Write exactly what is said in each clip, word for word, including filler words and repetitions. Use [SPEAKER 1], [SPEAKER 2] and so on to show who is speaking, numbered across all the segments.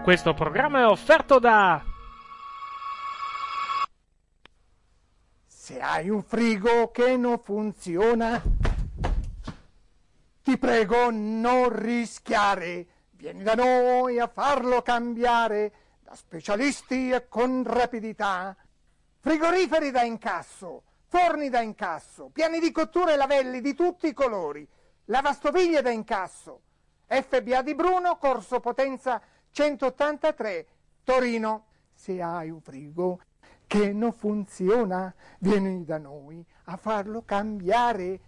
[SPEAKER 1] Questo programma è offerto da...
[SPEAKER 2] Se hai un frigo che non funziona, ti prego non rischiare. Vieni da noi a farlo cambiare, da specialisti e con rapidità. Frigoriferi da incasso, forni da incasso, piani di cottura e lavelli di tutti i colori, lavastoviglie da incasso. F B A di Bruno, Corso Potenza centottantatré, Torino. Se hai un frigo che non funziona, vieni da noi a farlo cambiare.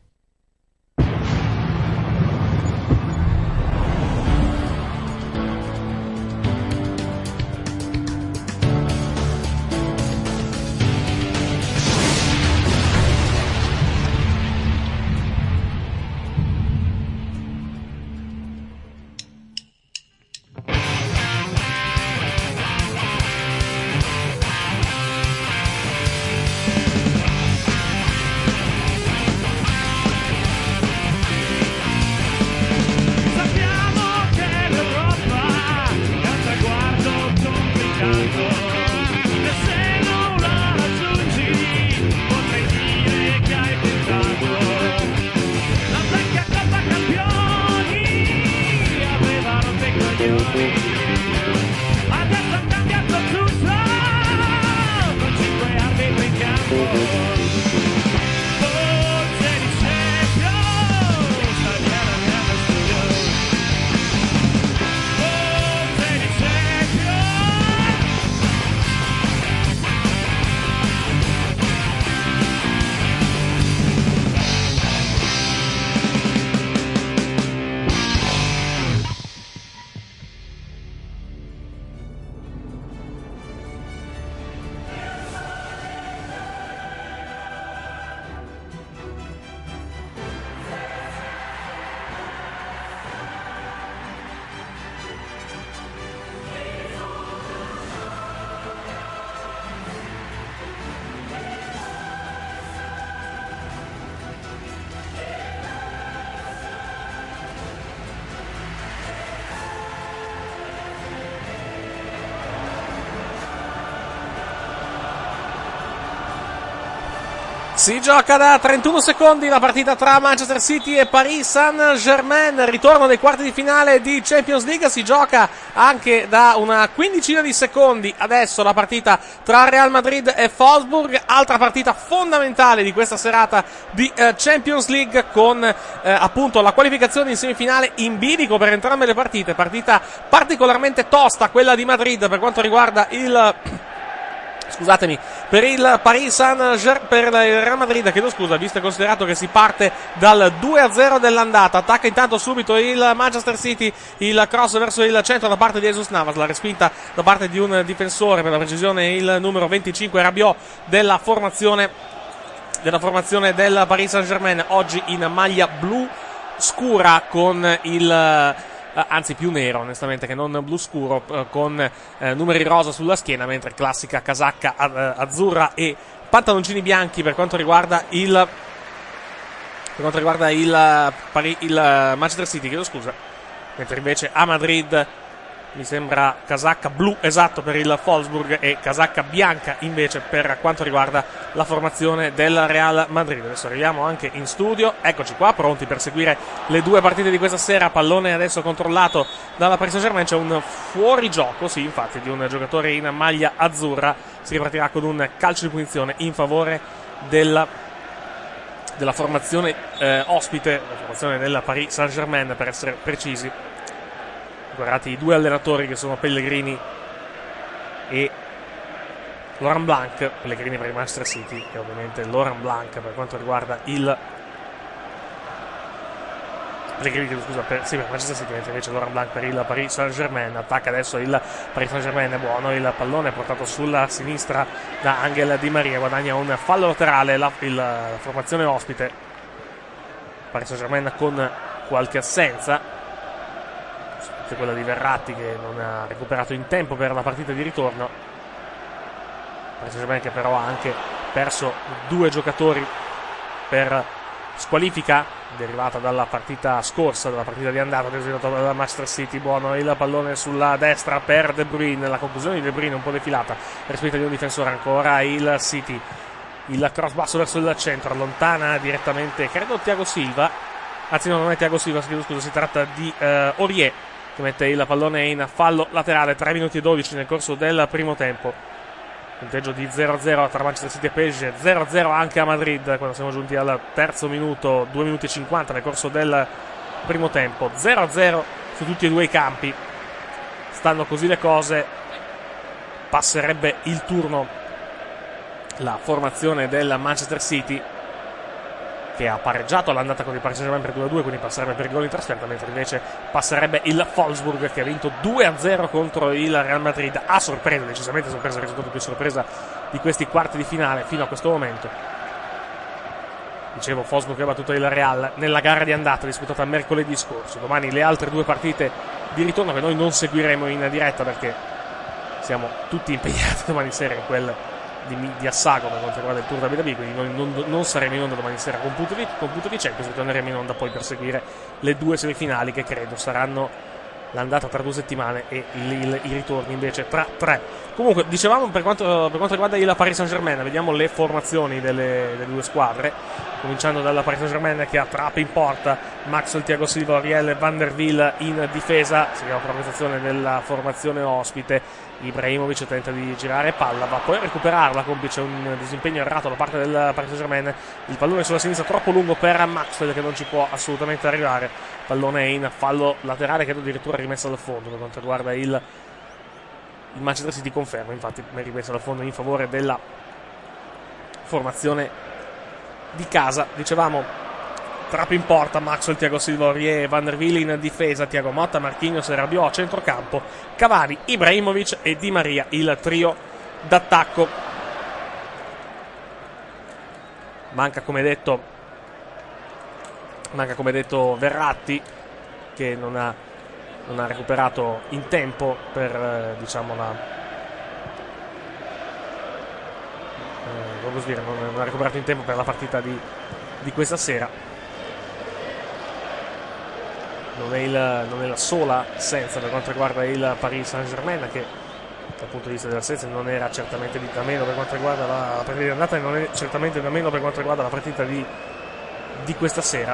[SPEAKER 1] Si gioca da trentuno secondi la partita tra Manchester City e Paris Saint-Germain, ritorno dei quarti di finale di Champions League. Si gioca anche da una quindicina di secondi adesso la partita tra Real Madrid e Wolfsburg, altra partita fondamentale di questa serata di eh, Champions League, con eh, appunto la qualificazione in semifinale in bilico per entrambe le partite. Partita particolarmente tosta quella di Madrid per quanto riguarda il Scusatemi, per il Paris Saint-Germain, per il Real Madrid, chiedo scusa, visto e considerato che si parte dal due a zero dell'andata. Attacca intanto subito il Manchester City, il cross verso il centro da parte di Jesus Navas, la respinta da parte di un difensore, per la precisione il numero venticinque Rabiot della formazione della formazione del Paris Saint-Germain, oggi in maglia blu scura con il anzi più nero onestamente che non blu scuro, con eh, numeri rosa sulla schiena, mentre classica casacca eh, azzurra e pantaloncini bianchi per quanto riguarda il per quanto riguarda il, il Manchester City, chiedo scusa, mentre invece a Madrid mi sembra casacca blu esatto per il Wolfsburg e casacca bianca invece per quanto riguarda la formazione del Real Madrid. Adesso arriviamo anche in studio, eccoci qua pronti per seguire le due partite di questa sera. Pallone adesso controllato dalla Paris Saint-Germain, c'è un fuorigioco, sì infatti, di un giocatore in maglia azzurra. Si ripartirà con un calcio di punizione in favore della della formazione eh, ospite, la formazione del Paris Saint-Germain per essere precisi. Guardate i due allenatori che sono Pellegrini e Laurent Blanc, Pellegrini per il Manchester City e ovviamente Laurent Blanc per quanto riguarda il Pellegrini, scusa, per, sì, per Manchester City, mentre invece Laurent Blanc per il Paris Saint-Germain. Attacca adesso il Paris Saint-Germain, è buono, il pallone è portato sulla sinistra da Angel Di Maria, guadagna un fallo laterale la, il, la formazione ospite. Paris Saint-Germain con qualche assenza, quella di Verratti che non ha recuperato in tempo per la partita di ritorno. Paris Saint-Germain che però ha anche perso due giocatori per squalifica derivata dalla partita scorsa, dalla partita di andata desiderato dalla Manchester City. Buono il pallone sulla destra per De Bruyne, la conclusione di De Bruyne un po' defilata rispetto di un difensore. Ancora il City, il cross basso verso il centro, allontana direttamente credo Thiago Silva, anzi no, non è Thiago Silva, scusa, si tratta di uh, Aurier che mette il pallone in fallo laterale. Tre minuti e dodici nel corso del primo tempo, punteggio di zero a zero tra Manchester City e P S G, zero a zero anche a Madrid quando siamo giunti al terzo minuto, due minuti e cinquanta nel corso del primo tempo, zero a zero su tutti e due i campi. Stanno così le cose, passerebbe il turno la formazione del Manchester City, che ha pareggiato all'andata con il Paris Saint-Germain per due a due, quindi passerebbe per i gol in trasferta, mentre invece passerebbe il Wolfsburg, che ha vinto due a zero contro il Real Madrid, a sorpresa, decisamente sorpresa, il risultato più sorpresa di questi quarti di finale fino a questo momento. Dicevo, Wolfsburg che ha battuto il Real nella gara di andata disputata mercoledì scorso. Domani le altre due partite di ritorno, che noi non seguiremo in diretta perché siamo tutti impegnati domani sera in quel Di, di Assago per quanto riguarda il Tour W W E, quindi noi non, non saremo in onda domani sera con Punto di, con Punto di Champions, torneremo in onda poi per seguire le due semifinali che credo saranno l'andata tra due settimane e il, il, i ritorni invece tra tre. Comunque dicevamo per quanto, per quanto riguarda il Paris Saint-Germain, vediamo le formazioni delle, delle due squadre, cominciando dalla Paris Saint-Germain che ha Trapp in porta, Maxwell, Thiago Silva, Aurier, Van der Wiel in difesa. Seguiamo la presentazione della formazione ospite. Ibrahimovic tenta di girare palla, va poi a recuperarla, complice un disimpegno errato da parte del Paris Saint-Germain. Il pallone sulla sinistra troppo lungo per Maxwell, che non ci può assolutamente arrivare. Pallone in fallo laterale, credo addirittura rimessa dal fondo per quanto riguarda il, il Manchester City. Conferma infatti rimessa dal fondo in favore della formazione di casa. Dicevamo Trapp in porta, Maxwell, Thiago Silva, Aurier, Van der Wiel in difesa, Thiago Motta, Marquinhos e Rabiot a centrocampo, Cavani, Ibrahimovic e Di Maria il trio d'attacco. Manca come detto manca come detto Verratti, che non ha, non ha recuperato in tempo per eh, diciamo la eh, come dire, non, non ha recuperato in tempo per la partita di, di questa sera. Non è, il, non è la sola assenza per quanto riguarda il Paris Saint-Germain, che dal punto di vista dell'assenza non era certamente di da meno per quanto riguarda la partita di andata e non è certamente da meno per quanto riguarda la partita di, di questa sera.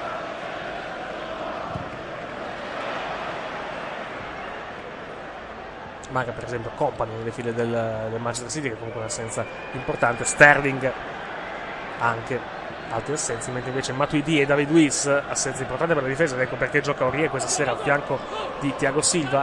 [SPEAKER 1] Manca per esempio Kompany nelle file del, del Manchester City, che comunque è un'assenza importante. Sterling anche, altre assenze, mentre invece Matuidi e David Luiz assenze importanti per la difesa, ed ecco perché gioca Aurier questa sera al fianco di Thiago Silva.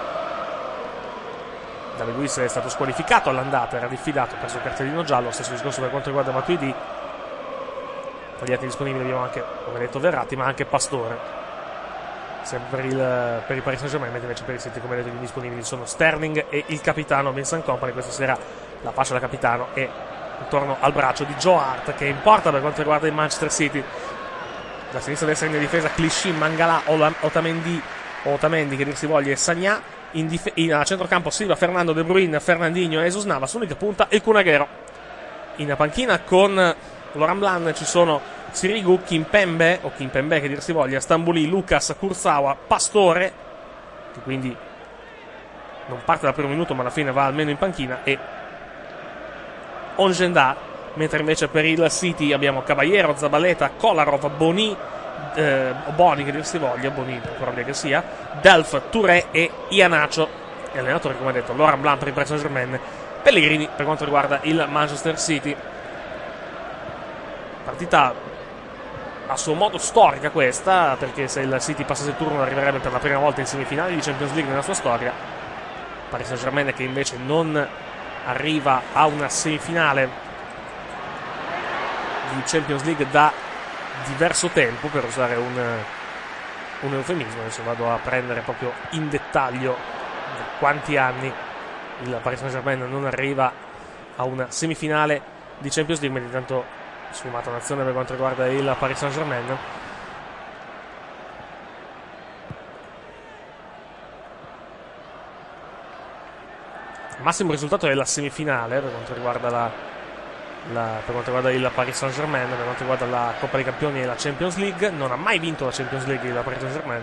[SPEAKER 1] David Luiz è stato squalificato all'andata, era diffidato, ha preso il cartellino giallo. Stesso discorso per quanto riguarda Matuidi. Tra gli altri disponibili abbiamo anche, come detto, Verratti, ma anche Pastore, sempre per il, per il Paris Saint-Germain, mentre invece per i City, come detto, gli disponibili sono Sterling e il capitano Vincent Kompany. Questa sera la fascia da capitano è intorno al braccio di Joe Hart, che è in porta per quanto riguarda il Manchester City. Da sinistra a destra in difesa Clichy, Mangala, Otamendi, Otamendi che dir si voglia, e Sagna. In, dif- in a centrocampo Silva, Fernando, De Bruyne, Fernandinho e Jesus Navas. L'unica punta il Kun Aguero. In panchina con Laurent Blanc ci sono Sirigu, Kimpembe o Kimpembe che dir si voglia, Stambouli, Lucas, Kurzawa, Pastore, che quindi non parte dal primo minuto ma alla fine va almeno in panchina, e Ongenda. Mentre invece per il City abbiamo Caballero, Zabaleta, Kolarov, Boni, eh, Boni che dir si voglia, Boni probabile che sia, Delph, Touré e Iheanacho. E allenatore, come detto, Laurent Blanc per il Paris Saint-Germain, Pellegrini per quanto riguarda il Manchester City. Partita a suo modo storica questa, perché se il City passasse il turno arriverebbe per la prima volta in semifinale di Champions League nella sua storia. Paris Saint-Germain che invece non arriva a una semifinale di Champions League da diverso tempo, per usare un, un eufemismo. Adesso vado a prendere proprio in dettaglio da quanti anni il Paris Saint-Germain non arriva a una semifinale di Champions League. Mentre intanto sfumata un'azione per quanto riguarda il Paris Saint-Germain. Il massimo risultato è la semifinale per quanto riguarda la la, per quanto riguarda il Paris Saint-Germain, per quanto riguarda la Coppa dei Campioni e la Champions League. Non ha mai vinto la Champions League il Paris Saint-Germain,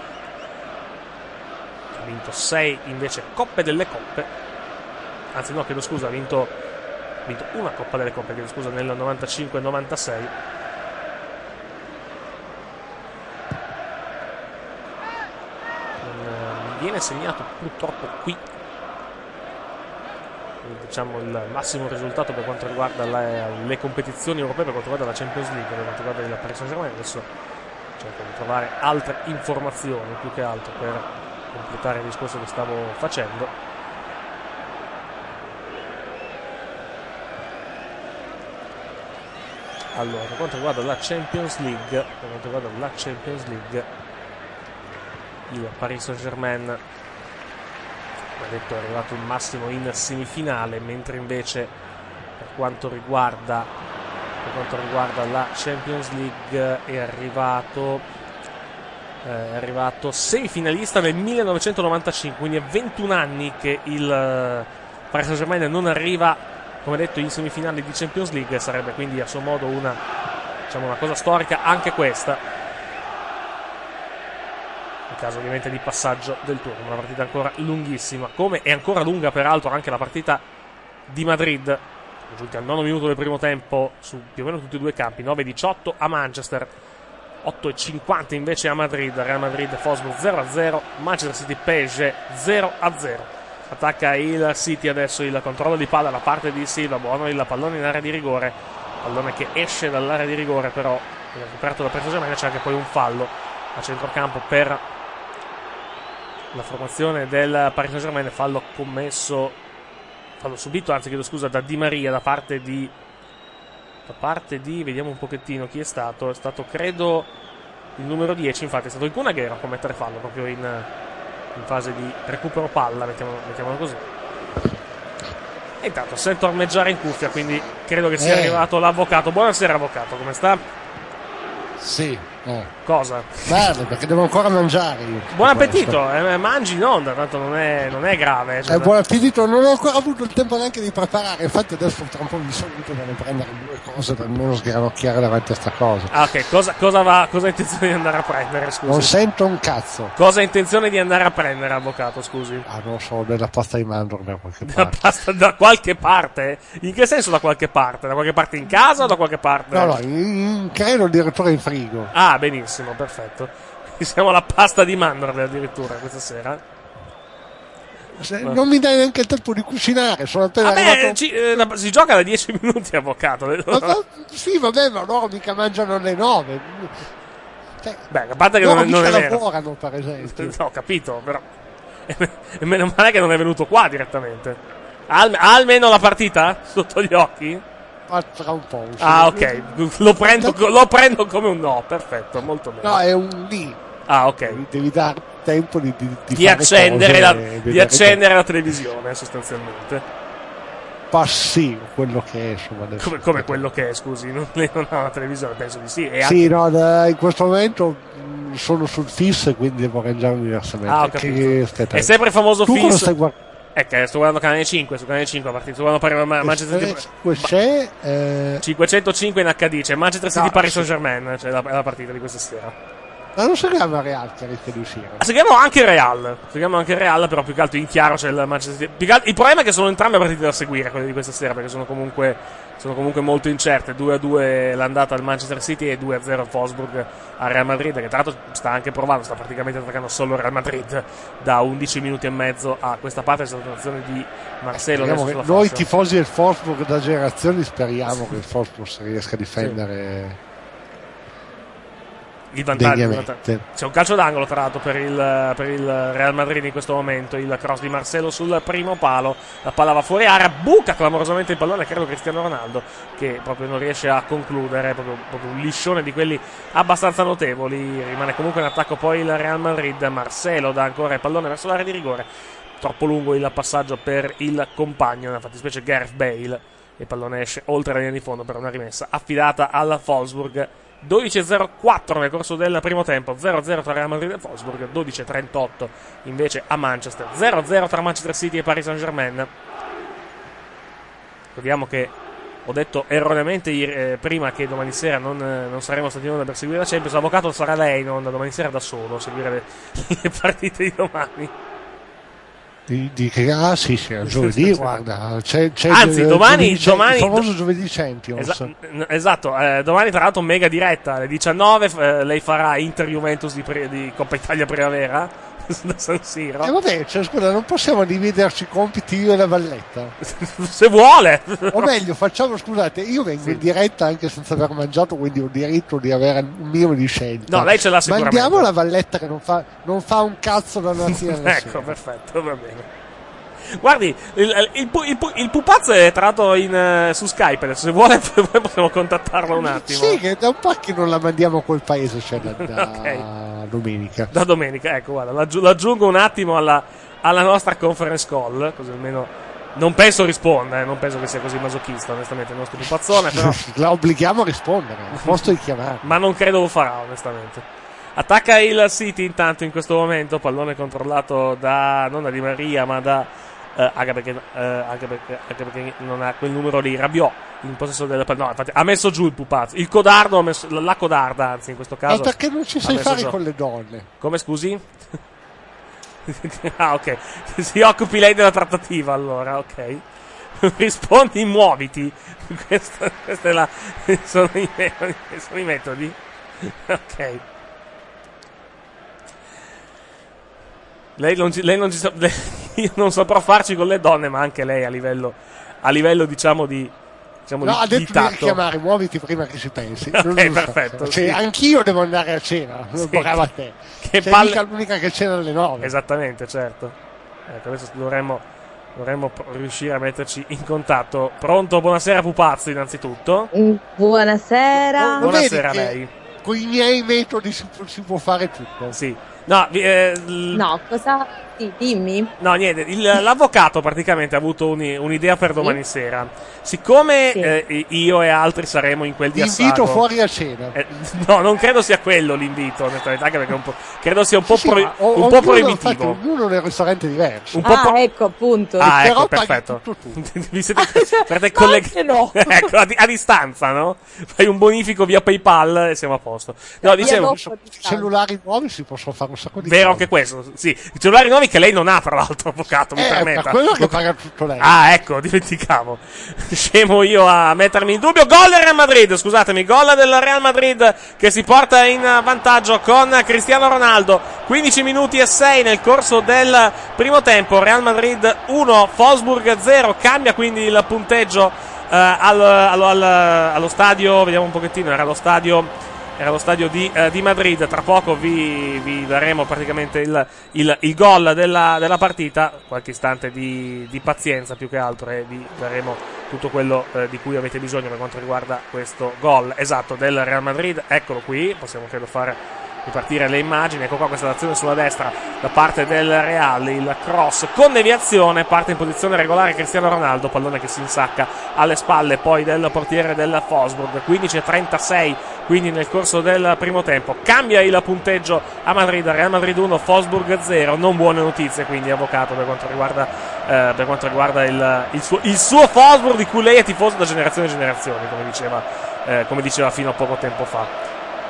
[SPEAKER 1] ha vinto sei invece Coppe delle Coppe, anzi no, chiedo scusa, ha vinto, ha vinto una Coppa delle Coppe, chiedo scusa, nel novantacinque novantasei. Non viene segnato purtroppo qui, diciamo, il massimo risultato per quanto riguarda le, le competizioni europee, per quanto riguarda la Champions League, per quanto riguarda il Paris Saint-Germain. Adesso cerco di trovare altre informazioni più che altro per completare il discorso che stavo facendo. Allora, per quanto riguarda la Champions League, per quanto riguarda la Champions League, il Paris Saint-Germain, come detto, è arrivato il massimo in semifinale, mentre invece per quanto riguarda per quanto riguarda la Champions League è arrivato eh, è arrivato semifinalista nel millenovecentonovantacinque, quindi è ventuno anni che il eh, Paris Saint-Germain non arriva, come detto, in semifinale di Champions League. Sarebbe quindi a suo modo una, diciamo, una cosa storica anche questa, in caso ovviamente di passaggio del turno. Una partita ancora lunghissima, come è ancora lunga peraltro anche la partita di Madrid, giunti al nono minuto del primo tempo su più o meno tutti e due i campi. Nove diciotto a Manchester, otto e cinquanta invece a Madrid. Real Madrid Wolfsburg zero a zero, Manchester City P S G zero a zero. Attacca il City adesso, il controllo di palla da parte di Silva, buono il pallone in area di rigore, pallone che esce dall'area di rigore, però recuperato da Paris Saint-Germain. C'è anche poi un fallo a centrocampo per la formazione del Paris Saint-Germain, fallo commesso fallo subito, anzi chiedo scusa, da Di Maria, da parte di da parte di, vediamo un pochettino chi è stato, è stato credo il numero dieci, infatti è stato il Kun Agüero a commettere fallo proprio in, in fase di recupero palla, mettiamolo, mettiamolo così. E intanto sento armeggiare in cuffia, quindi credo che sia eh. arrivato l'avvocato. Buonasera avvocato, come sta?
[SPEAKER 3] Sì. Eh.
[SPEAKER 1] Cosa?
[SPEAKER 3] Bene, perché devo ancora mangiare io.
[SPEAKER 1] Buon appetito, eh, mangi in onda, tanto non è, non è grave. Cioè,
[SPEAKER 3] eh, buon appetito, non ho ancora avuto il tempo neanche di preparare, infatti adesso tra un po' mi saluto per prendere due cose per non sgranocchiare davanti a sta cosa.
[SPEAKER 1] Ah, ok, cosa, cosa va, cosa ha intenzione di andare a prendere, scusi?
[SPEAKER 3] Non sento un cazzo.
[SPEAKER 1] Cosa ha intenzione di andare a prendere, avvocato, scusi?
[SPEAKER 3] Ah, non so, della pasta di mandorle da qualche
[SPEAKER 1] da
[SPEAKER 3] parte.
[SPEAKER 1] Pasta da qualche parte? In che senso da qualche parte? Da qualche parte in casa o da qualche parte?
[SPEAKER 3] No, no, in, in, credo addirittura in frigo.
[SPEAKER 1] Ah, benissimo, perfetto. Siamo alla pasta di mandorle addirittura questa sera.
[SPEAKER 3] Se non mi dai neanche il tempo di cucinare, sono appena
[SPEAKER 1] vabbè,
[SPEAKER 3] arrivato.
[SPEAKER 1] Ci, eh, si gioca da dieci minuti, avvocato.
[SPEAKER 3] Ma, ma, sì, vabbè, ma loro mica mangiano alle nove. Cioè,
[SPEAKER 1] beh, a parte che
[SPEAKER 3] loro
[SPEAKER 1] non, non è vero.
[SPEAKER 3] lavorano, per esempio.
[SPEAKER 1] No, ho capito, però e meno male che non è venuto qua direttamente. Al, almeno la partita sotto gli occhi?
[SPEAKER 3] Tra un po'.
[SPEAKER 1] Ah, ok, lo prendo, lo prendo come un no, perfetto, molto bene.
[SPEAKER 3] No, è un lì.
[SPEAKER 1] Ah, ok.
[SPEAKER 3] Devi, devi dare tempo di, di, di,
[SPEAKER 1] di accendere, la, di accendere
[SPEAKER 3] che...
[SPEAKER 1] la televisione, sostanzialmente.
[SPEAKER 3] Passivo, quello che è, insomma.
[SPEAKER 1] Come, come quello che è, scusi, non, lei non ha una televisione, penso di sì. E
[SPEAKER 3] sì,
[SPEAKER 1] anche...
[SPEAKER 3] no, da, in questo momento mh, sono sul fisso e quindi devo arrangiarmi diversamente.
[SPEAKER 1] Ah, ho capito.
[SPEAKER 3] Che, aspetta,
[SPEAKER 1] è sempre il famoso
[SPEAKER 3] tu
[SPEAKER 1] fisso. Ecco, sto guardando canale cinque, su canale cinque a partita, sto guardando per Manchester City.
[SPEAKER 3] C'è eh...
[SPEAKER 1] cinquecentocinque in acca di, c'è Manchester City
[SPEAKER 3] no,
[SPEAKER 1] Paris
[SPEAKER 3] sì.
[SPEAKER 1] Saint-Germain, c'è la, la partita di questa sera.
[SPEAKER 3] Ma non si chiama Real che rischia di uscire.
[SPEAKER 1] Ah, si chiama anche Real, si chiama anche Real, però più che altro in chiaro c'è il Manchester City. Più che altro, il problema è che sono entrambe partite da seguire, quelle di questa sera, perché sono comunque, sono comunque molto incerte. due a due l'andata al Manchester City e due a zero al Wolfsburg a Real Madrid, che tra l'altro sta anche provando, sta praticamente attaccando solo Real Madrid da undici minuti e mezzo a questa parte. È stata un'azione di Marcelo.
[SPEAKER 3] Noi fascia. Tifosi del Wolfsburg da generazioni speriamo che il Wolfsburg riesca a difendere. Sì.
[SPEAKER 1] Il vantaggio, il vantaggio. C'è un calcio d'angolo tra l'altro per il, per il Real Madrid in questo momento. Il cross di Marcelo sul primo palo, la palla va fuori area, buca clamorosamente il pallone, credo Cristiano Ronaldo, che proprio non riesce a concludere, proprio, proprio un liscione di quelli abbastanza notevoli. Rimane comunque in attacco poi il Real Madrid. Marcelo dà ancora il pallone verso l'area di rigore, troppo lungo il passaggio per il compagno, nella fattispecie Gareth Bale. Il pallone esce oltre la linea di fondo per una rimessa affidata al Wolfsburg. dodici a zero quattro nel corso del primo tempo, zero a zero tra Real Madrid e Wolfsburg, dodici a trentotto invece a Manchester, zero a zero tra Manchester City e Paris Saint-Germain. Ricordiamo che ho detto erroneamente eh, prima che domani sera non, eh, non saremo stati in onda per seguire la Champions. L'avvocato sarà lei in onda domani sera da solo a seguire le, le partite di domani.
[SPEAKER 3] Di, di che ah sì sì giovedì guarda c'è, c'è
[SPEAKER 1] anzi
[SPEAKER 3] il,
[SPEAKER 1] domani,
[SPEAKER 3] giovedì,
[SPEAKER 1] domani
[SPEAKER 3] il famoso giovedì Champions
[SPEAKER 1] esa- esatto eh, domani tra l'altro mega diretta alle diciannove eh, lei farà Inter Juventus di, pre- di Coppa Italia Primavera da San Siro.
[SPEAKER 3] E eh vabbè, cioè, scusa, non possiamo dividerci i compiti io e la Valletta
[SPEAKER 1] se vuole,
[SPEAKER 3] o meglio facciamo, scusate, io vengo sì. in diretta anche senza aver mangiato, quindi ho diritto di avere un minimo di scelta.
[SPEAKER 1] No, lei ce l'ha sicuramente.
[SPEAKER 3] Mandiamo la Valletta che non fa, non fa un cazzo da una mattina alla
[SPEAKER 1] ecco
[SPEAKER 3] sera.
[SPEAKER 1] Perfetto, va bene. Guardi, il, il, il, il, il pupazzo è entrato in, uh, su Skype adesso, se vuole possiamo contattarlo un attimo.
[SPEAKER 3] Sì, che da un po' che non la mandiamo a quel paese, cioè da, da okay. domenica.
[SPEAKER 1] Da domenica, ecco, guarda, l'aggi- l'aggiungo un attimo alla, alla nostra conference call, così almeno non penso risponda, eh, non penso che sia così masochista, onestamente, il nostro pupazzone, però
[SPEAKER 3] la obblighiamo a rispondere, a posto di chiamare.
[SPEAKER 1] Ma non credo lo farà, onestamente. Attacca il City intanto in questo momento, pallone controllato da, non da Di Maria, ma da Uh, anche, perché, uh, anche, perché, anche perché non ha quel numero lì. Rabiot in possesso del no, infatti ha messo giù il pupazzo, il codardo ha messo, la codarda anzi in questo caso.
[SPEAKER 3] Ma perché non ci sai fare giù. Con le donne?
[SPEAKER 1] Come scusi? Ah ok, si occupi lei della trattativa allora, ok. Rispondi, muoviti. Questa, questa è la sono i, sono i metodi. Ok. Lei non, ci, lei non ci sa, lei, io non saprò farci con le donne, ma anche lei a livello, a livello diciamo di, diciamo
[SPEAKER 3] no,
[SPEAKER 1] di,
[SPEAKER 3] ha detto
[SPEAKER 1] di tatto.
[SPEAKER 3] Devi chiamare, muoviti prima che si pensi.
[SPEAKER 1] Ok, perfetto.
[SPEAKER 3] So. Cioè, sì. Anch'io devo andare a cena, non sì, brava te.
[SPEAKER 1] Che
[SPEAKER 3] sei
[SPEAKER 1] palle...
[SPEAKER 3] mica l'unica che cena alle nove.
[SPEAKER 1] Esattamente, certo. Ecco, adesso dovremmo, dovremmo riuscire a metterci in contatto. Pronto? Buonasera Pupazzo, innanzitutto.
[SPEAKER 4] Buonasera.
[SPEAKER 1] Bu- buonasera a lei.
[SPEAKER 3] Con i miei metodi si, si può fare tutto.
[SPEAKER 1] Sì. No, eh, l...
[SPEAKER 4] no, cosa? Sì, dimmi.
[SPEAKER 1] No, niente, il, l'avvocato praticamente ha avuto un, un'idea per domani sì. sera. Siccome sì. eh, io e altri saremo in quel di Assago.
[SPEAKER 3] Invito fuori a cena.
[SPEAKER 1] Eh, no, non credo sia quello l'invito, onestamente, anche perché un po', credo sia un po',
[SPEAKER 3] sì,
[SPEAKER 1] pro,
[SPEAKER 3] sì, o,
[SPEAKER 1] un po' proibitivo.
[SPEAKER 3] Infatti, ognuno nel ristorante diverso.
[SPEAKER 1] Un po'
[SPEAKER 4] ah,
[SPEAKER 1] pro...
[SPEAKER 4] ecco, appunto.
[SPEAKER 1] Ah,
[SPEAKER 3] però
[SPEAKER 1] ecco, perfetto. Vi siete, siete
[SPEAKER 4] colleg-
[SPEAKER 1] collegati
[SPEAKER 4] no.
[SPEAKER 1] ecco, a, a distanza, no? Fai un bonifico via PayPal e siamo a posto. No, dicevo,
[SPEAKER 3] cellulari nuovi si possono fare un sacco di
[SPEAKER 1] vero
[SPEAKER 3] cose.
[SPEAKER 1] Anche questo, sì. I cellulari nuovi che lei non ha, tra l'altro, avvocato, mi
[SPEAKER 3] eh,
[SPEAKER 1] permetta.
[SPEAKER 3] Per quello che paga tutto lei.
[SPEAKER 1] Ah, ecco, dimenticavo. Scemo io a mettermi in dubbio. Gol del Real Madrid, scusatemi, gol del Real Madrid che si porta in vantaggio con Cristiano Ronaldo. quindici minuti e sei nel corso del primo tempo. Real Madrid uno, Wolfsburg zero. Cambia quindi il punteggio eh, al, al, al, allo stadio. Vediamo un pochettino, era lo stadio. Era lo stadio di, eh, di Madrid. Tra poco vi, vi daremo praticamente il, il, il gol della, della partita. Qualche istante di, di pazienza più che altro e vi daremo tutto quello eh, di cui avete bisogno per quanto riguarda questo gol esatto del Real Madrid. Eccolo qui, possiamo credo fare ripartire le immagini. Ecco qua questa azione sulla destra da parte del Real, il cross con deviazione, parte in posizione regolare Cristiano Ronaldo, pallone che si insacca alle spalle poi del portiere del Wolfsburg. Quindici e trentasei quindi nel corso del primo tempo. Cambia il punteggio a Madrid, Real Madrid uno, Wolfsburg zero. Non buone notizie quindi, avvocato, per quanto riguarda eh, per quanto riguarda il, il, suo, il suo Wolfsburg, di cui lei è tifoso da generazione in generazione, come diceva, eh, come diceva fino a poco tempo fa.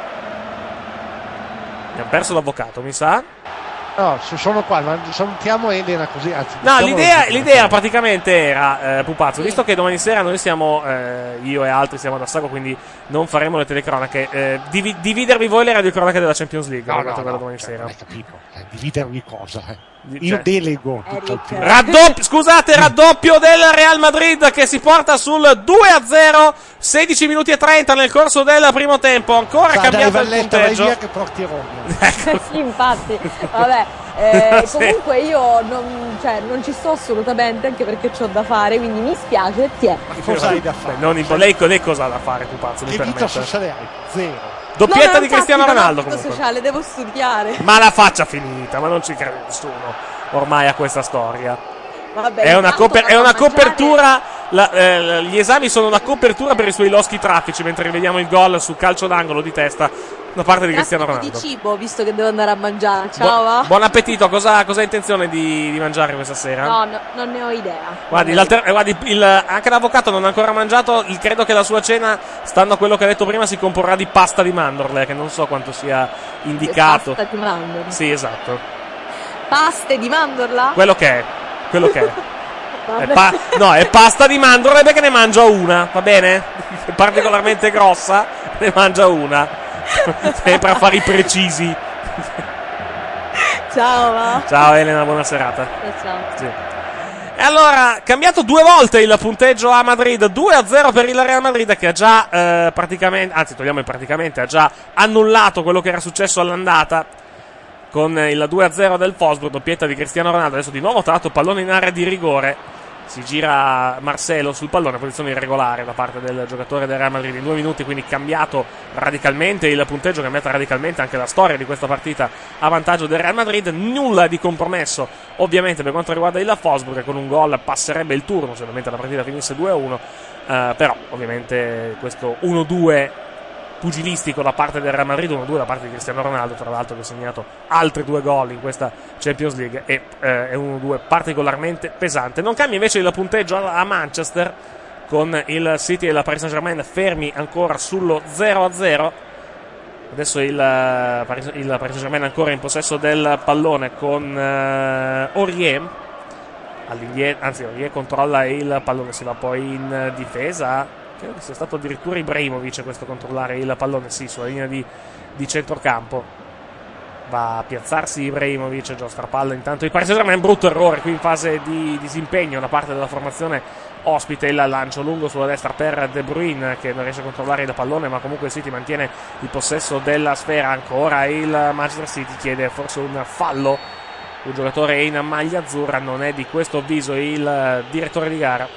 [SPEAKER 1] Abbiamo perso l'avvocato, mi sa.
[SPEAKER 3] No, sono qua, ma salutiamo Elena così. Anzi,
[SPEAKER 1] no, l'idea, l'idea praticamente era, eh, Pupazzo, sì. Visto che domani sera noi siamo, eh, io e altri siamo ad Assago, quindi non faremo le telecronache, eh, div- dividervi voi le radiocronache della Champions League.
[SPEAKER 3] No, no, no,
[SPEAKER 1] domani
[SPEAKER 3] cioè,
[SPEAKER 1] sera.
[SPEAKER 3] Non hai capito, eh, dividervi cosa, eh. Io
[SPEAKER 1] cioè,
[SPEAKER 3] delego tutto il tempo.
[SPEAKER 1] Raddoppio, scusate, raddoppio del Real Madrid che si porta sul due a zero, sedici minuti e trenta nel corso del primo tempo. Ancora
[SPEAKER 3] Dai,
[SPEAKER 1] cambiato
[SPEAKER 3] dai,
[SPEAKER 1] il
[SPEAKER 3] Valletta,
[SPEAKER 1] punteggio.
[SPEAKER 3] vai via che porti Roma.
[SPEAKER 1] Ecco.
[SPEAKER 4] Sì, infatti, vabbè. Eh,
[SPEAKER 1] sì.
[SPEAKER 4] Comunque io non, cioè, non ci sto assolutamente, anche perché c'ho da fare, quindi mi spiace. Ti è.
[SPEAKER 3] Ma cosa hai da fare?
[SPEAKER 1] Beh, non impo- lei, lei cosa ha da fare, Pupazzo? Mi
[SPEAKER 3] Che vita
[SPEAKER 1] permetta.
[SPEAKER 3] sociale hai? Zero.
[SPEAKER 1] Doppietta
[SPEAKER 4] no,
[SPEAKER 1] di Cristiano
[SPEAKER 4] infatti,
[SPEAKER 1] Ronaldo
[SPEAKER 4] non ho vita
[SPEAKER 1] comunque.
[SPEAKER 4] sociale, devo studiare.
[SPEAKER 1] Ma la faccia finita, ma non ci crede nessuno ormai a questa storia.
[SPEAKER 4] Vabbè,
[SPEAKER 1] È una, coper- è una
[SPEAKER 4] mangiare...
[SPEAKER 1] copertura, la, eh, gli esami sono una copertura per i suoi loschi traffici, mentre rivediamo il gol sul calcio d'angolo di testa da parte di Cristiano Ronaldo.
[SPEAKER 4] Di cibo, visto che devo andare a mangiare. Ciao, va.
[SPEAKER 1] Bu- buon appetito. Cosa, cosa hai intenzione di, di mangiare questa sera?
[SPEAKER 4] No, no, non ne ho idea.
[SPEAKER 1] Guardi, l'alter- guardi il, anche l'avvocato non ha ancora mangiato. Il, credo che la sua cena, stando a quello che ha detto prima, si comporrà di pasta di mandorle, che non so quanto sia indicato.
[SPEAKER 4] Pasta di mandorla.
[SPEAKER 1] Sì, esatto.
[SPEAKER 4] Paste di mandorla?
[SPEAKER 1] Quello che è. Quello che è. È pa- no, è pasta di mandorle perché ne mangia una, va bene? È particolarmente grossa, ne mangia una. Sempre a fare i precisi.
[SPEAKER 4] Ciao, va.
[SPEAKER 1] Ciao Elena, buona serata.
[SPEAKER 4] Ciao.
[SPEAKER 1] Sì. E allora, cambiato due volte il punteggio a Madrid, due a zero per il Real Madrid che ha già eh, praticamente, anzi togliamo il praticamente, ha già annullato quello che era successo all'andata con il due a zero del Wolfsburg, doppietta di Cristiano Ronaldo. Adesso di nuovo tratto pallone in area di rigore. Si gira Marcelo sul pallone, posizione irregolare da parte del giocatore del Real Madrid. In due minuti quindi cambiato radicalmente il punteggio, cambiata radicalmente anche la storia di questa partita a vantaggio del Real Madrid. Nulla di compromesso ovviamente per quanto riguarda il Wolfsburg, con un gol passerebbe il turno se ovviamente la partita finisse due a uno, eh, però ovviamente questo uno due pugilistico da parte del Real Madrid, uno due da parte di Cristiano Ronaldo, tra l'altro, che ha segnato altri due gol in questa Champions League, e eh, è uno due particolarmente pesante. Non cambia invece il punteggio a Manchester, con il City e la Paris Saint-Germain fermi ancora sullo zero a zero. Adesso il, il Paris Saint-Germain ancora in possesso del pallone con uh, Aurier all'indietro, anzi Aurier controlla il pallone, si va poi in difesa. Credo che sia stato addirittura Ibrahimovic a questo controllare il pallone, sì, sulla linea di, di centrocampo. Va a piazzarsi Ibrahimovic, giostra palla intanto il Paris Saint-Germain. Brutto errore qui in fase di disimpegno da parte della formazione ospite. Il lancio lungo sulla destra per De Bruyne, che non riesce a controllare il pallone, ma comunque il City mantiene il possesso della sfera. Ancora il Manchester City chiede forse un fallo, un giocatore in maglia azzurra. Non è di questo avviso il direttore di gara.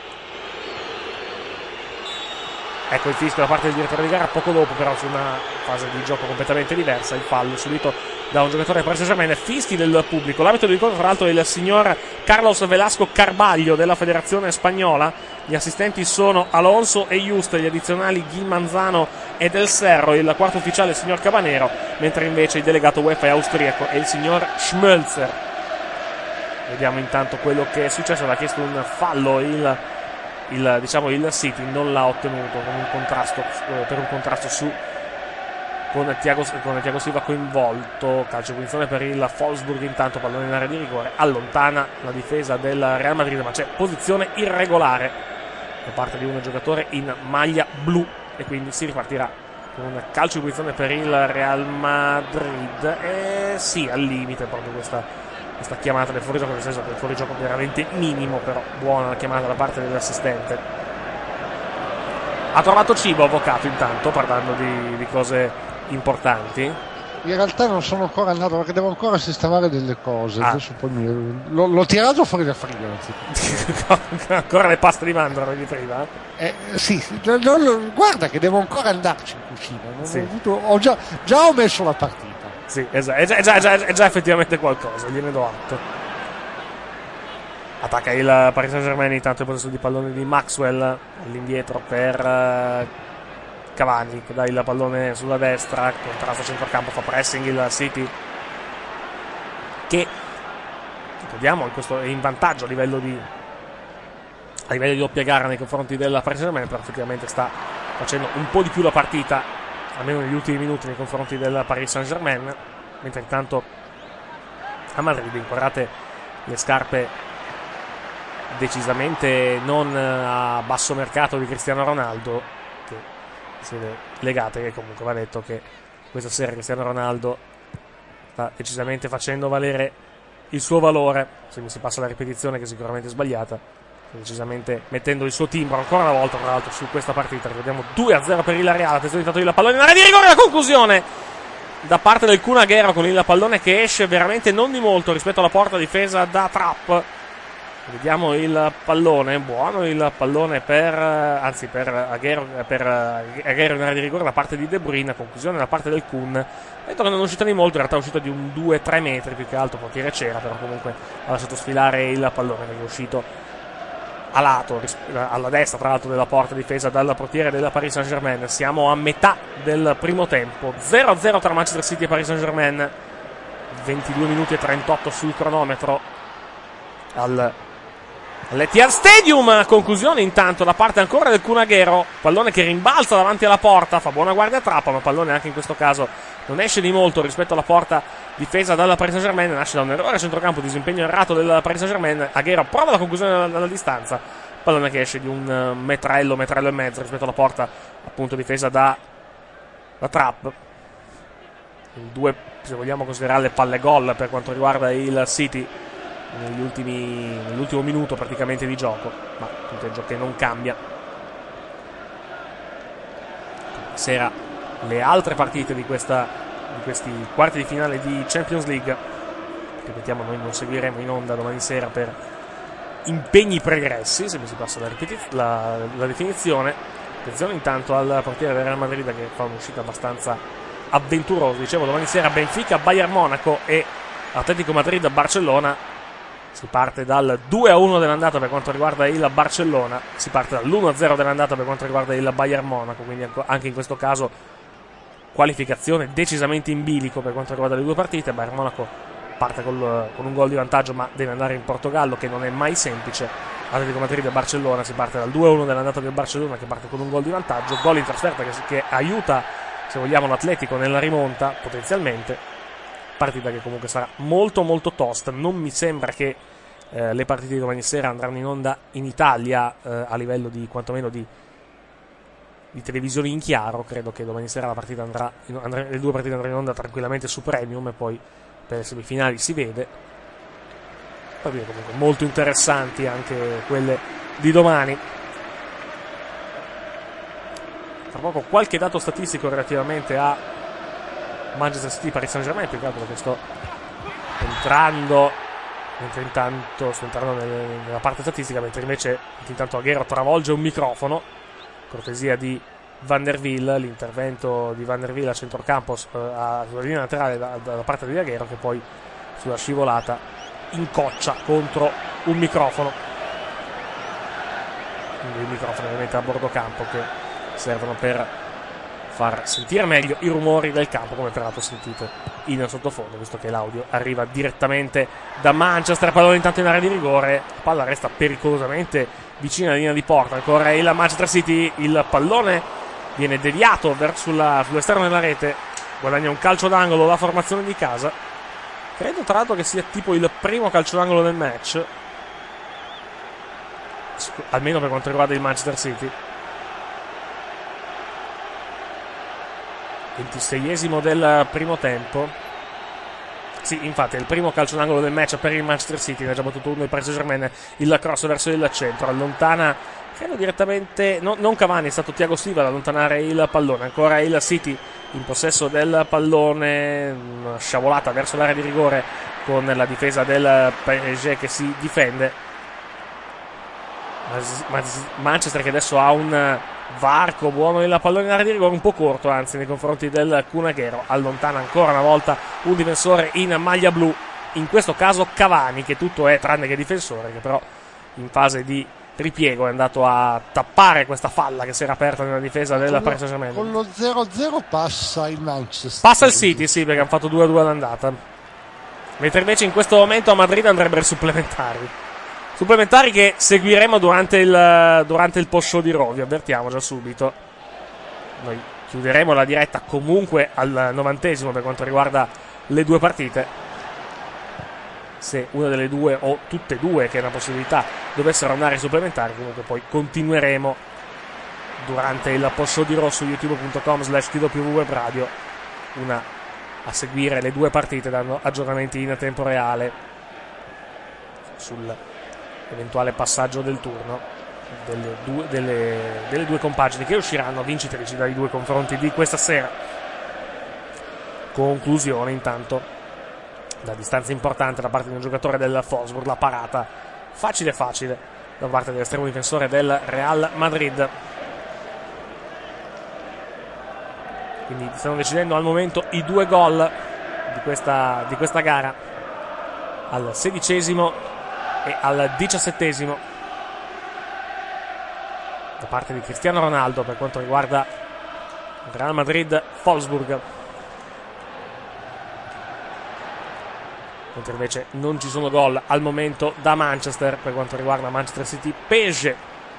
[SPEAKER 1] Ecco il fischio da parte del direttore di gara poco dopo, però su una fase di gioco completamente diversa. Il fallo subito da un giocatore del Paris Saint-Germain. Fischi del pubblico. L'arbitro di incontro tra l'altro è il signor Carlos Velasco Carballo della federazione spagnola. Gli assistenti sono Alonso e Just, gli addizionali Gui Manzano e Del Cerro, il quarto ufficiale il signor Cabanero, mentre invece il delegato UEFA è austriaco e il signor Schmölzer. Vediamo intanto quello che è successo. Aveva chiesto un fallo il Il, diciamo il City, non l'ha ottenuto con un contrasto, eh, per un contrasto su con Thiago, con Thiago Silva coinvolto. Calcio di punizione per il Wolfsburg, intanto pallone in area di rigore, allontana la difesa del Real Madrid, ma c'è posizione irregolare da parte di un giocatore in maglia blu e quindi si ripartirà con un calcio di punizione per il Real Madrid. E sì, al limite proprio questa questa chiamata del fuorigioco, nel senso che il fuorigioco veramente minimo, però buona la chiamata da parte dell'assistente. Ha trovato cibo avvocato intanto, parlando di, di cose importanti.
[SPEAKER 3] In realtà non sono ancora andato perché devo ancora sistemare delle cose.
[SPEAKER 1] Ah.
[SPEAKER 3] Adesso poi mi... l'ho, l'ho tirato fuori dal frigo, anzi.
[SPEAKER 1] Ancora le paste di mandorla di prima?
[SPEAKER 3] Eh, sì, no, no, guarda che devo ancora andarci in cucina. Non
[SPEAKER 1] Sì.
[SPEAKER 3] ho avuto, ho già, già ho messo la partita.
[SPEAKER 1] Sì, è già, è, già, è, già, è, già, è già effettivamente qualcosa, gliene do atto. Attacca il Paris Saint-Germain, intanto il possesso di pallone di Maxwell all'indietro per uh, Cavani, che dà il pallone sulla destra, contrasta a centrocampo, fa pressing il City, che vediamo in questo è in vantaggio a livello di a livello di doppia gara nei confronti del Paris Saint-Germain, però effettivamente sta facendo un po' di più la partita, almeno negli ultimi minuti, nei confronti del Paris Saint-Germain, mentre intanto a Madrid inquadrate le scarpe decisamente non a basso mercato di Cristiano Ronaldo, che si vede legate, che comunque va detto che questa sera Cristiano Ronaldo sta decisamente facendo valere il suo valore, se mi si passa la ripetizione che è sicuramente sbagliata, decisamente mettendo il suo timbro ancora una volta tra l'altro su questa partita. Ricordiamo due a zero per il Real. Attenzione intanto il pallone in area di rigore, la conclusione da parte del Kun Agüero con il pallone che esce veramente non di molto rispetto alla porta, difesa da Trapp. Vediamo il pallone, buono il pallone per anzi per Agüero, per Agüero in area di rigore da parte di De Bruyne, conclusione da parte del Kun. Detto che non è uscita di molto, in realtà è uscita di un due tre metri, più che altro portiere c'era, però comunque ha lasciato sfilare il pallone, che è uscito a lato, alla destra tra l'altro della porta, difesa dal portiere della Paris Saint-Germain. Siamo a metà del primo tempo, zero a zero tra Manchester City e Paris Saint-Germain, ventidue minuti e trentotto sul cronometro al all'Etihad Stadium. Conclusione intanto da parte ancora del Kun Agüero, pallone che rimbalza davanti alla porta, fa buona guardia a trappa, ma pallone anche in questo caso non esce di molto rispetto alla porta difesa dalla Paris Saint-Germain. Nasce da un errore a centrocampo, disimpegno errato del Paris Saint-Germain. Agüero prova la conclusione dalla, dalla distanza, pallone che esce di un metrello, metrello e mezzo rispetto alla porta appunto difesa da, da Trapp. Due, se vogliamo considerare le palle gol per quanto riguarda il City negli ultimi, nell'ultimo minuto praticamente di gioco, ma punteggio che non cambia. Sera le altre partite di, questa, di questi quarti di finale di Champions League, ripetiamo, noi non seguiremo in onda domani sera per impegni pregressi, se mi si passa la, ripetiz- la, la definizione. Attenzione intanto al portiere del Real Madrid che fa un'uscita abbastanza avventurosa. Dicevo, domani sera Benfica, Bayern Monaco e Atletico Madrid, Barcellona. Si parte dal due a uno dell'andata per quanto riguarda il Barcellona, si parte dall'uno a zero dell'andata per quanto riguarda il Bayern Monaco, quindi anche in questo caso qualificazione decisamente in bilico per quanto riguarda le due partite. Bayern Monaco parte col, con un gol di vantaggio, ma deve andare in Portogallo, che non è mai semplice. Atletico Madrid e Barcellona, si parte dal due a uno dell'andata del Barcellona, che parte con un gol di vantaggio, gol in trasferta che, che aiuta, se vogliamo, l'Atletico nella rimonta potenzialmente. Partita che comunque sarà molto molto tosta. Non mi sembra che eh, le partite di domani sera andranno in onda in Italia eh, a livello di quantomeno di, di televisione in chiaro. Credo che domani sera la partita andrà, in, andrà le due partite andranno in onda tranquillamente su Premium, e poi per le semifinali si vede. Partite comunque molto interessanti anche quelle di domani. Tra poco qualche dato statistico relativamente a Manchester City, Paris Saint-Germain, più che altro perché sto entrando mentre intanto sto entrando nella parte statistica, mentre invece intanto Agüero travolge un microfono, cortesia di Van der Wiel, l'intervento di Van der Wiel a centrocampo sulla linea laterale da, dalla parte di Agüero, che poi sulla scivolata incoccia contro un microfono, quindi i microfoni ovviamente a bordo campo che servono per far sentire meglio i rumori del campo, come peraltro sentite in sottofondo, visto che l'audio arriva direttamente da Manchester. Pallone intanto in area di rigore, la palla resta pericolosamente vicina alla linea di porta, ancora il Manchester City, il pallone viene deviato verso la, sull'esterno della rete, guadagna un calcio d'angolo la formazione di casa. Credo tra l'altro che sia tipo il primo calcio d'angolo del match, almeno per quanto riguarda il Manchester City. ventiseiesimo del primo tempo. Sì, infatti è il primo calcio d'angolo del match per il Manchester City. Ne ha già battuto uno il Paris Saint-Germain. Il cross verso il centro, allontana, credo direttamente, no, non Cavani, è stato Thiago Silva ad allontanare il pallone. Ancora il City in possesso del pallone, una sciavolata verso l'area di rigore con la difesa del P S G che si difende. Manchester che adesso ha un varco buono, il pallone in area di rigore un po' corto, anzi, nei confronti del Kun Agüero. Allontana ancora una volta un difensore in maglia blu, in questo caso Cavani, che tutto è tranne che difensore, che però in fase di ripiego è andato a tappare questa falla che si era aperta nella difesa del Paris Saint-Germain.
[SPEAKER 3] Con lo zero a zero passa il Manchester.
[SPEAKER 1] Passa il City, sì, perché hanno fatto due a due all'andata. Mentre invece in questo momento a Madrid andrebbero i supplementari. Supplementari che seguiremo durante il, durante il post show di Raw, vi avvertiamo già subito. Noi chiuderemo la diretta comunque al novantesimo per quanto riguarda le due partite. Se una delle due o tutte e due, che è una possibilità, dovessero andare ai supplementari, comunque poi continueremo durante il post show di Raw su youtube punto com slash T W Web Radio una a seguire le due partite, dando aggiornamenti in tempo reale sul eventuale passaggio del turno delle due, delle, delle due compagini che usciranno vincitrici dai due confronti di questa sera. Conclusione intanto da distanza importante da parte di un giocatore del Wolfsburg, la parata facile facile da parte dell'estremo difensore del Real Madrid. Quindi stanno decidendo al momento i due gol di questa, di questa gara, al sedicesimo e al diciassettesimo. da parte di Cristiano Ronaldo per quanto riguarda il Real Madrid-Wolfsburg. Mentre invece non ci sono gol al momento da Manchester per quanto riguarda Manchester City-P S G.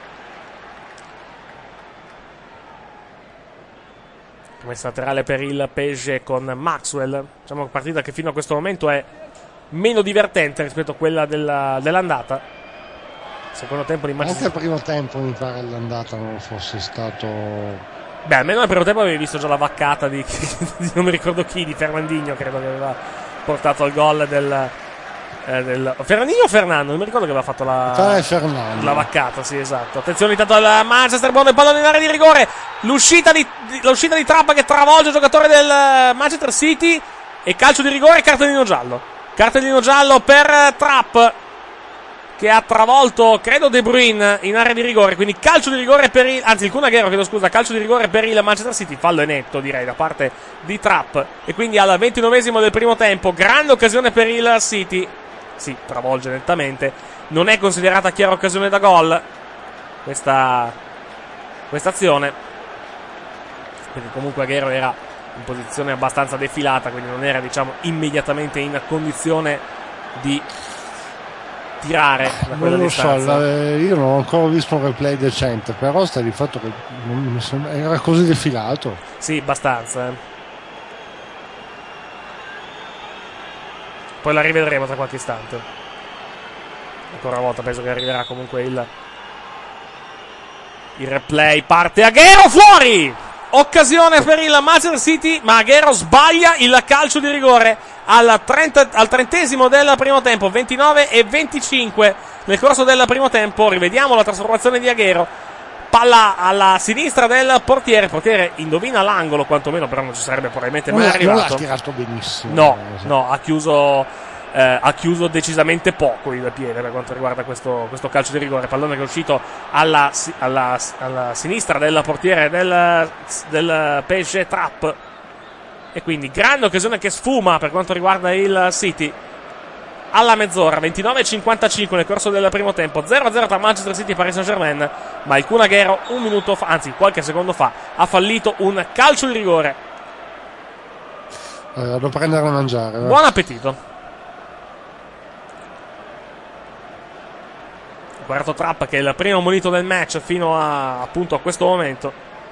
[SPEAKER 1] Messa laterale per il P S G con Maxwell. Diciamo una partita che fino a questo momento è meno divertente rispetto a quella della, dell'andata. Secondo tempo di Manchester.
[SPEAKER 3] Anche il primo tempo mi pare l'andata non fosse stato.
[SPEAKER 1] Beh, almeno nel primo tempo avevi visto già la vaccata di, di non mi ricordo chi, di Fernandinho, credo che aveva portato al gol del, eh, del Fernandinho o Fernando, non mi ricordo che aveva fatto la, la vaccata, sì, esatto. Attenzione intanto al Manchester, buono il pallone in area di rigore, l'uscita di, di, l'uscita di Trapp che travolge il giocatore del Manchester City e calcio di rigore e cartellino giallo. Cartellino giallo per Trapp che ha travolto, credo, De Bruyne in area di rigore, quindi calcio di rigore per il, anzi il Kun Aguero, chiedo scusa, calcio di rigore per il Manchester City, fallo è netto direi da parte di Trapp, e quindi al ventinovesimo del primo tempo, grande occasione per il City, sì, travolge nettamente, non è considerata chiara occasione da gol questa questa azione, perché comunque Aguero era in posizione abbastanza defilata, quindi non era, diciamo, immediatamente in condizione di tirare da quella
[SPEAKER 3] non lo
[SPEAKER 1] distanza.
[SPEAKER 3] so, la, io non ho ancora visto un replay decente, però sta di fatto che non mi sembra, era così defilato.
[SPEAKER 1] Sì, abbastanza. Eh. Poi la rivedremo tra qualche istante. Ancora una volta penso che arriverà comunque il il replay. Parte Aguero, fuori! Occasione per il Manchester City, ma Aguero sbaglia il calcio di rigore al, trenta, al trentesimo del primo tempo, ventinove e venticinque nel corso del primo tempo. Rivediamo la trasformazione di Aguero, palla alla sinistra del portiere, il portiere indovina l'angolo quantomeno, però non ci sarebbe probabilmente mai
[SPEAKER 3] non
[SPEAKER 1] arrivato.
[SPEAKER 3] Non l'ha tirato benissimo.
[SPEAKER 1] No, no, ha chiuso... Eh, ha chiuso decisamente poco il piede per quanto riguarda questo, questo calcio di rigore. Pallone che è uscito alla, alla, alla sinistra del portiere del, del P S G Trapp, e quindi grande occasione che sfuma per quanto riguarda il City alla mezz'ora, ventinove e cinquantacinque nel corso del primo tempo, zero a zero tra Manchester City e Paris Saint-Germain, ma il Kun Aguero un minuto fa, anzi qualche secondo fa, ha fallito un calcio di rigore.
[SPEAKER 3] Eh, devo prendere a mangiare. Eh.
[SPEAKER 1] Buon appetito. Guardato Trapp che è il primo monito del match fino a appunto a questo momento.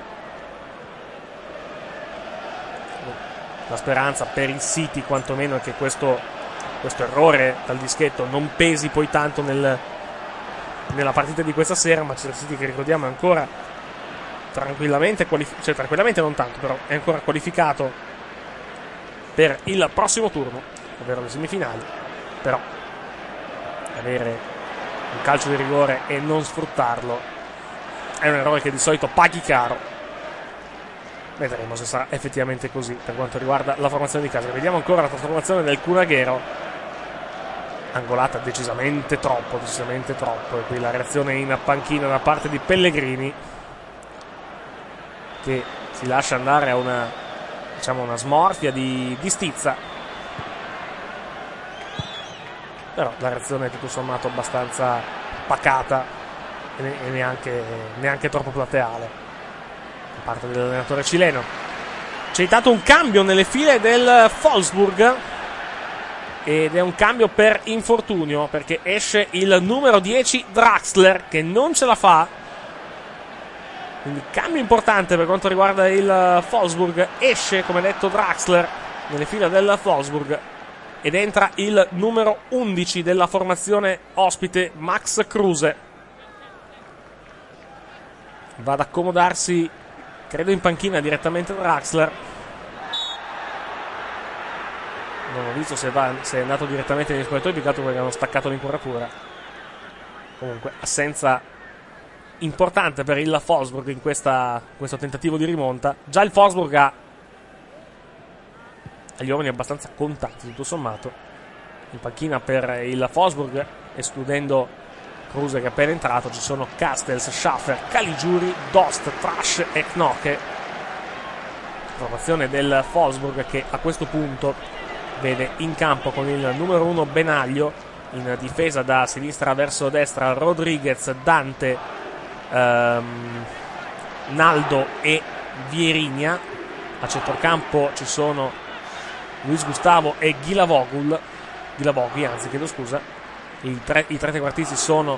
[SPEAKER 1] La speranza per il City quantomeno è che questo, questo errore dal dischetto non pesi poi tanto nel, nella partita di questa sera. Manchester City, che ricordiamo è ancora tranquillamente qualificato, cioè tranquillamente non tanto, però è ancora qualificato per il prossimo turno, ovvero le semifinali. Però avere un calcio di rigore e non sfruttarlo è un errore che di solito paghi caro. Vedremo se sarà effettivamente così per quanto riguarda la formazione di casa. Vediamo ancora la trasformazione del Kun Aguero, angolata decisamente troppo, decisamente troppo, e qui la reazione in panchina da parte di Pellegrini, che si lascia andare a una, diciamo, una smorfia di, di stizza. Però la reazione è tutto sommato abbastanza pacata e neanche, neanche troppo plateale da parte dell'allenatore cileno. C'è intanto un cambio nelle file del Wolfsburg, ed è un cambio per infortunio, perché esce il numero dieci Draxler che non ce la fa. Quindi cambio importante per quanto riguarda il Wolfsburg. Esce, come detto, Draxler nelle file del Wolfsburg ed entra il numero undici della formazione ospite, Max Kruse. Va ad accomodarsi, credo, in panchina direttamente Draxler. Non ho visto se, va, se è andato direttamente negli spogliatoi, più che altro perché hanno staccato l'inquadratura. Comunque assenza importante per il Wolfsburg in questa, questo tentativo di rimonta. Già il Wolfsburg ha gli uomini abbastanza contati tutto sommato in panchina. Per il Wolfsburg, escludendo Kruse che è appena entrato, ci sono Castells, Schaffer, Caligiuri, Dost, Trash e Knoche. Formazione del Wolfsburg che a questo punto vede in campo con il numero uno Benaglio, in difesa da sinistra verso destra Rodriguez, Dante ehm, Naldo e Vierinia. A centrocampo ci sono Luis Gustavo e Ghilavogul Ghilavogui, anzi chiedo scusa. I tre, i tre trequartisti sono,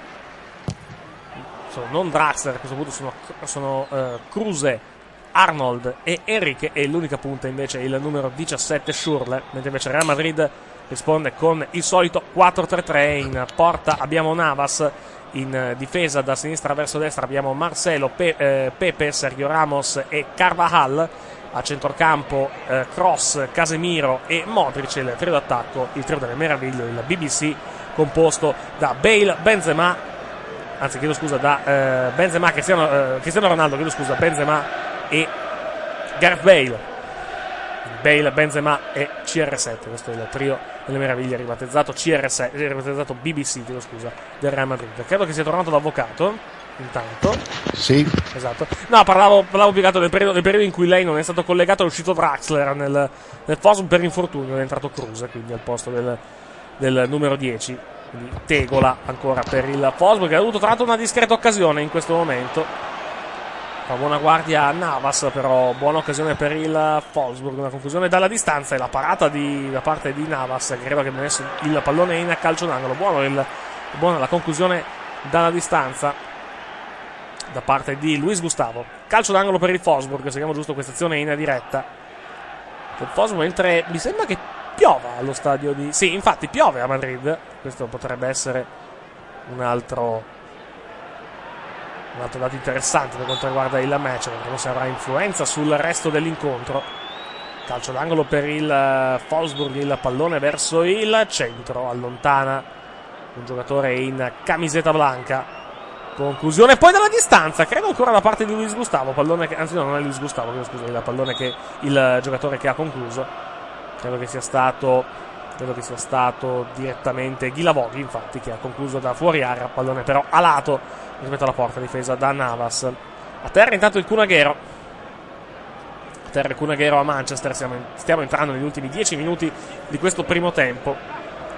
[SPEAKER 1] sono non Draxler, a questo punto sono, sono uh, Kruse, Arnold e Enrique, e l'unica punta invece è il numero diciassette Schürrle, mentre invece Real Madrid risponde con il solito quattro tre tre. In porta abbiamo Navas, in difesa da sinistra verso destra abbiamo Marcelo, Pe- eh, Pepe, Sergio Ramos e Carvajal. A centrocampo eh, Kroos, Casemiro e Modric. Il trio d'attacco, il trio delle meraviglie, il B B C, composto da Bale, Benzema, anzi chiedo scusa, da eh, Benzema, Cristiano, eh, Cristiano Ronaldo, chiedo scusa, Benzema e Gareth Bale. Bale, Benzema e C R sette, questo è il trio delle meraviglie ribattezzato C R sette, ribattezzato B B C, chiedo scusa, del Real Madrid. Credo che sia tornato l'avvocato. Intanto,
[SPEAKER 3] sì,
[SPEAKER 1] esatto. No, parlavo, parlavo più che altro del periodo, del periodo in cui lei non è stato collegato, è uscito Draxler nel, nel Fosum per infortunio, è entrato Kruse, quindi al posto del, del numero dieci. Quindi Tegola ancora per il Fosum, che ha avuto tra l'altro una discreta occasione in questo momento. Fa buona guardia a Navas, però buona occasione per il Wolfsburg, una confusione dalla distanza e la parata di, da parte di Navas, che credo che abbia messo il pallone in calcio d'angolo. Buono il, buona la conclusione dalla distanza da parte di Luis Gustavo. Calcio d'angolo per il Wolfsburg, seguiamo giusto questa azione in diretta del Wolfsburg, mentre mi sembra che piova allo stadio di... Sì, infatti piove a Madrid, questo potrebbe essere un altro un altro dato interessante per quanto riguarda il match, vedremo se avrà influenza sul resto dell'incontro. Calcio d'angolo per il Wolfsburg, il pallone verso il centro, allontana un giocatore in camiseta blanca. Conclusione poi dalla distanza, credo ancora da parte di Luis Gustavo, pallone che, anzi no, non è Luis Gustavo, scusa, il pallone che il giocatore che ha concluso, credo che sia stato credo che sia stato direttamente Ghilavogui, infatti, che ha concluso da fuori area, pallone però a lato rispetto alla porta, difesa da Navas. A terra intanto il Kun Agüero, a terra il Kun Agüero a Manchester, stiamo, stiamo entrando negli ultimi dieci minuti di questo primo tempo.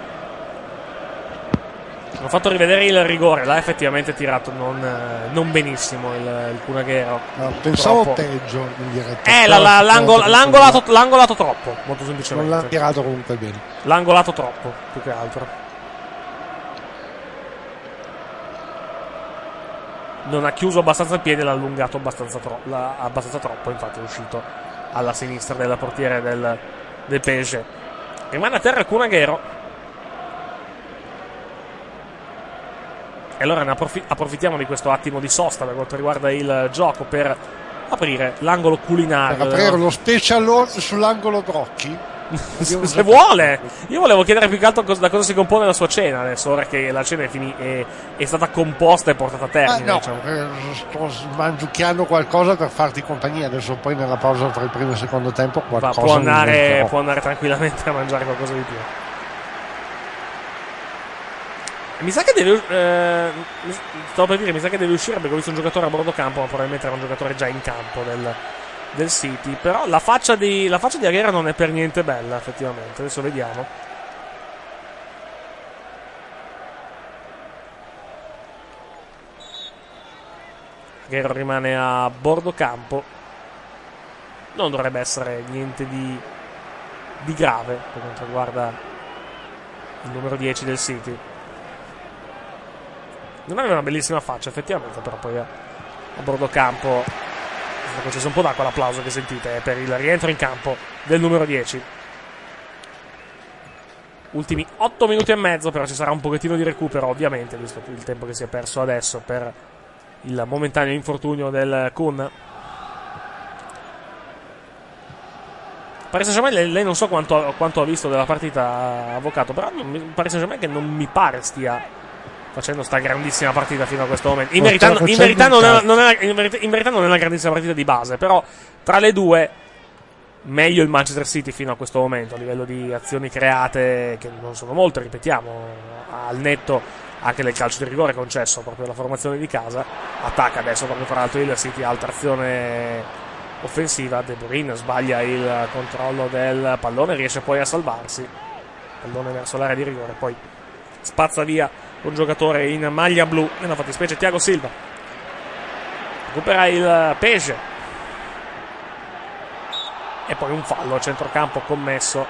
[SPEAKER 1] Ho fatto rivedere il rigore, l'ha effettivamente tirato non, non benissimo il, il Kun Agüero.
[SPEAKER 3] No, pensavo
[SPEAKER 1] troppo.
[SPEAKER 3] Peggio in diretta.
[SPEAKER 1] Eh, la, la, l'angol, l'angolato, l'angolato troppo, molto semplicemente.
[SPEAKER 3] Non l'ha tirato comunque bene.
[SPEAKER 1] L'angolato troppo, più che altro. Non ha chiuso abbastanza il piede, l'ha allungato abbastanza, tro- l'ha abbastanza troppo, infatti è uscito alla sinistra del portiere del, del P S G. Rimane a terra il Kun Agüero. E allora ne approf- approfittiamo di questo attimo di sosta per quanto riguarda il gioco per aprire l'angolo culinario.
[SPEAKER 3] Per aprire lo specialone sull'angolo Brocchi.
[SPEAKER 1] Se vuole. Io volevo chiedere più che altro da cosa si compone la sua cena adesso, ora che la cena è, fini- è, è stata composta e portata a termine.
[SPEAKER 3] Ah, no,
[SPEAKER 1] diciamo.
[SPEAKER 3] eh, sto mangiucchiando qualcosa per farti compagnia. Adesso poi nella pausa tra il primo e il secondo tempo qualcosa
[SPEAKER 1] Va, può, andare,
[SPEAKER 3] mi
[SPEAKER 1] può andare tranquillamente a mangiare qualcosa di più. Mi sa che deve eh, stavo per dire mi sa che deve uscire perché ho visto un giocatore a bordo campo, ma probabilmente era un giocatore già in campo del, del City. Però la faccia di la faccia di Agüero non è per niente bella, effettivamente. Adesso vediamo. Agüero rimane a bordo campo. Non dovrebbe essere niente di di grave per quanto riguarda il numero dieci del City. Non aveva una bellissima faccia effettivamente, però poi a, a bordo campo è stato concesso un po' d'acqua. L'applauso che sentite è per il rientro in campo del numero dieci. Ultimi otto minuti e mezzo, però ci sarà un pochettino di recupero ovviamente, visto il tempo che si è perso adesso per il momentaneo infortunio del Kun. Paris Saint-Germain, lei, lei non so quanto, quanto ha visto della partita, avvocato, però non, Paris Saint-Germain che non mi pare stia facendo sta grandissima partita fino a questo momento. In verità, in verità, non, è, non, è, in verità, in verità non è una grandissima partita di base, però tra le due meglio il Manchester City fino a questo momento a livello di azioni create, che non sono molte, ripetiamo, al netto anche del calcio di rigore concesso proprio alla formazione di casa. Attacca adesso proprio tra l'altro il City, altra azione offensiva. De Bruyne sbaglia il controllo del pallone, riesce poi a salvarsi, pallone verso l'area di rigore, poi spazza via un giocatore in maglia blu, nella fattispecie Thiago Silva. recupera il Pesce, e poi un fallo a centrocampo commesso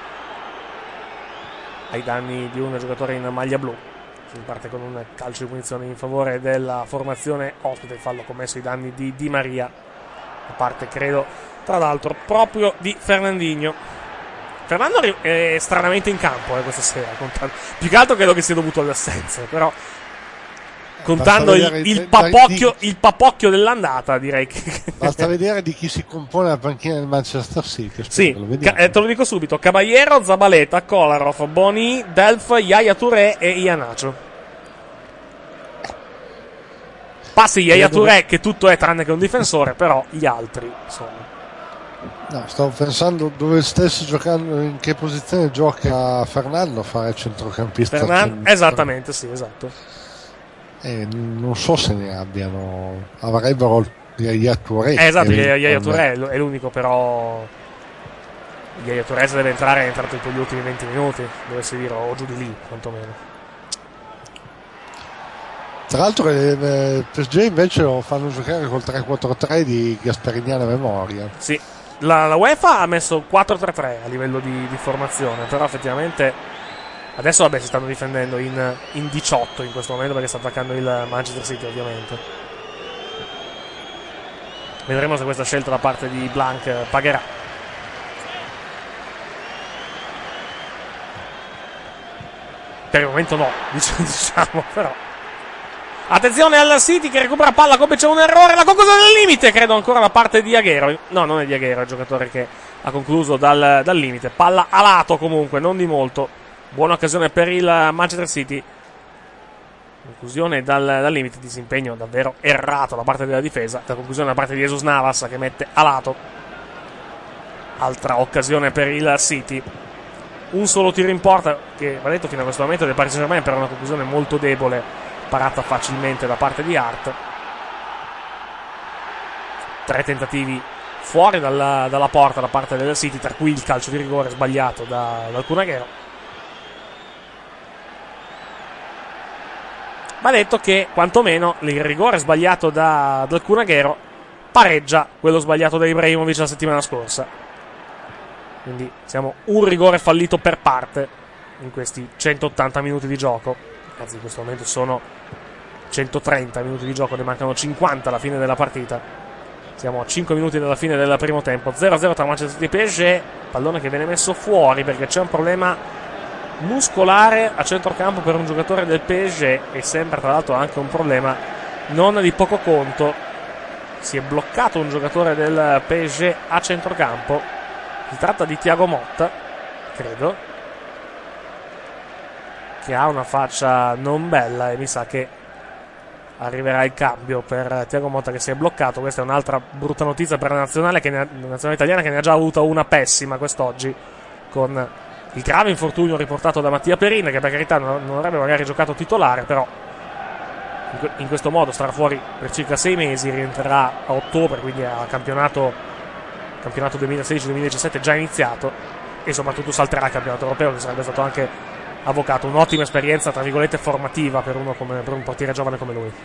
[SPEAKER 1] ai danni di un giocatore in maglia blu. Si parte con un calcio di punizione in favore della formazione ospite, il fallo commesso ai danni di Di Maria, da parte credo tra l'altro proprio di Fernandinho. Fernando è stranamente in campo eh, questa sera, contando. Più che altro credo che sia dovuto alle assenze, però contando il, il, papocchio, il papocchio dell'andata, direi che
[SPEAKER 3] basta vedere di chi si compone la panchina del Manchester City.
[SPEAKER 1] Sì, lo ca- eh, te lo dico subito: Caballero, Zabaleta, Kolarov, Boni, Delf, Yaya Touré e Iheanacho. Passi Yaya Touré che tutto è tranne che un difensore, però gli altri sono.
[SPEAKER 3] No, stavo pensando dove stesse giocando, in che posizione gioca Fernando, fare centrocampista.
[SPEAKER 1] Fernan- esattamente, sì, esatto.
[SPEAKER 3] E non so se ne abbiano, avrebbero Yaya Touré.
[SPEAKER 1] Eh, esatto, Yaya Touré è l'unico, però Yaya Touré se deve entrare è entrato in gli ultimi venti minuti, dovessi dire, o giù di lì quantomeno.
[SPEAKER 3] Tra l'altro il P S G invece lo fanno giocare col tre quattro tre di Gasperiniana memoria.
[SPEAKER 1] Sì, la, la UEFA ha messo quattro tre tre a livello di, di formazione, però effettivamente adesso vabbè si stanno difendendo in, in diciotto in questo momento perché sta attaccando il Manchester City ovviamente. Vedremo se questa scelta da parte di Blanc pagherà. Per il momento no, diciamo, però. Attenzione al City che recupera palla, come c'è un errore, la conclusione del limite, credo ancora da parte di Aguero. No, non è di Aguero, è il giocatore che ha concluso dal, dal limite. Palla a lato comunque, non di molto. Buona occasione per il Manchester City. Conclusione dal, dal limite, disimpegno davvero errato da parte della difesa. La conclusione da parte di Jesus Navas che mette a lato. Altra occasione per il City. Un solo tiro in porta che va detto fino a questo momento del Paris Saint-Germain, per una conclusione molto debole, parata facilmente da parte di Hart. Tre tentativi fuori dalla, dalla porta da parte del City, tra cui il calcio di rigore sbagliato da, dal Kun Aguero. Va detto che quantomeno il rigore sbagliato da, dal Kun Aguero pareggia quello sbagliato da Ibrahimovic la settimana scorsa. Quindi siamo un rigore fallito per parte in questi centottanta minuti di gioco. Anzi, in questo momento sono centotrenta minuti di gioco, ne mancano cinquanta alla fine della partita. Siamo a cinque minuti dalla fine del primo tempo. zero a zero tra Manchester City e P S G. Pallone che viene messo fuori perché c'è un problema muscolare a centrocampo per un giocatore del P S G, e sembra tra l'altro anche un problema non di poco conto. Si è bloccato un giocatore del P S G a centrocampo. Si tratta di Thiago Motta, credo, che ha una faccia non bella, e mi sa che arriverà il cambio per Thiago Motta che si è bloccato. Questa è un'altra brutta notizia per la nazionale, che ne ha, la nazionale italiana, che ne ha già avuta una pessima quest'oggi con il grave infortunio riportato da Mattia Perin, che per carità non, non avrebbe magari giocato titolare, però in, in questo modo starà fuori per circa sei mesi, rientrerà a ottobre, quindi a campionato, campionato duemilasedici duemiladiciassette già iniziato, e soprattutto salterà il campionato europeo, che sarebbe stato anche avvocato, un'ottima esperienza tra virgolette formativa per uno come per un portiere giovane come lui.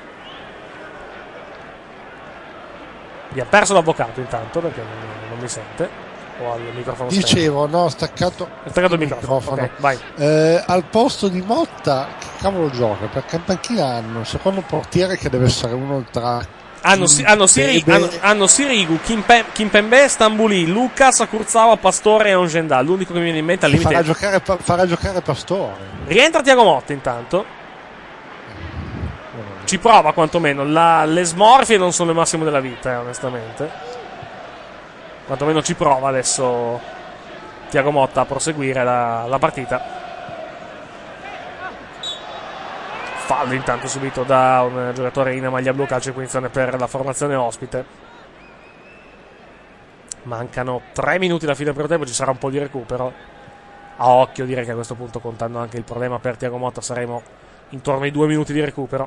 [SPEAKER 1] Vi ha perso l'avvocato intanto perché non, non mi sente, o al microfono
[SPEAKER 3] dicevo stretto. No, staccato
[SPEAKER 1] ho staccato il microfono, microfono. Okay, vai.
[SPEAKER 3] Eh, al posto di Motta che cavolo gioca, perché in panchina hanno il secondo portiere che deve essere uno tra
[SPEAKER 1] Hanno, hanno, Siri, hanno, hanno Sirigu, Kimpe, Kimpembe, Stambouli, Lucas, Kurzawa, Pastore e Ongendà. L'unico che mi viene in mente al limite
[SPEAKER 3] farà giocare, farà giocare Pastore.
[SPEAKER 1] Rientra Thiago Motta intanto. Ci prova quantomeno. La, le smorfie non sono il massimo della vita, eh, onestamente. Quantomeno ci prova adesso Thiago Motta a proseguire la, la partita. Fallo intanto subito da un giocatore in maglia blu, calcio di punizione per la formazione ospite. Mancano tre minuti alla fine del primo tempo, ci sarà un po' di recupero. A occhio direi che a questo punto, contando anche il problema per Thiago Motta, saremo intorno ai due minuti di recupero.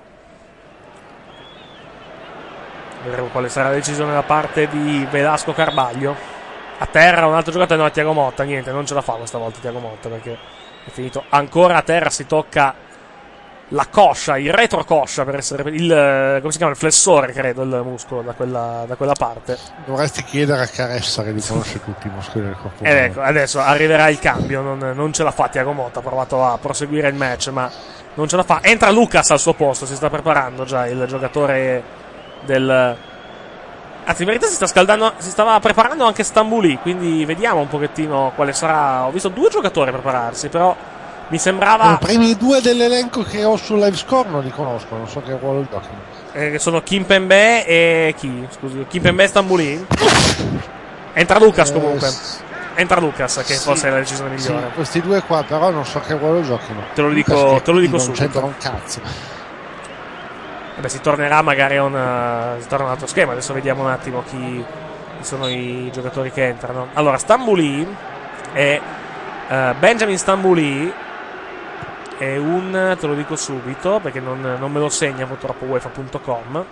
[SPEAKER 1] Vedremo quale sarà la decisione da parte di Velasco Carbaglio. A terra un altro giocatore, no, Thiago Motta, niente, non ce la fa questa volta Thiago Motta perché è finito ancora a terra. Si tocca la coscia, il retrocoscia per essere il, come si chiama, il flessore credo, il muscolo da quella, da quella parte.
[SPEAKER 3] Dovresti chiedere a Caressa che li conosce tutti i muscoli del corpo.
[SPEAKER 1] Ed ecco, adesso arriverà il cambio, non, non ce l'ha fa Thiago Motta, ha provato a proseguire il match ma non ce la fa. Entra Lucas al suo posto, si sta preparando già il giocatore del... Anzi, in verità si sta scaldando, si stava preparando anche Stambouli, quindi vediamo un pochettino quale sarà. Ho visto due giocatori prepararsi, però mi sembrava...
[SPEAKER 3] I primi due dell'elenco che ho sul live score non li conosco, non so che ruolo giocano.
[SPEAKER 1] Eh, che sono Kimpembe e chi? Scusi, Kimpembe e Stambouli? Entra Lucas comunque. Entra Lucas, che
[SPEAKER 3] sì,
[SPEAKER 1] forse è la decisione migliore.
[SPEAKER 3] Sì, questi due qua però non so che ruolo giochino.
[SPEAKER 1] Te lo dico, te lo dico
[SPEAKER 3] non
[SPEAKER 1] subito.
[SPEAKER 3] c'entra un cazzo.
[SPEAKER 1] Eh beh, si tornerà magari a un, si torna a un altro schema. Adesso vediamo un attimo chi, chi sono i giocatori che entrano. Allora, Stambouli e uh, Benjamin Stambouli è un, te lo dico subito perché non, non me lo segna purtroppo UEFA punto com.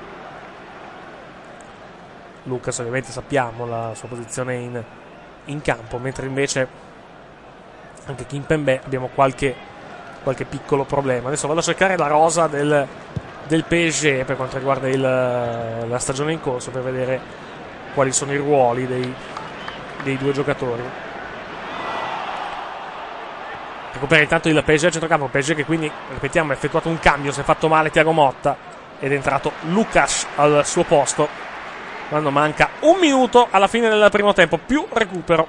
[SPEAKER 1] Lucas ovviamente sappiamo la sua posizione in, in campo, mentre invece anche Kimpembe abbiamo qualche, qualche piccolo problema. Adesso vado a cercare la rosa del, del P S G per quanto riguarda il, la stagione in corso, per vedere quali sono i ruoli dei, dei due giocatori. Recupera intanto il P S G a centrocampo, P S G che quindi, ripetiamo, ha effettuato un cambio, si è fatto male Thiago Motta ed è entrato Lucas al suo posto quando manca un minuto alla fine del primo tempo, più recupero.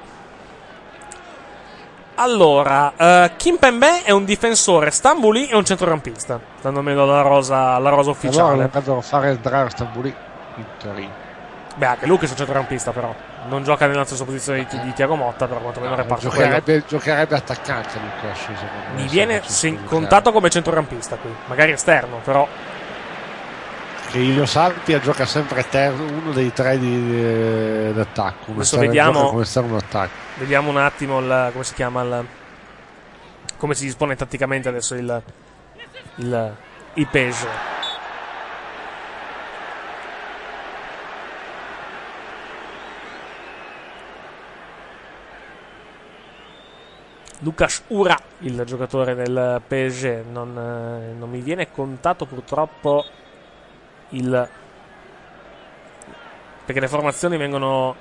[SPEAKER 1] Allora, uh, Kimpembe è un difensore, Stambouli è un centrocampista, stanno meglio la rosa, la rosa ufficiale.
[SPEAKER 3] Allora dovrebbero fare entrare Stambouli in teoria.
[SPEAKER 1] Beh, anche Lucas è un centrocampista, però non gioca nella stessa posizione di, di Thiago Motta, però quantomeno no, reparto
[SPEAKER 3] giocherebbe, giocherebbe attaccante Lucas.
[SPEAKER 1] Mi viene sen- contato come centrocampista qui, magari esterno, però
[SPEAKER 3] che io sappia gioca sempre esterno, uno dei tre di, eh, d'attacco.
[SPEAKER 1] Adesso vediamo
[SPEAKER 3] come esterno attacco.
[SPEAKER 1] Vediamo un attimo il, come si chiama il, come si dispone tatticamente adesso il il, il P S G. Lucas Ura, il giocatore del P S G, non, eh, non mi viene contato purtroppo il, perché le formazioni vengono,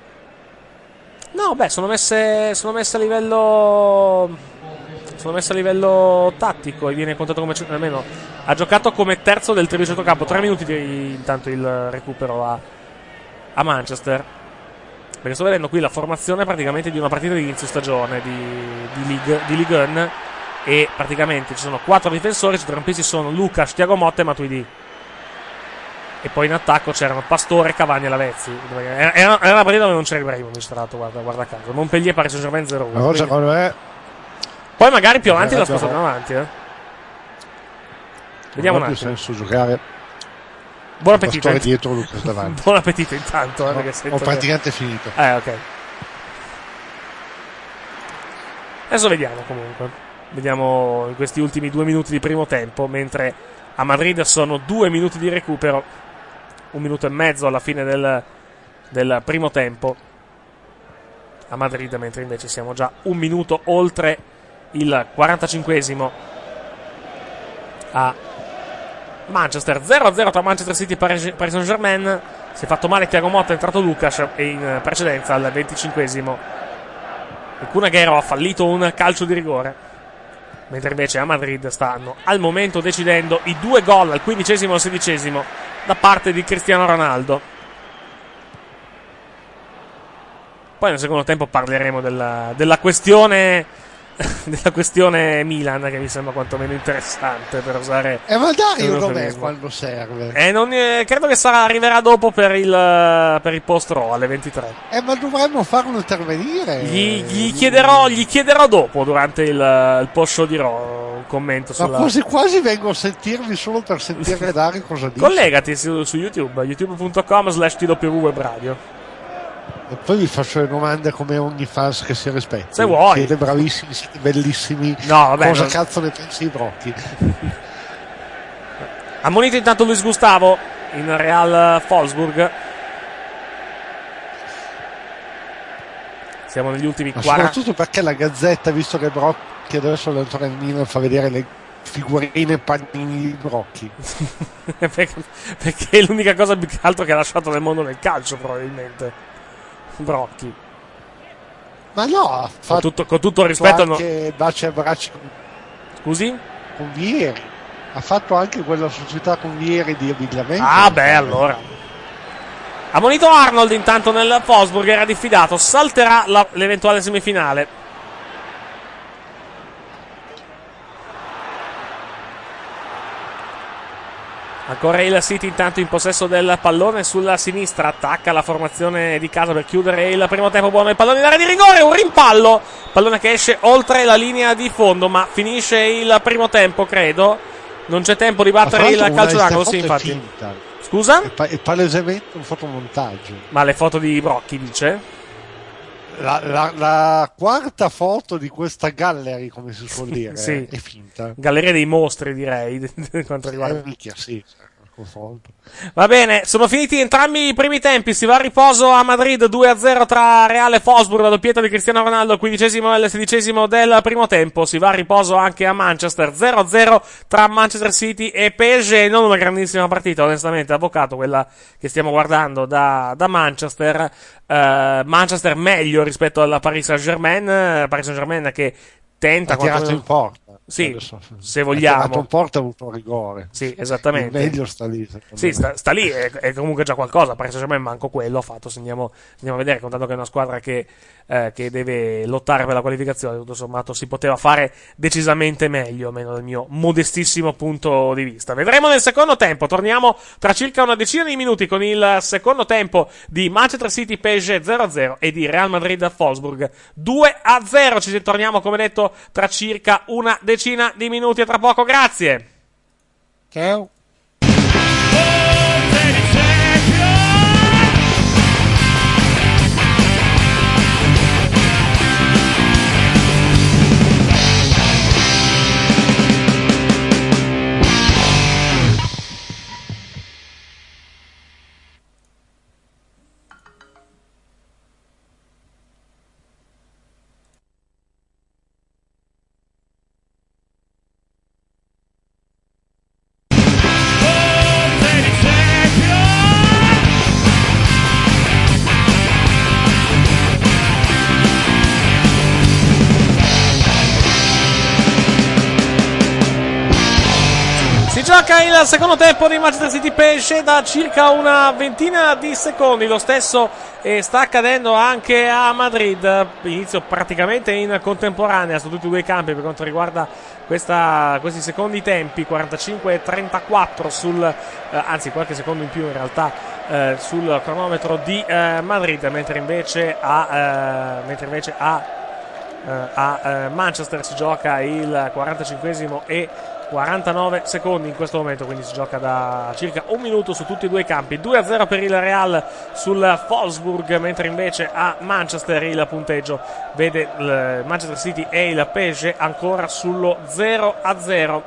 [SPEAKER 1] no beh sono messe sono messe a livello sono messe a livello tattico e viene contato come, almeno ha giocato come terzo del trio di centrocampo. Tre minuti di intanto il recupero a, a Manchester, perché sto vedendo qui la formazione praticamente di una partita di inizio stagione di, di League di Ligue uno, e praticamente ci sono quattro difensori, i centrocampisti sono Lucas, Thiago Motta e Matuidi, e poi in attacco c'erano Pastore, Cavani e Lavezzi. Era, era una partita dove non c'era Ibrahimovic, tra l'altro, guarda, guarda caso. Montpellier, Paris Saint-Germain zero uno.
[SPEAKER 3] Allora, secondo me,
[SPEAKER 1] poi magari più avanti la spostano avanti, eh. Vediamo un attimo.
[SPEAKER 3] senso giocare.
[SPEAKER 1] Buon appetito.
[SPEAKER 3] Pastore dietro, Lucas davanti.
[SPEAKER 1] Buon appetito intanto, eh,
[SPEAKER 3] no,
[SPEAKER 1] perché
[SPEAKER 3] ho praticamente
[SPEAKER 1] che...
[SPEAKER 3] finito.
[SPEAKER 1] Eh, ok. Adesso vediamo comunque. Vediamo in questi ultimi due minuti di primo tempo, mentre a Madrid sono due minuti di recupero, un minuto e mezzo alla fine del, del primo tempo a Madrid, mentre invece siamo già un minuto oltre il quarantacinquesimo a Manchester. Zero a zero tra Manchester City e Paris Saint-Germain. Si è fatto male Thiago Motta, è entrato Lucas, e in precedenza al venticinquesimo il Kun Aguero ha fallito un calcio di rigore, mentre invece a Madrid stanno al momento decidendo i due gol al quindicesimo e al sedicesimo da parte di Cristiano Ronaldo. Poi nel secondo tempo parleremo della, della questione della questione Milan, che mi sembra quantomeno interessante, per usare
[SPEAKER 3] e magari dov'è quando serve,
[SPEAKER 1] e non, eh, credo che sarà, arriverà dopo per il, per il post Raw alle ventitré.
[SPEAKER 3] Eh, ma dovremmo farlo intervenire.
[SPEAKER 1] Gli, gli, chiederò, gli chiederò dopo, durante il, il post show di Raw, un commento sulla...
[SPEAKER 3] Ma quasi quasi vengo a sentirvi solo per sentire Dario cosa dice.
[SPEAKER 1] Collegati su, su YouTube, youtube punto com slash T W Web Radio.
[SPEAKER 3] E poi vi faccio le domande come ogni fans che si rispetta.
[SPEAKER 1] Se vuoi.
[SPEAKER 3] Siete bravissimi, siete bellissimi.
[SPEAKER 1] No, vabbè,
[SPEAKER 3] cosa
[SPEAKER 1] non...
[SPEAKER 3] cazzo ne pensi i Brocchi?
[SPEAKER 1] Ammonito intanto Luis Gustavo in Real Wolfsburg. Siamo negli ultimi quaranta.
[SPEAKER 3] Soprattutto perché la Gazzetta, visto che Brocchi adesso l'allenatore del Milan, fa vedere le figurine panini di Brocchi.
[SPEAKER 1] perché, perché è l'unica cosa più che altro che ha lasciato nel mondo del calcio, probabilmente. Brocchi.
[SPEAKER 3] Ma no, ha fatto
[SPEAKER 1] con tutto, con tutto il rispetto,
[SPEAKER 3] anche
[SPEAKER 1] no.
[SPEAKER 3] baci e abbracci con...
[SPEAKER 1] Scusi?
[SPEAKER 3] Con Vieri. Ha fatto anche quella società con Vieri di abbigliamento.
[SPEAKER 1] Ah, beh, allora. Ammonito Arnold intanto nel Wolfsburg, era diffidato, salterà la, l'eventuale semifinale. Ancora il City intanto in possesso del pallone sulla sinistra, attacca la formazione di casa per chiudere il primo tempo. Buono il pallone in area di rigore, un rimpallo, pallone che esce oltre la linea di fondo, ma finisce il primo tempo, credo. Non c'è tempo di battere il calcio d'angolo, sì, infatti.
[SPEAKER 3] Finta.
[SPEAKER 1] Scusa?
[SPEAKER 3] È, pa- è palesemente un fotomontaggio.
[SPEAKER 1] Ma le foto di Brocchi, dice?
[SPEAKER 3] La, la, la quarta foto di questa gallery, come si suol dire,
[SPEAKER 1] sì.
[SPEAKER 3] È finta.
[SPEAKER 1] Galleria dei mostri, direi, quanto riguarda.
[SPEAKER 3] Eh, minchia, sì, confronto.
[SPEAKER 1] Va bene, sono finiti entrambi i primi tempi, si va a riposo a Madrid, due a zero tra Real e Wolfsburg, la doppietta di Cristiano Ronaldo, quindicesimo e il sedicesimo del primo tempo. Si va a riposo anche a Manchester, zero a zero tra Manchester City e P S G, non una grandissima partita, onestamente, avvocato, quella che stiamo guardando da, da Manchester. Uh, Manchester meglio rispetto alla Paris Saint-Germain, uh, Paris Saint-Germain che tenta
[SPEAKER 3] ha tirato in porta.
[SPEAKER 1] Sì,
[SPEAKER 3] adesso,
[SPEAKER 1] se vogliamo.
[SPEAKER 3] Ha tirato in porta e ha avuto un rigore.
[SPEAKER 1] Sì, esattamente.
[SPEAKER 3] Il meglio sta lì.
[SPEAKER 1] Sì, sta, sta lì, è, è comunque già qualcosa. Paris Saint-Germain manco quello ha fatto. Se andiamo, andiamo a vedere, contando che è una squadra che, eh, che deve lottare per la qualificazione, tutto sommato si poteva fare decisamente meglio, almeno dal mio modestissimo punto di vista. Vedremo nel secondo tempo. Torniamo tra circa una decina di minuti con il secondo tempo di Manchester City P S G zero a zero e di Real Madrid Wolfsburg due a zero. Ci torniamo, come detto, tra circa una decina di minuti. A tra poco, grazie.
[SPEAKER 3] Ciao.
[SPEAKER 1] Gioca il secondo tempo di Manchester City P S G da circa una ventina di secondi. Lo stesso eh, sta accadendo anche a Madrid. Inizio praticamente in contemporanea su tutti e due i campi per quanto riguarda questa, questi secondi tempi. quarantacinque e trentaquattro sul, eh, anzi qualche secondo in più in realtà eh, sul cronometro di eh, Madrid, mentre invece a, eh, mentre invece a, eh, a eh, Manchester si gioca il quarantacinquesimo e quarantanove secondi in questo momento, quindi si gioca da circa un minuto su tutti e due i campi. Due a zero per il Real sul Wolfsburg, mentre invece a Manchester il punteggio vede il Manchester City e il P S G ancora sullo zero a zero,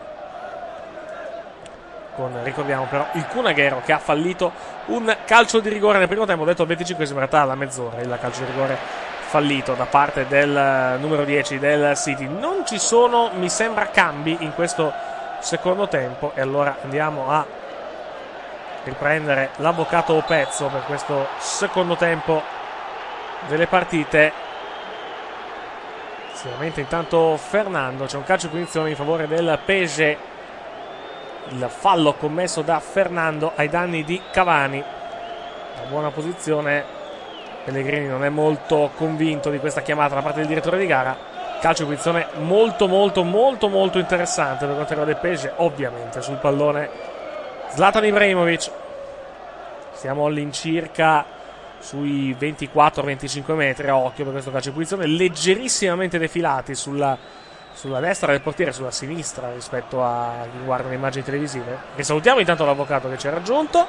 [SPEAKER 1] con, ricordiamo però, il Kun Agüero che ha fallito un calcio di rigore nel primo tempo. Ho detto al venticinquesimo, in realtà alla mezz'ora il calcio di rigore fallito da parte del numero dieci del City. Non ci sono, mi sembra, cambi in questo secondo tempo, e allora andiamo a riprendere l'avvocato Opezzo per questo secondo tempo delle partite. Sicuramente intanto Fernando, c'è un calcio di punizione in favore del P S G, il fallo commesso da Fernando ai danni di Cavani. Una buona posizione, Pellegrini non è molto convinto di questa chiamata da parte del direttore di gara. Calcio di punizione molto molto molto molto interessante per quanto riguarda il P S G, ovviamente sul pallone Zlatan Ibrahimovic. Siamo all'incirca sui ventiquattro venticinque metri, a occhio per questo calcio di punizione, leggerissimamente defilati sulla, sulla destra del portiere, sulla sinistra rispetto a chi guarda le immagini televisive. E salutiamo intanto l'avvocato che ci è raggiunto,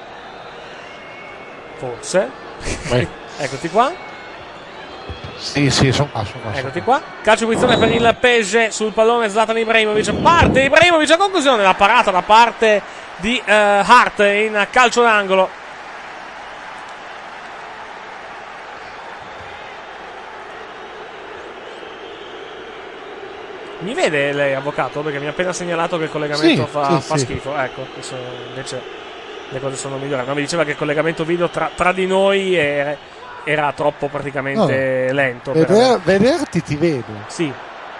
[SPEAKER 1] forse. Eccoti qua.
[SPEAKER 3] Sì, sì, sono qua, sono qua.
[SPEAKER 1] Eccoti qua. Calcio di punizione per il P S G sul pallone Zlatan Ibrahimovic. Parte Ibrahimovic, a conclusione la parata da parte di uh, Hart in calcio d'angolo. Mi vede lei, avvocato? Perché mi ha appena segnalato che il collegamento
[SPEAKER 3] sì,
[SPEAKER 1] fa,
[SPEAKER 3] sì,
[SPEAKER 1] fa
[SPEAKER 3] sì.
[SPEAKER 1] schifo. Ecco, adesso invece le cose sono migliori. No, mi diceva che il collegamento video tra, tra di noi era, era troppo praticamente
[SPEAKER 3] no,
[SPEAKER 1] lento.
[SPEAKER 3] Veder,
[SPEAKER 1] per...
[SPEAKER 3] Vederti ti vedo.
[SPEAKER 1] Sì.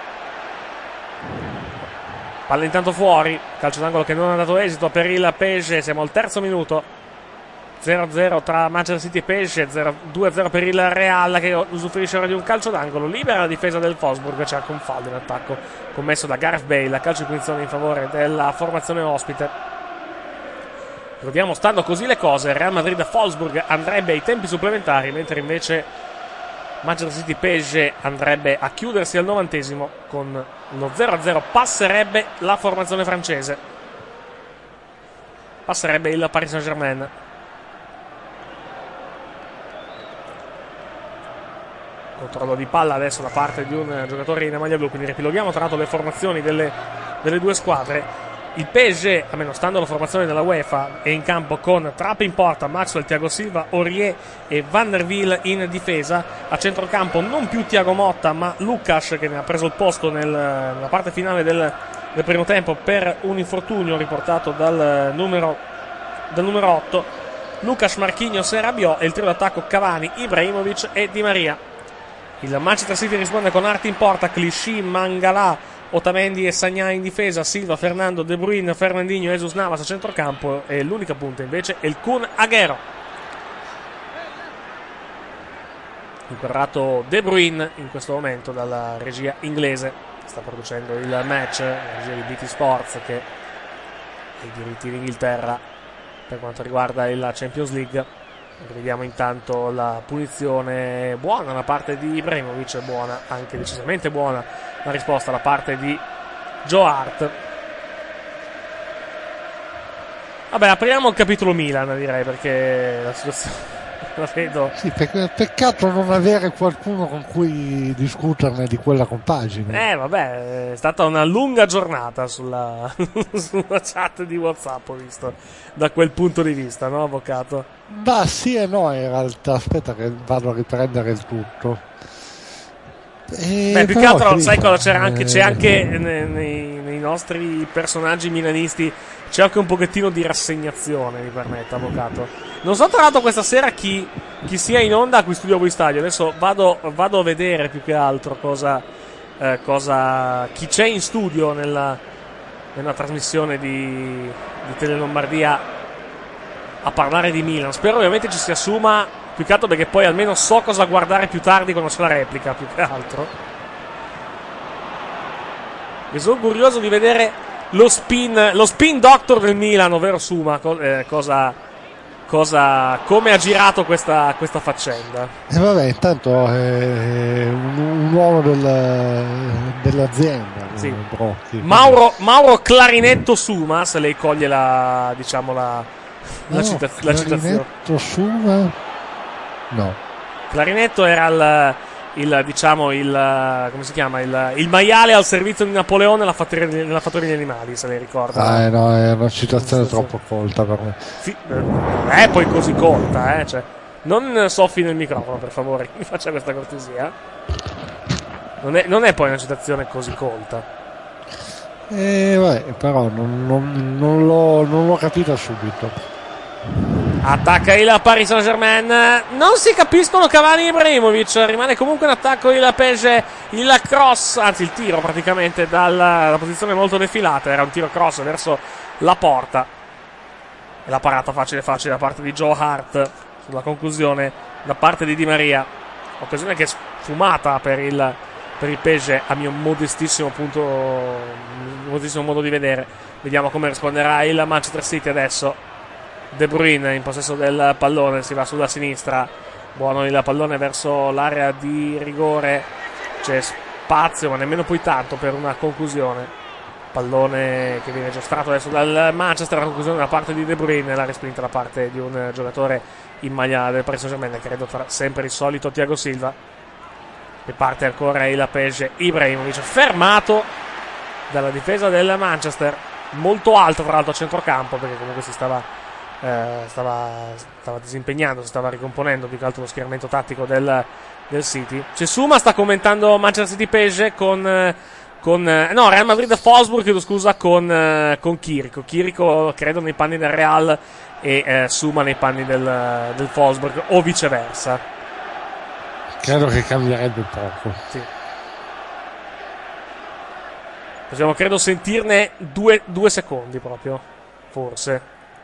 [SPEAKER 1] Palla intanto fuori. Calcio d'angolo che non ha dato esito per il Pesce. Siamo al terzo minuto. zero a zero tra Manchester City e Pesce, due a zero per il Real che usufruisce ora di un calcio d'angolo. Libera la difesa del Wolfsburg, c'è anche un fallo in attacco commesso da Gareth Bale, calcio di punizione in favore della formazione ospite. Ricordiamo, stando così le cose, Real Madrid-Wolfsburg andrebbe ai tempi supplementari, mentre invece Manchester City-Pesce andrebbe a chiudersi al novantesimo con uno zero a zero. Passerebbe la formazione francese, passerebbe il Paris Saint-Germain. Controllo di palla adesso da parte di un giocatore in maglia blu, quindi ripiloghiamo tra l'altro le formazioni delle, delle due squadre. Il P S G, almeno stando alla formazione della UEFA, è in campo con Trapp in porta, Maxwell, Thiago Silva, Aurier e Van der Wiel in difesa. A centrocampo non più Thiago Motta ma Lucas, che ne ha preso il posto nel, nella parte finale del, del primo tempo per un infortunio riportato dal numero, dal numero otto. Lucas, Marquinhos e Rabiot, e il trio d'attacco Cavani, Ibrahimovic e Di Maria. Il Manchester City risponde con Hart in porta, Clichy, Mangala, Otamendi e Sagna in difesa, Silva, Fernando, De Bruyne, Fernandinho, Jesus Navas a centrocampo, e l'unica punta invece è il Kun Agüero. Inquadrato De Bruyne in questo momento dalla regia inglese, sta producendo il match, la regia di B T Sports che ha i diritti d'Inghilterra per quanto riguarda la Champions League. Vediamo intanto la punizione buona da parte di Ibrahimovic, buona, anche decisamente buona la risposta da parte di Joe Hart. Vabbè, apriamo il capitolo Milan, direi, perché la situazione la vedo.
[SPEAKER 3] Sì, pec- peccato non avere qualcuno con cui discuterne di quella compagine.
[SPEAKER 1] Eh, vabbè, è stata una lunga giornata sulla, sulla chat di WhatsApp, ho visto, da quel punto di vista, no, avvocato?
[SPEAKER 3] Ma sì e no, in realtà. Aspetta che vado a riprendere il tutto. E
[SPEAKER 1] Beh, più che
[SPEAKER 3] però,
[SPEAKER 1] altro,
[SPEAKER 3] sì,
[SPEAKER 1] sai cosa c'era anche? C'è
[SPEAKER 3] eh,
[SPEAKER 1] anche nei, nei, nei nostri personaggi milanisti, c'è anche un pochettino di rassegnazione, mi permetta, avvocato. Non so tra l'altro questa sera chi, chi sia in onda a Qui Studio Voi Stadio. Adesso vado, vado a vedere più che altro cosa, eh, cosa chi c'è in studio nella, nella trasmissione di, di Tele Lombardia a parlare di Milan. Spero ovviamente ci si assuma, più che altro perché poi almeno so cosa guardare più tardi quando c'è la replica, più che altro. E sono curioso di vedere lo spin, lo spin doctor del Milan, ovvero Suma, co- eh, cosa, cosa, come ha girato questa, questa faccenda.
[SPEAKER 3] E vabbè, intanto è un, un uomo del, dell'azienda,
[SPEAKER 1] Sì.
[SPEAKER 3] Brocchi.
[SPEAKER 1] Mauro, Mauro Clarinetto Suma, se lei coglie la, diciamo la, la,
[SPEAKER 3] No,
[SPEAKER 1] cita- la citazione.
[SPEAKER 3] Clarinetto Suma? No.
[SPEAKER 1] Clarinetto era il, il diciamo il come si chiama il, il maiale al servizio di Napoleone nella fattoria, nella fattoria degli animali, se lei ricorda.
[SPEAKER 3] Ah, eh, no, è una citazione troppo colta per me.
[SPEAKER 1] Sì, non è poi così colta, eh, cioè, non soffi nel microfono, per favore, mi faccia questa cortesia. Non è, non è poi una citazione così colta.
[SPEAKER 3] Eh, vabbè, però non, non, non, l'ho, non l'ho capito subito.
[SPEAKER 1] Attacca il Paris Saint-Germain, non si capiscono Cavani e Ibrahimovic, rimane comunque in attacco il P S G, il cross, anzi il tiro praticamente dalla, dalla posizione molto defilata, era un tiro cross verso la porta e la parata facile facile da parte di Joe Hart sulla conclusione da parte di Di Maria, occasione che è sfumata per il, per il P S G a mio modestissimo punto, modestissimo modo di vedere. Vediamo come risponderà il Manchester City adesso. De Bruyne in possesso del pallone, si va sulla sinistra, buono il pallone verso l'area di rigore, c'è spazio ma nemmeno poi tanto per una conclusione, pallone che viene giostrato adesso dal Manchester, la conclusione da parte di De Bruyne, la respinta da parte di un giocatore in maglia del Paris Saint-Germain, credo tra sempre il solito Thiago Silva, e parte ancora il P S G. Ibrahimovic fermato dalla difesa del Manchester, molto alto tra l'altro a centrocampo, perché comunque si stava Eh, stava, stava disimpegnando, si stava ricomponendo più che altro lo schieramento tattico del, del City. Cesuma sta commentando Manchester City P S G con eh, con eh, no, Real Madrid Wolfsburg, chiedo scusa, con, eh, con Chirico. Chirico credo nei panni del Real e eh, Suma nei panni del, del Wolfsburg, o viceversa.
[SPEAKER 3] Credo che cambierebbe poco.
[SPEAKER 1] Sì. Possiamo credo sentirne due, due secondi proprio, forse.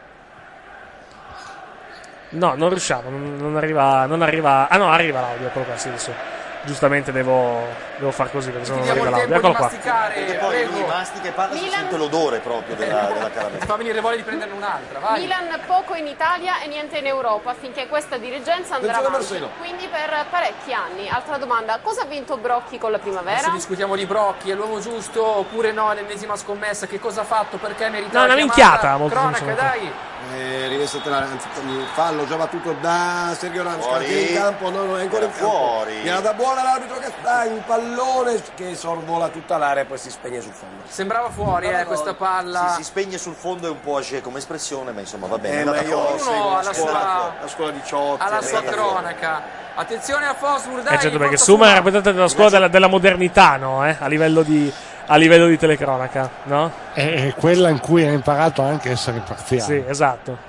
[SPEAKER 1] No, non riusciamo, non, non arriva, non arriva. Ah no, arriva l'audio, eccolo qua, sì, adesso. Giustamente devo, devo far così perché sennò non arriva l'audio. Eccolo qua.
[SPEAKER 5] Perché poi lui mastica e parla, si sente l'odore proprio della, della caramella.
[SPEAKER 6] Fa venire voglia di prenderne un'altra, vai.
[SPEAKER 7] Milan poco in Italia e niente in Europa finché questa dirigenza andrà avanti, quindi per parecchi anni. Altra domanda, cosa ha vinto Brocchi con la primavera?
[SPEAKER 6] Se discutiamo di Brocchi, è l'uomo giusto oppure no, l'ennesima scommessa, che cosa ha fatto, perché merita
[SPEAKER 1] no, una minchiata, molto
[SPEAKER 6] cronaca, dai.
[SPEAKER 8] Eh, riveste fallo già battuto da Sergio Ramos, che in campo no, non è ancora in campo.
[SPEAKER 5] Fuori.
[SPEAKER 8] Viene da buona l'arbitro che sta in pallone che sorvola tutta l'area e poi si spegne sul fondo.
[SPEAKER 6] Sembrava fuori,
[SPEAKER 8] no,
[SPEAKER 6] eh,
[SPEAKER 8] no,
[SPEAKER 6] questa palla.
[SPEAKER 5] Si, si spegne sul fondo, è un po' agé come espressione, ma insomma va bene.
[SPEAKER 8] Eh, ma io seguo
[SPEAKER 6] alla
[SPEAKER 8] la scuola,
[SPEAKER 6] sua,
[SPEAKER 8] la scuola diciotto,
[SPEAKER 6] alla sua cronaca. Attenzione a Wolfsburg, dai.
[SPEAKER 1] Eh certo, perché Suma è rappresentante della scuola della, della modernità, no? Eh? A livello di a livello di telecronaca, no?
[SPEAKER 3] È quella in cui ha imparato anche a essere parziale.
[SPEAKER 1] Sì, esatto.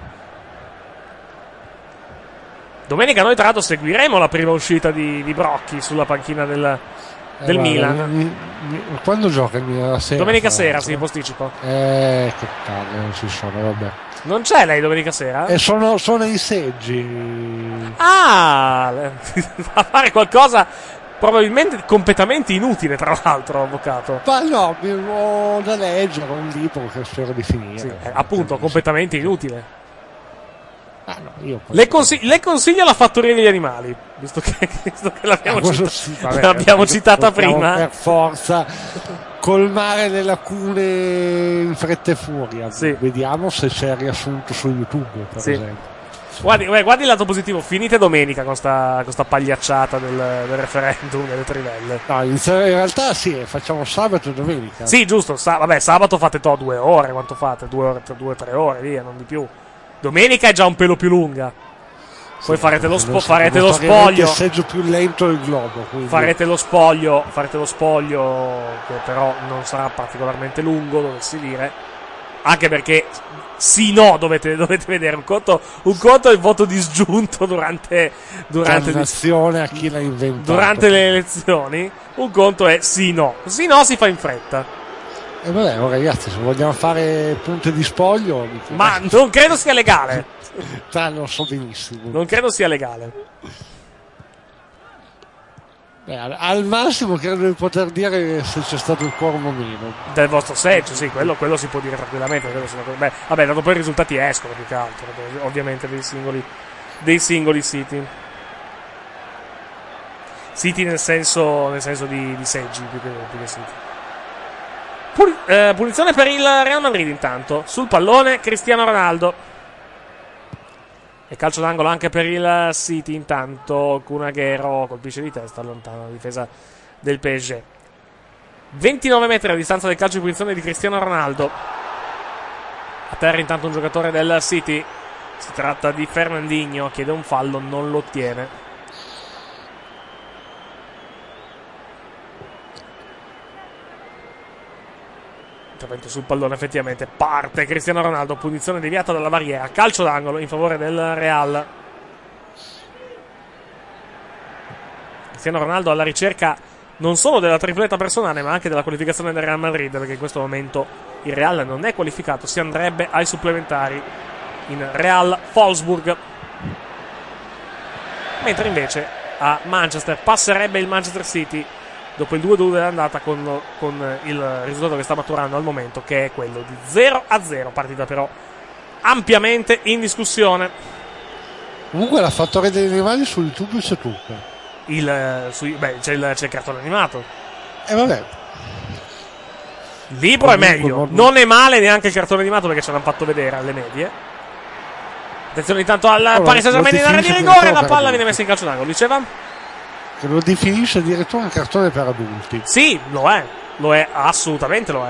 [SPEAKER 1] Domenica noi tra l'altro seguiremo la prima uscita di, di Brocchi sulla panchina del, del
[SPEAKER 3] eh,
[SPEAKER 1] Milan.
[SPEAKER 3] Guarda, mi, mi, quando gioca il Milan? La sera?
[SPEAKER 1] Domenica sera, sì, posticipo.
[SPEAKER 3] Eh, che cavolo, non ci sono, vabbè.
[SPEAKER 1] Non c'è lei domenica sera?
[SPEAKER 3] E sono, sono i seggi.
[SPEAKER 1] Ah, a fare qualcosa probabilmente completamente inutile, tra l'altro, avvocato.
[SPEAKER 3] Ma no, ho da leggere un libro che spero di finire.
[SPEAKER 1] Sì, eh, appunto, completamente inutile.
[SPEAKER 3] Ah, no, io
[SPEAKER 1] le, consigli- le consiglio la fattoria degli animali, visto che, visto che l'abbiamo,
[SPEAKER 3] ah,
[SPEAKER 1] cita-
[SPEAKER 3] sì, vabbè,
[SPEAKER 1] l'abbiamo citata prima.
[SPEAKER 3] Per forza colmare le lacune in fretta e furia.
[SPEAKER 1] Sì.
[SPEAKER 3] Vediamo se c'è riassunto su YouTube, per
[SPEAKER 1] sì.
[SPEAKER 3] esempio.
[SPEAKER 1] Guardi, guardi il lato positivo, finite domenica con sta, con sta pagliacciata del, del referendum delle trivelle.
[SPEAKER 3] No, in realtà sì, facciamo sabato e domenica.
[SPEAKER 1] Sì, giusto, sa- vabbè, sabato fate to due ore, quanto fate? Due ore, due o tre ore, via, non di più. Domenica è già un pelo più lunga. Poi sì, farete lo, spo- farete lo spoglio.
[SPEAKER 3] Il seggio più lento del globo. Quindi.
[SPEAKER 1] Farete lo spoglio, farete lo spoglio che però non sarà particolarmente lungo, dovessi dire. Anche perché sì, no, dovete, dovete vedere un conto, un conto è il voto disgiunto durante durante,
[SPEAKER 3] a chi l'ha inventato.
[SPEAKER 1] Durante le elezioni. Un conto è sì, no. Sì, no si fa in fretta.
[SPEAKER 3] E eh vabbè, oh ragazzi, se vogliamo fare punte di spoglio,
[SPEAKER 1] ma non credo sia legale.
[SPEAKER 3] Ah, lo so benissimo.
[SPEAKER 1] Non credo sia legale.
[SPEAKER 3] Beh, al, al massimo credo di poter dire se c'è stato il quorum o meno.
[SPEAKER 1] Del vostro seggio, sì, quello, quello si può dire tranquillamente. Beh, vabbè, dato poi i risultati escono più che altro, ovviamente dei singoli, dei singoli siti. Siti nel senso, nel senso di, di seggi più che, più che siti. Pul- eh, punizione per il Real Madrid intanto. Sul pallone Cristiano Ronaldo. E calcio d'angolo anche per il City intanto. Kun Agüero colpisce di testa, allontana la difesa del P S G. ventinove metri a distanza del calcio di punizione di Cristiano Ronaldo. A terra intanto un giocatore del City. Si tratta di Fernandinho, chiede un fallo, non lo ottiene. Intervento sul pallone, effettivamente parte Cristiano Ronaldo, punizione deviata dalla barriera, calcio d'angolo in favore del Real. Cristiano Ronaldo alla ricerca non solo della tripletta personale ma anche della qualificazione del Real Madrid, perché in questo momento il Real non è qualificato, si andrebbe ai supplementari in Real Wolfsburg, mentre invece a Manchester passerebbe il Manchester City dopo il due a due dell'andata con, con il risultato che sta maturando al momento, che è quello di zero a zero, partita però ampiamente in discussione.
[SPEAKER 3] Comunque la fattoria degli animali su YouTube c'è tutto.
[SPEAKER 1] Il, su, beh, c'è il, c'è il cartone animato.
[SPEAKER 3] E eh, vabbè.
[SPEAKER 1] Il libro è meglio, non è male neanche il cartone animato perché ce l'hanno fatto vedere alle medie. Attenzione intanto al allora, Paris Saint-Germain in area di rigore, la palla viene messa in calcio d'angolo, diceva?
[SPEAKER 3] Che lo definisce addirittura un cartone per adulti.
[SPEAKER 1] Sì, lo è, lo è, assolutamente lo è.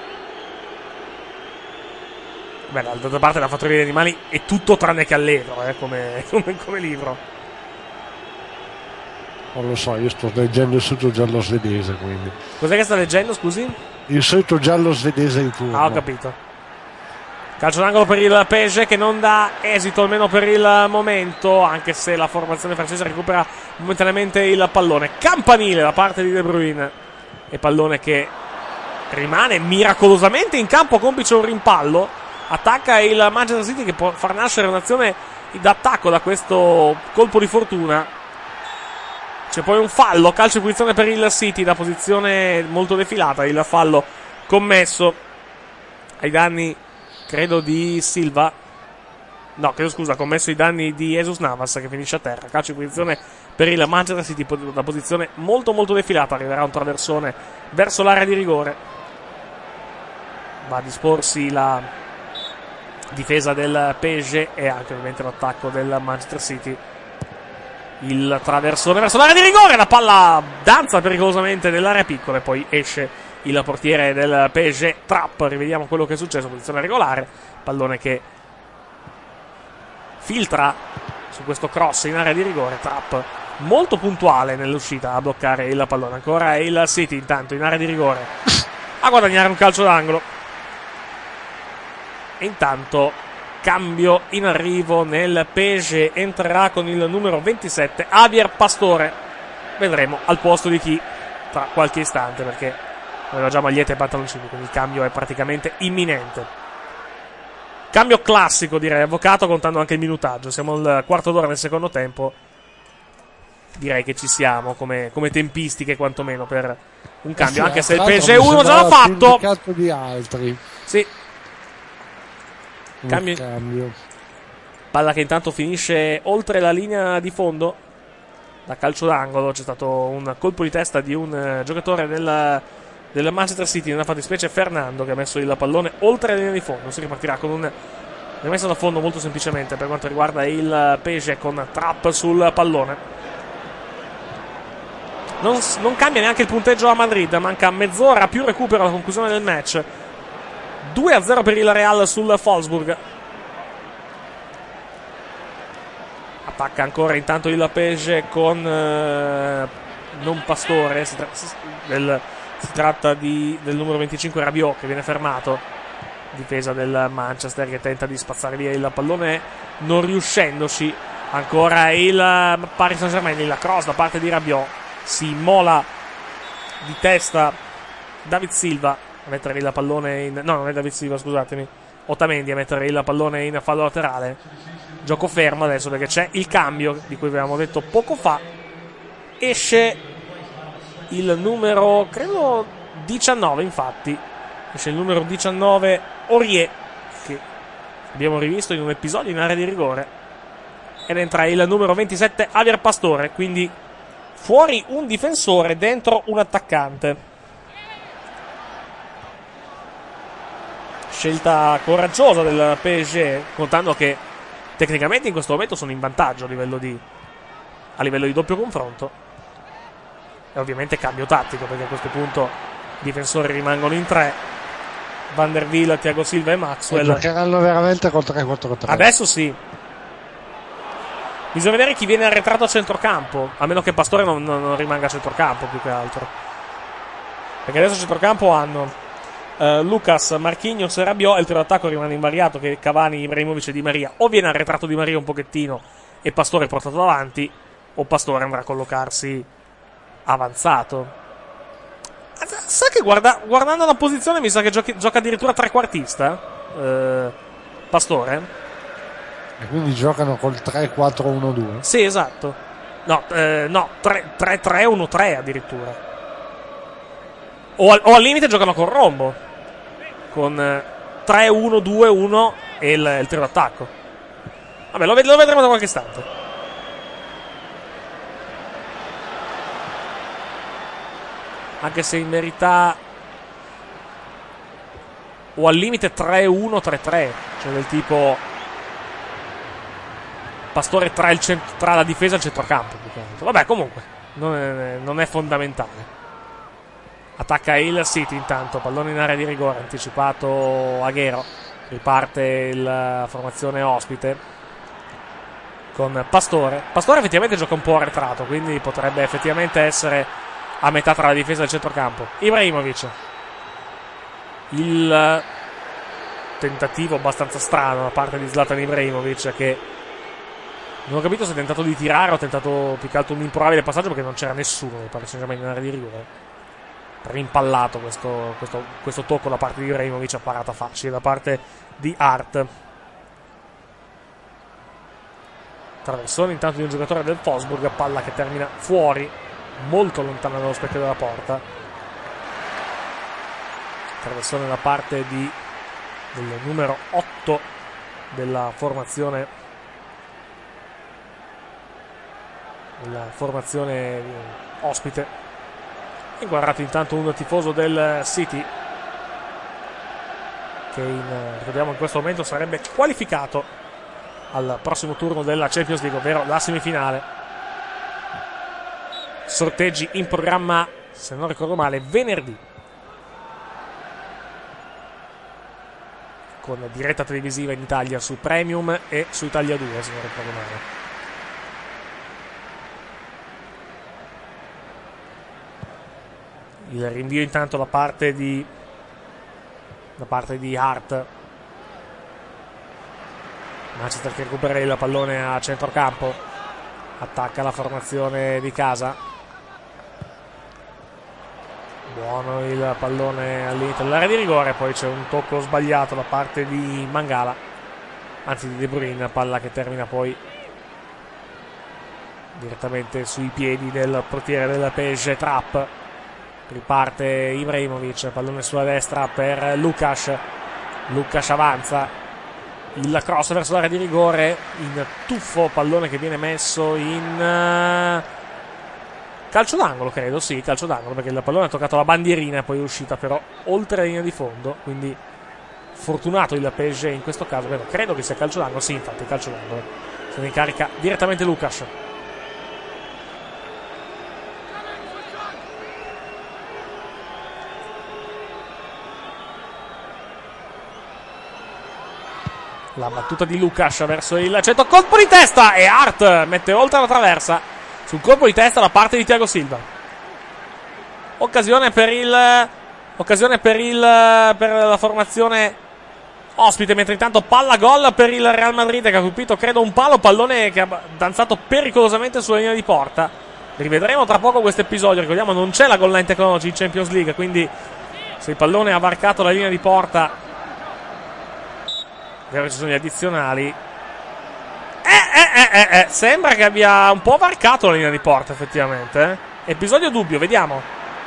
[SPEAKER 1] Beh, d'altra parte la fattoria degli animali è tutto tranne che allegro, eh, come, come, come libro.
[SPEAKER 3] Non lo so, io sto leggendo il sito giallo svedese, quindi.
[SPEAKER 1] Cos'è che sta leggendo, scusi?
[SPEAKER 3] Il sito giallo svedese di turno.
[SPEAKER 1] Ah, ho capito. Calcio d'angolo per il P S G che non dà esito, almeno per il momento, anche se la formazione francese recupera momentaneamente il pallone. Campanile da parte di De Bruyne. E pallone che rimane miracolosamente in campo, complice un rimpallo. Attacca il Manchester City che può far nascere un'azione d'attacco da questo colpo di fortuna. C'è poi un fallo, calcio di punizione per il City da posizione molto defilata. Il fallo commesso ai danni, credo, di Silva. No, credo, scusa, commesso ai danni di Jesus Navas, che finisce a terra. Calcio di punizione per il Manchester City da posizione molto molto defilata. Arriverà un traversone verso l'area di rigore. Va a disporsi la difesa del P S G e anche ovviamente l'attacco del Manchester City. Il traversone verso l'area di rigore, la palla danza pericolosamente nell'area piccola e poi esce il portiere del P S G, Trapp. Rivediamo quello che è successo, posizione regolare, pallone che filtra su questo cross in area di rigore. Trapp molto puntuale nell'uscita a bloccare il pallone. Ancora il City intanto in area di rigore a guadagnare un calcio d'angolo. E intanto cambio in arrivo nel P S G, entrerà con il numero ventisette Javier Pastore. Vedremo al posto di chi tra qualche istante, perché aveva già maglietta e pantaloncini, quindi il cambio è praticamente imminente. Cambio classico, direi, avvocato, contando anche il minutaggio. Siamo al quarto d'ora del secondo tempo. Direi che ci siamo come, come tempistiche quantomeno per un cambio, eh sì, anche se il P S G uno già l'ha fatto
[SPEAKER 3] di altri.
[SPEAKER 1] Sì. Cambio.
[SPEAKER 3] Cambio.
[SPEAKER 1] Palla che intanto finisce oltre la linea di fondo da calcio d'angolo. C'è stato un colpo di testa di un uh, giocatore del, del Manchester City, nella fattispecie Fernando, che ha messo il pallone oltre la linea di fondo. Si ripartirà con un rimessa da fondo molto semplicemente per quanto riguarda il P S G, con Trapp sul pallone. Non, non cambia neanche il punteggio a Madrid, manca mezz'ora più recupero alla conclusione del match. due a zero per il Real sul Wolfsburg. Attacca ancora intanto il P S G con eh, non Pastore, si, tra- del, si tratta di, del numero venticinque Rabiot, che viene fermato. Difesa del Manchester che tenta di spazzare via il pallone non riuscendoci. Ancora il Paris Saint-Germain, il cross da parte di Rabiot, si immola di testa David Silva a mettere il pallone in... no, non è David Silva, scusatemi, Otamendi a mettere il pallone in fallo laterale. Gioco fermo adesso perché c'è il cambio di cui avevamo detto poco fa. Esce il numero, credo diciannove, infatti esce il numero diciannove Aurier, che abbiamo rivisto in un episodio in area di rigore, ed entra il numero ventisette Javier Pastore. Quindi fuori un difensore, dentro un attaccante. Scelta coraggiosa del P S G, contando che tecnicamente in questo momento sono in vantaggio a livello di, a livello di doppio confronto. E ovviamente cambio tattico, perché a questo punto i difensori rimangono in tre: Van der Wiel, Thiago Silva e Maxwell.
[SPEAKER 3] E giocheranno veramente col tre quattro tre.
[SPEAKER 1] Adesso sì. Bisogna vedere chi viene arretrato a centrocampo, a meno che Pastore non, non, non rimanga a centrocampo più che altro, perché adesso a centrocampo hanno Uh, Lucas, Marquinhos e Rabiot, e il trio d'attacco rimane invariato, che Cavani, Ibrahimovic e Di Maria. O viene arretrato Di Maria un pochettino e Pastore portato davanti, o Pastore andrà a collocarsi avanzato. Sa che guarda, guardando la posizione mi sa che giochi, gioca addirittura trequartista uh, Pastore,
[SPEAKER 3] e quindi giocano col tre quattro uno due.
[SPEAKER 1] Sì, esatto. No, eh, no tre tre uno tre addirittura. O al, o al limite giocano con rombo, con tre uno due uno e il, il tiro d'attacco. Vabbè, lo, ved- lo vedremo da qualche istante. Anche se in verità o al limite tre uno tre tre, cioè del tipo Pastore tra, il cent- tra la difesa e il centrocampo. Vabbè, comunque non è, non è fondamentale. Attacca il City intanto, pallone in area di rigore, anticipato Aguero. Riparte la formazione ospite con Pastore. Pastore effettivamente gioca un po' arretrato, quindi potrebbe effettivamente essere a metà tra la difesa e il centrocampo. Ibrahimovic, il tentativo abbastanza strano da parte di Zlatan Ibrahimovic, che non ho capito se ha tentato di tirare o ha tentato più che altro un improbabile passaggio, perché non c'era nessuno del Paris Saint-Germain in area di rigore. Rimpallato questo, questo, questo tocco da parte di Ibrahimovic, a parata facile da parte di Hart. Traversone intanto di un giocatore del Wolfsburg, palla che termina fuori, molto lontana dallo specchio della porta. Traversone da parte di, del numero otto della formazione della formazione ospite. Inquadrato intanto un tifoso del City, che in, ricordiamo in questo momento sarebbe qualificato al prossimo turno della Champions League, ovvero la semifinale. Sorteggi in programma, se non ricordo male, venerdì, con diretta televisiva in Italia su Premium e su Italia due, se non ricordo male. Il rinvio intanto da parte di da parte di Hart. Manchester che recupera il pallone a centrocampo, attacca la formazione di casa. Buono il pallone all'interno dell'area di rigore, poi c'è un tocco sbagliato da parte di Mangala, anzi di De Bruyne, palla che termina poi direttamente sui piedi del portiere del P S G Trapp. Riparte Ibrahimovic, pallone sulla destra per Lukasz. Lukasz avanza, il cross verso l'area di rigore, in tuffo, pallone che viene messo in uh, calcio d'angolo, credo, sì, calcio d'angolo, perché il pallone ha toccato la bandierina e poi è uscita però oltre la linea di fondo, quindi fortunato il P S G in questo caso. Beh, credo che sia calcio d'angolo, sì, infatti calcio d'angolo, se ne incarica direttamente Lukasz. La battuta di Lukasz verso il centro, colpo di testa e Hart mette oltre la traversa sul colpo di testa da parte di Thiago Silva. Occasione per il occasione per il per la formazione ospite, mentre intanto palla gol per il Real Madrid, che ha colpito credo un palo, pallone che ha danzato pericolosamente sulla linea di porta. Rivedremo tra poco questo episodio, ricordiamo non c'è la goal line technology in Champions League, quindi se il pallone ha varcato la linea di porta, ci sono gli addizionali. Eh, eh, eh, eh, eh. Sembra che abbia un po' varcato la linea di porta, effettivamente. Eh. Episodio dubbio, vediamo.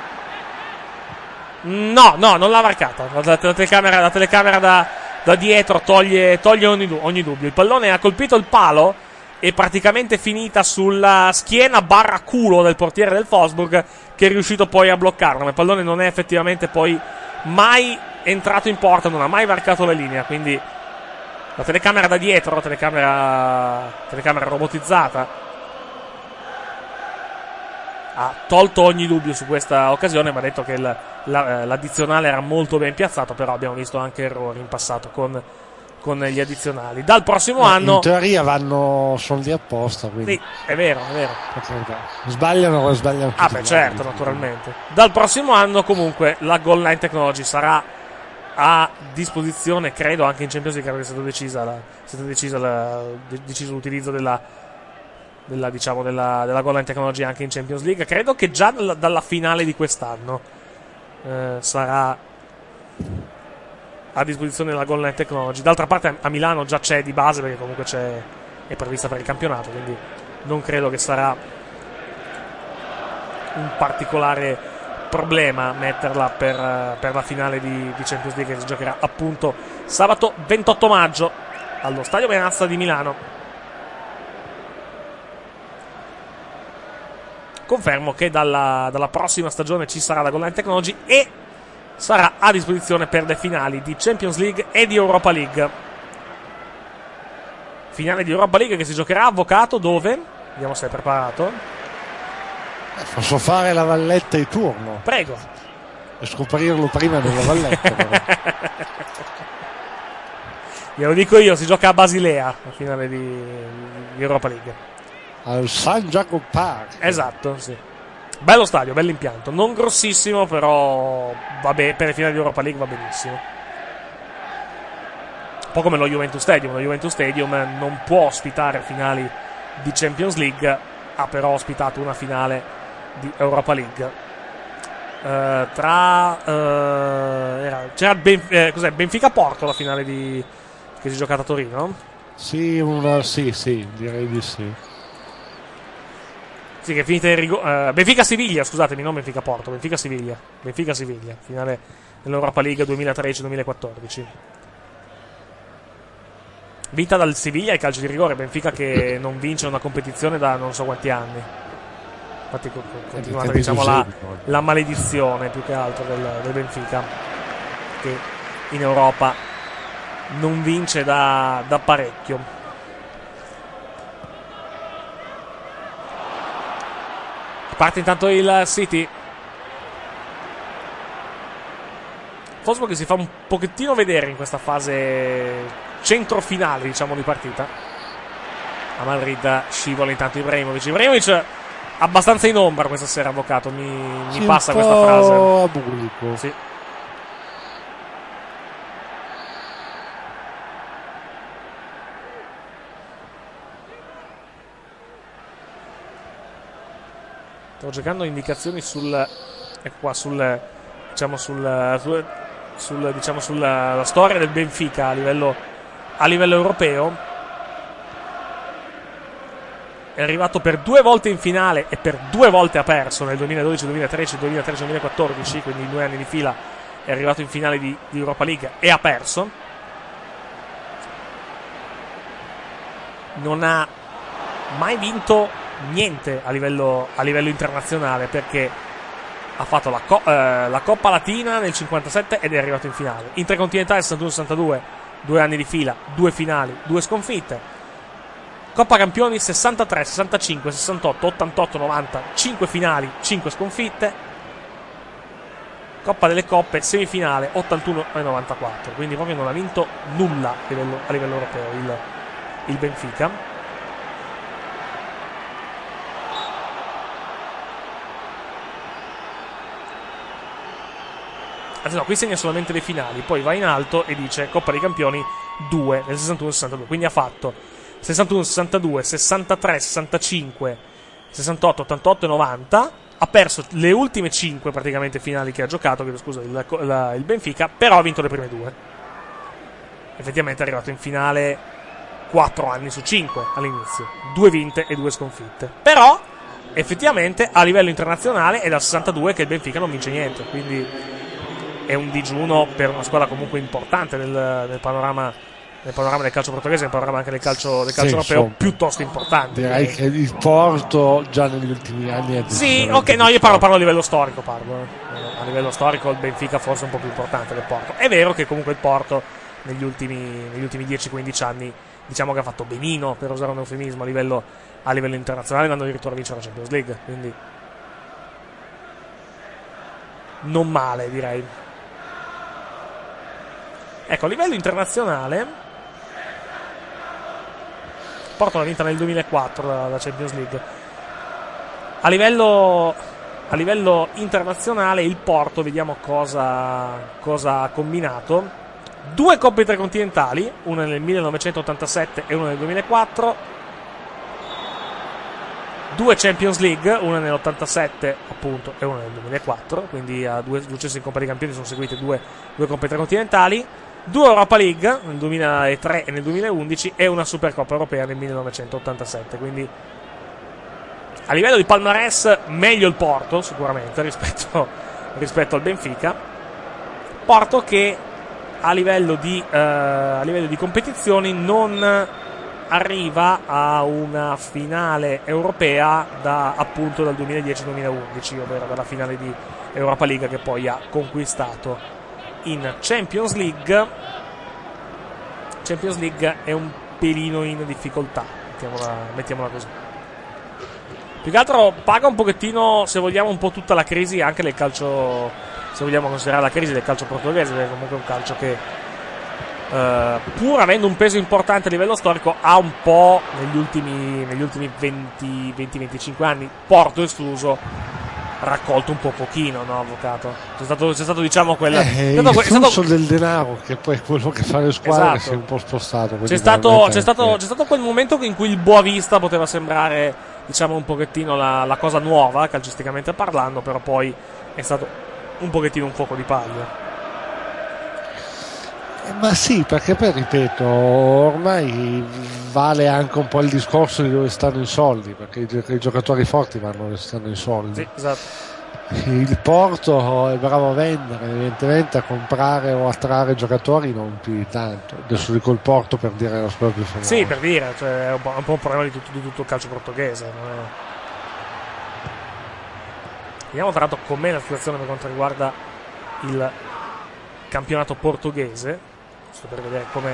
[SPEAKER 1] No, no, non l'ha varcata. La, la, la telecamera, la telecamera da, da dietro toglie, toglie ogni, ogni dubbio. Il pallone ha colpito il palo e praticamente finita sulla schiena barra culo del portiere del Wolfsburg, che è riuscito poi a bloccarlo. Ma il pallone non è effettivamente poi mai entrato in porta, non ha mai varcato la linea, quindi la telecamera da dietro, la telecamera, telecamera robotizzata, ha tolto ogni dubbio su questa occasione, ma ha detto che il, la, l'addizionale era molto ben piazzato, però abbiamo visto anche errori in passato con, con gli addizionali. Dal prossimo
[SPEAKER 3] ma
[SPEAKER 1] anno...
[SPEAKER 3] in teoria vanno soldi apposta, quindi...
[SPEAKER 1] Sì, è vero, è vero.
[SPEAKER 3] Sbagliano o sbagliano tutti.
[SPEAKER 1] Ah beh, certo, naturalmente. Dal prossimo anno comunque la goal line technology sarà a disposizione, credo anche in Champions League, perché è stato decisa la, è stato decisa la, deciso l'utilizzo della, della diciamo della, della goal line technology anche in Champions League. Credo che già dalla, dalla finale di quest'anno eh, sarà a disposizione la goal line technology. D'altra parte a Milano già c'è di base, perché comunque c'è, è prevista per il campionato, quindi non credo che sarà un particolare problema metterla per, per la finale di, di Champions League, che si giocherà appunto sabato ventotto maggio allo Stadio Benazza di Milano. Confermo che dalla, dalla prossima stagione ci sarà la goal line technology e sarà a disposizione per le finali di Champions League e di Europa League. Finale di Europa League che si giocherà, avvocato, dove? Vediamo se è preparato.
[SPEAKER 3] Posso fare la valletta di turno?
[SPEAKER 1] Prego.
[SPEAKER 3] E scoprirlo prima della valletta.
[SPEAKER 1] Glielo dico io, si gioca a Basilea la finale di, di Europa League.
[SPEAKER 3] Al San Jacob Park.
[SPEAKER 1] Esatto, sì. Bello stadio, bell'impianto. Non grossissimo, però vabbè, per le finali di Europa League va benissimo. Un po' come lo Juventus Stadium. Lo Juventus Stadium non può ospitare finali di Champions League, ha però ospitato una finale di Europa League. Uh, tra uh, era, c'era ben, eh, cos'è, Benfica-Porto la finale di, che si è giocata a Torino?
[SPEAKER 3] Sì, una, sì, sì, direi di sì.
[SPEAKER 1] Sì, che è finita in rigore. Uh, Benfica-Siviglia, scusatemi, non Benfica-Porto, Benfica-Siviglia. Benfica-Siviglia, finale dell'Europa League duemilatredici duemilaquattordici. Vinta dal Siviglia ai calci di rigore. Benfica che non vince una competizione da non so quanti anni. Infatti è continuata, diciamo, la, la maledizione più che altro del, del Benfica, che in Europa non vince da, da parecchio. Parte intanto il City. Wolfsburg si fa un pochettino vedere in questa fase centrofinale, diciamo, di partita. A Madrid scivola intanto Ibrahimovic. Ibrahimovic abbastanza in ombra questa sera, avvocato. Mi, mi sì, passa questa frase.
[SPEAKER 3] A burrico.
[SPEAKER 1] Sì. Sto cercando indicazioni sul. Ecco qua, sul. Diciamo sul. sul, sul diciamo sulla storia del Benfica a livello, a livello europeo. È arrivato per due volte in finale e per due volte ha perso nel duemiladodici duemilatredici duemilatredici duemilaquattordici, quindi in due anni di fila è arrivato in finale di, di Europa League e ha perso. Non ha mai vinto niente a livello, a livello internazionale, perché ha fatto la, co- eh, la Coppa Latina nel cinquantasette ed è arrivato in finale. Intercontinentale sessantuno sessantadue, due anni di fila, due finali, due sconfitte. Coppa Campioni sessantatré, sessantacinque, sessantotto, ottantotto, novanta, cinque finali, cinque sconfitte. Coppa delle Coppe, semifinale, ottantuno e novantaquattro. Quindi proprio non ha vinto nulla a livello, a livello europeo il, il Benfica. Anzi no, qui segna solamente le finali, poi va in alto e dice Coppa dei Campioni due nel sessantuno sessantadue. Quindi ha fatto sessantuno sessantadue, sessantatré, sessantacinque, sessantotto, ottantotto e novanta. Ha perso le ultime cinque praticamente finali che ha giocato, chiedo scusa, il, la, il Benfica, però ha vinto le prime due. Effettivamente è arrivato in finale quattro anni su cinque all'inizio, due vinte e due sconfitte. Però effettivamente a livello internazionale è dal sessantadue che il Benfica non vince niente, quindi è un digiuno per una squadra comunque importante nel, nel panorama nel panorama del calcio portoghese, nel panorama anche del calcio, del calcio sì, europeo, insomma, piuttosto importante.
[SPEAKER 3] Direi che il Porto già negli ultimi anni è
[SPEAKER 1] sì, ok, no, io parlo, parlo a livello storico, parlo. Eh. A livello storico il Benfica forse è un po' più importante del Porto. È vero che comunque il Porto negli ultimi, negli ultimi dieci quindici anni, diciamo che ha fatto benino, per usare un eufemismo, a livello, a livello internazionale, andando addirittura a vincere la Champions League, quindi non male, direi. Ecco, a livello internazionale Porto l'ha vinta nel duemilaquattro la, la Champions League. A livello, a livello internazionale il Porto, vediamo cosa, cosa ha combinato. Due coppe intercontinentali, una nel millenovecentottantasette e una nel duemilaquattro. Due Champions League, una nell'ottantasette appunto e una nel duemilaquattro, quindi a due successi in Coppa dei Campioni sono seguite due, due coppe intercontinentali. Due Europa League nel duemilatré e nel duemilaundici e una Supercoppa europea nel millenovecentottantasette. Quindi a livello di palmarès meglio il Porto sicuramente rispetto, rispetto al Benfica. Porto che a livello di, uh, a livello di competizioni non arriva a una finale europea da appunto dal duemiladieci duemilaundici, ovvero dalla finale di Europa League che poi ha conquistato in Champions League. Champions League è un pelino in difficoltà, mettiamola, mettiamola così. Più che altro paga un pochettino, se vogliamo, un po' tutta la crisi anche del calcio, se vogliamo considerare la crisi del calcio portoghese, perché comunque è un calcio che Uh, pur avendo un peso importante a livello storico, ha un po' negli ultimi, negli ultimi venti venticinque anni, Porto escluso, raccolto un po' pochino, no, avvocato? C'è stato, c'è stato diciamo quel
[SPEAKER 3] eh,
[SPEAKER 1] stato,
[SPEAKER 3] il flusso
[SPEAKER 1] stato...
[SPEAKER 3] del denaro, che poi è quello che fa le squadre,
[SPEAKER 1] esatto.
[SPEAKER 3] si è un po' spostato.
[SPEAKER 1] C'è stato, c'è, stato, c'è stato quel momento in cui il Boavista poteva sembrare, diciamo, un pochettino la, la cosa nuova, calcisticamente parlando, però poi è stato un pochettino un fuoco di paglia.
[SPEAKER 3] Ma sì, perché poi ripeto, ormai vale anche un po' il discorso di dove stanno i soldi, perché i, i giocatori forti vanno dove stanno i soldi.
[SPEAKER 1] Sì, esatto.
[SPEAKER 3] Il Porto è bravo a vendere, evidentemente a comprare o attrarre giocatori non più di tanto. Adesso dico il Porto per dire la squadra più famosa.
[SPEAKER 1] Sì, per dire, cioè, è un po', un po' un problema di tutto, di tutto il calcio portoghese. Non è... Vediamo tra l'altro com'è la situazione per quanto riguarda il campionato portoghese, giusto per vedere come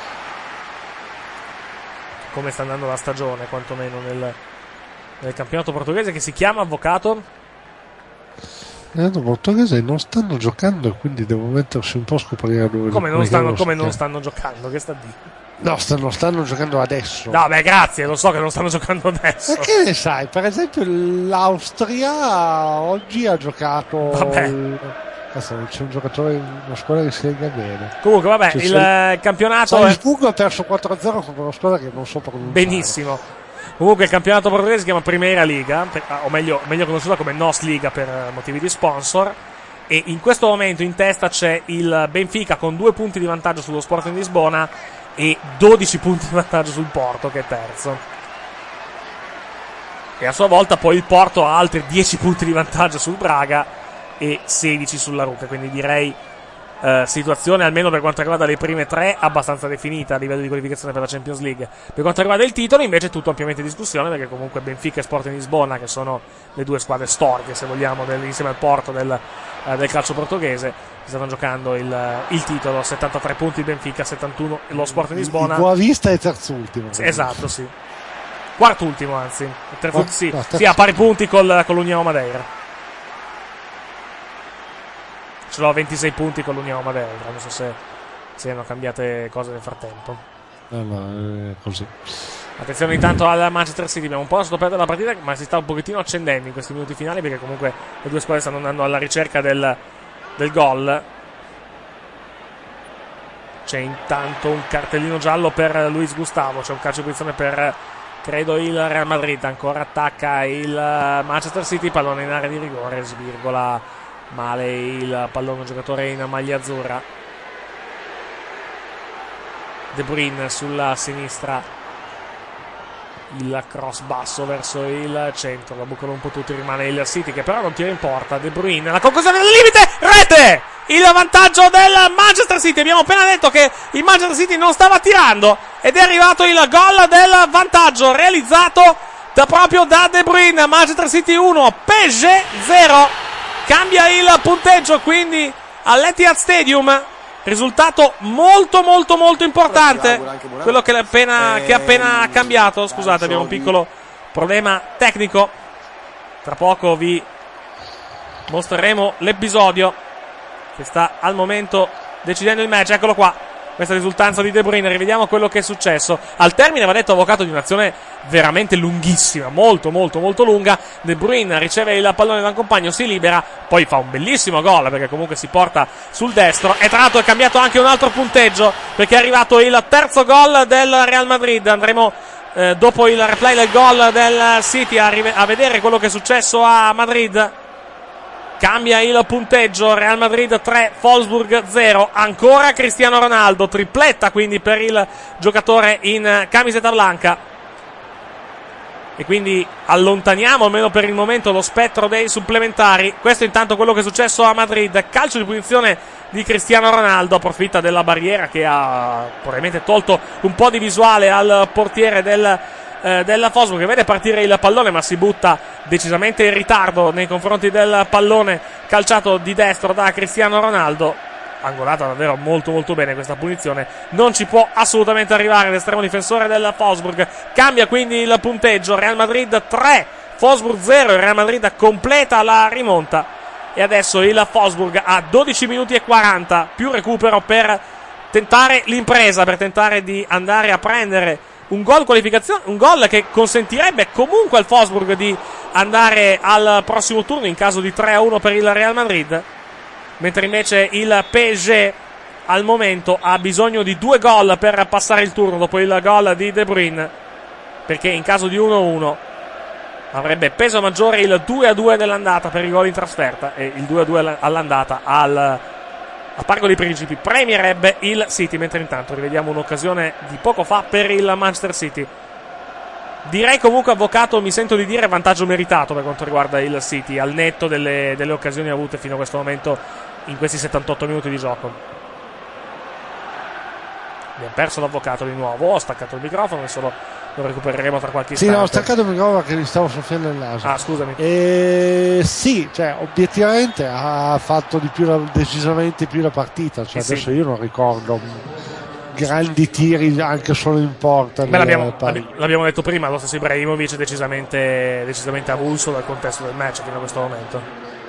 [SPEAKER 1] come sta andando la stagione, quantomeno nel, nel campionato portoghese, che si chiama, avvocato?
[SPEAKER 3] Il campionato portoghese non stanno giocando e quindi devo mettersi un po' a scoprire dove
[SPEAKER 1] come non stanno, come non stanno giocando, che sta di?
[SPEAKER 3] No, stanno, stanno giocando adesso.
[SPEAKER 1] No, beh, grazie, lo so che non stanno giocando adesso.
[SPEAKER 3] Ma che ne sai? Per esempio l'Austria oggi ha giocato.
[SPEAKER 1] Vabbè.
[SPEAKER 3] Cazzo, c'è un giocatore in una squadra che si lega bene.
[SPEAKER 1] Comunque, vabbè,
[SPEAKER 3] cioè,
[SPEAKER 1] il
[SPEAKER 3] c'è...
[SPEAKER 1] campionato.
[SPEAKER 3] Salzburgo ha perso quattro a zero contro una squadra che non so pronunciare.
[SPEAKER 1] Benissimo. Comunque, il campionato portoghese si chiama Primeira Liga, o meglio, meglio conosciuta come N O S Liga per motivi di sponsor. E in questo momento in testa c'è il Benfica con due punti di vantaggio sullo Sporting Lisbona e dodici punti di vantaggio sul Porto, che è terzo. E a sua volta poi il Porto ha altri dieci punti di vantaggio sul Braga e sedici sulla Ruca, quindi direi eh, situazione, almeno per quanto riguarda le prime tre, abbastanza definita a livello di qualificazione per la Champions League. Per quanto riguarda il titolo invece è tutto ampiamente in discussione, perché comunque Benfica e Sporting Lisbona, che sono le due squadre storiche, se vogliamo, del, insieme al Porto del, eh, del calcio portoghese, si stanno giocando il, il titolo. Settantatré punti il Benfica, settantuno lo Sporting Lisbona.
[SPEAKER 3] Il Boavista è terzultimo.
[SPEAKER 1] Sì, esatto, sì. Quart'ultimo, anzi. Il terzo,
[SPEAKER 3] oh,
[SPEAKER 1] sì,
[SPEAKER 3] no,
[SPEAKER 1] sì, a pari punti col, con l'União Madeira. Ce l'ho a ventisei punti con l'União Madeira, non so se siano cambiate cose nel frattempo.
[SPEAKER 3] No, no, è così.
[SPEAKER 1] Attenzione intanto al Manchester City, abbiamo un po' lasciato perdere la partita, ma si sta un pochettino accendendo in questi minuti finali, perché comunque le due squadre stanno andando alla ricerca del, del gol. C'è intanto un cartellino giallo per Luis Gustavo, c'è un calcio di punizione per, credo, il Real Madrid. Ancora attacca il Manchester City, pallone in area di rigore, svirgola male il pallone, un giocatore in maglia azzurra. De Bruyne sulla sinistra, il cross basso verso il centro, la bucano un po' tutti, rimane il City che però non tira in porta. De Bruyne, la conclusione del limite, rete! Il vantaggio del Manchester City. Abbiamo appena detto che il Manchester City non stava tirando ed è arrivato il gol del vantaggio realizzato da proprio da De Bruyne. Manchester City uno, P S G zero. Cambia il punteggio quindi all'Etihad Stadium. Risultato molto molto molto importante, quello che è appena, che è appena cambiato. Scusate, abbiamo un piccolo problema tecnico. Tra poco vi mostreremo l'episodio che sta al momento decidendo il match. Eccolo qua, questa risultanza di De Bruyne. Rivediamo quello che è successo. Al termine, va detto, avvocato, di un'azione veramente lunghissima, molto molto molto lunga. De Bruyne riceve il pallone da un compagno, si libera, poi fa un bellissimo gol, perché comunque si porta sul destro. E tra l'altro è cambiato anche un altro punteggio, perché è arrivato il terzo gol del Real Madrid. Andremo eh, dopo il replay del gol del City a, rive- a vedere quello che è successo a Madrid. Cambia il punteggio, Real Madrid tre, Wolfsburg zero. Ancora Cristiano Ronaldo, tripletta quindi per il giocatore in camiseta blanca. E quindi allontaniamo almeno per il momento lo spettro dei supplementari. Questo intanto quello che è successo a Madrid. Calcio di punizione di Cristiano Ronaldo, approfitta della barriera che ha probabilmente tolto un po' di visuale al portiere del eh, della Wolfsburg, che vede partire il pallone ma si butta decisamente in ritardo nei confronti del pallone calciato di destro da Cristiano Ronaldo. Angolata davvero molto molto bene questa punizione, non ci può assolutamente arrivare l'estremo difensore del Wolfsburg. Cambia quindi il punteggio, Real Madrid tre, Wolfsburg zero. Il Real Madrid completa la rimonta e adesso il Wolfsburg ha dodici minuti e quaranta più recupero per tentare l'impresa, per tentare di andare a prendere un gol qualificazione, un gol che consentirebbe comunque al Wolfsburg di andare al prossimo turno in caso di tre a uno per il Real Madrid, mentre invece il P S G al momento ha bisogno di due gol per passare il turno dopo il gol di De Bruyne, perché in caso di uno a uno avrebbe peso maggiore il due a due dell'andata per i gol in trasferta, e il due a due all'andata al, al Parco dei Principi premierebbe il City, mentre intanto rivediamo un'occasione di poco fa per il Manchester City. Direi comunque, avvocato, mi sento di dire vantaggio meritato per quanto riguarda il City, al netto delle, delle occasioni avute fino a questo momento in questi settantotto minuti di gioco. Abbiamo perso l'avvocato di nuovo, ho staccato il microfono, adesso lo, lo recupereremo tra qualche istante.
[SPEAKER 3] Sì, no, ho staccato il microfono che mi stavo soffiando il naso.
[SPEAKER 1] Ah, scusami.
[SPEAKER 3] E sì, cioè, obiettivamente ha fatto di più la, decisamente più la partita. Cioè,
[SPEAKER 1] sì,
[SPEAKER 3] adesso
[SPEAKER 1] sì.
[SPEAKER 3] io non ricordo grandi tiri anche solo in porta.
[SPEAKER 1] Beh, l'abbiamo, l'abbiamo detto prima, lo stesso Ibrahimovic decisamente, decisamente avulso dal contesto del match fino a questo momento.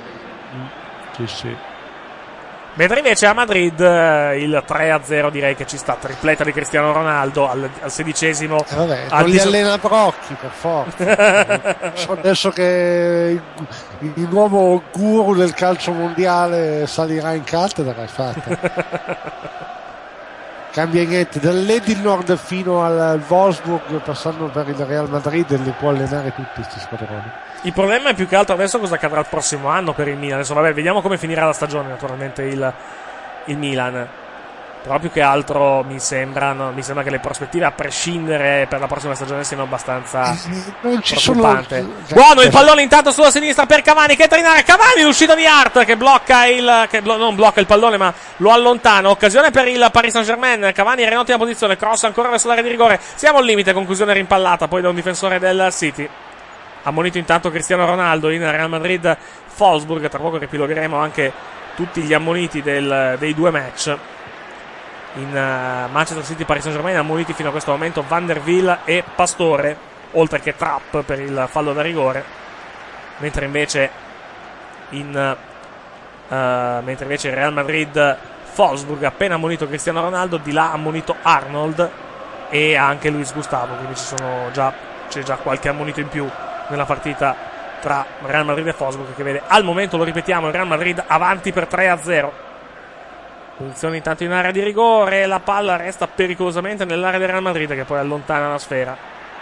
[SPEAKER 3] Sì, sì.
[SPEAKER 1] Mentre invece a Madrid il tre a zero direi che ci sta, tripletta di Cristiano Ronaldo al, al sedicesimo.
[SPEAKER 3] Eh vabbè, non li allena Brocchi, per forza. Adesso che il, il nuovo guru del calcio mondiale salirà in cattedra, è fatta. Cambia niente, dall'Edinord fino al Wolfsburg, passando per il Real Madrid, li può allenare tutti questi squadroni.
[SPEAKER 1] Il problema è più che altro adesso cosa accadrà il prossimo anno per il Milan. Adesso vabbè, vediamo come finirà la stagione naturalmente il, il Milan. Però più che altro mi sembra, no, mi sembra che le prospettive a prescindere per la prossima stagione siano abbastanza
[SPEAKER 3] non ci
[SPEAKER 1] preoccupanti.
[SPEAKER 3] sono...
[SPEAKER 1] Buono il pallone intanto sulla sinistra per Cavani, che trinare Cavani, l'uscita di Hart che blocca il che blo- non blocca il pallone ma lo allontana. Occasione per il Paris Saint-Germain. Cavani era in ottima posizione, cross ancora verso l'area di rigore. Siamo al limite, conclusione rimpallata poi da un difensore del City. Ammonito intanto Cristiano Ronaldo in Real Madrid Wolfsburg. Tra poco ripilogheremo anche tutti gli ammoniti del, dei due match. In uh, Manchester City Paris Saint-Germain ammoniti fino a questo momento Van der Wiel e Pastore, oltre che Trapp per il fallo da rigore, mentre invece in uh, mentre invece il Real Madrid Wolfsburg appena ammonito Cristiano Ronaldo, di là ammonito Arnold e anche Luis Gustavo, quindi ci sono già, c'è già qualche ammonito in più nella partita tra Real Madrid e Wolfsburg, che vede al momento, lo ripetiamo, il Real Madrid avanti per tre a zero. Posizione intanto in area di rigore, la palla resta pericolosamente nell'area del Real Madrid che poi allontana la sfera.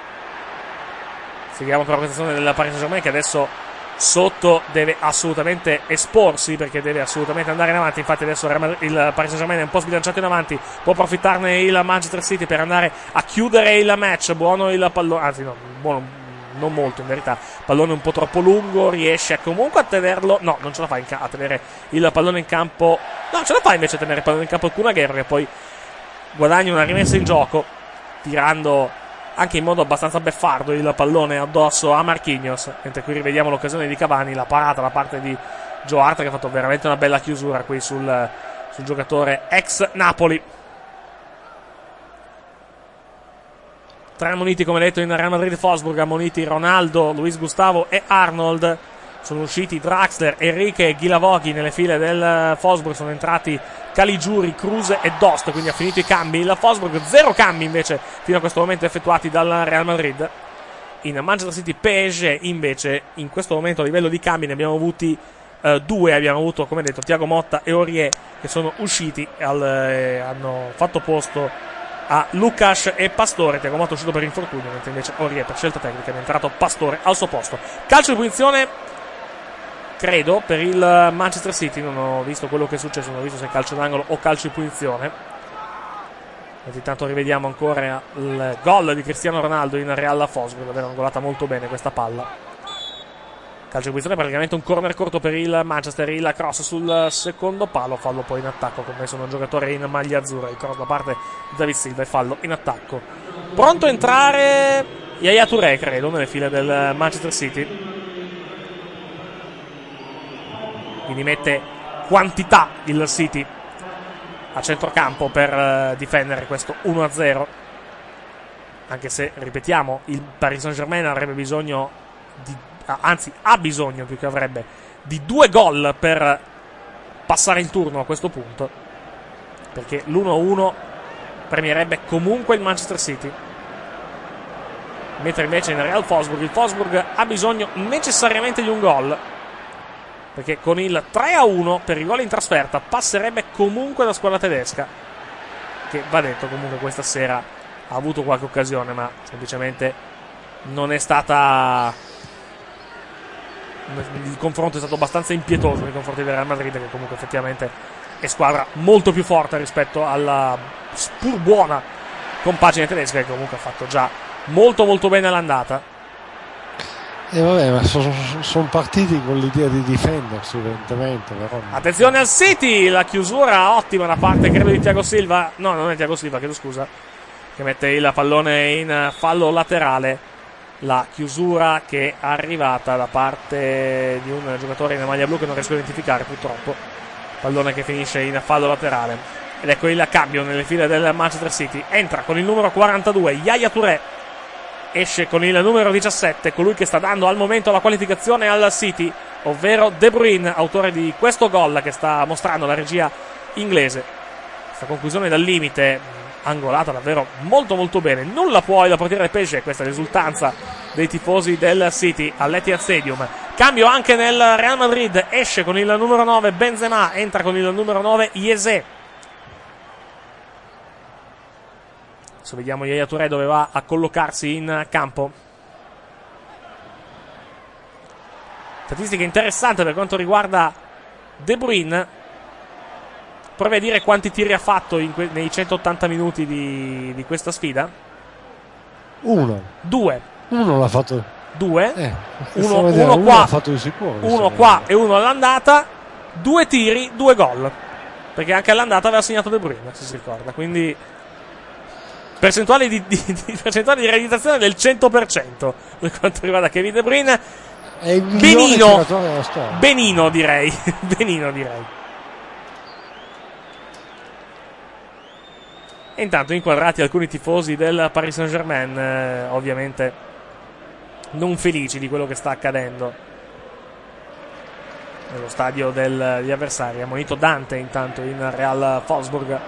[SPEAKER 1] Seguiamo però questa azione della Paris Saint-Germain, che adesso sotto deve assolutamente esporsi, perché deve assolutamente andare in avanti. Infatti adesso il Paris Saint-Germain è un po' sbilanciato in avanti, può approfittarne il Manchester City per andare a chiudere il match. Buono il pallone, anzi no, buono non molto in verità, pallone un po' troppo lungo, riesce comunque a tenerlo, no, non ce la fa in ca- a tenere il pallone in campo, no, ce la fa invece a tenere il pallone in campo il Kun Agüero, che poi guadagna una rimessa in gioco tirando anche in modo abbastanza beffardo il pallone addosso a Marquinhos, mentre qui rivediamo l'occasione di Cavani, la parata da parte di Joe Hart, che ha fatto veramente una bella chiusura qui sul, sul giocatore ex Napoli. Tre ammoniti, come detto, in Real Madrid Wolfsburg, ammoniti Ronaldo, Luis Gustavo e Arnold. Sono usciti Draxler, Enrique e Ghilavoghi nelle file del Wolfsburg, sono entrati Caligiuri, Cruz e Dost, quindi ha finito i cambi il Wolfsburg. Zero cambi invece fino a questo momento effettuati dal Real Madrid. In Manchester City P S G invece in questo momento a livello di cambi ne abbiamo avuti uh, due, abbiamo avuto come detto Thiago Motta e Aurier che sono usciti, al, eh, hanno fatto posto a Lucas e Pastore. Thiago Motta è uscito per infortunio, mentre invece Aurier per scelta tecnica è entrato Pastore al suo posto. Calcio di punizione, credo, per il Manchester City. Non ho visto quello che è successo, non ho visto se è calcio d'angolo o calcio di punizione. E intanto rivediamo ancora il gol di Cristiano Ronaldo in Real Wolfsburg, davvero angolata molto bene questa palla. Calcio di punizione, praticamente un corner corto per il Manchester, il cross sul secondo palo, fallo poi in attacco commesso da un giocatore in maglia azzurra, il cross da parte di David Silva e fallo in attacco. Pronto a entrare Yaya Touré, credo, nelle file del Manchester City, quindi mette quantità il City a centrocampo per uh, difendere questo uno a zero, anche se, ripetiamo, il Paris Saint-Germain avrebbe bisogno di anzi ha bisogno più che avrebbe di due gol per passare il turno a questo punto. perché l'uno a uno premierebbe comunque il Manchester City, mentre invece in Real Wolfsburg il Wolfsburg ha bisogno necessariamente di un gol, perché con il tre a uno per i gol in trasferta passerebbe comunque la squadra tedesca, che va detto comunque questa sera ha avuto qualche occasione, ma semplicemente non è stata, il confronto è stato abbastanza impietoso nei confronti del Real Madrid, che comunque effettivamente è squadra molto più forte rispetto alla pur buona compagine tedesca, che comunque ha fatto già molto molto bene all'andata.
[SPEAKER 3] E vabbè, ma sono son partiti con l'idea di difendersi, evidentemente. Però...
[SPEAKER 1] Attenzione al City, la chiusura ottima da parte, credo, di Thiago Silva. No, non è Thiago Silva, chiedo scusa, che mette il pallone in fallo laterale. La chiusura che è arrivata da parte di un giocatore in maglia blu che non riesco a identificare purtroppo. Pallone che finisce in fallo laterale. Ed ecco il cambio nelle file del Manchester City. Entra con il numero quarantadue Yaya Touré, esce con il numero diciassette colui che sta dando al momento la qualificazione al City, ovvero De Bruyne, autore di questo gol che sta mostrando la regia inglese. Questa conclusione dal limite, angolata davvero molto molto bene, nulla può il portiere Pesce. Questa è l'esultanza dei tifosi del City all'Etihad Stadium. Cambio anche nel Real Madrid, esce con il numero nove Benzema, entra con il numero nove Yezé. Adesso vediamo Yaya Touré dove va a collocarsi in campo. Statistica interessante per quanto riguarda De Bruyne. Provi a dire quanti tiri ha fatto in que- nei centottanta minuti di, di questa sfida.
[SPEAKER 3] Uno.
[SPEAKER 1] Due.
[SPEAKER 3] Uno l'ha fatto.
[SPEAKER 1] Due.
[SPEAKER 3] Eh,
[SPEAKER 1] uno,
[SPEAKER 3] vedere,
[SPEAKER 1] uno
[SPEAKER 3] uno
[SPEAKER 1] qua.
[SPEAKER 3] l'ha fatto di sicuro.
[SPEAKER 1] Uno qua e uno all'andata. Due tiri, due gol. Perché anche all'andata aveva segnato De Bruyne, se si ricorda. Quindi percentuale di, di, di, percentuale di realizzazione del cento per cento per quanto riguarda Kevin De Bruyne.
[SPEAKER 3] È il
[SPEAKER 1] benino.
[SPEAKER 3] della storia.
[SPEAKER 1] Benino direi. Benino direi. E intanto inquadrati alcuni tifosi del Paris Saint-Germain, eh, ovviamente non felici di quello che sta accadendo nello stadio del, degli avversari. Ammonito Dante intanto in Real Wolfsburg.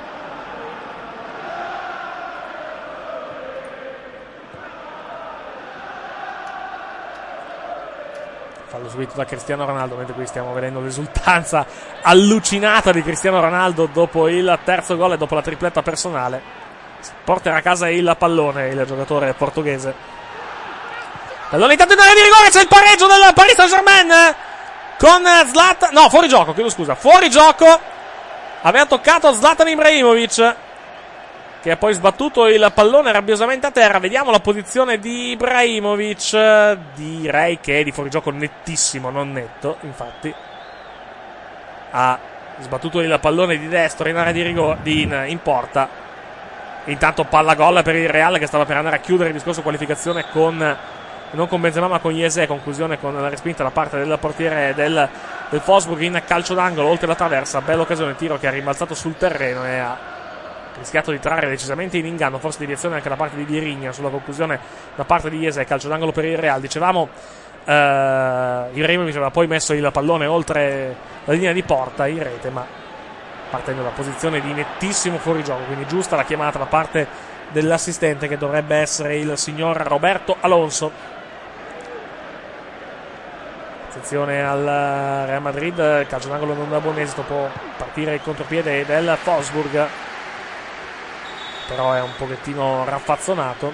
[SPEAKER 1] Fallo subito da Cristiano Ronaldo, mentre qui stiamo vedendo l'esultanza allucinata di Cristiano Ronaldo dopo il terzo gol e dopo la tripletta personale. Porterà a casa il pallone il giocatore portoghese. Pallone intanto in area di rigore, c'è il pareggio del Paris Saint-Germain con Zlatan, no, fuori gioco, chiedo scusa, fuori gioco. Aveva toccato Zlatan Ibrahimovic, che ha poi sbattuto il pallone rabbiosamente a terra. Vediamo la posizione di Ibrahimovic. Direi che è di fuorigioco nettissimo, non netto, infatti. Ha sbattuto il pallone di destro in area di rigore, di in, in porta. Intanto palla gol per il Real, che stava per andare a chiudere il discorso qualificazione con, non con Benzema ma con Yezé. Conclusione con la respinta da parte del portiere del, del Wolfsburg in calcio d'angolo oltre la traversa. Bella occasione, tiro che ha rimbalzato sul terreno e ha rischiato di trarre decisamente in inganno, forse deviazione anche da parte di Virigna sulla conclusione da parte di Yezé. Calcio d'angolo per il Real. Dicevamo uh, Ibrahimovic aveva poi messo il pallone oltre la linea di porta in rete, ma partendo da posizione di nettissimo fuorigioco, quindi giusta la chiamata da parte dell'assistente, che dovrebbe essere il signor Roberto Alonso. Attenzione al Real Madrid, calcio d'angolo non da buon esito, può partire il contropiede del Wolfsburg, però è un pochettino raffazzonato.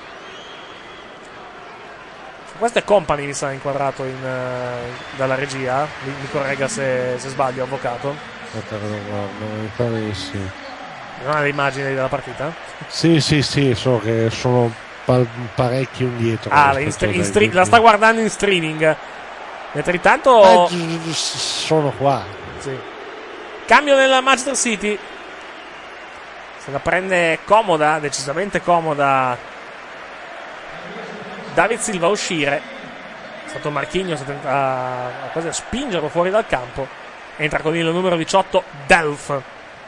[SPEAKER 1] Questo è Company, mi sa, inquadrato in, uh, dalla regia. Mi, mi corregga se, se sbaglio, avvocato.
[SPEAKER 3] Mi pare di sì.
[SPEAKER 1] Non ha le immagini della partita?
[SPEAKER 3] Sì, sì, sì, so che sono pa- parecchio indietro.
[SPEAKER 1] Ah, in stre- in stre- la sta guardando in streaming. Mentre intanto
[SPEAKER 3] eh, sono qua.
[SPEAKER 1] Sì. Cambio nel Manchester City. Se la prende comoda, decisamente comoda, David Silva a uscire. È stato Marquinhos a, a, a quasi a spingerlo fuori dal campo. Entra con il numero diciotto Delph.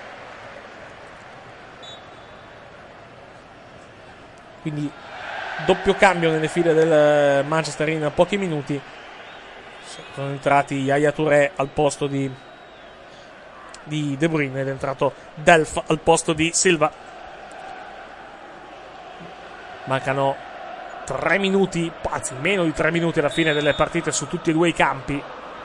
[SPEAKER 1] Quindi doppio cambio nelle file del Manchester in pochi minuti. Sono entrati Yaya Touré al posto di di De Bruyne ed è entrato Delph al posto di Silva. Mancano tre minuti, anzi meno di tre minuti alla fine delle partite su tutti e due i campi,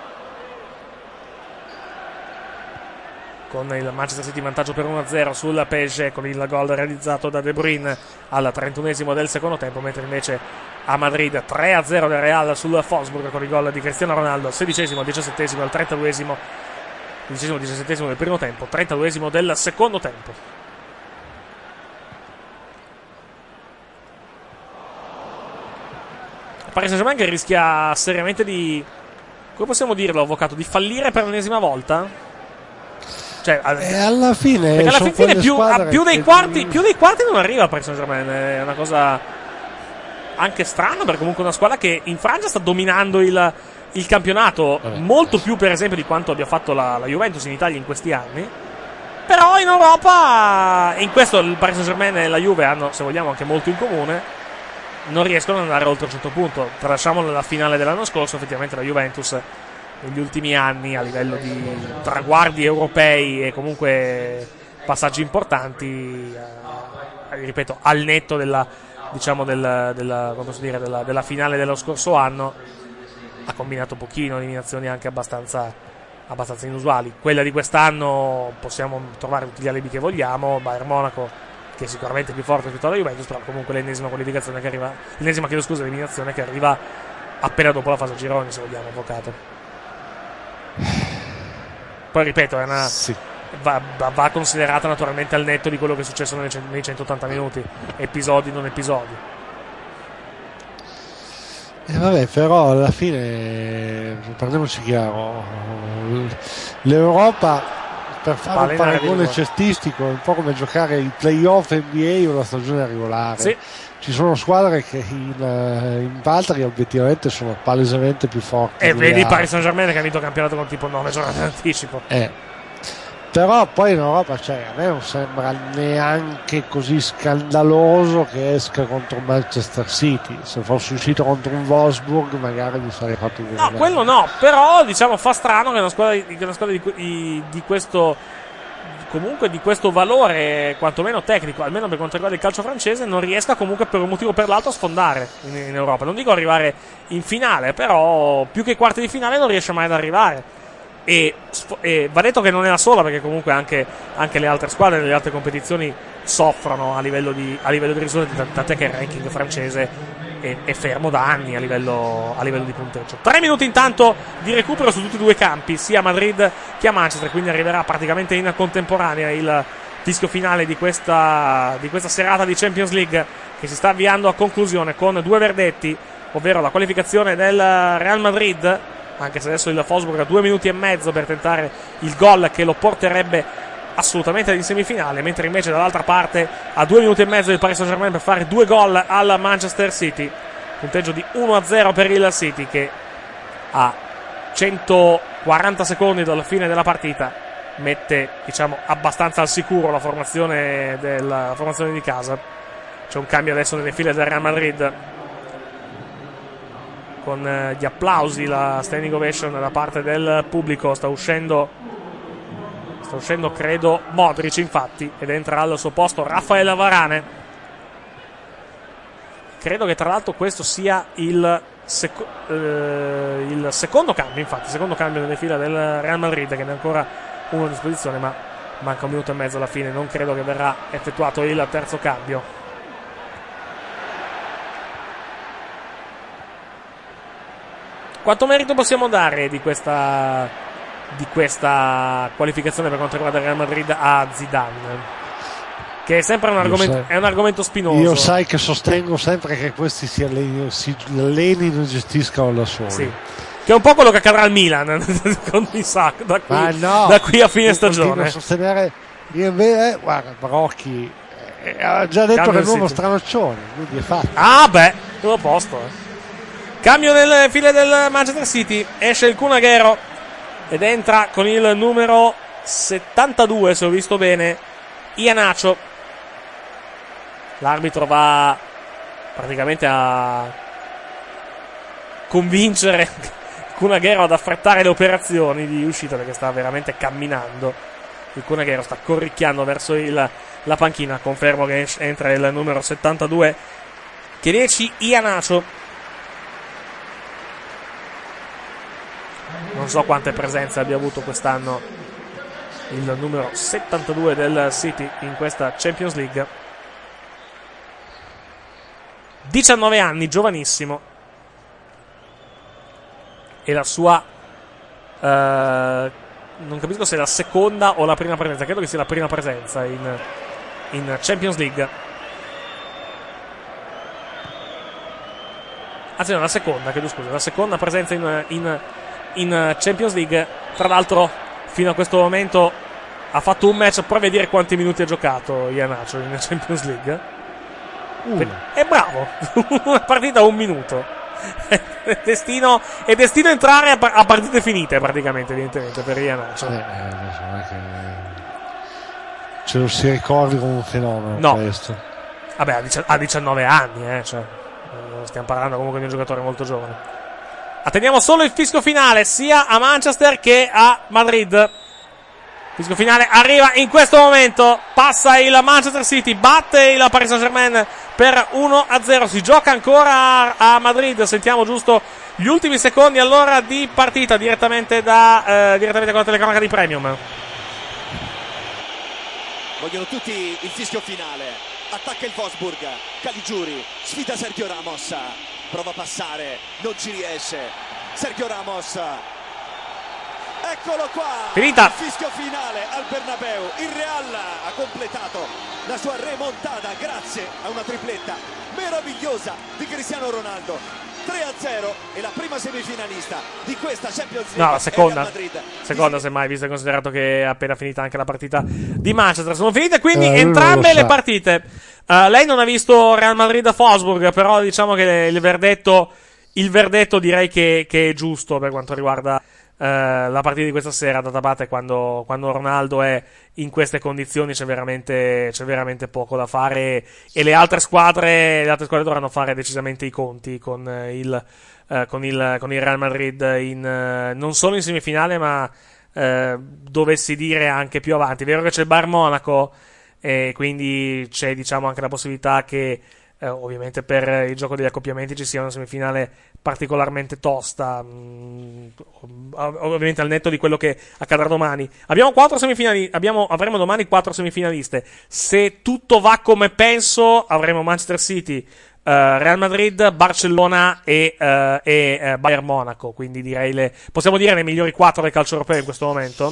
[SPEAKER 1] con il Manchester City in vantaggio per uno a zero sul P S G con il gol realizzato da De Bruyne al trentunesimo del secondo tempo, mentre invece a Madrid tre a zero del Real sul Wolfsburg con il gol di Cristiano Ronaldo, sedicesimo al diciassettesimo al trentaduesimo, dicesimo diciassettesimo del primo tempo, trentaduesimo del secondo tempo. Paris Saint-Germain che rischia seriamente di, come possiamo dirlo, avvocato, di fallire per l'ennesima volta? Cioè,
[SPEAKER 3] e alla fine,
[SPEAKER 1] perché alla fine più, a, più, dei
[SPEAKER 3] che...
[SPEAKER 1] quarti, più dei quarti non arriva Paris Saint-Germain, è una cosa anche strana, perché comunque è una squadra che in Francia sta dominando il, il campionato, eh, molto più per esempio di quanto abbia fatto la, la Juventus in Italia in questi anni. Però in Europa, in questo il Paris Saint-Germain e la Juve hanno, se vogliamo, anche molto in comune, non riescono ad andare oltre un certo punto. Tralasciamo la finale dell'anno scorso, effettivamente la Juventus negli ultimi anni a livello di traguardi europei e comunque passaggi importanti, eh, ripeto, al netto della, diciamo della, della, come posso dire, della, della finale dello scorso anno, ha combinato pochino, eliminazioni anche abbastanza, abbastanza inusuali. Quella di quest'anno possiamo trovare tutti gli alibi che vogliamo, Bayern Monaco che è sicuramente più forte rispetto alla Juventus, però comunque l'ennesima qualificazione che arriva, l'ennesima chiedo scusa, eliminazione che arriva appena dopo la fase a gironi, se vogliamo, avvocato. Poi ripeto, è una, sì. va, va considerata naturalmente al netto di quello che è successo nei, nei centottanta minuti, episodi non episodi.
[SPEAKER 3] E eh vabbè, però alla fine parliamoci chiaro, l'Europa, per fare Palenare un paragone cestistico, è un po' come giocare i playoff N B A o la stagione regolare. Sì. Ci sono squadre che in, in Patria obiettivamente sono palesemente più forti.
[SPEAKER 1] E vedi Paris Saint-Germain che ha vinto il campionato con tipo nove giornate d'anticipo.
[SPEAKER 3] Eh. Però poi in Europa, cioè, a me non sembra neanche così scandaloso che esca contro Manchester City. Se fosse uscito contro un Wolfsburg magari mi sarei fatto un
[SPEAKER 1] no, quello no, però diciamo fa strano che una squadra, di, una squadra di, di, di questo comunque di questo valore quantomeno tecnico, almeno per quanto riguarda il calcio francese, non riesca comunque per un motivo o per l'altro a sfondare in, in Europa. Non dico arrivare in finale, però più che quarti di finale non riesce mai ad arrivare. E, e va detto che non è la sola, perché comunque anche, anche le altre squadre nelle altre competizioni soffrono a livello di, a livello di risultati, tant'è che il ranking francese è, è fermo da anni a livello, a livello di punteggio. Tre minuti intanto di recupero su tutti e due i campi, sia a Madrid che a Manchester, quindi arriverà praticamente in contemporanea il fischio finale di questa, di questa serata di Champions League, che si sta avviando a conclusione con due verdetti, ovvero la qualificazione del Real Madrid, anche se adesso il Wolfsburg ha due minuti e mezzo per tentare il gol che lo porterebbe assolutamente in semifinale, mentre invece dall'altra parte ha due minuti e mezzo il Paris Saint-Germain per fare due gol al Manchester City, punteggio di uno a zero per il City, che a centoquaranta secondi dalla fine della partita mette, diciamo, abbastanza al sicuro la formazione, della, la formazione di casa. C'è un cambio adesso nelle file del Real Madrid, con gli applausi, la standing ovation da parte del pubblico. Sta uscendo sta uscendo credo Modric, infatti, ed entra al suo posto Rafael Varane. Credo che tra l'altro questo sia il, seco- eh, il secondo cambio, infatti secondo cambio nelle fila del Real Madrid, che ne ha ancora uno a disposizione, ma manca un minuto e mezzo alla fine, non credo che verrà effettuato il terzo cambio. Quanto merito possiamo dare di questa, di questa qualificazione per quanto riguarda il Real Madrid a Zidane? Che è sempre un argomento, è un argomento spinoso.
[SPEAKER 3] Io sai che sostengo sempre che questi si allenino, si allenino e gestiscano da soli.
[SPEAKER 1] Sì. Che è un po' quello che accadrà al Milan con Isaac da qui,
[SPEAKER 3] no,
[SPEAKER 1] da qui a fine stagione.
[SPEAKER 3] A sostenere, io invece, guarda, Brocchi eh, ha già detto Cambio che è il nuovo Stranoccione, quindi è fatto.
[SPEAKER 1] Ah beh, tutto a posto, eh. Cambio nelle file del Manchester City, esce il Kun Aguero ed entra con il numero settantadue, se ho visto bene, Iheanacho. L'arbitro va praticamente a convincere Kun Aguero ad affrettare le operazioni di uscita, perché sta veramente camminando. il Cuneghero sta corricchiando verso il, la panchina. Confermo che entra il numero settantadue Kelechi Iheanacho. Non so quante presenze abbia avuto quest'anno il numero settantadue del City in questa Champions League. diciannove anni, giovanissimo. E la sua uh, non capisco se è la seconda o la prima presenza. Credo che sia la prima presenza in, in Champions League. Anzi no, la seconda, chiedo scusa, la seconda presenza in, in, in Champions League. Tra l'altro fino a questo momento ha fatto un match, provi a dire quanti minuti ha giocato Iheanacho in Champions League. Uh. È bravo. Una partita a un minuto. È destino, è destino entrare a, a partite finite praticamente, evidentemente, per Iheanacho.
[SPEAKER 3] Eh, eh, che ce lo si ricordi come un fenomeno,
[SPEAKER 1] no.
[SPEAKER 3] Questo.
[SPEAKER 1] Vabbè, ha diciannove anni, eh, cioè, stiamo parlando comunque di un giocatore molto giovane. Attendiamo solo il fischio finale sia a Manchester che a Madrid. Fischio finale arriva in questo momento. Passa il Manchester City, batte il Paris Saint-Germain per uno a zero. Si gioca ancora a Madrid. Sentiamo giusto gli ultimi secondi allora di partita direttamente da eh, direttamente con la telecronaca di Premium.
[SPEAKER 9] Vogliono tutti il fischio finale. Attacca il Wolfsburg. Caligiuri sfida Sergio Ramos. Prova a passare, non ci riesce. Sergio Ramos. Eccolo qua,
[SPEAKER 1] finita.
[SPEAKER 9] Il fischio finale al Bernabeu. Il Real ha completato la sua remontata grazie a una tripletta meravigliosa di Cristiano Ronaldo. tre a zero e la prima semifinalista di questa Champions League.
[SPEAKER 1] No, la seconda.
[SPEAKER 9] Madrid.
[SPEAKER 1] Seconda, semmai, visto e considerato che è appena finita anche la partita di Manchester. Sono finite quindi
[SPEAKER 3] eh,
[SPEAKER 1] entrambe le partite. Uh, lei non ha visto Real Madrid-Wolfsburg, però diciamo che il verdetto, il verdetto direi che, che è giusto per quanto riguarda Uh, la partita di questa sera. Data parte quando, quando Ronaldo è in queste condizioni c'è veramente, c'è veramente poco da fare e le altre squadre le altre squadre dovranno fare decisamente i conti con il, uh, con il, con il Real Madrid in, uh, non solo in semifinale ma uh, dovessi dire anche più avanti. È vero che c'è il Bayern Monaco e quindi c'è diciamo anche la possibilità che Eh, ovviamente per il gioco degli accoppiamenti ci sia una semifinale particolarmente tosta, mh, ovviamente al netto di quello che accadrà domani. Abbiamo quattro semifinali, abbiamo, avremo domani quattro semifinaliste. Se tutto va come penso, avremo Manchester City, uh, Real Madrid, Barcellona e, uh, e uh, Bayern Monaco. Quindi direi le, possiamo dire le migliori quattro del calcio europeo in questo momento.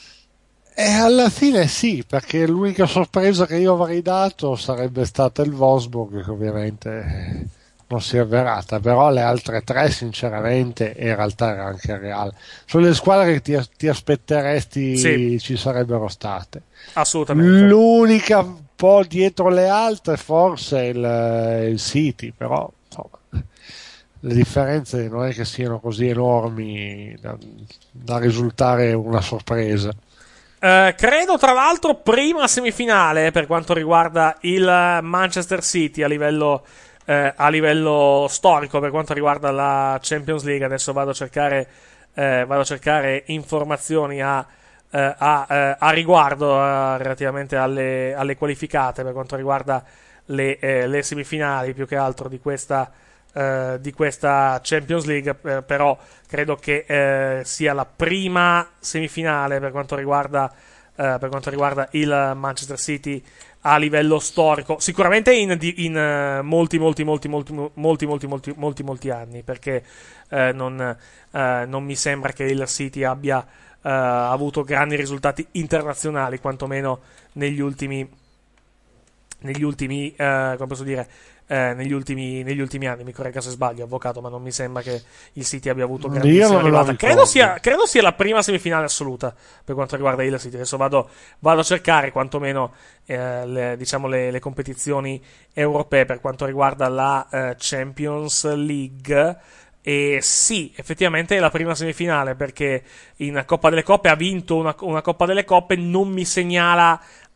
[SPEAKER 3] E alla fine sì, perché l'unica sorpresa che io avrei dato sarebbe stata il Wolfsburg, che ovviamente non si è avverata, però le altre tre sinceramente, e in realtà era anche il Real, sono le squadre che ti, ti aspetteresti sì. Ci sarebbero state.
[SPEAKER 1] Assolutamente.
[SPEAKER 3] L'unica un po' dietro le altre forse il, il City, però insomma le differenze non è che siano così enormi da, da risultare una sorpresa.
[SPEAKER 1] Uh, credo tra l'altro prima semifinale per quanto riguarda il Manchester City a livello, uh, a livello storico per quanto riguarda la Champions League. Adesso vado a cercare, uh, vado a cercare informazioni a, uh, a, uh, a riguardo uh, relativamente alle, alle qualificate per quanto riguarda le, uh, le semifinali più che altro di questa Uh, di questa Champions League, uh, però credo che uh, sia la prima semifinale per quanto riguarda uh, per quanto riguarda il Manchester City a livello storico, sicuramente in, in uh, molti molti molti molti molti molti molti molti molti anni, perché uh, non, uh, non mi sembra che il City abbia uh, avuto grandi risultati internazionali, quantomeno negli ultimi negli ultimi uh, come posso dire Eh, negli, ultimi, negli ultimi anni. Mi corregga se sbaglio, avvocato, ma non mi sembra che il City abbia avuto grandissima arrivata. Credo sia, credo sia la prima semifinale assoluta per quanto riguarda il City. Adesso vado, vado a cercare quantomeno eh, le, diciamo le, le competizioni europee per quanto riguarda la eh, Champions League. E sì, effettivamente è la prima semifinale, perché in Coppa delle Coppe ha vinto una, una Coppa delle Coppe, non mi segnala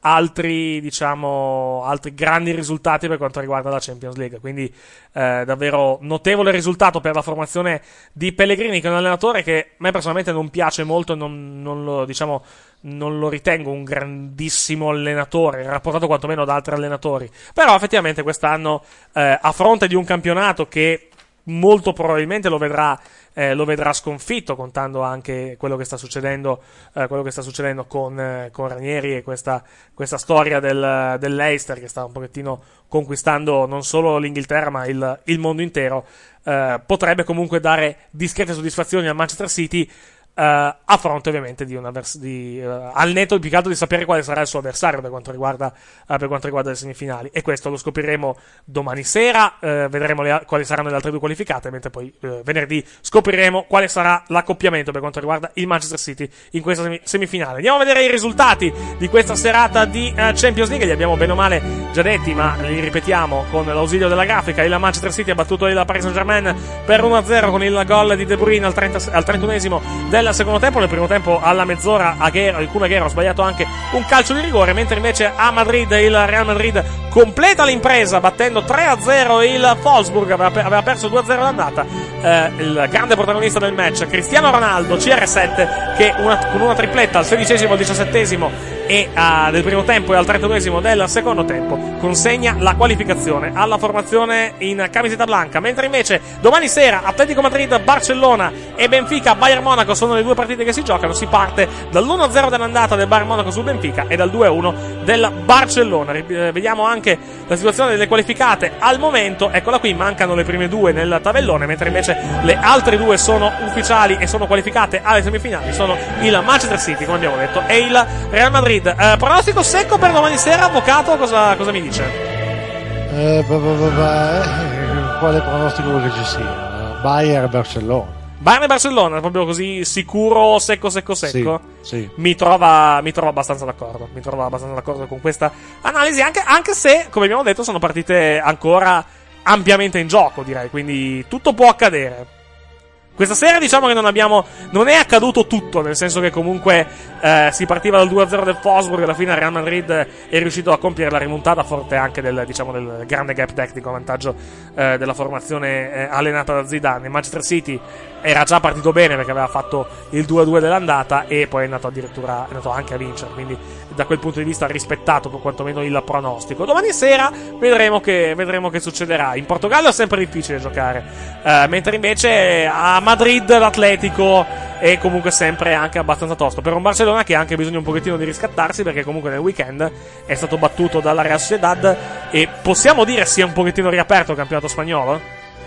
[SPEAKER 1] altri, diciamo, altri grandi risultati per quanto riguarda la Champions League. Quindi eh, davvero notevole risultato per la formazione di Pellegrini, che è un allenatore che a me personalmente non piace molto, non, non lo, diciamo, non lo ritengo un grandissimo allenatore, rapportato quantomeno da altri allenatori. Però effettivamente quest'anno, eh, a fronte di un campionato che molto probabilmente lo vedrà Eh, lo vedrà sconfitto, contando anche quello che sta succedendo eh, quello che sta succedendo con, eh, con Ranieri e questa, questa storia del, dell'Leicester, che sta un pochettino conquistando non solo l'Inghilterra ma il, il mondo intero. Eh, potrebbe comunque dare discrete soddisfazioni al Manchester City, Uh, a fronte ovviamente di una vers- di, uh, al netto più che altro di sapere quale sarà il suo avversario per quanto riguarda uh, per quanto riguarda le semifinali, e questo lo scopriremo domani sera. Uh, vedremo le, quali saranno le altre due qualificate, mentre poi uh, venerdì scopriremo quale sarà l'accoppiamento per quanto riguarda il Manchester City in questa sem- semifinale. Andiamo a vedere i risultati di questa serata di uh, Champions League. Li abbiamo bene o male già detti, ma li ripetiamo con l'ausilio della grafica. Il Manchester City ha battuto il Paris Saint-Germain per uno a zero con il gol di De Bruyne al, trenta, al trentunesimo del secondo tempo. Nel primo tempo, alla mezz'ora, Aguero, il Kun Aguero ha sbagliato anche un calcio di rigore, mentre invece a Madrid il Real Madrid completa l'impresa battendo tre a zero il Wolfsburg. Aveva, aveva perso due a zero l'andata. Eh, il grande protagonista del match, Cristiano Ronaldo, C R sette, che una, con una tripletta al sedicesimo, al diciassettesimo e uh, del primo tempo e al trentunesimo del secondo tempo consegna la qualificazione alla formazione in camiseta blanca. Mentre invece domani sera Atletico Madrid, Barcellona e Benfica, Bayern Monaco sono le due partite che si giocano. Si parte dall'uno a zero dell'andata del Bayern Monaco sul Benfica e dal due a uno del Barcellona. Eh, vediamo anche la situazione delle qualificate al momento. Eccola qui, mancano le prime due nel tabellone, mentre invece le altre due sono ufficiali e sono qualificate alle semifinali. Sono il Manchester City, come abbiamo detto, e il Real Madrid. Eh, pronostico secco per domani sera, avvocato, cosa, cosa mi dice?
[SPEAKER 3] Eh, bah, bah, bah, bah, quale pronostico vuoi che ci sia? Bayern Barcellona.
[SPEAKER 1] Bayern e Barcellona, proprio così sicuro, secco, secco, secco.
[SPEAKER 3] Sì, sì.
[SPEAKER 1] Mi trova, mi trova abbastanza d'accordo. Mi trova abbastanza d'accordo con questa analisi, anche, anche se, come abbiamo detto, sono partite ancora ampiamente in gioco, direi. Quindi tutto può accadere. Questa sera diciamo che non abbiamo, non è accaduto tutto, nel senso che comunque eh, si partiva dal due a zero del Wolfsburg e alla fine il Real Madrid è riuscito a compiere la rimontata, forte anche del, diciamo, del grande gap tecnico a vantaggio eh, della formazione eh, allenata da Zidane. Il Manchester City era già partito bene perché aveva fatto il due a due dell'andata e poi è andato addirittura, è andato anche a vincere, quindi da quel punto di vista ha rispettato per quantomeno il pronostico. Domani sera vedremo che, vedremo che succederà. In Portogallo è sempre difficile giocare, eh, mentre invece a Madrid l'Atletico è comunque sempre anche abbastanza tosto per un Barcellona che ha anche bisogno un pochettino di riscattarsi, perché comunque nel weekend è stato battuto dalla Real Sociedad e possiamo dire sia un pochettino riaperto il campionato spagnolo?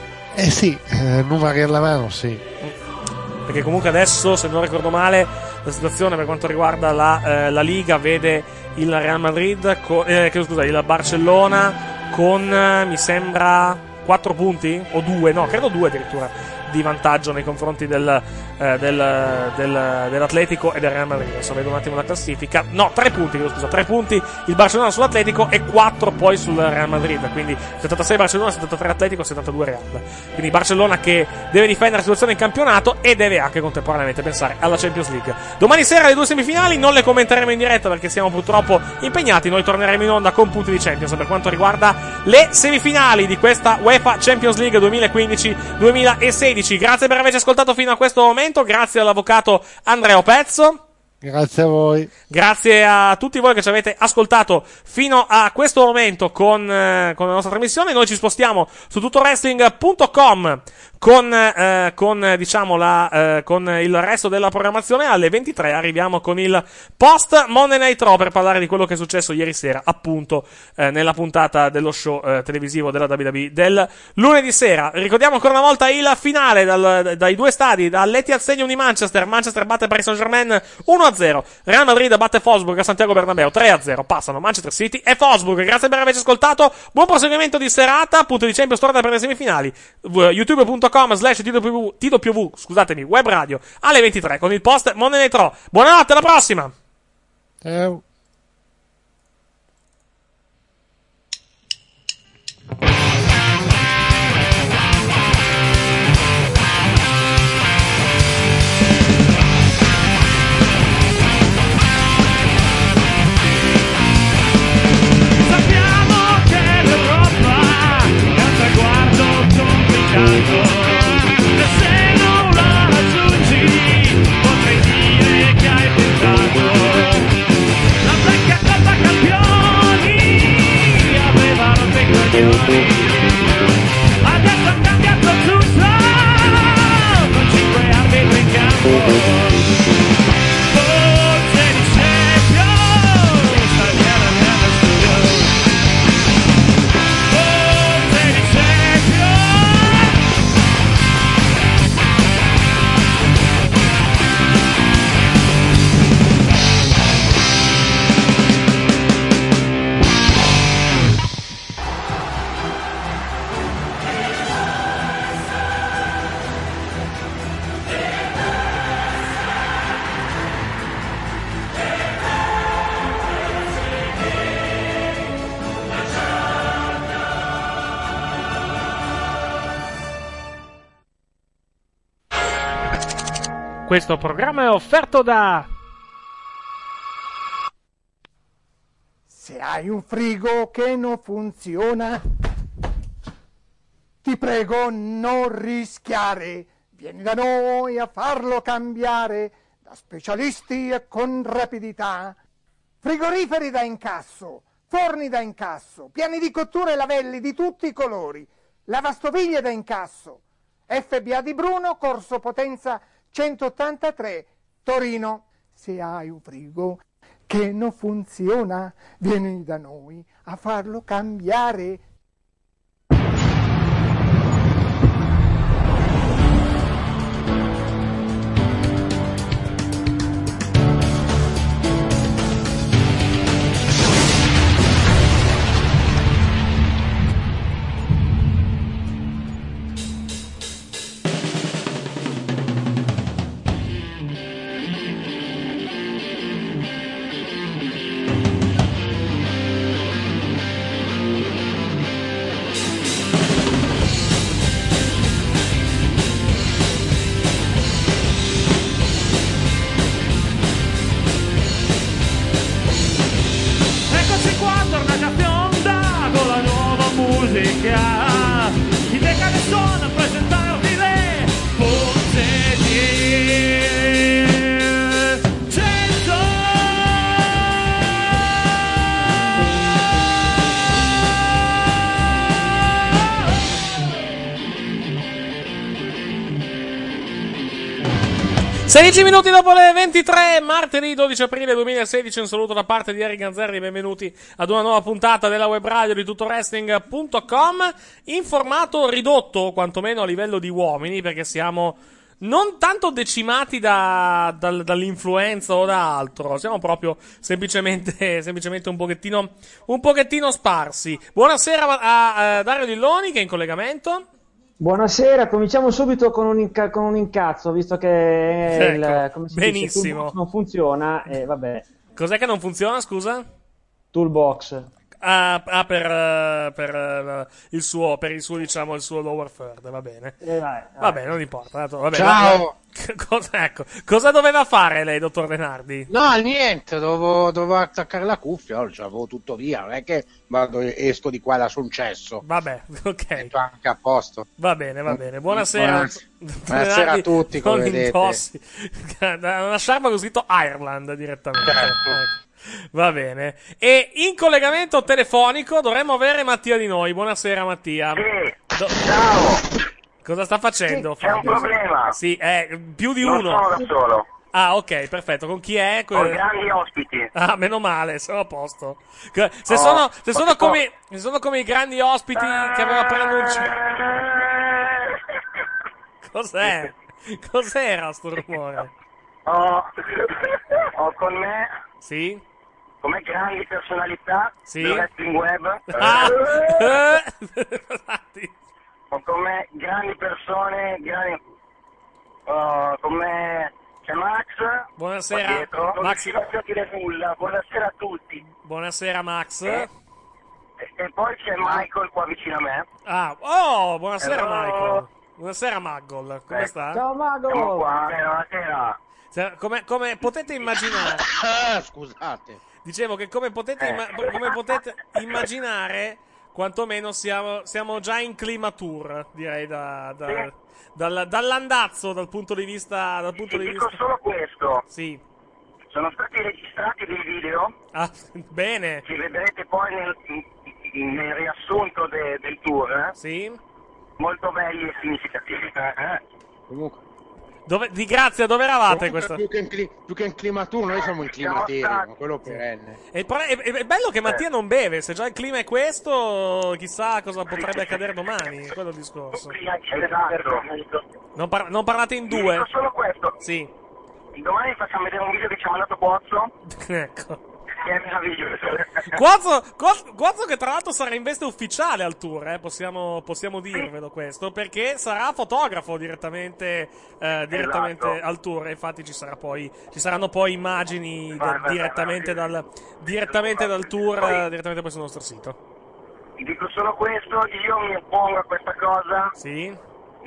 [SPEAKER 3] Eh sì, eh, numeri alla mano, sì.
[SPEAKER 1] Perché comunque adesso, se non ricordo male, la situazione per quanto riguarda la, eh, la Liga vede il Real Madrid con, eh, che, scusa, il Barcellona con eh, mi sembra quattro punti o due, no, credo due addirittura di vantaggio nei confronti del, eh, del, del, dell'Atletico e del Real Madrid. Adesso vedo un attimo la classifica. No, tre punti, scusa, tre punti il Barcellona sull'Atletico e quattro poi sul Real Madrid. Quindi settantasei Barcellona, settantatré Atletico, settantadue Real. Quindi Barcellona che deve difendere la situazione in campionato e deve anche contemporaneamente pensare alla Champions League. Domani sera le due semifinali non le commenteremo in diretta perché siamo purtroppo impegnati. Noi torneremo in onda con punti di Champions per quanto riguarda le semifinali di questa UEFA Champions League duemilaquindici duemilasedici. Grazie per averci ascoltato fino a questo momento, grazie all'avvocato Andrea Pezzo.
[SPEAKER 3] Grazie a voi.
[SPEAKER 1] Grazie a tutti voi che ci avete ascoltato fino a questo momento con, eh, con la nostra trasmissione. Noi ci spostiamo su tutto wrestling punto com con, eh, con, diciamo, la, eh, con il resto della programmazione. Alle ventitré arriviamo con il post Monday Night Raw per parlare di quello che è successo ieri sera, appunto, eh, nella puntata dello show eh, televisivo della W W E del lunedì sera. Ricordiamo ancora una volta il finale dal, dai due stadi, dall'Etihad Stadium di Manchester. Manchester batte Paris Saint-Germain uno a zero. Real Madrid batte Wolfsburg a Santiago Bernabéu tre a zero. Passano Manchester City e Wolfsburg. Grazie per averci ascoltato. Buon proseguimento di serata. Punto di Champions tornata per le semifinali. youtube punto com slash T W V, scusatemi, web radio alle ventitré con il post Monday Night Raw. Buonanotte, alla prossima.
[SPEAKER 3] Eh.
[SPEAKER 1] Questo programma è offerto da...
[SPEAKER 2] Se hai un frigo che non funziona, ti prego non rischiare. Vieni da noi a farlo cambiare da specialisti e con rapidità. Frigoriferi da incasso, forni da incasso, piani di cottura e lavelli di tutti i colori, lavastoviglie da incasso. F B A di Bruno, Corso Potenza centottantatré, Torino. Se hai un frigo che non funziona, vieni da noi a farlo cambiare.
[SPEAKER 10] Chi decca ne suona a presentarvi le forze di cento.
[SPEAKER 1] sedici minuti dopo le ventitré, martedì dodici aprile duemilasedici, un saluto da parte di Eric Ganzerri, benvenuti ad una nuova puntata della web radio di tutto wrestling punto com, in formato ridotto, quantomeno a livello di uomini, perché siamo non tanto decimati da, dal, dall'influenza o da altro, siamo proprio semplicemente, semplicemente un pochettino, un pochettino sparsi. Buonasera a, a Dario Dilloni che è in collegamento.
[SPEAKER 11] Buonasera, cominciamo subito con un, inca- con un incazzo, visto che
[SPEAKER 1] Ecco,
[SPEAKER 11] il, come si
[SPEAKER 1] benissimo.
[SPEAKER 11] dice, Toolbox non funziona, e eh, vabbè.
[SPEAKER 1] Cos'è che non funziona, scusa?
[SPEAKER 11] Toolbox.
[SPEAKER 1] Ah, ah per, uh, per, uh, il suo, per il suo, diciamo, il suo lower third, va bene.
[SPEAKER 11] Eh, vai, vai.
[SPEAKER 1] Vabbè, non importa. Dato, vabbè,
[SPEAKER 3] Ciao!
[SPEAKER 1] va, cosa, ecco, cosa doveva fare lei, dottor Denardi?
[SPEAKER 3] No, niente, dovevo, dovevo attaccare la cuffia, oh, avevo tutto via, non è che vado, esco di qua da suoncesso.
[SPEAKER 1] Vabbè, ok.
[SPEAKER 3] Metto anche a posto.
[SPEAKER 1] Va bene, va bene. Buonasera.
[SPEAKER 3] Buonasera, buonasera a tutti, come vedete.
[SPEAKER 1] Intossi. Una sciarpa con scritto Ireland direttamente.
[SPEAKER 3] Certo.
[SPEAKER 1] Ecco. Va bene. E in collegamento telefonico dovremmo avere Mattia di noi. Buonasera Mattia.
[SPEAKER 12] Sì.
[SPEAKER 1] Do-
[SPEAKER 12] Ciao.
[SPEAKER 1] Cosa sta facendo?
[SPEAKER 12] C'è un problema.
[SPEAKER 1] Sì, è più di
[SPEAKER 12] non
[SPEAKER 1] uno.
[SPEAKER 12] Non sono da solo.
[SPEAKER 1] Ah, ok, perfetto. Con chi è?
[SPEAKER 12] Ho grandi ospiti.
[SPEAKER 1] Ah, meno male, sono a posto. Se
[SPEAKER 12] oh,
[SPEAKER 1] sono, se sono,
[SPEAKER 12] tipo...
[SPEAKER 1] come, se sono come i grandi ospiti che aveva appena annunciato. Cos'è? Cos'era sto rumore?
[SPEAKER 12] Ho, ho con me...
[SPEAKER 1] Sì?
[SPEAKER 12] Come grandi personalità
[SPEAKER 1] sì?
[SPEAKER 12] del wrestling web.
[SPEAKER 1] Ah.
[SPEAKER 12] Ho con me grandi persone, grandi... Uh, con me c'è Max.
[SPEAKER 1] Buonasera.
[SPEAKER 12] Non ci faccio dire nulla. Buonasera a tutti.
[SPEAKER 1] Buonasera Max.
[SPEAKER 12] E, e poi c'è Michael qua vicino a me.
[SPEAKER 1] Ah, oh, buonasera
[SPEAKER 12] Hello.
[SPEAKER 1] Michael. Buonasera Magol, come
[SPEAKER 12] ecco.
[SPEAKER 1] sta?
[SPEAKER 11] Ciao Magol.
[SPEAKER 12] Siamo qua, buonasera.
[SPEAKER 1] Come, come potete immaginare...
[SPEAKER 3] Scusate.
[SPEAKER 1] Dicevo che come potete, imma- come potete immaginare, quantomeno siamo, siamo già in clima tour, direi, da, da,
[SPEAKER 12] sì.
[SPEAKER 1] dal, dall'andazzo dal punto di vista... Dal punto
[SPEAKER 12] Ti
[SPEAKER 1] di
[SPEAKER 12] dico
[SPEAKER 1] vista...
[SPEAKER 12] solo questo.
[SPEAKER 1] Sì.
[SPEAKER 12] Sono stati registrati dei video.
[SPEAKER 1] Ah, bene.
[SPEAKER 12] Che vedrete poi nel, nel riassunto de, del tour. Eh?
[SPEAKER 1] Sì.
[SPEAKER 12] Molto belli e significativi. Eh?
[SPEAKER 3] Comunque.
[SPEAKER 1] Dove, di grazia, dove eravate questa?
[SPEAKER 3] Più che, in cli- più che in climatura, noi siamo in climaterio, ma quello perenne.
[SPEAKER 1] E il pro- è, è bello che Mattia non beve, se già il clima è questo, chissà cosa potrebbe accadere domani, quello è il discorso. Non, par- non parlate in due?
[SPEAKER 12] Dico solo questo.
[SPEAKER 1] Sì.
[SPEAKER 12] Domani facciamo vedere un video che ci ha mandato Quozzo.
[SPEAKER 1] Ecco.
[SPEAKER 12] Che è meraviglioso.
[SPEAKER 1] Quazzo, Quazzo, Quazzo che tra l'altro sarà in veste ufficiale al tour, eh, possiamo, possiamo dirvelo questo, perché sarà fotografo direttamente, eh, direttamente
[SPEAKER 12] esatto.
[SPEAKER 1] al tour, infatti ci sarà poi, ci saranno poi immagini de- direttamente dal, direttamente dal tour, eh, direttamente poi sul nostro sito.
[SPEAKER 12] Ti dico solo questo, io mi oppongo a questa cosa.
[SPEAKER 1] Sì?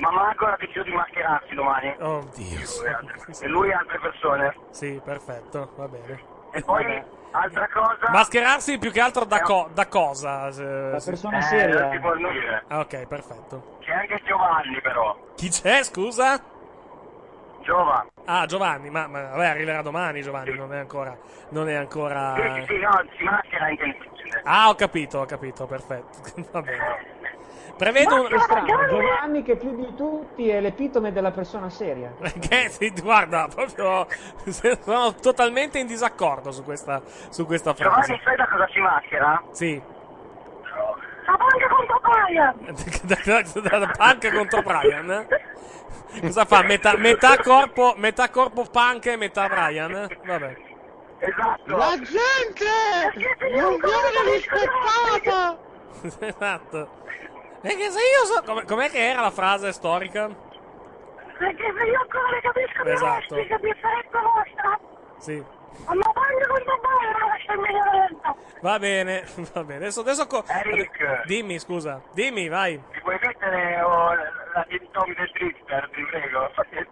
[SPEAKER 12] ma Marco ha deciso di mascherarsi domani.
[SPEAKER 1] Oddio.
[SPEAKER 12] E lui e altre persone.
[SPEAKER 1] Sì, perfetto, va bene.
[SPEAKER 12] E poi, altra cosa...
[SPEAKER 1] Mascherarsi più che altro da, co- da cosa?
[SPEAKER 11] La persona
[SPEAKER 12] Eh,
[SPEAKER 11] seria.
[SPEAKER 12] non si può dire.
[SPEAKER 1] Ah, ok, perfetto.
[SPEAKER 12] C'è anche Giovanni, però.
[SPEAKER 1] Chi c'è, scusa?
[SPEAKER 12] Giova.
[SPEAKER 1] Ah, Giovanni, ma, ma vabbè, arriverà domani Giovanni, non è ancora... Non è ancora...
[SPEAKER 12] Sì, sì, no, si maschera in intensivamente.
[SPEAKER 1] Ah, ho capito, ho capito, perfetto. Va bene. Prevedo un...
[SPEAKER 11] Che strano, Giovanni che più di tutti è l'epitome della persona seria.
[SPEAKER 1] Che, sì, guarda, proprio... Sono totalmente in disaccordo su questa, su questa frase.
[SPEAKER 12] Giovanni, sai da cosa si maschera?
[SPEAKER 1] Sì.
[SPEAKER 12] La banca contro Brian!
[SPEAKER 1] da, da, da punk contro Brian? Cosa fa? Metà, metà corpo, metà corpo punk e metà Brian? Vabbè.
[SPEAKER 12] Esatto.
[SPEAKER 3] La gente non viene rispettata.
[SPEAKER 1] Esatto. Perché se io so... Com'è, com'è che era la frase storica?
[SPEAKER 12] Perché se io ancora ne capisco di
[SPEAKER 1] Esatto.
[SPEAKER 12] wrestling, di differenza vostra,
[SPEAKER 1] Sì.
[SPEAKER 12] ma la banca contro Brian lascia il migliore.
[SPEAKER 1] Va bene, va bene. Adesso, adesso co-
[SPEAKER 12] Eric.
[SPEAKER 1] Dimmi, scusa. Dimmi, vai.
[SPEAKER 12] Ti puoi mettere oh, la Tom del Drifter, ti prego?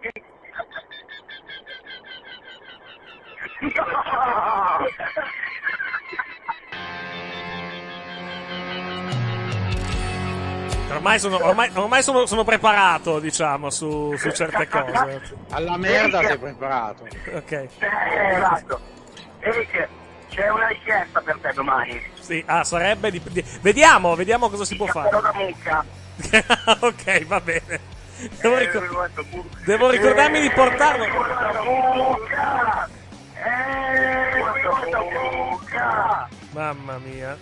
[SPEAKER 12] No!
[SPEAKER 1] Ormai sono, ormai, ormai sono, sono preparato, diciamo, su, su certe cose.
[SPEAKER 3] Alla merda sei preparato.
[SPEAKER 1] Ok.
[SPEAKER 12] Eh, esatto. Eric, c'è una richiesta per te domani.
[SPEAKER 1] Sì, ah, sarebbe di, di- vediamo, vediamo cosa si può fare.
[SPEAKER 12] Cappello da mucca.
[SPEAKER 1] Ok, va bene. Devo, ricor- devo ricordarmi di portarlo.
[SPEAKER 12] Mucca! Eh, mucca!
[SPEAKER 1] Mamma mia.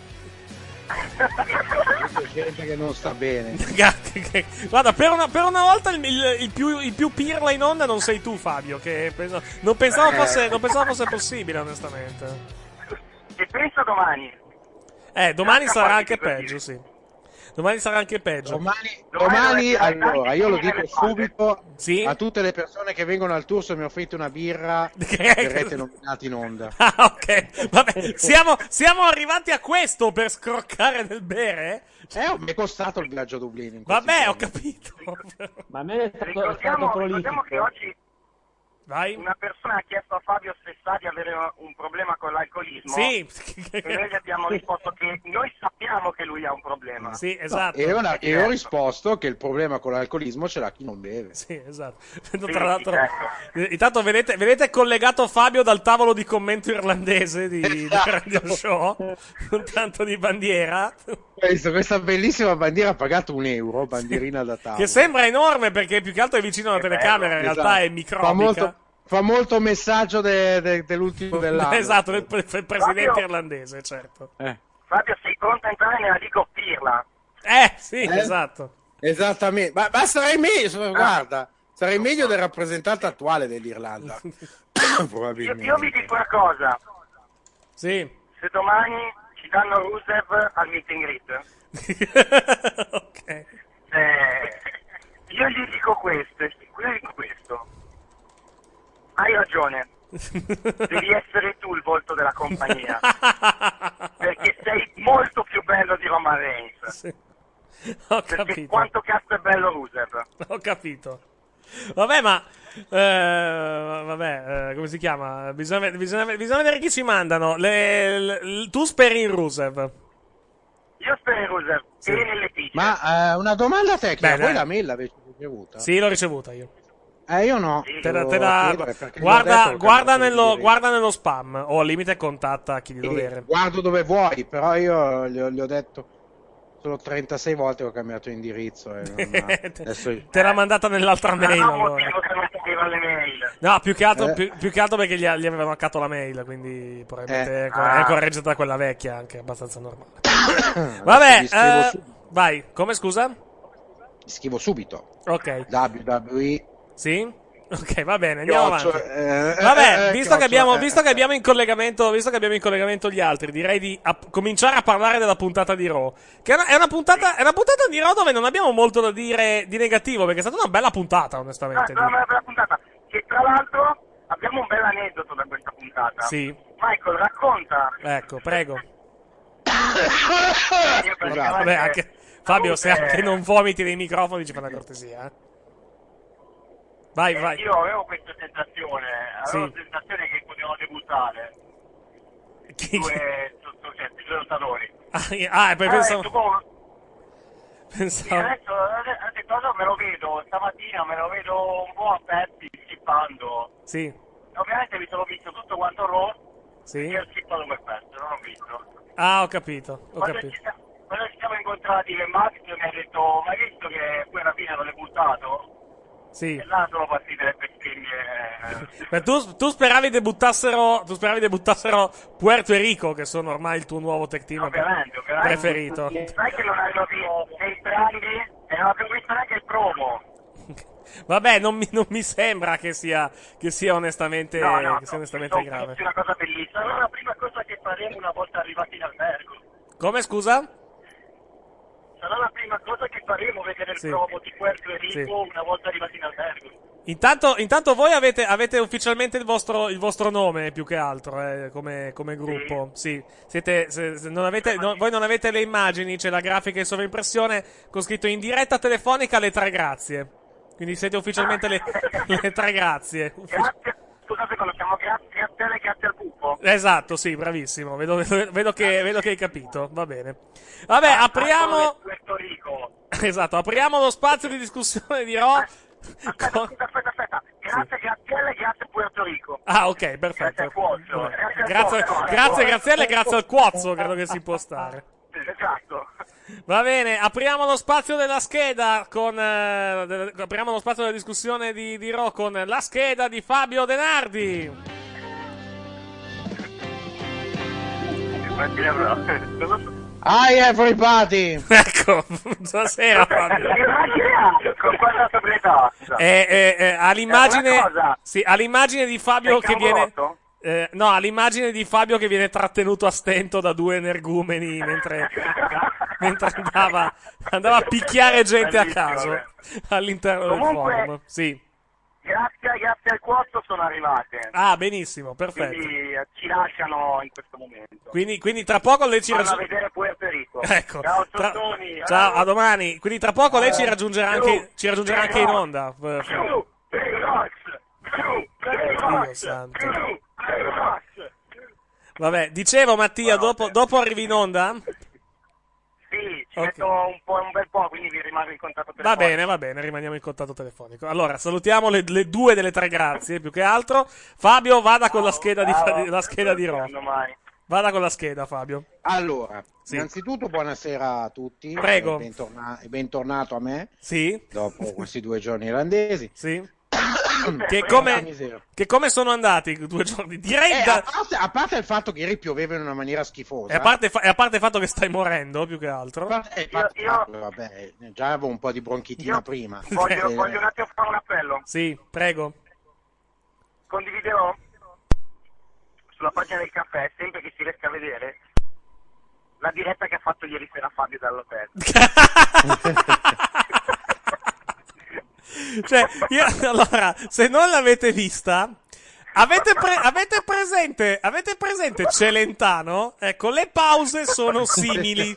[SPEAKER 3] C'è gente che non sta bene.
[SPEAKER 1] Guarda, per una, per una volta il, il- il più, il più pirla in onda non sei tu, Fabio. Che penso- non, pensavo fosse, non pensavo fosse possibile, onestamente.
[SPEAKER 12] E penso domani.
[SPEAKER 1] Eh, domani sarà anche peggio, sì. Domani sarà anche peggio.
[SPEAKER 3] Domani, domani allora, io lo dico subito a tutte le persone che vengono al tour, se mi offrite una birra, verrete nominati in onda.
[SPEAKER 1] Ah, ok. Vabbè, siamo, siamo arrivati a questo per scroccare nel bere?
[SPEAKER 3] Eh, mi è costato il viaggio a Dublino.
[SPEAKER 1] Vabbè, ho capito.
[SPEAKER 11] Ma a me è stato, è stato
[SPEAKER 12] Ricordiamo,
[SPEAKER 11] prolifico.
[SPEAKER 12] ricordiamo che oggi
[SPEAKER 1] Vai.
[SPEAKER 12] una persona ha chiesto a Fabio se sa di avere un problema con l'alcolismo.
[SPEAKER 1] Sì.
[SPEAKER 12] E noi gli abbiamo risposto che noi sappiamo che lui ha un problema.
[SPEAKER 1] Sì, esatto.
[SPEAKER 3] E, una- e ho risposto che il problema con l'alcolismo ce l'ha chi non beve.
[SPEAKER 1] Sì, esatto. Tra l'altro, eh, intanto vedete, vedete collegato Fabio dal tavolo di commento irlandese di, di Radio Show, con tanto di bandiera,
[SPEAKER 3] Questo- questa bellissima bandiera ha pagato un euro, bandierina da tavola.
[SPEAKER 1] che sembra enorme perché più che altro è vicino alla telecamera, in realtà
[SPEAKER 3] Esatto.
[SPEAKER 1] è
[SPEAKER 3] Fa
[SPEAKER 1] microbica.
[SPEAKER 3] molto, fa molto messaggio de- de- dell'ultimo dell'anno.
[SPEAKER 1] Esatto, del, del presidente
[SPEAKER 12] Fabio-
[SPEAKER 1] irlandese, certo.
[SPEAKER 3] Eh.
[SPEAKER 12] Fabio, sei pronto a entrare nella Liga of Pirla?
[SPEAKER 1] Eh, sì,
[SPEAKER 3] Eh?
[SPEAKER 1] esatto.
[SPEAKER 3] Esattamente, ma, ma sarei meglio, guarda, sarei meglio del rappresentante attuale dell'Irlanda.
[SPEAKER 12] Io,
[SPEAKER 3] Probabilmente.
[SPEAKER 12] io vi dico una cosa.
[SPEAKER 1] Sì.
[SPEAKER 12] Se domani ci danno Rusev al meet and greet,
[SPEAKER 1] Ok.
[SPEAKER 12] eh, io gli dico questo, io gli dico questo. Hai ragione. Devi essere tu il volto della compagnia. Perché sei molto più bello di Roman Reigns.
[SPEAKER 1] Sì. Ho
[SPEAKER 12] Perché
[SPEAKER 1] capito.
[SPEAKER 12] quanto cazzo è bello Rusev.
[SPEAKER 1] Ho capito. Vabbè, ma eh, vabbè, eh, come si chiama? Bisogna, bisogna, bisogna vedere chi ci mandano. Le, le- tu speri in Rusev?
[SPEAKER 12] Io spero in Rusev
[SPEAKER 1] Sì.
[SPEAKER 12] e nelle Letizia.
[SPEAKER 3] Ma eh, una domanda tecnica,
[SPEAKER 1] Beh,
[SPEAKER 3] voi
[SPEAKER 1] dai.
[SPEAKER 3] la mail l'avete ricevuta?
[SPEAKER 1] Sì, l'ho ricevuta io.
[SPEAKER 3] Eh, io no.
[SPEAKER 1] Te la-
[SPEAKER 3] Devo
[SPEAKER 1] te la-
[SPEAKER 3] chiedere, perché gli ho
[SPEAKER 1] guarda,
[SPEAKER 3] detto che
[SPEAKER 1] guarda,
[SPEAKER 3] andate a
[SPEAKER 1] nello,
[SPEAKER 3] vedere.
[SPEAKER 1] guarda nello spam o al limite contatta chi di
[SPEAKER 3] Sì,
[SPEAKER 1] dovere.
[SPEAKER 3] guardo dove vuoi, però io gli ho, gli ho detto solo trentasei volte che ho cambiato indirizzo. E non, adesso...
[SPEAKER 1] Te l'ha mandata nell'altra mail.
[SPEAKER 12] Non
[SPEAKER 1] allora.
[SPEAKER 12] motivo per non sapere le mail.
[SPEAKER 1] No, più che altro,
[SPEAKER 3] Eh.
[SPEAKER 1] più, più che altro perché gli, gli avevano haccato la mail, quindi probabilmente
[SPEAKER 3] Eh.
[SPEAKER 1] è, cor-
[SPEAKER 12] Ah.
[SPEAKER 1] è correggita quella vecchia, anche abbastanza normale. Vabbè,
[SPEAKER 3] Gli scrivo,
[SPEAKER 1] eh,
[SPEAKER 3] su-
[SPEAKER 1] vai, come scusa?
[SPEAKER 3] gli scrivo subito.
[SPEAKER 1] Ok,
[SPEAKER 3] W W E.
[SPEAKER 1] sì? Ok, va bene, andiamo
[SPEAKER 3] Chioccio-
[SPEAKER 1] avanti.
[SPEAKER 3] eh, eh,
[SPEAKER 1] Vabbè,
[SPEAKER 3] eh,
[SPEAKER 1] visto, che
[SPEAKER 3] chioccio-
[SPEAKER 1] abbiamo,
[SPEAKER 3] eh,
[SPEAKER 1] visto che abbiamo in collegamento, visto che abbiamo in collegamento gli altri, direi di app- cominciare a parlare della puntata di Raw. Che è una, è una puntata, è una puntata di Raw dove non abbiamo molto da dire di negativo, perché è stata una bella puntata,
[SPEAKER 12] Ah,
[SPEAKER 1] onestamente.
[SPEAKER 12] è una bella puntata. Che tra l'altro abbiamo un bel aneddoto da questa puntata.
[SPEAKER 1] Sì,
[SPEAKER 12] Michael, racconta.
[SPEAKER 1] ecco, prego.
[SPEAKER 12] Io
[SPEAKER 3] Esatto.
[SPEAKER 12] praticamente-
[SPEAKER 1] Vabbè, anche, Fabio, se anche non vomiti nei microfoni ci fa una cortesia, eh. Vai,
[SPEAKER 12] Eh,
[SPEAKER 1] vai.
[SPEAKER 12] Io avevo questa sensazione, avevo
[SPEAKER 1] Sì.
[SPEAKER 12] la sensazione che potevano debuttare due soggetti, due lottatori.
[SPEAKER 1] Ah, ah, per
[SPEAKER 12] Eh,
[SPEAKER 1] pensavo...
[SPEAKER 12] tu come- Sì,
[SPEAKER 1] pensavo...
[SPEAKER 12] adesso, adesso cosa me lo vedo, stamattina me lo vedo un po' a pezzi, skippando.
[SPEAKER 1] Sì,
[SPEAKER 12] Ovviamente mi sono visto tutto quanto Raw
[SPEAKER 1] sì.
[SPEAKER 12] e ho skippato quel pezzo, non ho visto.
[SPEAKER 1] Ah, ho capito, ho
[SPEAKER 12] Quando
[SPEAKER 1] capito.
[SPEAKER 12] ci, siamo- quando ci siamo incontrati che Max mi ha detto, ma hai visto che poi alla fine l'ho debuttato?
[SPEAKER 1] Sì.
[SPEAKER 12] E là sono partite le bestemmie.
[SPEAKER 1] Beh, tu, tu speravi debuttassero, tu speravi debuttassero Puerto Rico, che sono ormai il tuo nuovo tag team
[SPEAKER 12] Ovviamente, ovviamente.
[SPEAKER 1] preferito.
[SPEAKER 12] Sai che non hanno visto nei brandi e non abbiamo visto neanche il promo.
[SPEAKER 1] Vabbè, non mi, non mi sembra che sia, che sia onestamente,
[SPEAKER 12] No, no,
[SPEAKER 1] che sia
[SPEAKER 12] no,
[SPEAKER 1] onestamente
[SPEAKER 12] sono
[SPEAKER 1] grave.
[SPEAKER 12] una cosa bellissima. Sarà la prima cosa che faremo una volta arrivati in albergo.
[SPEAKER 1] Come, scusa?
[SPEAKER 12] Sarà la prima cosa che faremo vedere il
[SPEAKER 1] Sì.
[SPEAKER 12] promo di Puerto Rico
[SPEAKER 1] Sì.
[SPEAKER 12] una volta arrivati in albergo.
[SPEAKER 1] Intanto, intanto voi avete, avete ufficialmente il vostro, il vostro nome, più che altro, eh, come, come gruppo. Sì. Siete, se, se non avete, no, voi non avete le immagini, c'è la grafica in sovraimpressione con scritto in diretta telefonica le tre grazie. Quindi siete ufficialmente le, le tre grazie.
[SPEAKER 12] Grazie, scusate, conosciamo grazie, grazie a lei, grazie al buco.
[SPEAKER 1] Esatto, sì, bravissimo. Vedo, vedo, vedo che, vedo che hai capito. Va bene. Vabbè, apriamo.
[SPEAKER 12] Puerto Rico.
[SPEAKER 1] Esatto, apriamo lo spazio di discussione di Raw.
[SPEAKER 12] Aspetta, aspetta, aspetta, aspetta. Grazie, Graziella e grazie Puerto Rico.
[SPEAKER 1] Ah, ok, perfetto.
[SPEAKER 12] Grazie al Cuozzo.
[SPEAKER 1] Vabbè.
[SPEAKER 12] Grazie al
[SPEAKER 1] Grazie,
[SPEAKER 12] Cuozzo.
[SPEAKER 1] grazie Graziella e grazie al Cuozzo, credo che si può stare.
[SPEAKER 12] Esatto.
[SPEAKER 1] Va bene, apriamo lo spazio della scheda con eh, de- apriamo lo spazio della discussione di, di Raw con la scheda di Fabio Denardi.
[SPEAKER 3] Hi everybody!
[SPEAKER 1] Ecco, buonasera Fabio.
[SPEAKER 12] Con quanta sobrietà.
[SPEAKER 1] Eh, eh, eh, all'immagine,
[SPEAKER 12] Una cosa.
[SPEAKER 1] sì, all'immagine di Fabio
[SPEAKER 12] Sei
[SPEAKER 1] che viene,
[SPEAKER 12] Cavolotto?
[SPEAKER 1] eh, no, all'immagine di Fabio che viene trattenuto a stento da due energumeni mentre, mentre andava, andava a picchiare gente a
[SPEAKER 12] Bellissimo,
[SPEAKER 1] caso
[SPEAKER 12] vabbè.
[SPEAKER 1] all'interno del
[SPEAKER 12] Comunque-
[SPEAKER 1] forum. Sì.
[SPEAKER 12] Grazie, grazie al Cuozzo sono arrivate.
[SPEAKER 1] Ah, benissimo, perfetto.
[SPEAKER 12] Quindi eh, ci lasciano in questo momento.
[SPEAKER 1] Quindi, quindi tra poco lei ci
[SPEAKER 12] Vanno a
[SPEAKER 1] raggiungerà.
[SPEAKER 12] vedere Puerto Rico.
[SPEAKER 1] Ecco,
[SPEAKER 12] Ciao
[SPEAKER 1] tra-
[SPEAKER 12] Sottoni.
[SPEAKER 1] ciao,
[SPEAKER 12] Eh,
[SPEAKER 1] a domani. Quindi tra poco lei ci
[SPEAKER 12] Eh,
[SPEAKER 1] raggiungerà
[SPEAKER 12] più,
[SPEAKER 1] anche, ci raggiungerà anche in
[SPEAKER 12] più,
[SPEAKER 1] onda.
[SPEAKER 12] Più, Big Rox, più, Big
[SPEAKER 1] Dio
[SPEAKER 12] Rox,
[SPEAKER 1] santo.
[SPEAKER 12] più, Big Rox.
[SPEAKER 1] Vabbè, dicevo Mattia, dopo, dopo arrivi in onda?
[SPEAKER 12] Sì, ci
[SPEAKER 1] Ok.
[SPEAKER 12] metto un, po', un bel po', quindi vi rimango in contatto
[SPEAKER 1] Va
[SPEAKER 12] telefonico.
[SPEAKER 1] bene, va bene, rimaniamo in contatto telefonico. Allora, salutiamo le, le due delle tre grazie, più che altro. Fabio, vada con la scheda di,
[SPEAKER 12] Ciao.
[SPEAKER 1] la scheda di Raw.
[SPEAKER 12] Domani.
[SPEAKER 1] Vada con la scheda, Fabio.
[SPEAKER 3] Allora,
[SPEAKER 1] Sì.
[SPEAKER 3] innanzitutto buonasera a tutti.
[SPEAKER 1] Prego.
[SPEAKER 3] E bentorna- e bentornato a me
[SPEAKER 1] Sì,
[SPEAKER 3] dopo questi due giorni irlandesi.
[SPEAKER 1] sì. Che
[SPEAKER 3] Porca
[SPEAKER 1] come,
[SPEAKER 3] miseria.
[SPEAKER 1] che come sono andati i due giorni? Direi
[SPEAKER 3] Eh,
[SPEAKER 1] da...
[SPEAKER 3] a, parte, a parte il fatto che ieri pioveva in una maniera schifosa.
[SPEAKER 1] E a, parte, fa- e a parte il fatto che stai morendo, più che altro.
[SPEAKER 3] A parte- eh, parte-
[SPEAKER 12] Io-
[SPEAKER 3] vabbè, già avevo un po' di bronchitina
[SPEAKER 12] Io
[SPEAKER 3] prima.
[SPEAKER 12] Voglio,
[SPEAKER 3] Eh,
[SPEAKER 12] voglio un attimo fare un appello.
[SPEAKER 1] Sì, prego.
[SPEAKER 12] Condividerò sulla pagina del caffè, sempre che si riesca a vedere, la diretta che ha fatto ieri sera Fabio dall'hotel.
[SPEAKER 1] Cioè, io, allora, se non l'avete vista, avete, pre- avete presente, avete presente Celentano? Ecco, le pause sono simili.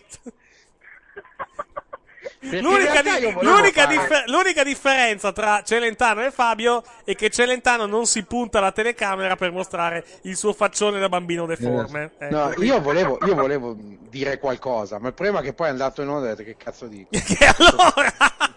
[SPEAKER 3] perché in
[SPEAKER 1] L'unica,
[SPEAKER 3] realtà
[SPEAKER 1] di-
[SPEAKER 3] io volevo
[SPEAKER 1] l'unica
[SPEAKER 3] fare-
[SPEAKER 1] differ- l'unica differenza tra Celentano e Fabio è che Celentano non si punta la telecamera per mostrare il suo faccione da bambino deforme. Ecco,
[SPEAKER 3] No,
[SPEAKER 1] quindi-
[SPEAKER 3] io volevo, io volevo dire qualcosa, ma il problema è che poi è andato in onda e ho detto che cazzo dico.
[SPEAKER 1] Che allora?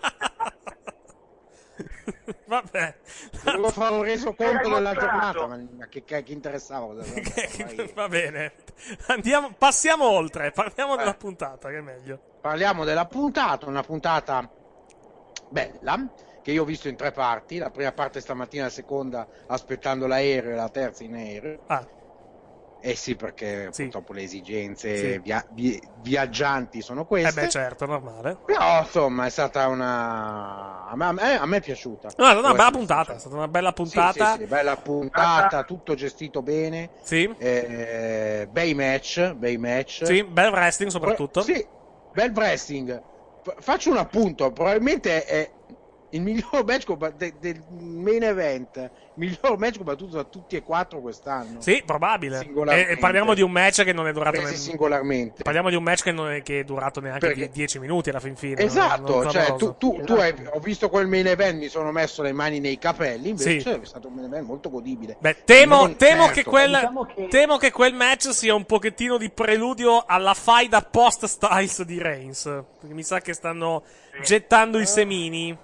[SPEAKER 1] Vabbè.
[SPEAKER 3] Volevo fare un resoconto
[SPEAKER 12] Era
[SPEAKER 3] della
[SPEAKER 12] mostrato.
[SPEAKER 3] giornata, ma che, che, che interessava? cosa- vai.
[SPEAKER 1] Va bene. Andiamo, passiamo oltre, parliamo della puntata, che è meglio.
[SPEAKER 3] Parliamo della puntata, una puntata bella, che io ho visto in tre parti, la prima parte stamattina, la seconda aspettando l'aereo e la terza in aereo.
[SPEAKER 1] Ah,
[SPEAKER 3] Eh sì, perché
[SPEAKER 1] Sì.
[SPEAKER 3] purtroppo le esigenze
[SPEAKER 1] Sì.
[SPEAKER 3] via- vi- viaggianti sono
[SPEAKER 1] eh
[SPEAKER 3] queste.
[SPEAKER 1] beh, certo, normale.
[SPEAKER 3] Però insomma è stata una... A me, a me- a me è piaciuta.
[SPEAKER 1] No, è stata una
[SPEAKER 3] Devo
[SPEAKER 1] bella
[SPEAKER 3] essere
[SPEAKER 1] puntata, è
[SPEAKER 3] sincero.
[SPEAKER 1] stata una bella
[SPEAKER 3] Sì,
[SPEAKER 1] puntata.
[SPEAKER 3] sì, sì, bella puntata, tutto gestito bene.
[SPEAKER 1] Sì,
[SPEAKER 3] Eh, bei match, bei match.
[SPEAKER 1] sì, bel wrestling soprattutto.
[SPEAKER 3] Sì, bel wrestling. F- faccio un appunto, probabilmente è
[SPEAKER 13] il miglior match combat- de- del main event, il miglior match combattuto da tutti e quattro quest'anno.
[SPEAKER 1] Sì, probabile. E, e parliamo di un match che non è durato
[SPEAKER 13] presi
[SPEAKER 1] ne-
[SPEAKER 13] singolarmente.
[SPEAKER 1] Parliamo di un match che non è, che è durato neanche
[SPEAKER 13] Perché-
[SPEAKER 1] dieci minuti alla fin fine.
[SPEAKER 13] Esatto,
[SPEAKER 1] non- non
[SPEAKER 13] cioè
[SPEAKER 1] clamoroso.
[SPEAKER 13] tu, tu, tu hai, ho visto quel main event, mi sono messo le mani nei capelli, invece
[SPEAKER 1] Sì.
[SPEAKER 13] è stato un main event molto godibile.
[SPEAKER 1] Beh, temo,
[SPEAKER 13] Non
[SPEAKER 1] temo,
[SPEAKER 13] certo.
[SPEAKER 1] che quel,
[SPEAKER 11] Diciamo che-
[SPEAKER 1] temo che quel match sia un pochettino di preludio alla faida post Styles di Reigns. Perché mi sa che stanno gettando i semini.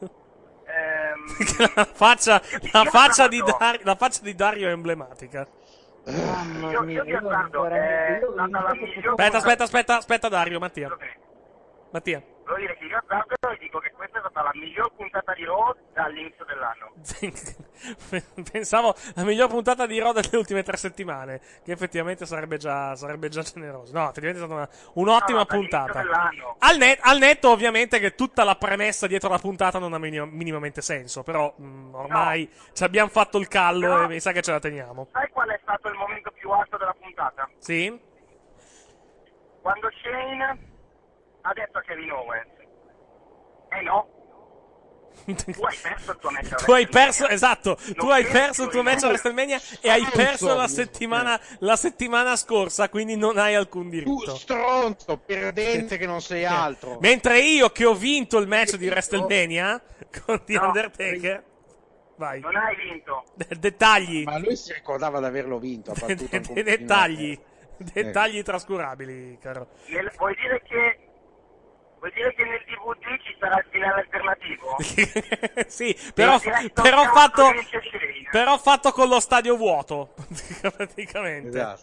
[SPEAKER 12] Ehm,
[SPEAKER 1] la faccia, la faccia di Dario, la faccia di Dario è emblematica.
[SPEAKER 11] Mamma
[SPEAKER 12] io,
[SPEAKER 11] mia,
[SPEAKER 12] io ti
[SPEAKER 11] io
[SPEAKER 12] azzardo,
[SPEAKER 11] veramente-
[SPEAKER 12] è
[SPEAKER 11] io-
[SPEAKER 12] stata la miglior
[SPEAKER 1] Aspetta, aspetta, aspetta, aspetta Dario, Mattia. Mattia.
[SPEAKER 12] Devo dire che io azzardo e dico che questa è stata la miglior puntata di Raw dall'inizio dell'anno.
[SPEAKER 1] Pensavo la miglior puntata di Raw delle ultime tre settimane, che effettivamente sarebbe già, sarebbe già generoso. No, effettivamente è stata una- un'ottima
[SPEAKER 12] No, no, dall'inizio
[SPEAKER 1] puntata.
[SPEAKER 12] dell'anno.
[SPEAKER 1] Al, net- al netto, ovviamente, che tutta la premessa dietro la puntata non ha minim- minimamente senso. Però mh, ormai ci abbiamo fatto il callo
[SPEAKER 12] No.
[SPEAKER 1] e mi sa che ce la teniamo.
[SPEAKER 12] Sai qual è stato il momento più alto della puntata?
[SPEAKER 1] Sì?
[SPEAKER 12] Quando Shane ha detto a Kevin Owens, eh no, tu hai perso il tuo match a
[SPEAKER 1] Tu hai
[SPEAKER 12] WrestleMania.
[SPEAKER 1] perso, esatto, tu
[SPEAKER 12] Non
[SPEAKER 1] hai
[SPEAKER 12] penso
[SPEAKER 1] perso il tuo
[SPEAKER 12] di
[SPEAKER 1] match a
[SPEAKER 12] nulla.
[SPEAKER 1] WrestleMania e hai
[SPEAKER 13] Stronzo.
[SPEAKER 1] perso la settimana, la settimana scorsa, quindi non hai alcun
[SPEAKER 13] Tu
[SPEAKER 1] diritto.
[SPEAKER 13] stronzo, perdente che non sei altro.
[SPEAKER 1] Mentre io che ho vinto il match di WrestleMania con The
[SPEAKER 12] No.
[SPEAKER 1] Undertaker, vai.
[SPEAKER 12] Non hai vinto.
[SPEAKER 1] Dettagli,
[SPEAKER 13] Ma lui si ricordava di averlo vinto, ha battuto un
[SPEAKER 1] de- dettagli, dettagli trascurabili, caro.
[SPEAKER 12] Nel- vuoi dire che vuoi dire che nel D V D ci sarà il finale alternativo?
[SPEAKER 1] Sì, però,
[SPEAKER 12] Direi
[SPEAKER 1] però
[SPEAKER 12] toccato
[SPEAKER 1] fatto,
[SPEAKER 12] vince Shane.
[SPEAKER 1] però fatto con lo stadio vuoto, praticamente.
[SPEAKER 13] Esatto.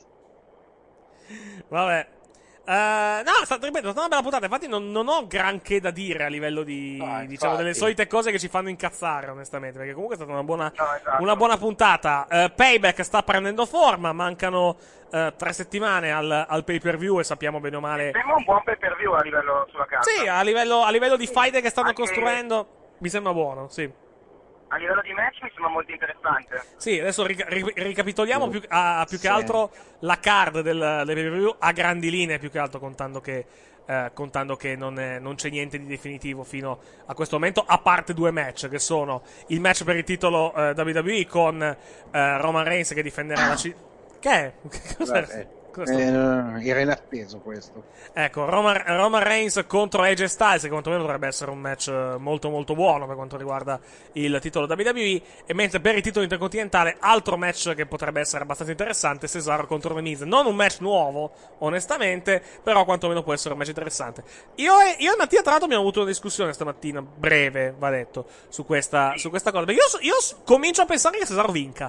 [SPEAKER 1] Vabbè. Eh, no, è stata, ripeto, è stata una bella puntata. Infatti, non, non ho granché da dire a livello di,
[SPEAKER 13] No,
[SPEAKER 1] diciamo,
[SPEAKER 13] infatti.
[SPEAKER 1] delle solite cose che ci fanno incazzare, onestamente. Perché comunque è stata una buona,
[SPEAKER 12] No, esatto.
[SPEAKER 1] una buona puntata. Eh, Payback sta prendendo forma. Mancano eh, tre settimane al, al pay per view e sappiamo bene o male.
[SPEAKER 12] Sembra un buon pay per view a livello sulla carta.
[SPEAKER 1] Sì, a livello, a livello di fight che stanno
[SPEAKER 12] Anche-
[SPEAKER 1] costruendo, mi sembra buono, sì.
[SPEAKER 12] A livello di match mi sembra molto interessante.
[SPEAKER 1] Sì, adesso rica- ri- ricapitoliamo più, a- più che
[SPEAKER 13] Sì.
[SPEAKER 1] altro la card del, del pay-per-view a grandi linee, più che altro contando che, eh, contando che non, è- non c'è niente di definitivo fino a questo momento, a parte due match, che sono il match per il titolo eh, W W E con eh, Roman Reigns che difenderà la C... Che è? Cos'è?
[SPEAKER 13] Vabbè.
[SPEAKER 1] Cos'è?
[SPEAKER 13] Eh, no, era inatteso questo.
[SPEAKER 1] Ecco, Roman, Roman Reigns contro A J Styles, che quantomeno dovrebbe essere un match eh, molto molto buono per quanto riguarda il titolo W W E, e mentre per il titolo intercontinentale, altro match che potrebbe essere abbastanza interessante, Cesaro contro The Miz. Non un match nuovo, onestamente, però quantomeno può essere un match interessante. Io e, io e Mattia, tra l'altro, abbiamo avuto una discussione stamattina, breve, va detto, su questa, su questa cosa, perché io, so- io s- comincio a pensare che Cesaro vinca.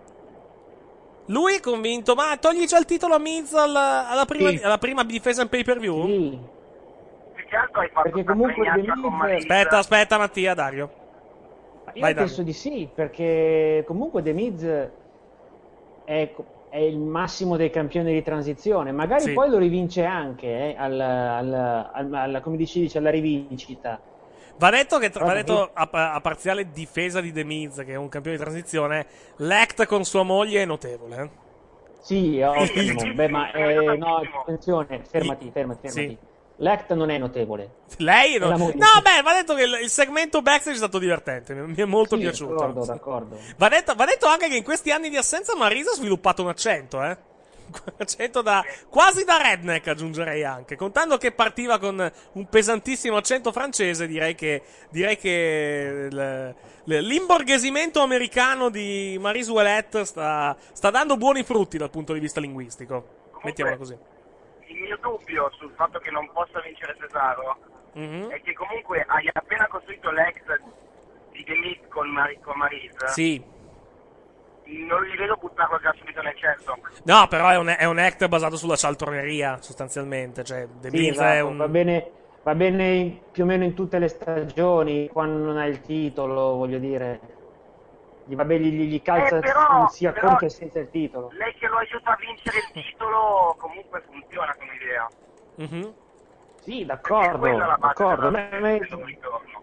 [SPEAKER 1] Lui è convinto, ma togli già il titolo a Miz alla, alla prima,
[SPEAKER 11] Sì.
[SPEAKER 1] alla prima difesa in pay per view?
[SPEAKER 11] Sì,
[SPEAKER 12] Più che altro hai fatto
[SPEAKER 11] Perché
[SPEAKER 12] sta
[SPEAKER 11] comunque
[SPEAKER 12] fregnaccia
[SPEAKER 11] The
[SPEAKER 12] con
[SPEAKER 11] Miz-
[SPEAKER 12] Maryse.
[SPEAKER 1] Aspetta, aspetta, Mattia, Dario.
[SPEAKER 11] io
[SPEAKER 1] Vai,
[SPEAKER 11] penso di sì, perché comunque The Miz è, è il massimo dei campioni di transizione. Magari
[SPEAKER 1] Sì.
[SPEAKER 11] poi lo rivince anche eh, al, al- al- alla, come dici, dice, alla rivincita.
[SPEAKER 1] Va detto che, va
[SPEAKER 11] Vabbè.
[SPEAKER 1] detto a, a parziale difesa di The Miz, che è un campione di transizione, l'act con sua moglie è notevole. eh.
[SPEAKER 11] Sì, è ottimo.
[SPEAKER 12] sì,
[SPEAKER 11] Beh, ma
[SPEAKER 12] sì,
[SPEAKER 11] eh,
[SPEAKER 12] sì,
[SPEAKER 11] no,
[SPEAKER 12] tantissimo.
[SPEAKER 11] attenzione, fermati, fermati,
[SPEAKER 1] Sì.
[SPEAKER 11] fermati. L'act non è notevole.
[SPEAKER 1] Lei
[SPEAKER 11] È
[SPEAKER 1] no.
[SPEAKER 11] la moglie.
[SPEAKER 1] No, beh, va detto che il, il segmento backstage è stato divertente. Mi, mi è molto
[SPEAKER 11] Sì,
[SPEAKER 1] piaciuto.
[SPEAKER 11] d'accordo, d'accordo.
[SPEAKER 1] Va detto, va detto anche che in questi anni di assenza Marisa ha sviluppato un accento, eh. Un accento da, quasi da redneck, aggiungerei anche. Contando che partiva con un pesantissimo accento francese, direi che, direi che l- l- l'imborghesimento americano di Maryse Ouellette sta, sta dando buoni frutti dal punto di vista linguistico. Mettiamola così.
[SPEAKER 12] Il mio dubbio sul fatto che non possa vincere Cesaro
[SPEAKER 1] Mhm.
[SPEAKER 12] è che comunque hai appena costruito l'ex di The Miz con, Mar- con Maryse.
[SPEAKER 1] Sì.
[SPEAKER 12] Non li vedo buttarlo già subito nel cesso.
[SPEAKER 1] No, però è un, è un act basato sulla cialtroneria, sostanzialmente. Cioè, The
[SPEAKER 11] Sì,
[SPEAKER 1] Miz
[SPEAKER 11] esatto,
[SPEAKER 1] è un...
[SPEAKER 11] va bene, va bene in- più o meno in tutte le stagioni, quando non ha il titolo, voglio dire. Gli, vabbè, gli, gli- gli calza
[SPEAKER 12] Eh, però-
[SPEAKER 11] sia
[SPEAKER 12] però-
[SPEAKER 11] con che senza il titolo.
[SPEAKER 12] Lei che lo aiuta a vincere il titolo comunque funziona come idea.
[SPEAKER 1] Mhm.
[SPEAKER 11] Sì,
[SPEAKER 12] Perché
[SPEAKER 11] d'accordo,
[SPEAKER 12] quella è la base
[SPEAKER 11] d'accordo.
[SPEAKER 12] della-
[SPEAKER 11] Ma, ma-
[SPEAKER 12] del suo ritorno.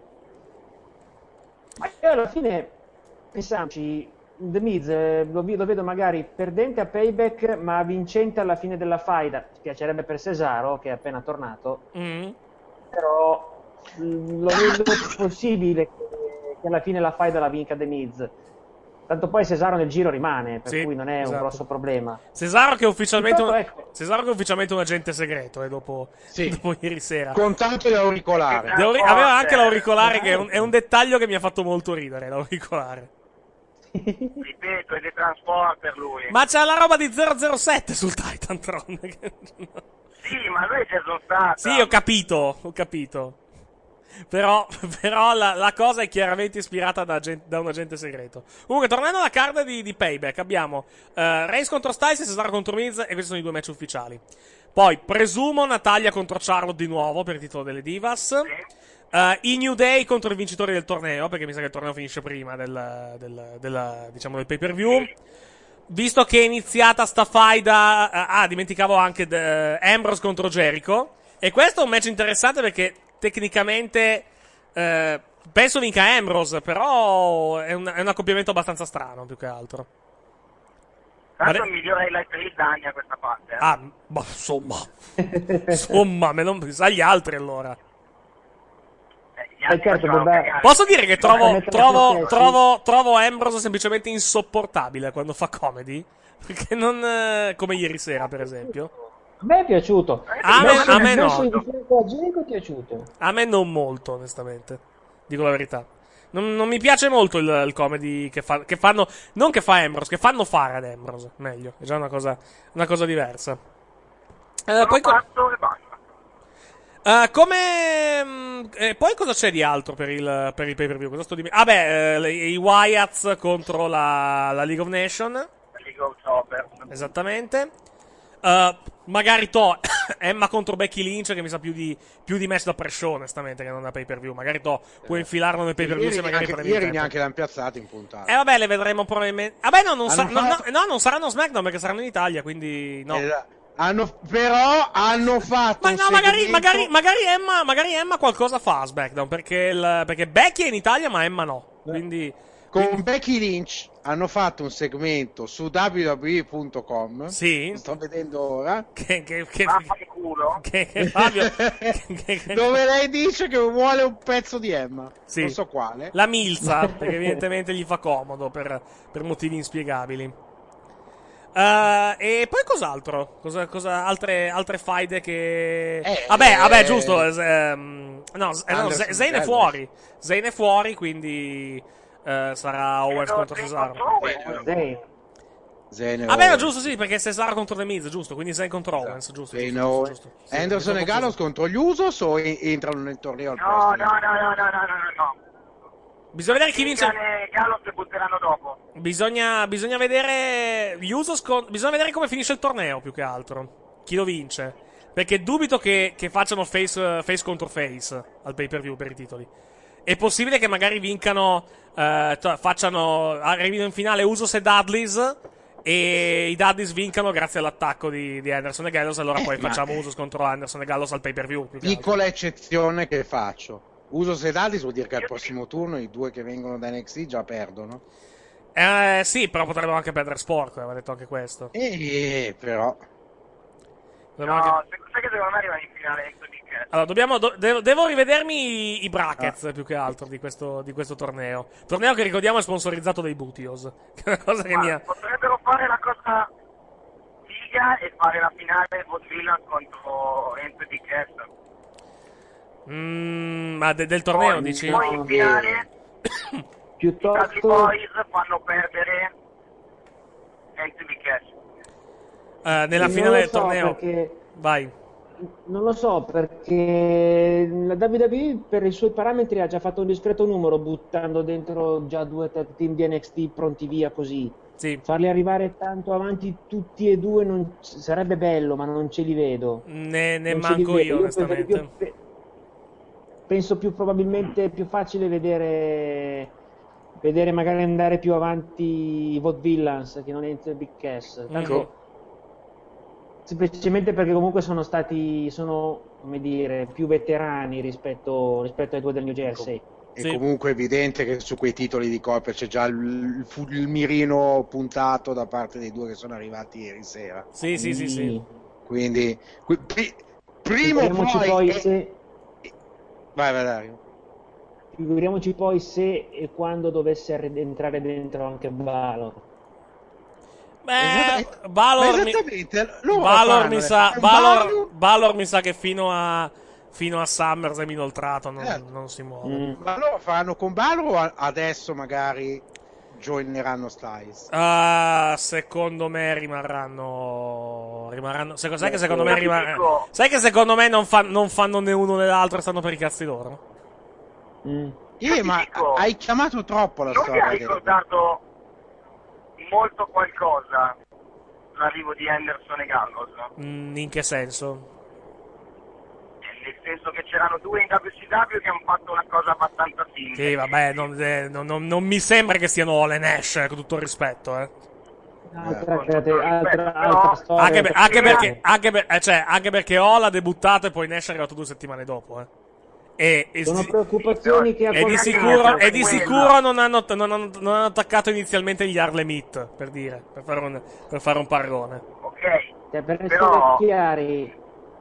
[SPEAKER 11] ma io alla fine, pensiamoci, The Miz eh, lo, vi- lo vedo magari perdente a Payback, ma vincente alla fine della faida. Ci piacerebbe per Cesaro, che è appena tornato,
[SPEAKER 1] Mhm.
[SPEAKER 11] però mm, lo vedo possibile che che alla fine la faida la vinca The Miz. Tanto poi Cesaro nel giro rimane, per
[SPEAKER 1] Sì,
[SPEAKER 11] cui non è
[SPEAKER 1] esatto.
[SPEAKER 11] un grosso problema.
[SPEAKER 1] Cesaro che è ufficialmente un,
[SPEAKER 11] Ecco.
[SPEAKER 1] Cesaro che è ufficialmente un agente segreto eh, dopo,
[SPEAKER 13] Sì.
[SPEAKER 1] dopo ieri sera.
[SPEAKER 13] Con tanto di auricolare.
[SPEAKER 1] Di auri- aveva anche l'auricolare che è un, è un dettaglio che mi ha fatto molto ridere, l'auricolare.
[SPEAKER 12] Ripeto, è dei transporter lui.
[SPEAKER 1] Ma c'è la roba di zero zero sette sul Titantron.
[SPEAKER 12] Sì, ma lui è Jason Statham.
[SPEAKER 1] Sì, ho capito, ho capito. Però, però la, la cosa è chiaramente ispirata da, gen- da un agente segreto. Comunque, tornando alla card di, di Payback, abbiamo uh, Reigns contro Styles e Cesaro contro Miz, e questi sono i due match ufficiali. Poi, presumo Natalia contro Charlotte di nuovo per il titolo delle Divas. Uh, I New Day contro i vincitori del torneo, perché mi sa che il torneo finisce prima del, del, del, diciamo, del pay-per-view. Visto che è iniziata sta faida, uh, ah, dimenticavo anche de, uh, Ambrose contro Jericho. E questo è un match interessante perché tecnicamente uh, penso vinca Ambrose, però è un, è un accoppiamento abbastanza strano, più che altro.
[SPEAKER 12] Tanto il migliore highlight reel da anni a questa parte. Eh.
[SPEAKER 1] Ah, ma insomma. insomma, me non sa gli altri allora.
[SPEAKER 11] Eh, certo, vabbè.
[SPEAKER 1] Posso dire che trovo,
[SPEAKER 11] Mettere
[SPEAKER 1] trovo,
[SPEAKER 11] perché,
[SPEAKER 1] trovo, trovo Ambrose semplicemente insopportabile quando fa comedy. Perché non. eh, come ieri sera, per esempio.
[SPEAKER 11] A me è piaciuto.
[SPEAKER 1] A me,
[SPEAKER 11] Messo-
[SPEAKER 1] a me
[SPEAKER 11] messo
[SPEAKER 1] no.
[SPEAKER 11] di fianco a Jericho è piaciuto.
[SPEAKER 1] A me non molto, onestamente. Dico la verità. Non, non mi piace molto il, il comedy che, fa, che fanno. Non che fa Ambrose, che fanno fare ad Ambrose. Meglio, è già una cosa, una cosa diversa. Eh, poi co-
[SPEAKER 12] Fatto e basta.
[SPEAKER 1] Uh, come mh, eh, poi cosa c'è di altro per il, per il pay per view? Cosa sto dimenticando? Ah beh, eh, le- i Wyatts contro la, la League of Nations.
[SPEAKER 12] League of Chopper.
[SPEAKER 1] Esattamente. Uh, magari to Emma contro Becky Lynch, che mi sa più di, più di match da pre-show, onestamente, che non da pay per view. Magari to puoi infilarlo nel pay per view
[SPEAKER 13] Ieri
[SPEAKER 1] se magari
[SPEAKER 13] neanche,
[SPEAKER 1] prendi il
[SPEAKER 13] ieri
[SPEAKER 1] tempo.
[SPEAKER 13] neanche l'hanno piazzato in puntata.
[SPEAKER 1] Eh vabbè, le vedremo probabilmente. Vabbè, no, non, sa-
[SPEAKER 13] Hanno
[SPEAKER 1] no,
[SPEAKER 13] fatto-
[SPEAKER 1] no, no, non saranno SmackDown perché saranno in Italia, quindi no.
[SPEAKER 13] Eh, hanno, però hanno fatto
[SPEAKER 1] Ma
[SPEAKER 13] un
[SPEAKER 1] no, magari,
[SPEAKER 13] segmento-
[SPEAKER 1] magari, magari, Emma, magari Emma qualcosa fa a SmackDown, perché, il, perché Becky è in Italia ma Emma no. Quindi
[SPEAKER 13] con Becky Lynch hanno fatto un segmento su w w e punto com.
[SPEAKER 1] Sì.
[SPEAKER 13] Sto vedendo ora.
[SPEAKER 1] Che, che, che,
[SPEAKER 12] Vaffanculo.
[SPEAKER 1] che, che Fabio che- che-
[SPEAKER 13] Dove lei dice che vuole un pezzo di Emma.
[SPEAKER 1] Sì.
[SPEAKER 13] Non so quale.
[SPEAKER 1] La Milza, perché evidentemente gli fa comodo per, per motivi inspiegabili. Uh, e poi cos'altro? Cosa, cosa, altre, altre faide che.
[SPEAKER 13] Eh,
[SPEAKER 1] vabbè,
[SPEAKER 13] eh,
[SPEAKER 1] vabbè, giusto. eh, ehm, no, z- eh, no,
[SPEAKER 13] Anderson
[SPEAKER 1] Z- Zayn è
[SPEAKER 13] Gallows.
[SPEAKER 1] fuori. Zayn è fuori, quindi eh, sarà Owens contro Cesaro.
[SPEAKER 11] Zayn.
[SPEAKER 13] Zayn
[SPEAKER 1] Vabbè, no,
[SPEAKER 13] Owens.
[SPEAKER 1] giusto, sì, perché Cesaro contro The Miz, giusto. Quindi Zayn contro Owens, giusto.
[SPEAKER 13] Zayn
[SPEAKER 1] giusto,
[SPEAKER 13] Owens.
[SPEAKER 1] giusto, giusto. Sì,
[SPEAKER 13] Anderson
[SPEAKER 1] mi
[SPEAKER 13] e
[SPEAKER 1] sono
[SPEAKER 13] Gallows
[SPEAKER 1] confuso.
[SPEAKER 13] contro gli Usos o en- entrano nel torneo al
[SPEAKER 12] No,
[SPEAKER 13] posto?
[SPEAKER 12] no, no, no, no, no, no, no, no.
[SPEAKER 1] Bisogna vedere chi vince.
[SPEAKER 12] E Gallo si butteranno dopo.
[SPEAKER 1] Bisogna, bisogna vedere gli Usos con- bisogna vedere come finisce il torneo, più che altro. Chi lo vince. Perché dubito che, che facciano face, face contro face al pay per view per i titoli. È possibile che magari vincano, eh, to- facciano, arrivino in finale Usos e Dudleys, e i Dudleys vincano grazie all'attacco di, di Anderson e Gallows, allora poi
[SPEAKER 13] Eh, ma-
[SPEAKER 1] facciamo Usos contro Anderson e Gallows al pay per view. più che altro.
[SPEAKER 13] Piccola eccezione che faccio. Uso Sedadis vuol dire che al prossimo turno i due che vengono da N X T già perdono.
[SPEAKER 1] Eh, sì, però potrebbero anche perdere sport, aveva detto anche questo.
[SPEAKER 13] Eh, però.
[SPEAKER 1] Potrebbero
[SPEAKER 12] No,
[SPEAKER 1] anche-
[SPEAKER 12] sai che secondo me arriva in finale X Big Cat.
[SPEAKER 1] Allora, dobbiamo, do- devo, devo rivedermi i, i brackets più che altro di questo, di questo torneo. Torneo che ricordiamo è sponsorizzato dai Butios. Che è una cosa che mi ha.
[SPEAKER 12] Potrebbero fare la cosa figa e fare la finale Godzilla contro X Big Cat.
[SPEAKER 1] Mm, ma de- del torneo
[SPEAKER 12] Poi-
[SPEAKER 1] dici?
[SPEAKER 12] Poi in finale i Dudley
[SPEAKER 11] Piuttosto
[SPEAKER 12] Boys fanno perdere X Big Cat.
[SPEAKER 1] Eh, nella
[SPEAKER 11] non
[SPEAKER 1] finale
[SPEAKER 11] lo
[SPEAKER 1] del
[SPEAKER 11] so,
[SPEAKER 1] torneo.
[SPEAKER 11] perché-
[SPEAKER 1] Vai.
[SPEAKER 11] Non lo so, perché la W W E per i suoi parametri ha già fatto un discreto numero buttando dentro già due tag team di N X T pronti via così.
[SPEAKER 1] Sì.
[SPEAKER 11] Farli arrivare tanto avanti tutti e due non... sarebbe bello, ma non ce li vedo.
[SPEAKER 1] Ne, ne
[SPEAKER 11] Non ce li
[SPEAKER 1] manco
[SPEAKER 11] vedo.
[SPEAKER 1] io, onestamente.
[SPEAKER 11] Penso più, penso più probabilmente più facile vedere vedere magari andare più avanti i Vaude Villains che non Enter Big Cass. Tanto semplicemente perché comunque sono stati sono come dire più veterani rispetto, rispetto ai due del New Jersey.
[SPEAKER 13] È comunque evidente che su quei titoli di coppia c'è già il, il, il mirino puntato da parte dei due che sono arrivati ieri sera.
[SPEAKER 1] Sì, sì, sì, sì.
[SPEAKER 13] Quindi, qui- pri- primo
[SPEAKER 11] Figuriamoci
[SPEAKER 13] poi...
[SPEAKER 11] poi
[SPEAKER 13] eh,
[SPEAKER 11] se,
[SPEAKER 13] Vai, vai, Dario.
[SPEAKER 11] figuriamoci poi se e quando dovesse entrare dentro anche Balor.
[SPEAKER 1] Beh, Balor mi,
[SPEAKER 13] loro
[SPEAKER 1] Balor
[SPEAKER 13] fanno,
[SPEAKER 1] mi sa,
[SPEAKER 13] eh.
[SPEAKER 1] Balor,
[SPEAKER 13] Balor-
[SPEAKER 1] Balor mi sa che fino a fino a SummerSlam inoltrato non,
[SPEAKER 13] Eh.
[SPEAKER 1] non si muove.
[SPEAKER 11] Mm.
[SPEAKER 13] Ma loro faranno con Balor o a- adesso magari joineranno Styles?
[SPEAKER 1] Ah, secondo me rimarranno. Rimarranno. Sai cos'è che secondo me rimarranno? Sai che secondo me non, fa- non fanno né uno né l'altro e stanno per i cazzi loro?
[SPEAKER 11] Mm.
[SPEAKER 13] Eh, ma hai chiamato troppo la
[SPEAKER 12] Non vi ha
[SPEAKER 13] storia. del-
[SPEAKER 12] ricordato molto qualcosa l'arrivo di Anderson e Gallows?
[SPEAKER 1] Mm, in che senso?
[SPEAKER 12] Nel senso che c'erano due in W C W che hanno fatto una cosa abbastanza simile.
[SPEAKER 1] Sì, vabbè, non, eh, non- non- non mi sembra che siano Ole Nash, eh, con tutto il rispetto, eh.
[SPEAKER 11] Altra, creati- altra, altra storia.
[SPEAKER 1] Anche, per- anche perché, anche, per- eh, cioè, anche perché Ola ha debuttato e poi Nash è arrivato due settimane dopo, eh. E, e
[SPEAKER 11] Sono
[SPEAKER 1] si-
[SPEAKER 11] preoccupazioni che a
[SPEAKER 1] e di
[SPEAKER 11] qualcuno-
[SPEAKER 1] sicuro, e di sicuro non, hanno, non, hanno, non hanno attaccato inizialmente gli Harlem Heat, per dire, per fare un, per fare un paragone.
[SPEAKER 12] Ok,
[SPEAKER 11] Cioè, per essere
[SPEAKER 12] però-
[SPEAKER 11] chiari,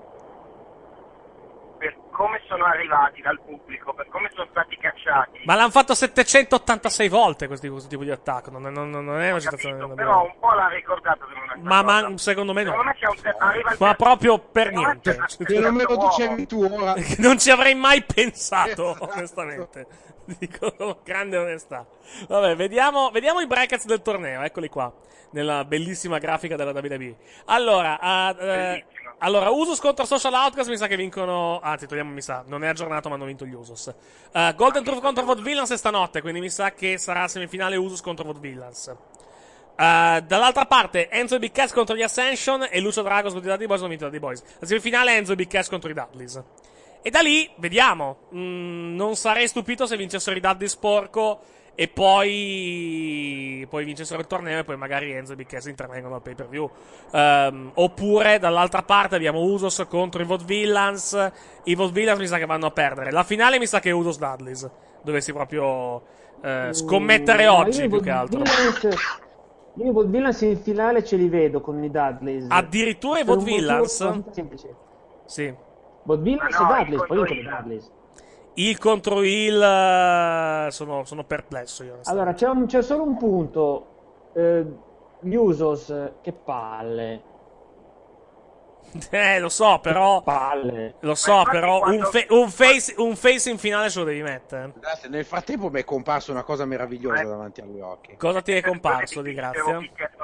[SPEAKER 12] per come sono arrivati dal pubblico, per come sono stati cacciati,
[SPEAKER 1] Ma l'hanno fatto settecentottantasei volte questi- questo tipo di attacco, non è, non- non è una situazione
[SPEAKER 12] però
[SPEAKER 1] normale.
[SPEAKER 12] un po' l'ha ricordato come una
[SPEAKER 1] Ma, ma secondo me no.
[SPEAKER 12] Secondo me c'è un arriva il
[SPEAKER 1] Ma proprio per
[SPEAKER 12] secondo me
[SPEAKER 1] niente.
[SPEAKER 12] c'è-
[SPEAKER 13] Che non me lo dicevi tu ora.
[SPEAKER 1] Non ci avrei mai pensato, onestamente. Dico con grande onestà. Vabbè, vediamo, vediamo i brackets del torneo, eccoli qua, nella bellissima grafica della W W E. Allora, ah, eh, allora Usos contro Social Outcast, mi sa che vincono, anzi togliamo mi sa, non è aggiornato ma hanno vinto gli Usos. Eh, Golden Truth contro Vaudevillains è stanotte, quindi mi sa che sarà semifinale Usos contro Vaudevillains. Uh, dall'altra parte Enzo e Big Cass contro gli Ascension e Lucio Dragos contro i Dudley Boys hanno vinto i Dudley Boys. La semifinale è Enzo e Big Cass contro i Dudleys. E da lì vediamo. Mm, non sarei stupito se vincessero i Dudley sporco e poi poi vincessero il torneo e poi magari Enzo e Big Cass intervengono al pay per view. Um, oppure dall'altra parte abbiamo Usos contro i Vaudevillains. I Vaudevillains mi sa che vanno a perdere. La finale mi sa che è Usos Dudleys. Dovessi proprio uh, scommettere
[SPEAKER 11] Mm, no,
[SPEAKER 1] oggi
[SPEAKER 11] io i
[SPEAKER 1] più che altro.
[SPEAKER 11] Vaudevillains- Io i Vaudevillains in finale ce li vedo con i Dudleys.
[SPEAKER 1] Addirittura i
[SPEAKER 11] Per un
[SPEAKER 1] Vaudevillains?
[SPEAKER 11] motivo abbastanza semplice.
[SPEAKER 1] Sì.
[SPEAKER 11] Vaudevillains
[SPEAKER 12] Ma no,
[SPEAKER 11] e Dudleys,
[SPEAKER 12] il
[SPEAKER 11] poi vincono i
[SPEAKER 12] contro
[SPEAKER 11] Dudleys.
[SPEAKER 1] Il contro il eh, sono, sono perplesso io. onestamente.
[SPEAKER 11] Allora, c'è, un- c'è solo un punto. Eh, gli Usos, che palle.
[SPEAKER 1] Eh, lo so, però.
[SPEAKER 11] Palle.
[SPEAKER 1] Lo so, però. Un, fa- un face, un face in finale ce lo devi mettere.
[SPEAKER 13] Guardate, nel frattempo mi è comparsa una cosa meravigliosa davanti agli occhi.
[SPEAKER 1] Cosa ti è comparso di grazia?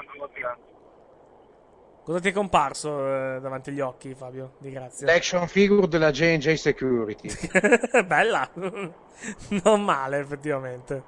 [SPEAKER 1] Cosa ti è comparso eh, davanti agli occhi, Fabio? Di grazia.
[SPEAKER 13] L'action figure della J and J Security.
[SPEAKER 1] Bella. Non male, effettivamente.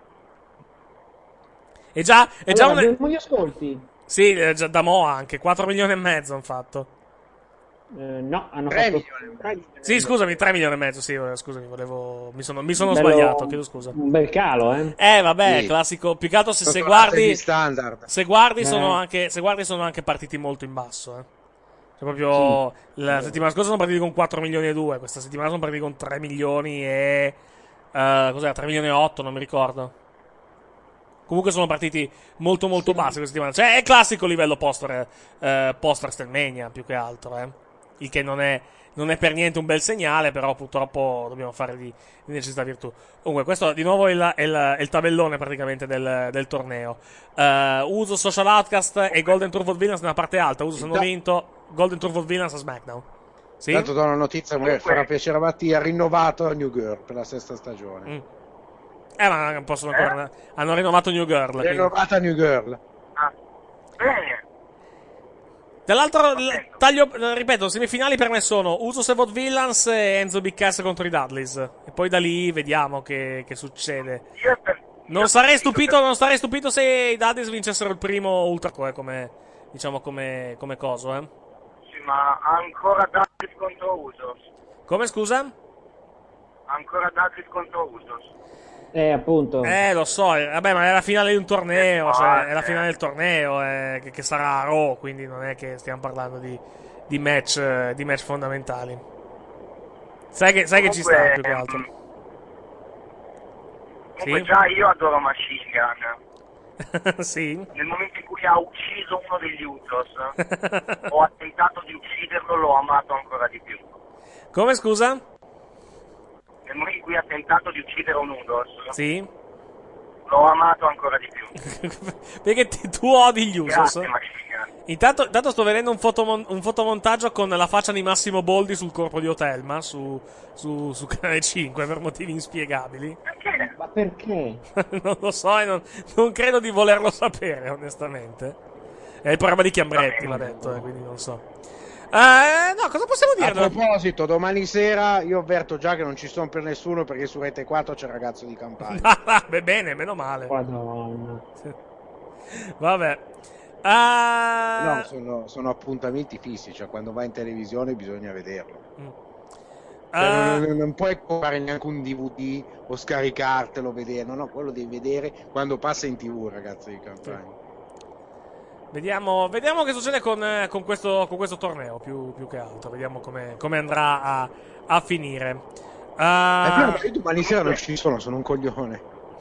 [SPEAKER 1] È già. È già
[SPEAKER 11] Allora,
[SPEAKER 1] un.
[SPEAKER 11] abbiamo gli ascolti.
[SPEAKER 1] Sì, è già da Mo' anche. quattro milioni e mezzo hanno fatto.
[SPEAKER 11] Eh, no, hanno
[SPEAKER 13] Tre
[SPEAKER 11] fatto
[SPEAKER 13] milioni.
[SPEAKER 11] tre milioni.
[SPEAKER 1] Sì, scusami, tre milioni e mezzo. Sì, eh, scusami, volevo. Mi sono, mi sono
[SPEAKER 11] Bello-
[SPEAKER 1] sbagliato, chiedo scusa.
[SPEAKER 11] Un bel calo, eh.
[SPEAKER 1] Eh, vabbè,
[SPEAKER 13] Sì.
[SPEAKER 1] classico. Più che altro se, se
[SPEAKER 13] Sotto
[SPEAKER 1] guardi.
[SPEAKER 13] gli standard.
[SPEAKER 1] Se guardi,
[SPEAKER 11] Eh.
[SPEAKER 1] sono anche, se guardi sono anche partiti molto in basso, eh. Cioè proprio la settimana scorsa sono partiti con quattro milioni e due, questa settimana sono partiti con tre milioni e eh, cos'era? tre milioni e otto, non mi ricordo. Comunque sono partiti molto molto bassi questa settimana. Cioè è classico livello post eh, post WrestleMania più che altro, eh. Il che non è non è per niente un bel segnale, però purtroppo dobbiamo fare di, di necessità virtù. Comunque, questo di nuovo è il, è il, è il tabellone praticamente del, del torneo. Uh, Uso, Social Outcast e Golden Tour Vaudevillains nella parte alta. Uso hanno vinto, Golden Tour Vaudevillains a SmackDown. Sì?
[SPEAKER 13] Tanto do una notizia, magari farà piacere a Mattia, rinnovato a New Girl per la sesta stagione.
[SPEAKER 1] Mm. Eh, ma non possono ancora. Hanno rinnovato New Girl. quindi.
[SPEAKER 13] Rinnovata New Girl.
[SPEAKER 12] Ah, bene.
[SPEAKER 1] Dall'altro l- taglio, ripeto, semifinali per me sono Usos e Vaudevillains e Enzo Big Cass contro i Dudleys. E poi da lì vediamo che, che succede.
[SPEAKER 12] Io per-
[SPEAKER 1] Non sarei stupito, non sarei stupito se i Dudleys vincessero il primo Ultra eh, come, diciamo come, come coso, eh.
[SPEAKER 12] Sì, ma ancora Dudley contro Usos.
[SPEAKER 1] Come, scusa?
[SPEAKER 12] Ancora Dudley contro Usos.
[SPEAKER 11] Eh, appunto.
[SPEAKER 1] Eh, lo so, eh, vabbè, ma è la finale di un torneo, cioè, è la finale del torneo, eh, che, che sarà a Raw, quindi non è che stiamo parlando di, di match, eh, di match fondamentali. Sai che, sai che ci sta, più che altro.
[SPEAKER 12] Comunque
[SPEAKER 1] Sì?
[SPEAKER 12] già io adoro Machine Gun.
[SPEAKER 1] Sì?
[SPEAKER 12] Nel momento in cui ha ucciso uno degli Usos, ho tentato di ucciderlo, l'ho amato ancora di più.
[SPEAKER 1] Come, scusa?
[SPEAKER 12] Nel momento cui ha tentato di uccidere un Usos,
[SPEAKER 1] Sì?
[SPEAKER 12] l'ho amato ancora di più.
[SPEAKER 1] Perché ti- tu odi gli Usos?
[SPEAKER 12] Grazie, Machine Gun.
[SPEAKER 1] Intanto, intanto sto vedendo un, fotomon- un fotomontaggio con la faccia di Massimo Boldi sul corpo di Otelma su, su, su Canale cinque per motivi inspiegabili.
[SPEAKER 12] Perché?
[SPEAKER 11] Ma perché?
[SPEAKER 1] Non lo so e non, non credo di volerlo sapere, onestamente. È il programma di Chiambretti, l'ha detto, eh, quindi non so. Eh, no, cosa possiamo dire?
[SPEAKER 13] A proposito, domani sera io avverto già che non ci sono per nessuno perché su Rete quattro c'è il ragazzo di Campania.
[SPEAKER 1] Beh, bene, meno male.
[SPEAKER 11] Madonna.
[SPEAKER 1] Vabbè. Ah,
[SPEAKER 13] No, sono, sono appuntamenti fissi, cioè quando vai in televisione bisogna vederlo. Cioè,
[SPEAKER 1] Ah.
[SPEAKER 13] non, non puoi comprare neanche un D V D o scaricartelo, vedere, no, no, quello devi vedere quando passa in TV, ragazzi di Campania.
[SPEAKER 1] Vediamo, vediamo che succede con, eh, con, questo, con questo torneo, più, più che altro. Vediamo come, come andrà a, a finire. Ah,
[SPEAKER 13] Eh, però, ma io domani sera non ci sono, sono un coglione.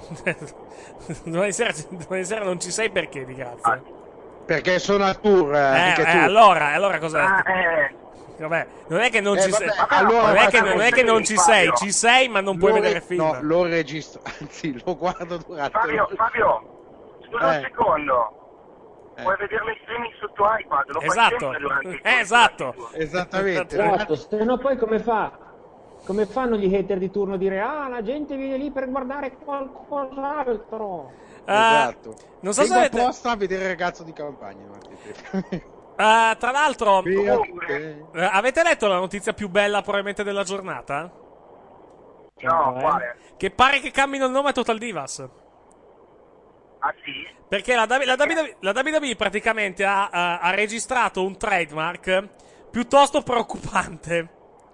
[SPEAKER 1] domani, sera, domani sera non ci sei perché, di grazia?
[SPEAKER 13] Perché sono a tour, eh,
[SPEAKER 1] Eh,
[SPEAKER 13] anche
[SPEAKER 1] eh,
[SPEAKER 13] tu.
[SPEAKER 1] allora, allora cosa...
[SPEAKER 12] Ah, eh,
[SPEAKER 1] Vabbè, non è che non
[SPEAKER 13] Eh,
[SPEAKER 1] ci
[SPEAKER 13] vabbè,
[SPEAKER 1] sei,
[SPEAKER 13] allora
[SPEAKER 1] non è che,
[SPEAKER 13] facciamo
[SPEAKER 1] non è che non ci sei,
[SPEAKER 12] Fabio.
[SPEAKER 1] ci sei, ma non puoi
[SPEAKER 13] Lo
[SPEAKER 1] vedere
[SPEAKER 13] re-
[SPEAKER 1] film.
[SPEAKER 13] No, lo registro, anzi lo guardo durante...
[SPEAKER 12] Fabio, Fabio, scusa
[SPEAKER 13] Eh.
[SPEAKER 12] un secondo.
[SPEAKER 13] Eh.
[SPEAKER 12] Puoi vederlo in streaming su tuo iPad, lo
[SPEAKER 1] Esatto.
[SPEAKER 12] fai sempre durante il
[SPEAKER 1] Eh, esatto.
[SPEAKER 13] Esattamente.
[SPEAKER 11] Esatto, se no poi come fa? Come fanno gli hater di turno a dire ah, la gente viene lì per guardare qualcos'altro?
[SPEAKER 13] Esatto.
[SPEAKER 1] non so se
[SPEAKER 13] Vengo
[SPEAKER 1] avete-
[SPEAKER 13] apposta a vedere il ragazzo di Campania. Martete.
[SPEAKER 1] Eh, tra l'altro,
[SPEAKER 13] Via
[SPEAKER 12] Comunque,
[SPEAKER 13] te.
[SPEAKER 1] eh, avete letto la notizia più bella probabilmente della giornata?
[SPEAKER 12] no,
[SPEAKER 11] Eh?
[SPEAKER 12] quale?
[SPEAKER 1] Che pare che cambino il nome a Total Divas.
[SPEAKER 12] Ah sì?
[SPEAKER 1] Perché la, W- la, W W E la W W E praticamente ha, ha- ha registrato un trademark piuttosto preoccupante.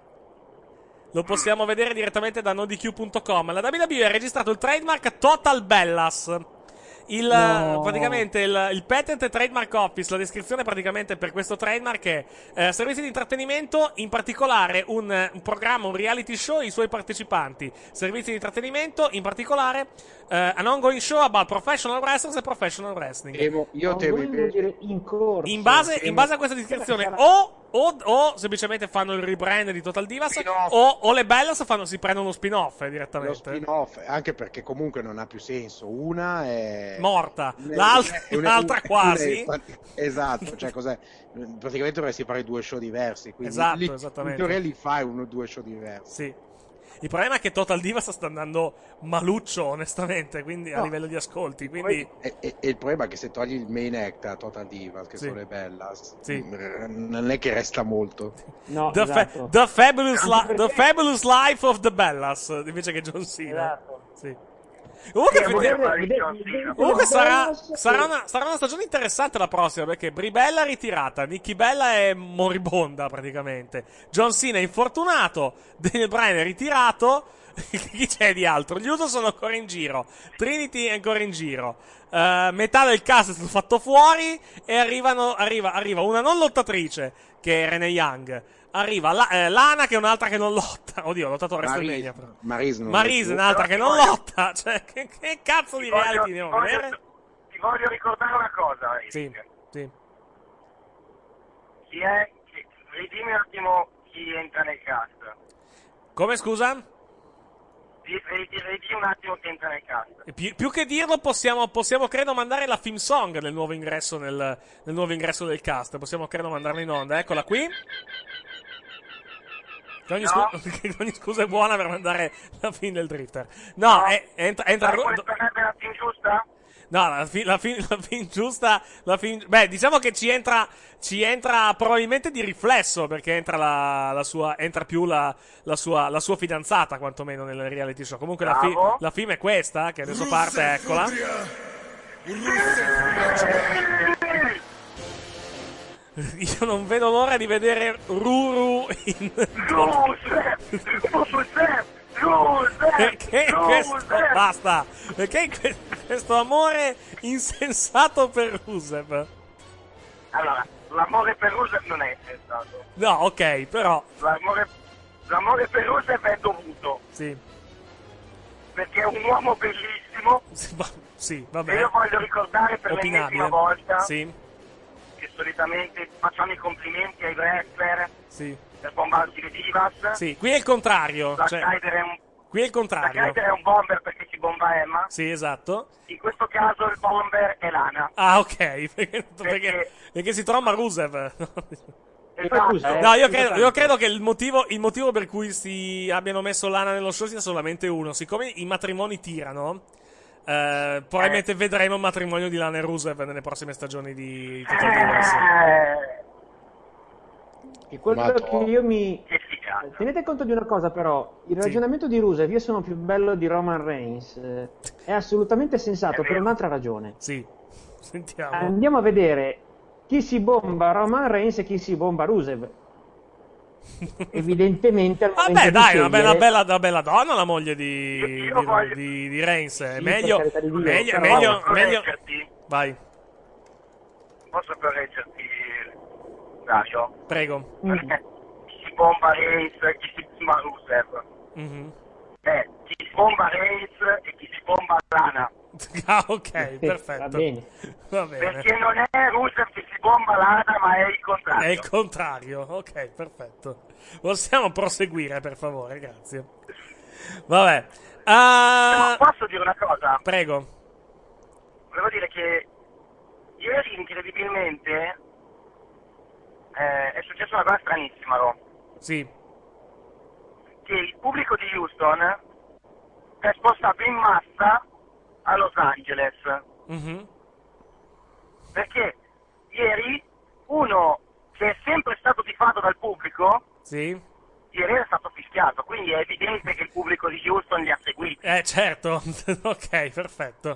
[SPEAKER 1] Lo possiamo vedere direttamente da nodiq punto com. La W W E ha registrato il trademark Total Bellas. Il,
[SPEAKER 11] No.
[SPEAKER 1] praticamente il, il Patent and Trademark Office, la descrizione praticamente per questo trademark è eh, servizi di intrattenimento, in particolare un, eh, un programma, un reality show e i suoi partecipanti. Servizi di intrattenimento, in particolare eh, an ongoing show about professional wrestlers e professional wrestling.
[SPEAKER 13] Temo- io temo
[SPEAKER 11] Ongoing vuol dire in corso.
[SPEAKER 1] In base, in base a questa descrizione, o, o, o semplicemente fanno il rebrand di Total Divas,
[SPEAKER 13] Spin-off.
[SPEAKER 1] o, o le Bellas fanno, si prendono uno spin-off eh,
[SPEAKER 13] Lo
[SPEAKER 1] direttamente.
[SPEAKER 13] spin-off, anche perché comunque non ha più senso. Una è
[SPEAKER 1] Morta,
[SPEAKER 13] una-
[SPEAKER 1] l'altra,
[SPEAKER 13] è una-
[SPEAKER 1] l'altra
[SPEAKER 13] una-
[SPEAKER 1] quasi.
[SPEAKER 13] una è- esatto, cioè cos'è? Praticamente dovresti fare due show diversi. Quindi
[SPEAKER 1] Esatto,
[SPEAKER 13] lì,
[SPEAKER 1] esattamente.
[SPEAKER 13] in teoria li fai uno o due show diversi.
[SPEAKER 1] Sì. Il problema è che Total Divas sta andando maluccio, onestamente, quindi a
[SPEAKER 13] No.
[SPEAKER 1] livello di ascolti. Quindi,
[SPEAKER 13] E, e- e il problema è che se togli il main act a Total Divas, che
[SPEAKER 1] Sì.
[SPEAKER 13] sono le Bellas,
[SPEAKER 1] Sì.
[SPEAKER 13] mh, non è che resta molto.
[SPEAKER 11] No,
[SPEAKER 1] the, fa-
[SPEAKER 11] esatto.
[SPEAKER 1] the fabulous li-
[SPEAKER 11] Anche
[SPEAKER 1] the
[SPEAKER 11] perché-
[SPEAKER 1] Fabulous Life of the Bellas, invece che John Cena.
[SPEAKER 11] Esatto.
[SPEAKER 1] Sì. Comunque,
[SPEAKER 12] Sì,
[SPEAKER 1] effettivamente-
[SPEAKER 12] volevo-
[SPEAKER 11] Vedete- vedete
[SPEAKER 1] Comunque
[SPEAKER 11] le
[SPEAKER 1] sarà,
[SPEAKER 11] Bellas
[SPEAKER 1] sarà,
[SPEAKER 11] che-
[SPEAKER 1] una, sarà una stagione interessante la prossima, perché Brie Bella è ritirata, Nikki Bella è moribonda praticamente, John Cena è infortunato, Daniel Bryan è ritirato, chi c'è di altro? Gli Uso sono ancora in giro, Trinity è ancora in giro, eh, metà del cast è stato fatto fuori e arrivano, arriva, arriva una non lottatrice, che è Renee Young, arriva la, eh, Lana che è un'altra che non lotta, oddio ha lottato a WrestleMania.
[SPEAKER 13] Maryse, Maryse non
[SPEAKER 1] Maryse,
[SPEAKER 13] è più.
[SPEAKER 1] un'altra che non
[SPEAKER 12] Però-
[SPEAKER 1] lotta, cioè che, che cazzo di
[SPEAKER 12] Ti voglio-
[SPEAKER 1] reality
[SPEAKER 12] ti
[SPEAKER 1] devo
[SPEAKER 12] voglio-
[SPEAKER 1] vedere?
[SPEAKER 12] Ti voglio ricordare una cosa, Eric.
[SPEAKER 1] Sì, sì.
[SPEAKER 12] Chi è? Chi, ridimmi un attimo chi entra nel cast.
[SPEAKER 1] Come scusa?
[SPEAKER 12] Ri- ri- Ridì un attimo chi entra nel cast.
[SPEAKER 1] Pi- più che dirlo possiamo, possiamo credo mandare la theme song nel nuovo ingresso nel, nel nuovo ingresso del cast. Possiamo credo mandarla in onda. Eccola qui. Che ogni,
[SPEAKER 12] No.
[SPEAKER 1] scu- che ogni scusa è buona per mandare la fine del drifter. No, è- entra, entra
[SPEAKER 12] Sai quale sarebbe la team giusta?
[SPEAKER 1] No, la fin, la fin, la fin giusta, la fin, beh, diciamo che ci entra, ci entra probabilmente di riflesso, perché entra la, la sua, entra più la, la sua, la sua fidanzata, quantomeno nel reality show. Comunque la, fi,
[SPEAKER 12] Bravo.
[SPEAKER 1] la film è questa, che adesso parte, eccola. Io non vedo l'ora di vedere Ruru in...
[SPEAKER 12] Rusev! Rusev! Rusev!
[SPEAKER 1] Perché questo,
[SPEAKER 12] Rusev!
[SPEAKER 1] basta, perché que- questo amore insensato per Rusev?
[SPEAKER 12] Allora, l'amore per Rusev non è sensato.
[SPEAKER 1] No, ok, però,
[SPEAKER 12] L'amore, l'amore per Rusev è dovuto.
[SPEAKER 1] sì,
[SPEAKER 12] Perché è un uomo bellissimo.
[SPEAKER 1] sì, va- sì,
[SPEAKER 12] E
[SPEAKER 1] vabbè,
[SPEAKER 12] io voglio ricordare per l'ennesima
[SPEAKER 1] opinabile,
[SPEAKER 12] volta
[SPEAKER 1] sì,
[SPEAKER 12] che solitamente facciamo i complimenti ai wrestler
[SPEAKER 1] sì,
[SPEAKER 12] per bombardi le divas.
[SPEAKER 1] sì, qui è il contrario,
[SPEAKER 12] La
[SPEAKER 1] cioè,
[SPEAKER 12] Skyder è un,
[SPEAKER 1] Qui è il
[SPEAKER 12] La
[SPEAKER 1] contrario.
[SPEAKER 12] Kaiser è un bomber perché si bomba Emma.
[SPEAKER 1] Sì, esatto.
[SPEAKER 12] In questo caso il bomber è Lana.
[SPEAKER 1] Ah, ok. Perché, perché, perché si tromba Rusev.
[SPEAKER 12] Esatto.
[SPEAKER 1] No, io credo, io credo che il motivo, il motivo per cui si abbiano messo Lana nello show sia solamente uno. Siccome i matrimoni tirano, eh, probabilmente vedremo il matrimonio di Lana e Rusev nelle prossime stagioni di Total Divas.
[SPEAKER 11] E quello
[SPEAKER 1] Madonna.
[SPEAKER 11] che io mi... Tenete conto di una cosa però, il ragionamento di Rusev, io sono più bello di Roman Reigns, eh, è assolutamente sensato per un'altra ragione.
[SPEAKER 1] Sì, sentiamo.
[SPEAKER 11] Andiamo a vedere chi si bomba Roman Reigns e chi si bomba Rusev. Evidentemente al momento
[SPEAKER 1] Vabbè,
[SPEAKER 11] di
[SPEAKER 1] dai,
[SPEAKER 11] scegliere...
[SPEAKER 1] una bella, bella, una bella donna la moglie di,
[SPEAKER 12] Io
[SPEAKER 1] di,
[SPEAKER 12] voglio-
[SPEAKER 1] di, di Reigns. È
[SPEAKER 11] Sì,
[SPEAKER 1] meglio,
[SPEAKER 11] per carità di Dio,
[SPEAKER 1] meglio,
[SPEAKER 11] però-
[SPEAKER 1] meglio,
[SPEAKER 12] Posso
[SPEAKER 1] meglio.
[SPEAKER 12] correggerti?
[SPEAKER 1] Vai,
[SPEAKER 12] Posso correggerti, Dario?
[SPEAKER 1] prego.
[SPEAKER 12] Chi si bomba Reigns e chi si bomba Rusev.
[SPEAKER 1] Mhm.
[SPEAKER 12] Eh, chi si bomba Reigns e chi si bomba Lana.
[SPEAKER 1] Ah, ok, perfetto.
[SPEAKER 11] Va bene.
[SPEAKER 1] Va bene.
[SPEAKER 12] Perché non è Rusev che si bomba Lana, ma è il contrario.
[SPEAKER 1] È il contrario, ok, perfetto. Possiamo proseguire, per favore, grazie. Vabbè. Ah,
[SPEAKER 12] No, posso dire una cosa?
[SPEAKER 1] prego.
[SPEAKER 12] Volevo dire che ieri, incredibilmente, eh, è successa una cosa stranissima, no?
[SPEAKER 1] Sì.
[SPEAKER 12] Che il pubblico di Houston è spostato in massa a Los Angeles.
[SPEAKER 1] Mhm.
[SPEAKER 12] Perché ieri uno che è sempre stato tifato dal pubblico,
[SPEAKER 1] Sì.
[SPEAKER 12] ieri è stato fischiato, quindi è evidente che il pubblico di Houston li ha seguiti.
[SPEAKER 1] Eh, certo. Ok, perfetto.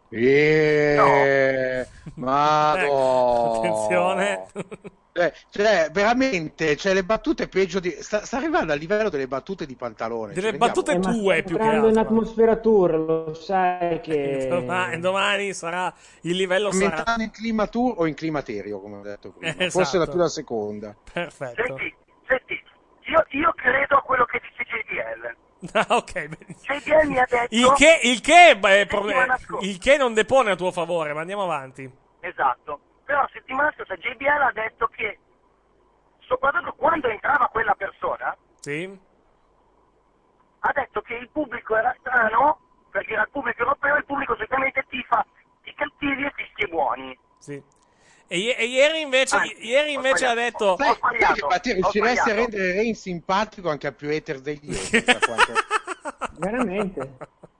[SPEAKER 13] Eh, Madonna.
[SPEAKER 1] Ecco, attenzione.
[SPEAKER 13] Eh, cioè, veramente, cioè, le battute peggio di... Sta, sta arrivando al livello delle battute di Pantalone.
[SPEAKER 1] Delle
[SPEAKER 13] ci
[SPEAKER 1] battute
[SPEAKER 13] rendiamo-
[SPEAKER 11] Eh, ma
[SPEAKER 1] tue,
[SPEAKER 11] stai
[SPEAKER 1] più che
[SPEAKER 11] entrando in
[SPEAKER 1] altro.
[SPEAKER 11] atmosfera tour, lo sai che...
[SPEAKER 1] Domani, domani sarà il livello sarà
[SPEAKER 13] Aumentando in clima tour o in climaterio, come ho detto prima.
[SPEAKER 1] Eh,
[SPEAKER 13] Forse la
[SPEAKER 1] esatto.
[SPEAKER 13] più la seconda.
[SPEAKER 1] perfetto.
[SPEAKER 12] Senti, senti, io, io credo a quello che dice J B L.
[SPEAKER 1] Ah, ok, benissimo.
[SPEAKER 12] J B L mi ha detto...
[SPEAKER 1] Il che, il che, beh, pro-
[SPEAKER 12] settimana scorsa.
[SPEAKER 1] il che non depone a tuo favore, ma andiamo avanti.
[SPEAKER 12] Esatto. Però settimana scorsa J B L ha detto che, soprattutto quando entrava quella persona,
[SPEAKER 1] Sì.
[SPEAKER 12] ha detto che il pubblico era strano, perché era il pubblico europeo e il pubblico solitamente tifa i cattivi e fischi i buoni.
[SPEAKER 1] Sì. E, i- e ieri invece,
[SPEAKER 12] Anzi,
[SPEAKER 1] ieri invece ha detto...
[SPEAKER 12] Ho sbagliato.
[SPEAKER 13] Ma ti
[SPEAKER 12] ho
[SPEAKER 13] riusciresti a
[SPEAKER 12] sbagliato.
[SPEAKER 13] rendere Rain simpatico anche al più hater degli hater, da quanto-
[SPEAKER 11] Veramente?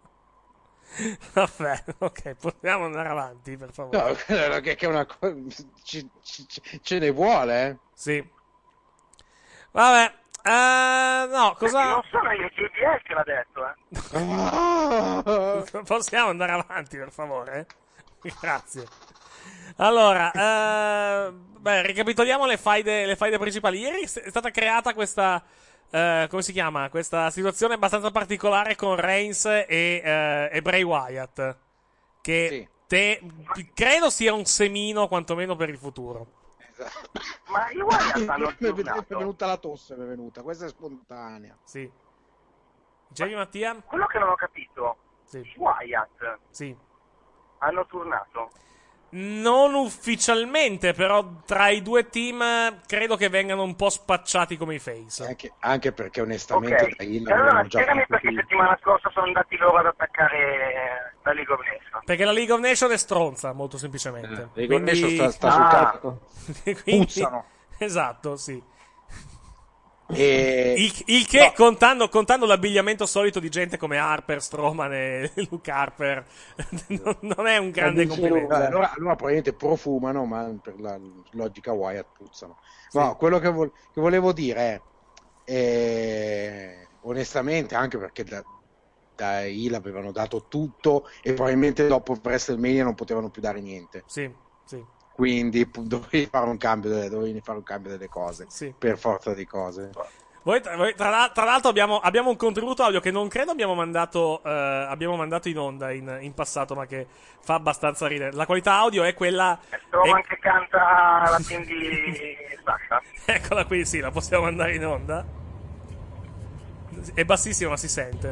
[SPEAKER 1] Vabbè, ok, possiamo andare avanti, per favore.
[SPEAKER 13] No, che, che è una cosa... ci- ci- ci- ce ne vuole, eh?
[SPEAKER 1] Sì. Vabbè, eh, no,
[SPEAKER 12] Perché
[SPEAKER 1] cosa...
[SPEAKER 12] non sono io, J B L che l'ha detto, eh.
[SPEAKER 1] Possiamo andare avanti, per favore? Grazie. Allora, eh, beh, ricapitoliamo le faide, le faide principali. Ieri è stata creata questa, eh, come si chiama? Questa situazione abbastanza particolare con Reigns e, eh, e Bray Wyatt. Che
[SPEAKER 13] Sì.
[SPEAKER 1] te, credo sia un semino, quantomeno per il futuro.
[SPEAKER 12] Ma i Wyatt hanno
[SPEAKER 13] Mi è
[SPEAKER 12] tornato.
[SPEAKER 13] venuta la tosse, mi è venuta. Questa è spontanea.
[SPEAKER 1] Sì. Dicevi, Mattia?
[SPEAKER 12] Quello che non ho capito,
[SPEAKER 1] Sì.
[SPEAKER 12] i Wyatt
[SPEAKER 1] Sì.
[SPEAKER 12] hanno turnato.
[SPEAKER 1] Non ufficialmente, però tra i due team eh, credo che vengano un po' spacciati come i face.
[SPEAKER 13] Anche, anche perché onestamente
[SPEAKER 12] Ok,
[SPEAKER 13] da
[SPEAKER 12] e
[SPEAKER 13] Hill
[SPEAKER 12] allora
[SPEAKER 13] avevano già
[SPEAKER 12] spiegami
[SPEAKER 13] fatto
[SPEAKER 12] perché
[SPEAKER 13] prima.
[SPEAKER 12] settimana scorsa sono andati loro ad attaccare la League of Nations.
[SPEAKER 1] Perché la League of Nations è stronza, molto semplicemente.
[SPEAKER 13] League of
[SPEAKER 1] Quindi-
[SPEAKER 13] Nations sta, sta sul
[SPEAKER 12] Ah.
[SPEAKER 13] cazzo.
[SPEAKER 1] quindi-
[SPEAKER 13] Puzzano.
[SPEAKER 1] Esatto, sì.
[SPEAKER 13] E...
[SPEAKER 1] Il, il che, contando, contando l'abbigliamento solito di gente come Harper, Strowman e Luke Harper, non, non è un grande
[SPEAKER 11] dice
[SPEAKER 1] complimento.
[SPEAKER 11] lunga.
[SPEAKER 13] Allora, allora probabilmente profumano, ma per la logica Wyatt puzzano.
[SPEAKER 1] Sì.
[SPEAKER 13] No, quello che, vol- che volevo dire è, eh, onestamente, anche perché da, da Hill avevano dato tutto e probabilmente dopo WrestleMania non potevano più dare niente.
[SPEAKER 1] Sì, sì,
[SPEAKER 13] Quindi pu- dovevi fare un cambio delle, dovevi fare un cambio delle cose,
[SPEAKER 1] sì.
[SPEAKER 13] per forza di cose.
[SPEAKER 1] Voi, tra, voi- tra l'al- tra l'altro abbiamo, abbiamo un contributo audio che non credo abbiamo mandato, eh, abbiamo mandato in onda in, in passato, ma che fa abbastanza ridere. La qualità audio è quella...
[SPEAKER 12] Strowman
[SPEAKER 1] è-
[SPEAKER 12] che canta la team di Sasha.
[SPEAKER 1] Eccola qui, sì, la possiamo mandare in onda. È bassissima, ma si sente.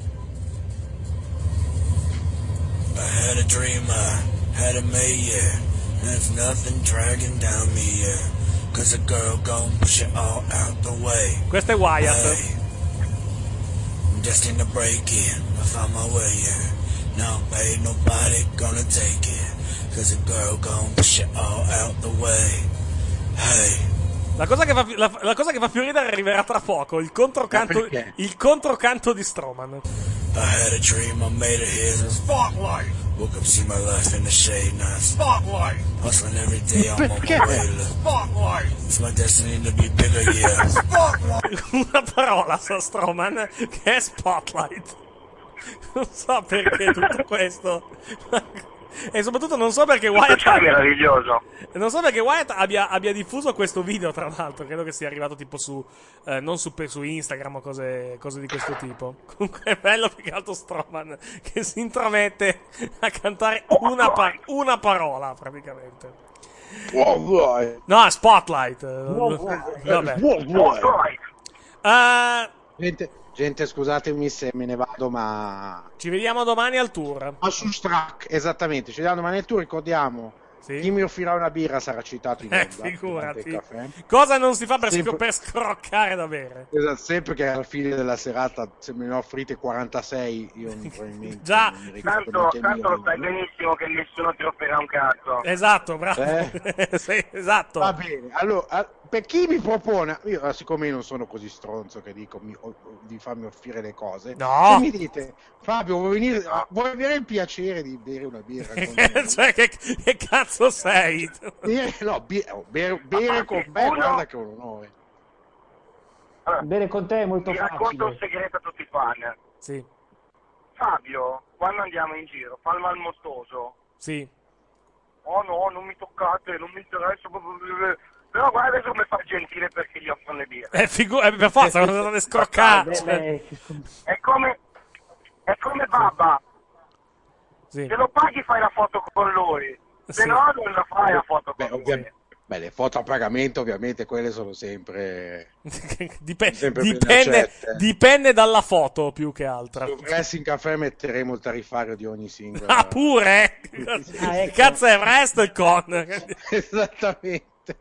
[SPEAKER 14] I had a dream, I had it made, yeah. There's nothing dragging down me, yeah. Cause a girl gon' push it all out the way.
[SPEAKER 1] Questo è Wyatt.
[SPEAKER 14] Hey. destined to break it. I found my way, yeah. Now ain't nobody gonna take it. Cause a girl gon' push it all out the way. Hey.
[SPEAKER 1] La cosa, che fa, la, la cosa che fa più ridere arriverà tra poco, il controcanto, il controcanto di Strowman.
[SPEAKER 14] I had a dream, I made it here. Spotlight. Woke up, see my life in the shade now. Spotlight. Hustling every day, I'm on my way. Spotlight. It's my destiny to be bigger, yeah. Spotlight.
[SPEAKER 1] Una parola su Strowman che è Spotlight. Non so perché tutto questo. E soprattutto non so perché Wyatt
[SPEAKER 12] è meraviglioso.
[SPEAKER 1] Non so perché Wyatt abbia, abbia diffuso questo video, tra l'altro. Credo che sia arrivato tipo su eh, non su, su Instagram o cose, cose di questo tipo. Comunque è bello più che altro Strowman che si intromette a cantare una, pa- una parola praticamente. No, Spotlight. Vabbè. Uh,
[SPEAKER 13] gente, gente, scusatemi se me ne vado, ma
[SPEAKER 1] ci vediamo domani al tour.
[SPEAKER 13] Ma su Strack, esattamente. Ci vediamo domani al tour. Ricordiamo. Sì. Chi mi offrirà una birra sarà citato in
[SPEAKER 1] eh,
[SPEAKER 13] onda.
[SPEAKER 1] Figurati. Cosa non si fa per,
[SPEAKER 13] sempre,
[SPEAKER 1] sc- per scroccare da bere?
[SPEAKER 13] Esatto, sempre che alla fine della serata, se me ne offrite quarantasei, io probabilmente
[SPEAKER 1] già.
[SPEAKER 13] Non mi
[SPEAKER 12] tanto, tanto lo sai benissimo che nessuno ti offrirà un cazzo.
[SPEAKER 1] Esatto, bravo.
[SPEAKER 13] Eh?
[SPEAKER 1] Sì, esatto.
[SPEAKER 13] Va bene. Allora, per chi mi propone, io siccome io non sono così stronzo che dico mi, o, di farmi offrire le cose,
[SPEAKER 1] no.
[SPEAKER 13] Se mi dite Fabio vuoi venire, vuoi avere il piacere di bere una birra con me?
[SPEAKER 1] Cioè che, che cazzo sei?
[SPEAKER 13] Bere, no, bere, bere, bere con me,
[SPEAKER 12] uno...
[SPEAKER 13] guarda che è un onore.
[SPEAKER 11] Allora, bere con te è molto
[SPEAKER 12] ti
[SPEAKER 11] facile.
[SPEAKER 12] Ti racconto un segreto a tutti i fan.
[SPEAKER 1] Sì.
[SPEAKER 12] Fabio, quando andiamo in giro, fa il malmostoso.
[SPEAKER 1] Sì.
[SPEAKER 12] Oh no, non mi toccate, non mi interessa. Però guarda adesso come fa gentile perché gli offrono le birre.
[SPEAKER 1] Eh, figu- eh, per forza, non andate scroccate.
[SPEAKER 12] È come... È come Babba.
[SPEAKER 1] Sì.
[SPEAKER 12] Se lo paghi fai la foto con lui. Se
[SPEAKER 1] Sì.
[SPEAKER 12] no non la fai la foto con
[SPEAKER 13] Beh,
[SPEAKER 12] lui.
[SPEAKER 13] ovviamente. Beh, le foto a pagamento ovviamente quelle sono sempre,
[SPEAKER 1] Dip-
[SPEAKER 13] sempre
[SPEAKER 1] dipende, dipende dalla foto più che altra.
[SPEAKER 13] Su Wrestling Café metteremo il tariffario di ogni singola.
[SPEAKER 1] Ah, pure?
[SPEAKER 11] Ah, ecco.
[SPEAKER 1] Cazzo è WrestleCon?
[SPEAKER 13] Esattamente.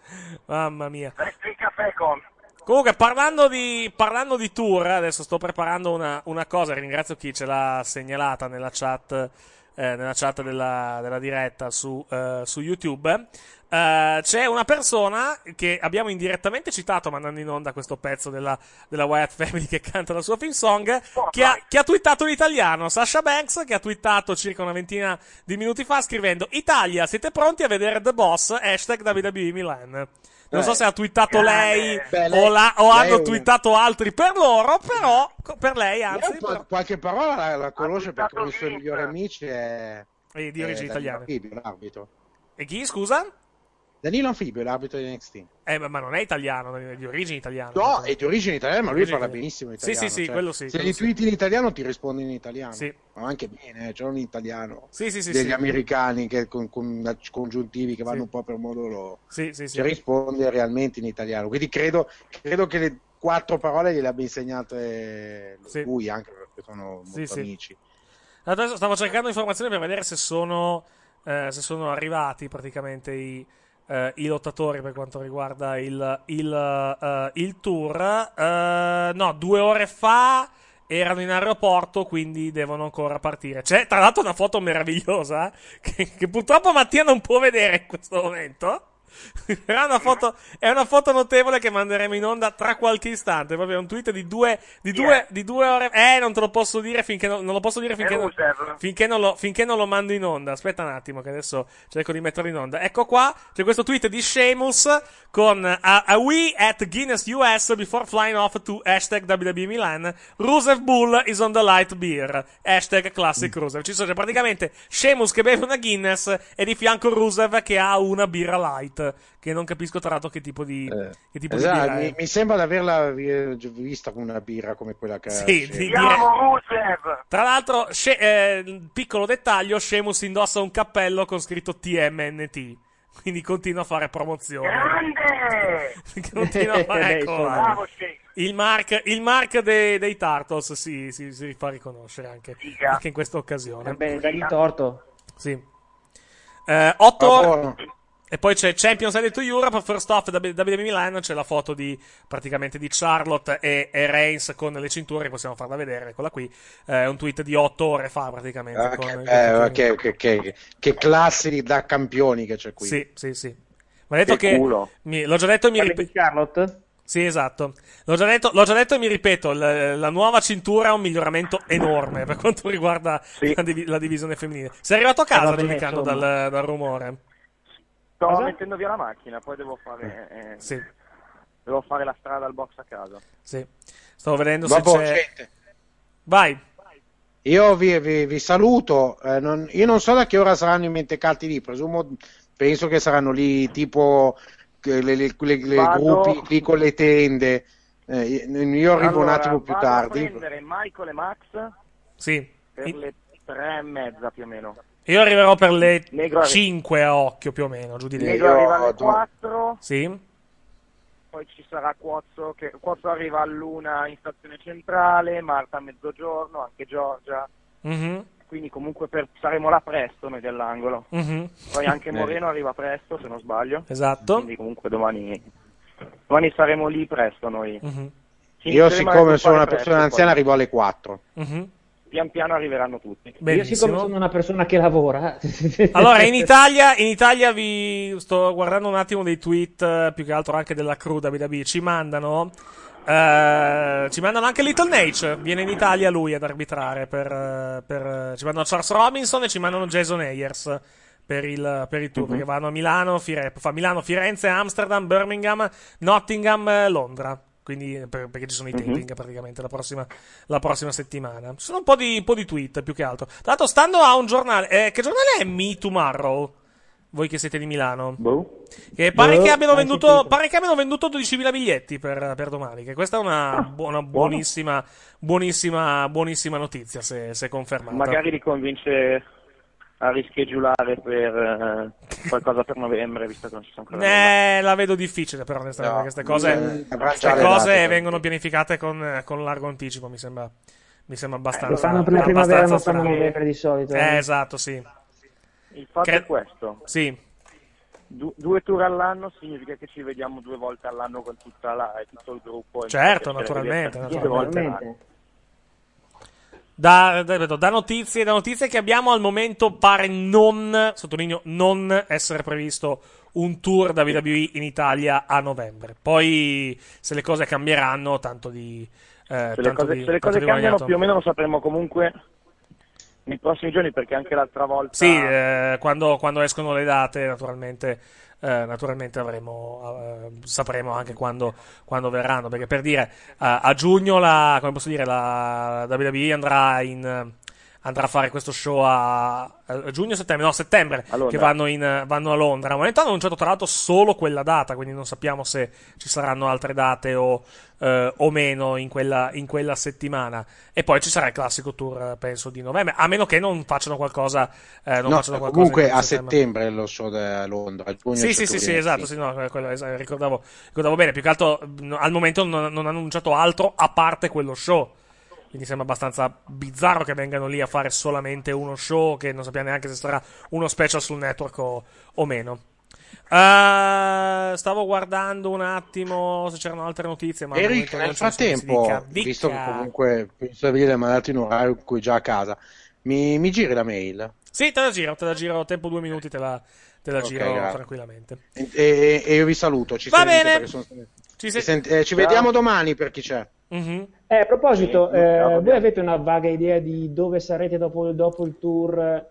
[SPEAKER 1] Mamma mia.
[SPEAKER 12] Wrestling Café con.
[SPEAKER 1] Comunque, parlando di, parlando di tour, adesso sto preparando una, una cosa, ringrazio chi ce l'ha segnalata nella chat, eh, nella chat della, della diretta su, eh, su YouTube. Uh, c'è una persona che abbiamo indirettamente citato mandando in onda questo pezzo della, della Wyatt Family che canta la sua film song, che ha, che ha twittato in italiano, Sasha Banks, che ha twittato circa una ventina di minuti fa scrivendo: Italia, siete pronti a vedere The Boss? Hashtag W W E Milan. Non so se ha twittato lei,
[SPEAKER 13] Beh, lei
[SPEAKER 1] o, la, o
[SPEAKER 13] lei
[SPEAKER 1] hanno
[SPEAKER 13] un...
[SPEAKER 1] twittato altri per loro, però per lei anzi.
[SPEAKER 13] Lei però... Qualche parola la, la conosce perché uno dei suoi migliori amici è,
[SPEAKER 1] e di origine italiana.
[SPEAKER 13] L'arbitro.
[SPEAKER 1] E chi, scusa?
[SPEAKER 13] Danilo Anfibio, l'arbitro di N X T.
[SPEAKER 1] Eh, ma non è italiano, è di origine italiana.
[SPEAKER 13] No, è di origine italiana, ma lui
[SPEAKER 1] origine
[SPEAKER 13] parla
[SPEAKER 1] italiana.
[SPEAKER 13] benissimo italiano.
[SPEAKER 1] Sì, sì, sì,
[SPEAKER 13] cioè,
[SPEAKER 1] quello sì.
[SPEAKER 13] Se
[SPEAKER 1] quello
[SPEAKER 13] gli
[SPEAKER 1] sì.
[SPEAKER 13] tweet in italiano ti risponde in italiano.
[SPEAKER 1] Sì.
[SPEAKER 13] Ma anche bene, c'è un italiano.
[SPEAKER 1] Sì, sì, sì,
[SPEAKER 13] degli
[SPEAKER 1] sì.
[SPEAKER 13] americani che con, con congiuntivi che vanno
[SPEAKER 1] sì.
[SPEAKER 13] un po' per modo loro.
[SPEAKER 1] Sì, sì, sì.
[SPEAKER 13] Ci risponde realmente in italiano. Quindi credo, credo che le quattro parole gliele abbia insegnate
[SPEAKER 1] sì.
[SPEAKER 13] lui, anche perché sono molto
[SPEAKER 1] sì,
[SPEAKER 13] amici.
[SPEAKER 1] Sì. Adesso stavo cercando informazioni per vedere se sono, eh, se sono arrivati praticamente i... Uh, i lottatori per quanto riguarda il, il, uh, il tour. Uh, no, due ore fa erano in aeroporto, quindi devono ancora partire. C'è tra l'altro una foto meravigliosa che, che purtroppo Mattia non può vedere in questo momento. È una foto, è una foto notevole che manderemo in onda tra qualche istante. Proprio un tweet di due, di due, yeah. di due ore. Eh, non te lo posso dire finché non, non lo posso dire finché non, finché non lo, finché non lo mando in onda. Aspetta un attimo, che adesso cerco di metterlo in onda. Ecco qua, c'è questo tweet di Sheamus con a, a we at Guinness U S before flying off to hashtag W W E Milan. Rusev Bull is on the light beer. Hashtag classic Rusev. Ci sono, cioè, praticamente Sheamus che beve una Guinness e di fianco Rusev che ha una birra light. Che non capisco tra l'altro che tipo di,
[SPEAKER 13] eh,
[SPEAKER 1] che tipo
[SPEAKER 13] esatto,
[SPEAKER 1] di birra
[SPEAKER 13] mi,
[SPEAKER 1] è.
[SPEAKER 13] mi sembra di averla vista con una birra come quella che
[SPEAKER 1] sì, di,
[SPEAKER 12] Rusev.
[SPEAKER 1] Tra l'altro, sce- eh, piccolo dettaglio, Sheamus indossa un cappello con scritto T M N T. Quindi continua a fare promozione.
[SPEAKER 12] Grande!
[SPEAKER 1] Continua a fare ecco, il mark, il mark dei, dei Turtles si, si, si fa riconoscere anche, anche in questa occasione.
[SPEAKER 11] Bene, dagli torto.
[SPEAKER 1] Sì. Eh, otto, ore, E poi c'è Champions Series to Europe, First Off W W E Milan, c'è la foto di praticamente di Charlotte e, e Reigns con le cinture, possiamo farla vedere, eccola qui, è eh, un tweet di otto ore fa praticamente.
[SPEAKER 13] Ah,
[SPEAKER 1] con,
[SPEAKER 13] che,
[SPEAKER 1] con
[SPEAKER 13] eh, che, che, che, che classe da campioni che c'è qui.
[SPEAKER 1] Sì, sì, sì. Mi ha detto
[SPEAKER 13] che,
[SPEAKER 1] che
[SPEAKER 13] culo.
[SPEAKER 1] Mi, l'ho già detto e mi ripeto.
[SPEAKER 11] Charlotte?
[SPEAKER 1] Sì, esatto. L'ho già detto, l'ho già detto e mi ripeto, la, la nuova cintura è un miglioramento enorme per quanto riguarda sì. la, div- la divisione femminile. Sei arrivato a casa
[SPEAKER 11] bene,
[SPEAKER 1] giudicando dal, dal rumore?
[SPEAKER 12] Sto
[SPEAKER 11] Cosa?
[SPEAKER 12] mettendo via la macchina, poi devo fare eh,
[SPEAKER 1] sì.
[SPEAKER 12] devo fare la strada al box a casa.
[SPEAKER 1] Sì. Stavo vedendo
[SPEAKER 13] Vabbè,
[SPEAKER 1] se c'è
[SPEAKER 13] gente.
[SPEAKER 1] Vai.
[SPEAKER 13] Io vi, vi, vi saluto, eh, non, io non so da che ora saranno i mentecatti lì, presumo, penso che saranno lì tipo le, le, le, le gruppi lì con le tende, eh, io arrivo
[SPEAKER 12] allora,
[SPEAKER 13] un attimo più
[SPEAKER 12] vado
[SPEAKER 13] tardi.
[SPEAKER 12] a prendere Michael e Max
[SPEAKER 1] sì.
[SPEAKER 12] per le tre e mezza più o meno.
[SPEAKER 1] Io arriverò per le
[SPEAKER 12] Negro
[SPEAKER 1] cinque a occhio più o meno, giù di lì.
[SPEAKER 12] Negro arriva alle quattro.
[SPEAKER 1] Sì.
[SPEAKER 12] Poi ci sarà Quozzo, che Quozzo arriva all'una in stazione centrale, Marta a mezzogiorno, anche Giorgia.
[SPEAKER 1] Mm-hmm.
[SPEAKER 12] Quindi comunque per, saremo là presto noi dell'angolo.
[SPEAKER 1] Mm-hmm.
[SPEAKER 12] Poi anche Moreno arriva presto, se non sbaglio.
[SPEAKER 1] Esatto.
[SPEAKER 12] Quindi comunque domani, domani saremo lì presto noi.
[SPEAKER 1] Mm-hmm.
[SPEAKER 13] Io siccome sono una persona
[SPEAKER 12] presto,
[SPEAKER 13] anziana
[SPEAKER 12] poi
[SPEAKER 13] arrivo alle quattro.
[SPEAKER 1] Mm-hmm.
[SPEAKER 12] Pian piano arriveranno tutti.
[SPEAKER 1] Benissimo.
[SPEAKER 11] Io siccome sono una persona che lavora.
[SPEAKER 1] Allora, in Italia, in Italia vi sto guardando un attimo dei tweet, più che altro anche della crew W W E, ci mandano Uh, ci mandano anche Little Nate, viene in Italia lui ad arbitrare per, per, ci mandano Charles Robinson e ci mandano Jason Ayers per il, per il tour, mm-hmm. perché vanno a Milano, Fire, fa Milano, Firenze, Amsterdam, Birmingham, Nottingham, Londra, quindi per, perché ci sono i taping mm-hmm. praticamente la prossima, la prossima settimana. Ci sono un po' di, un po' di tweet più che altro. Tra l'altro stando a un giornale, eh, che giornale è Me Tomorrow? Voi che siete di Milano,
[SPEAKER 12] boh.
[SPEAKER 1] che pare,
[SPEAKER 12] boh,
[SPEAKER 1] che abbiano venduto, pare che abbiano venduto dodicimila biglietti per, per domani. Che questa è una,
[SPEAKER 12] ah,
[SPEAKER 1] buona, buonissima, buonissima, buonissima notizia. Se, se confermata,
[SPEAKER 12] magari li convince a rischedulare per uh, qualcosa per novembre, visto che non ci sono ancora.
[SPEAKER 1] Eh, la vedo difficile, però, onestamente. No, queste cose, eh, queste cose date, vengono pianificate con, con largo anticipo. Mi sembra, mi sembra abbastanza.
[SPEAKER 11] Lo fanno per la primavera, non fanno novembre di solito.
[SPEAKER 1] Eh, eh, esatto, sì.
[SPEAKER 12] Il fatto
[SPEAKER 1] Cre-
[SPEAKER 12] è questo.
[SPEAKER 1] Sì.
[SPEAKER 12] Du- due tour all'anno significa che ci vediamo due volte all'anno con tutta la, tutto il gruppo.
[SPEAKER 1] Certo, naturalmente. naturalmente.
[SPEAKER 12] Da,
[SPEAKER 1] da, da, notizie, da notizie che abbiamo al momento pare non, sottolineo, non essere previsto un tour da W W E in Italia a novembre. Poi se le cose cambieranno, tanto di... Eh,
[SPEAKER 12] se
[SPEAKER 1] tanto
[SPEAKER 12] le cose,
[SPEAKER 1] di,
[SPEAKER 12] se le cose cambiano più o meno lo sapremo comunque nei prossimi giorni, perché anche l'altra volta
[SPEAKER 1] sì, eh, quando, quando escono le date naturalmente eh, naturalmente avremo eh, sapremo anche quando, quando verranno, perché per dire eh, a giugno la come posso dire la W W E andrà in andrà a fare questo show a, a giugno settembre no settembre che vanno in vanno a Londra. Al momento hanno annunciato tra l'altro solo quella data, quindi non sappiamo se ci saranno altre date o Uh, o meno in quella, in quella settimana, e poi ci sarà il classico tour penso di novembre, a meno che non facciano qualcosa eh, non
[SPEAKER 13] no,
[SPEAKER 1] facciano qualcosa
[SPEAKER 13] comunque a settembre. settembre lo show da Londra, giugno
[SPEAKER 1] sì sì sì, sì esatto sì, no, quello, ricordavo, ricordavo bene, più che altro al momento non, non hanno annunciato altro a parte quello show, quindi sembra abbastanza bizzarro che vengano lì a fare solamente uno show, che non sappiamo neanche se sarà uno special sul network o, o meno. Uh, stavo guardando un attimo se c'erano altre notizie, ma
[SPEAKER 13] Eric, nel frattempo,
[SPEAKER 1] dica, dica.
[SPEAKER 13] visto che comunque penso di mi ha dato in orario in cui già a casa, mi, mi giri la mail?
[SPEAKER 1] Sì, te la giro, te la giro, tempo due minuti, te la, te la
[SPEAKER 13] okay,
[SPEAKER 1] giro
[SPEAKER 13] grazie.
[SPEAKER 1] tranquillamente.
[SPEAKER 13] E, e, e io vi saluto, ci
[SPEAKER 1] va bene,
[SPEAKER 13] sono...
[SPEAKER 1] ci,
[SPEAKER 13] ci, sent... eh, ci vediamo domani per chi c'è.
[SPEAKER 1] Mm-hmm.
[SPEAKER 11] Eh, a proposito, sì, eh, voi avete una vaga idea di dove sarete dopo, dopo il tour?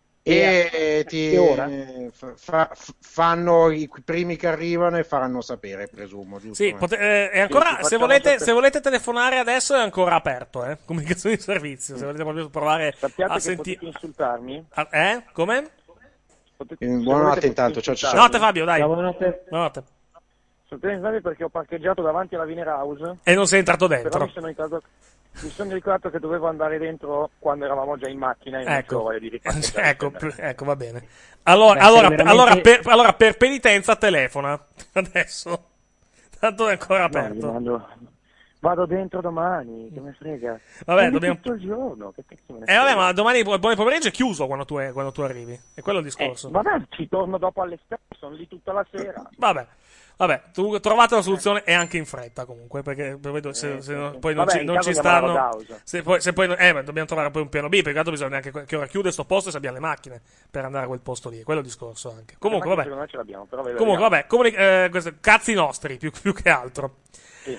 [SPEAKER 13] E ti fa, fanno i primi che arrivano e faranno sapere, presumo, giusto?
[SPEAKER 1] Sì, pote- eh, è ancora, sì, se, volete, se volete telefonare adesso è ancora aperto, eh? Comunicazione di servizio, se volete proprio provare
[SPEAKER 12] sappiate
[SPEAKER 1] a
[SPEAKER 12] che
[SPEAKER 1] sentire.
[SPEAKER 12] Potete insultarmi?
[SPEAKER 1] Ah, eh? Come?
[SPEAKER 12] Potete...
[SPEAKER 13] Buonanotte intanto, ciao ciao.
[SPEAKER 1] Buonanotte Fabio, dai.
[SPEAKER 11] Buonanotte.
[SPEAKER 1] Buonanotte.
[SPEAKER 12] Sono perché ho parcheggiato davanti alla Wiener House
[SPEAKER 1] e non sei entrato dentro.
[SPEAKER 12] Però mi sono entrato... Mi sono ricordato che dovevo andare dentro quando eravamo già in macchina e
[SPEAKER 1] ecco.
[SPEAKER 12] non voglia di
[SPEAKER 1] ecco, ecco, va bene. Allora, Beh, allora, veramente... allora, per, allora, per penitenza telefona adesso. Tanto è ancora aperto.
[SPEAKER 12] No, vi, mando, Vado dentro domani, che me frega.
[SPEAKER 1] Vabbè,
[SPEAKER 12] Quindi
[SPEAKER 1] dobbiamo...
[SPEAKER 12] tutto il giorno, che cazzo me ne
[SPEAKER 1] Eh vabbè,
[SPEAKER 12] frega.
[SPEAKER 1] ma domani il buon pomeriggio è chiuso quando tu, è- quando tu arrivi. È quello il discorso.
[SPEAKER 12] Eh, vabbè, ci torno dopo all'esterno, sono lì tutta la sera.
[SPEAKER 1] Vabbè. Vabbè, tu trovate la soluzione e anche in fretta comunque, perché poi se, se non- poi non
[SPEAKER 12] Vabbè,
[SPEAKER 1] ci,
[SPEAKER 12] in
[SPEAKER 1] non
[SPEAKER 12] caso
[SPEAKER 1] ci
[SPEAKER 12] chiamare
[SPEAKER 1] stanno.
[SPEAKER 12] Roadhouse.
[SPEAKER 1] Se poi, se poi, eh, ma dobbiamo trovare poi un piano B, perché tanto bisogna anche che ora chiude sto posto e se abbiamo le macchine per andare a quel posto lì. È quello il discorso anche. Comunque,
[SPEAKER 12] Eh, ma
[SPEAKER 1] vabbè.
[SPEAKER 12] secondo me ce l'abbiamo, però ve lo
[SPEAKER 1] Comunque,
[SPEAKER 12] vediamo.
[SPEAKER 1] vabbè, comuni- eh, questi- cazzi nostri, più, più che altro.
[SPEAKER 12] Sì.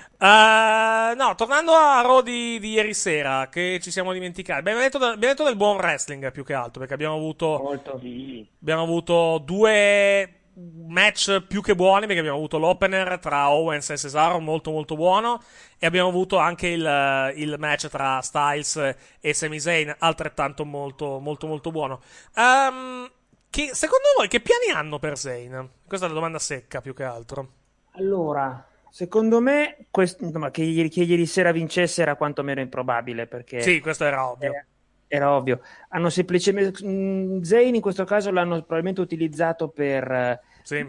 [SPEAKER 1] Eh, no, tornando a Raw di, di ieri sera, che ci siamo dimenticati. Abbiamo detto, abbiamo detto del buon wrestling più che altro, perché abbiamo avuto,
[SPEAKER 11] Molto.
[SPEAKER 1] abbiamo avuto due match più che buoni, perché abbiamo avuto l'opener tra Owens e Cesaro, molto molto buono, e abbiamo avuto anche il, il match tra Styles e Sami Zayn, altrettanto molto molto molto buono. Ehm, che, secondo voi che piani hanno per Zayn? Questa è la domanda secca più che altro.
[SPEAKER 11] Allora, secondo me quest- insomma, che, ieri, che ieri sera vincesse era quantomeno improbabile, perché
[SPEAKER 1] Sì, questo era ovvio.
[SPEAKER 11] eh, era ovvio. Hanno semplicemente mh, Zayn in questo caso l'hanno probabilmente utilizzato per eh,
[SPEAKER 1] Sì.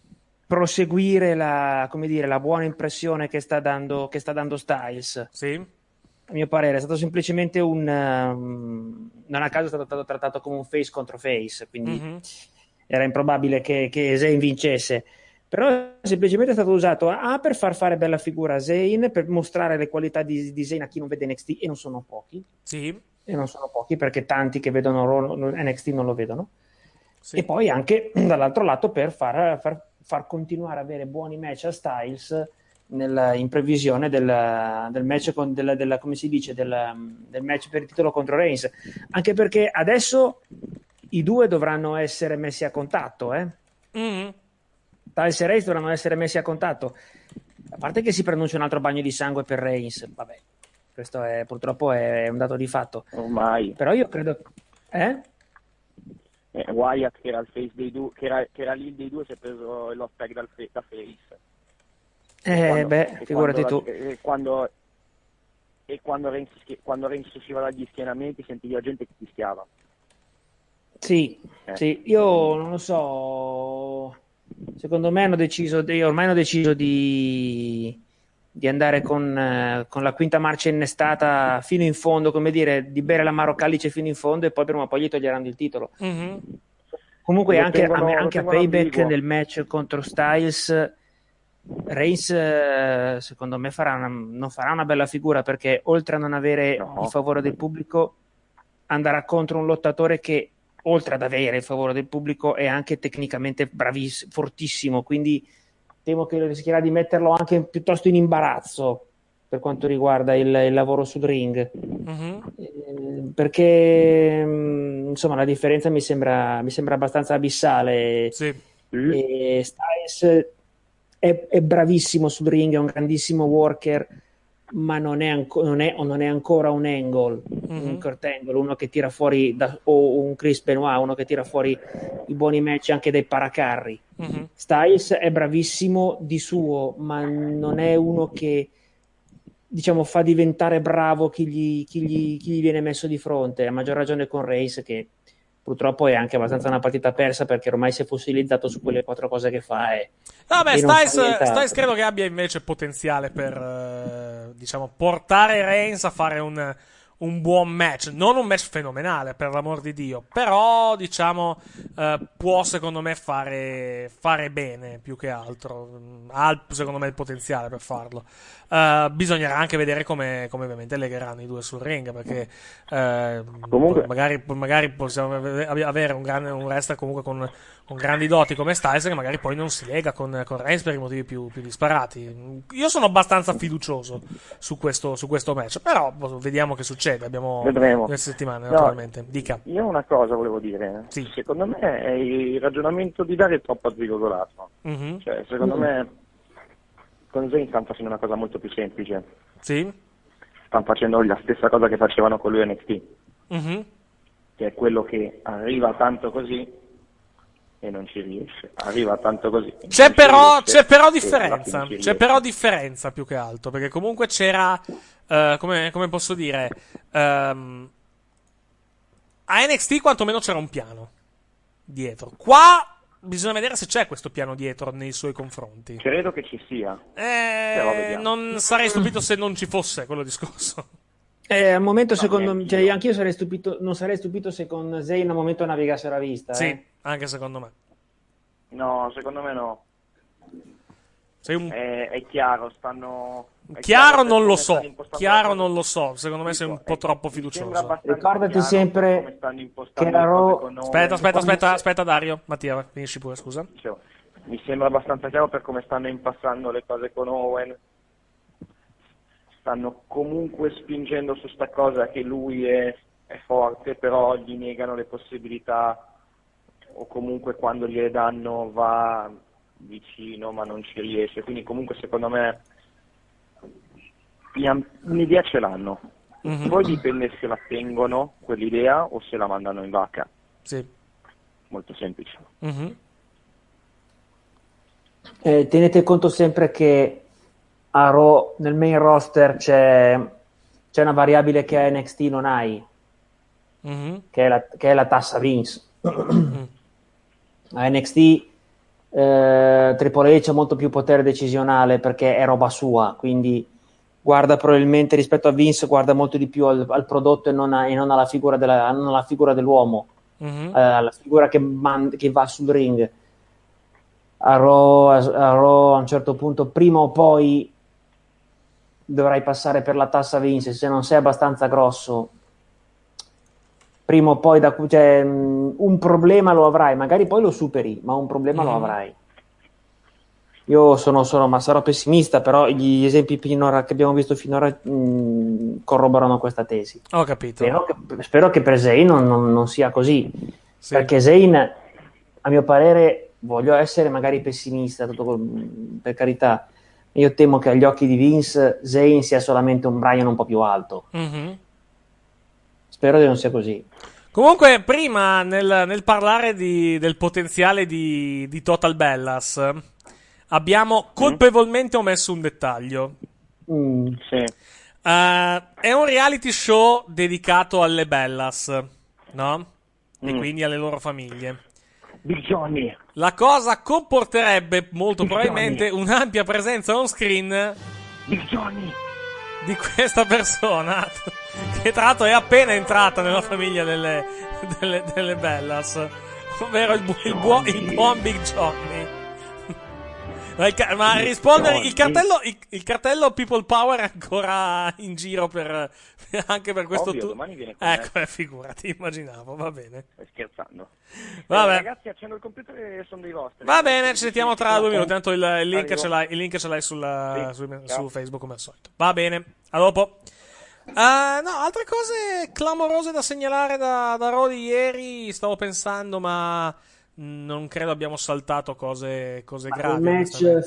[SPEAKER 11] proseguire la, come dire, la buona impressione che sta dando, che sta dando Styles.
[SPEAKER 1] Sì.
[SPEAKER 11] A mio parere è stato semplicemente un um, non a caso è stato, stato trattato come un face contro face, quindi
[SPEAKER 1] Mhm.
[SPEAKER 11] era improbabile che, che Zayn vincesse. Però semplicemente è stato usato A per far fare bella figura a Zayn, per mostrare le qualità di, di Zayn a chi non vede N X T, e non sono pochi.
[SPEAKER 1] Sì.
[SPEAKER 11] E non sono pochi, perché tanti che vedono Raw, N X T non lo vedono.
[SPEAKER 1] Sì.
[SPEAKER 11] E poi anche dall'altro lato per far, far, far continuare a avere buoni match a Styles nel, in previsione del, del match con, del, del, come si dice, del, del match per il titolo contro Reigns. Anche perché adesso i due dovranno essere messi a contatto, eh?
[SPEAKER 1] Mm.
[SPEAKER 11] Styles e Reigns dovranno essere messi a contatto. A parte che si pronuncia un altro bagno di sangue per Reigns, vabbè, questo è, purtroppo è un dato di fatto.
[SPEAKER 12] Ormai.
[SPEAKER 11] Però io credo... Eh?
[SPEAKER 12] Eh, Wyatt, che era il face dei due, che era, che era l'il dei due, si è preso l'hot tag dal fe- da face.
[SPEAKER 11] Eh,
[SPEAKER 12] Quando-
[SPEAKER 11] beh,
[SPEAKER 12] e
[SPEAKER 11] figurati
[SPEAKER 12] quando
[SPEAKER 11] tu.
[SPEAKER 12] la- e quando e quando Reigns, schie- quando Reigns usciva dagli schienamenti sentivi la gente che fischiava.
[SPEAKER 11] Sì,
[SPEAKER 12] Eh.
[SPEAKER 11] sì, io non lo so. Secondo me hanno deciso, di, ormai hanno deciso di, di andare con, eh, con la quinta marcia innestata fino in fondo, come dire, di bere l'amaro calice fino in fondo, e poi prima o poi gli toglieranno il titolo.
[SPEAKER 1] Mhm.
[SPEAKER 11] Comunque
[SPEAKER 12] Lo
[SPEAKER 11] anche,
[SPEAKER 12] tengono-
[SPEAKER 11] a, me-
[SPEAKER 12] lo
[SPEAKER 11] anche a
[SPEAKER 12] tengono
[SPEAKER 11] Payback
[SPEAKER 12] ambiguo.
[SPEAKER 11] nel match contro Styles, Reigns eh, secondo me farà una- non farà una bella figura, perché oltre a non avere
[SPEAKER 12] No.
[SPEAKER 11] il favore del pubblico, andrà contro un lottatore che, oltre ad avere il favore del pubblico, è anche tecnicamente bravissimo, fortissimo, quindi temo che rischierà di metterlo anche piuttosto in imbarazzo per quanto riguarda il, il lavoro sul ring.
[SPEAKER 1] Mhm.
[SPEAKER 11] Eh, perché mh, insomma la differenza mi sembra, mi sembra abbastanza abissale.
[SPEAKER 1] Sì.
[SPEAKER 11] E Styles è, è bravissimo sul ring, è un grandissimo worker, ma non è, anco- non è, o non è ancora un Angle,
[SPEAKER 1] Mhm.
[SPEAKER 11] un Kurt Angle, uno che tira fuori da- o un Chris Benoit, uno che tira fuori i buoni match anche dai paracarri.
[SPEAKER 1] Mhm.
[SPEAKER 11] Styles è bravissimo di suo, ma non è uno che, diciamo, fa diventare bravo chi gli, chi gli- chi gli viene messo di fronte, a maggior ragione con Reigns, che purtroppo è anche abbastanza una partita persa, perché ormai si è fossilizzato su quelle quattro cose che fa e,
[SPEAKER 1] Vabbè,
[SPEAKER 11] e non fa
[SPEAKER 1] Styles,
[SPEAKER 11] nient'altro.
[SPEAKER 1] Styles credo che abbia invece potenziale per, eh, diciamo, portare Reigns a fare un, un buon match. Non un match fenomenale, per l'amor di Dio, però, diciamo, eh, può secondo me fare, fare bene, più che altro. Ha, secondo me, il potenziale per farlo. Eh, bisognerà anche vedere come, come ovviamente legheranno i due sul ring, perché eh,
[SPEAKER 12] Comunque-
[SPEAKER 1] poi magari, poi magari possiamo ave- avere un, grande, un wrestler comunque con, con grandi doti come Styles, che magari poi non si lega con, con Reigns per i motivi più, più disparati. Io sono abbastanza fiducioso su questo, su questo match, però boh, vediamo che succede. Abbiamo
[SPEAKER 12] Vedremo.
[SPEAKER 1] queste settimane,
[SPEAKER 12] No,
[SPEAKER 1] naturalmente. Dica.
[SPEAKER 12] Io una cosa volevo dire.
[SPEAKER 1] Sì.
[SPEAKER 12] Secondo me è il ragionamento di dare troppo azzigogolato.
[SPEAKER 1] Mhm.
[SPEAKER 12] Cioè, secondo
[SPEAKER 11] Mm.
[SPEAKER 12] me con Zayn stanno facendo una cosa molto più semplice.
[SPEAKER 1] Sì?
[SPEAKER 12] Stanno facendo la stessa cosa che facevano con lui a N X T,
[SPEAKER 1] Mhm.
[SPEAKER 12] che è quello che arriva tanto così e non ci riesce. Arriva tanto così. e
[SPEAKER 1] C'è
[SPEAKER 12] non ci
[SPEAKER 1] però,
[SPEAKER 12] riesce,
[SPEAKER 1] c'è però
[SPEAKER 12] e alla
[SPEAKER 1] differenza,
[SPEAKER 12] fine ci
[SPEAKER 1] c'è
[SPEAKER 12] riesce.
[SPEAKER 1] però differenza più che altro, perché comunque c'era, eh, come, come posso dire, ehm, a N X T quantomeno c'era un piano dietro. Qua bisogna vedere se c'è questo piano dietro nei suoi confronti.
[SPEAKER 15] Credo che ci sia.
[SPEAKER 1] Eh, non sarei stupito se non ci fosse quello discorso.
[SPEAKER 11] Eh, al momento,
[SPEAKER 15] No,
[SPEAKER 11] secondo me,
[SPEAKER 15] neanch'io.
[SPEAKER 11] cioè, anch'io sarei stupito, non sarei stupito se con Zayn al momento navigasse la vista.
[SPEAKER 1] Sì,
[SPEAKER 11] eh.
[SPEAKER 1] anche secondo me.
[SPEAKER 15] No, secondo me no.
[SPEAKER 1] Sei un...
[SPEAKER 15] È, è chiaro, stanno... è
[SPEAKER 1] Chiaro
[SPEAKER 15] che
[SPEAKER 1] non lo
[SPEAKER 15] come
[SPEAKER 1] so,
[SPEAKER 15] stanno impostando
[SPEAKER 1] chiaro
[SPEAKER 15] la cosa.
[SPEAKER 1] non lo so, secondo me sei un po' troppo fiducioso.
[SPEAKER 15] abbastanza
[SPEAKER 11] Ricordati
[SPEAKER 15] chiaro
[SPEAKER 11] sempre
[SPEAKER 15] come stanno impostando
[SPEAKER 11] che la
[SPEAKER 15] le cose
[SPEAKER 11] Raw-
[SPEAKER 15] con Owen.
[SPEAKER 1] Aspetta, aspetta,
[SPEAKER 11] Quando
[SPEAKER 1] aspetta,
[SPEAKER 11] si-
[SPEAKER 1] aspetta Dario, Mattia, vai, finisci pure, scusa.
[SPEAKER 15] Dicevo, mi sembra abbastanza chiaro per come stanno impassando le cose con Owen. Stanno comunque spingendo su sta cosa che lui è, è forte, però gli negano le possibilità, o comunque quando gliele danno va vicino ma non ci riesce, quindi comunque secondo me pian- un'idea ce l'hanno.
[SPEAKER 1] Mhm.
[SPEAKER 15] Poi dipende se la tengono quell'idea o se la mandano in vacca.
[SPEAKER 1] Sì.
[SPEAKER 15] Molto semplice.
[SPEAKER 1] Mhm.
[SPEAKER 11] Eh, tenete conto sempre che a Raw, nel main roster c'è, c'è una variabile che a N X T non hai,
[SPEAKER 1] Mhm.
[SPEAKER 11] che è la, che è la tassa Vince. A N X T eh, Triple H ha molto più potere decisionale perché è roba sua, quindi guarda probabilmente rispetto a Vince, guarda molto di più al, al prodotto e non, a- e non alla figura, della, non alla figura dell'uomo,
[SPEAKER 1] Mhm.
[SPEAKER 11] eh, alla figura che, man- che va sul ring. A Raw, a Raw a un certo punto, prima o poi dovrai passare per la tassa Vince, se non sei abbastanza grosso prima o poi da, cioè, mh, un problema lo avrai, magari poi lo superi, ma un problema lo
[SPEAKER 1] Mhm.
[SPEAKER 11] avrai. Io sono, sono ma sarò pessimista, però gli esempi finora, che abbiamo visto finora mh, corroborano questa tesi.
[SPEAKER 1] Ho capito.
[SPEAKER 11] Spero che, spero che per Zayn non, non- non sia così,
[SPEAKER 1] Sì.
[SPEAKER 11] perché Zayn, a mio parere, voglio essere magari pessimista, tutto col- per carità, io temo che agli occhi di Vince Zayn sia solamente un Brian un po' più alto.
[SPEAKER 1] Mhm.
[SPEAKER 11] Spero che non sia così.
[SPEAKER 1] Comunque, prima nel, nel parlare di- del potenziale di, di Total Bellas, abbiamo colpevolmente omesso un dettaglio.
[SPEAKER 11] Mm.
[SPEAKER 15] Sì.
[SPEAKER 1] Eh, è un reality show dedicato alle Bellas, no? E
[SPEAKER 15] Mm.
[SPEAKER 1] quindi alle loro famiglie.
[SPEAKER 15] Big Johnny.
[SPEAKER 1] La cosa comporterebbe molto
[SPEAKER 15] Big
[SPEAKER 1] probabilmente un'ampia presenza on screen
[SPEAKER 15] Big Johnny.
[SPEAKER 1] di questa persona, che tra l'altro è appena entrata nella famiglia delle, delle, delle Bellas, ovvero il, bu- il, buo- il buon Big Johnny. Ma, il ca- ma rispondere, il cartello, il, il cartello People Power è ancora in giro per, anche per questo
[SPEAKER 15] Ovvio,
[SPEAKER 1] tu-
[SPEAKER 15] domani viene con me.
[SPEAKER 1] Ecco, eh, figurati, immaginavo, va bene.
[SPEAKER 15] Stai scherzando?
[SPEAKER 1] Vabbè.
[SPEAKER 15] Eh, ragazzi, accendo il computer e sono dei vostri.
[SPEAKER 1] Va bene, ci sentiamo tra due minuti. Tanto il, il link
[SPEAKER 15] Arrivo.
[SPEAKER 1] ce l'hai, il link ce l'hai sulla-
[SPEAKER 15] Sì,
[SPEAKER 1] su,
[SPEAKER 15] ciao.
[SPEAKER 1] su Facebook come al solito. Va bene, a dopo. Ah, no, altre cose clamorose da segnalare da, da Raw di ieri. Stavo pensando, ma non credo abbiamo saltato cose, cose gravi.
[SPEAKER 11] Il match
[SPEAKER 1] onestamente.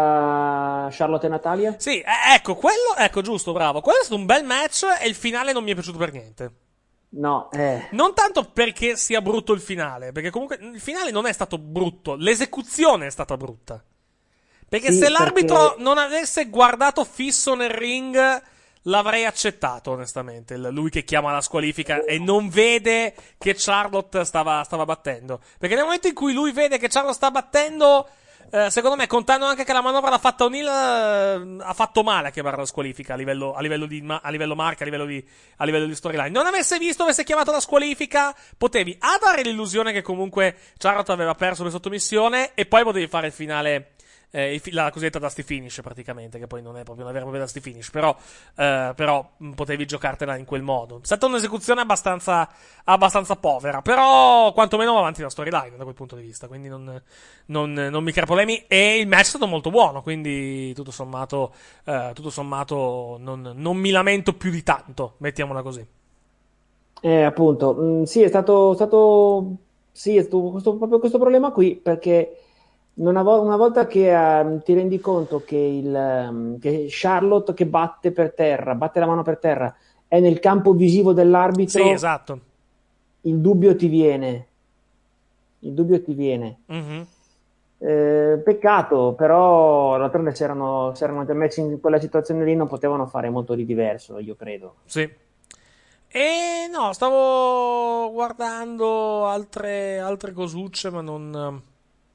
[SPEAKER 11] fra Charlotte e Natalia?
[SPEAKER 1] Sì, eh, ecco, quello, ecco, giusto, bravo. Quello è stato un bel match e il finale non mi è piaciuto per niente.
[SPEAKER 11] No, eh.
[SPEAKER 1] Non tanto perché sia brutto il finale, perché comunque il finale non è stato brutto, l'esecuzione è stata brutta. Perché
[SPEAKER 11] Sì,
[SPEAKER 1] se l'arbitro
[SPEAKER 11] perché-
[SPEAKER 1] non avesse guardato fisso nel ring, l'avrei accettato, onestamente. Il- Lui che chiama la squalifica e non vede che Charlotte stava, stava battendo. Perché nel momento in cui lui vede che Charlotte sta battendo, eh, secondo me, contando anche che la manovra l'ha fatta O'Neill, eh, ha fatto male a chiamare la squalifica a livello, a livello di, ma- a livello marca, a livello di, a livello di storyline. Non avesse visto, avesse chiamato la squalifica, potevi A dare l'illusione che comunque Charlotte aveva perso per sottomissione e poi potevi fare il finale, eh, il fi- la cosiddetta dusty finish praticamente, che poi non è proprio una vera e propria dusty finish, però, eh, però mh, potevi giocartela in quel modo. È stata un'esecuzione abbastanza, abbastanza povera, però quantomeno va avanti la storyline da quel punto di vista, quindi non, non, non mi crea problemi, e il match è stato molto buono, quindi tutto sommato, eh, tutto sommato non, non mi lamento più di tanto, mettiamola così.
[SPEAKER 11] Eh, appunto, mm, sì, è stato, stato sì, è stato questo, proprio questo problema qui, perché non avo- una volta che ehm, ti rendi conto che, il, ehm, che Charlotte che batte per terra, batte la mano per terra, è nel campo visivo dell'arbitro,
[SPEAKER 1] Sì, esatto.
[SPEAKER 11] il dubbio ti viene. Il dubbio ti viene.
[SPEAKER 1] Mhm.
[SPEAKER 11] Eh, peccato, però d'altronde c'erano, c'erano già messi in quella situazione lì, non potevano fare molto di diverso, io credo.
[SPEAKER 1] Sì. E no, stavo guardando altre, altre cosucce, ma non,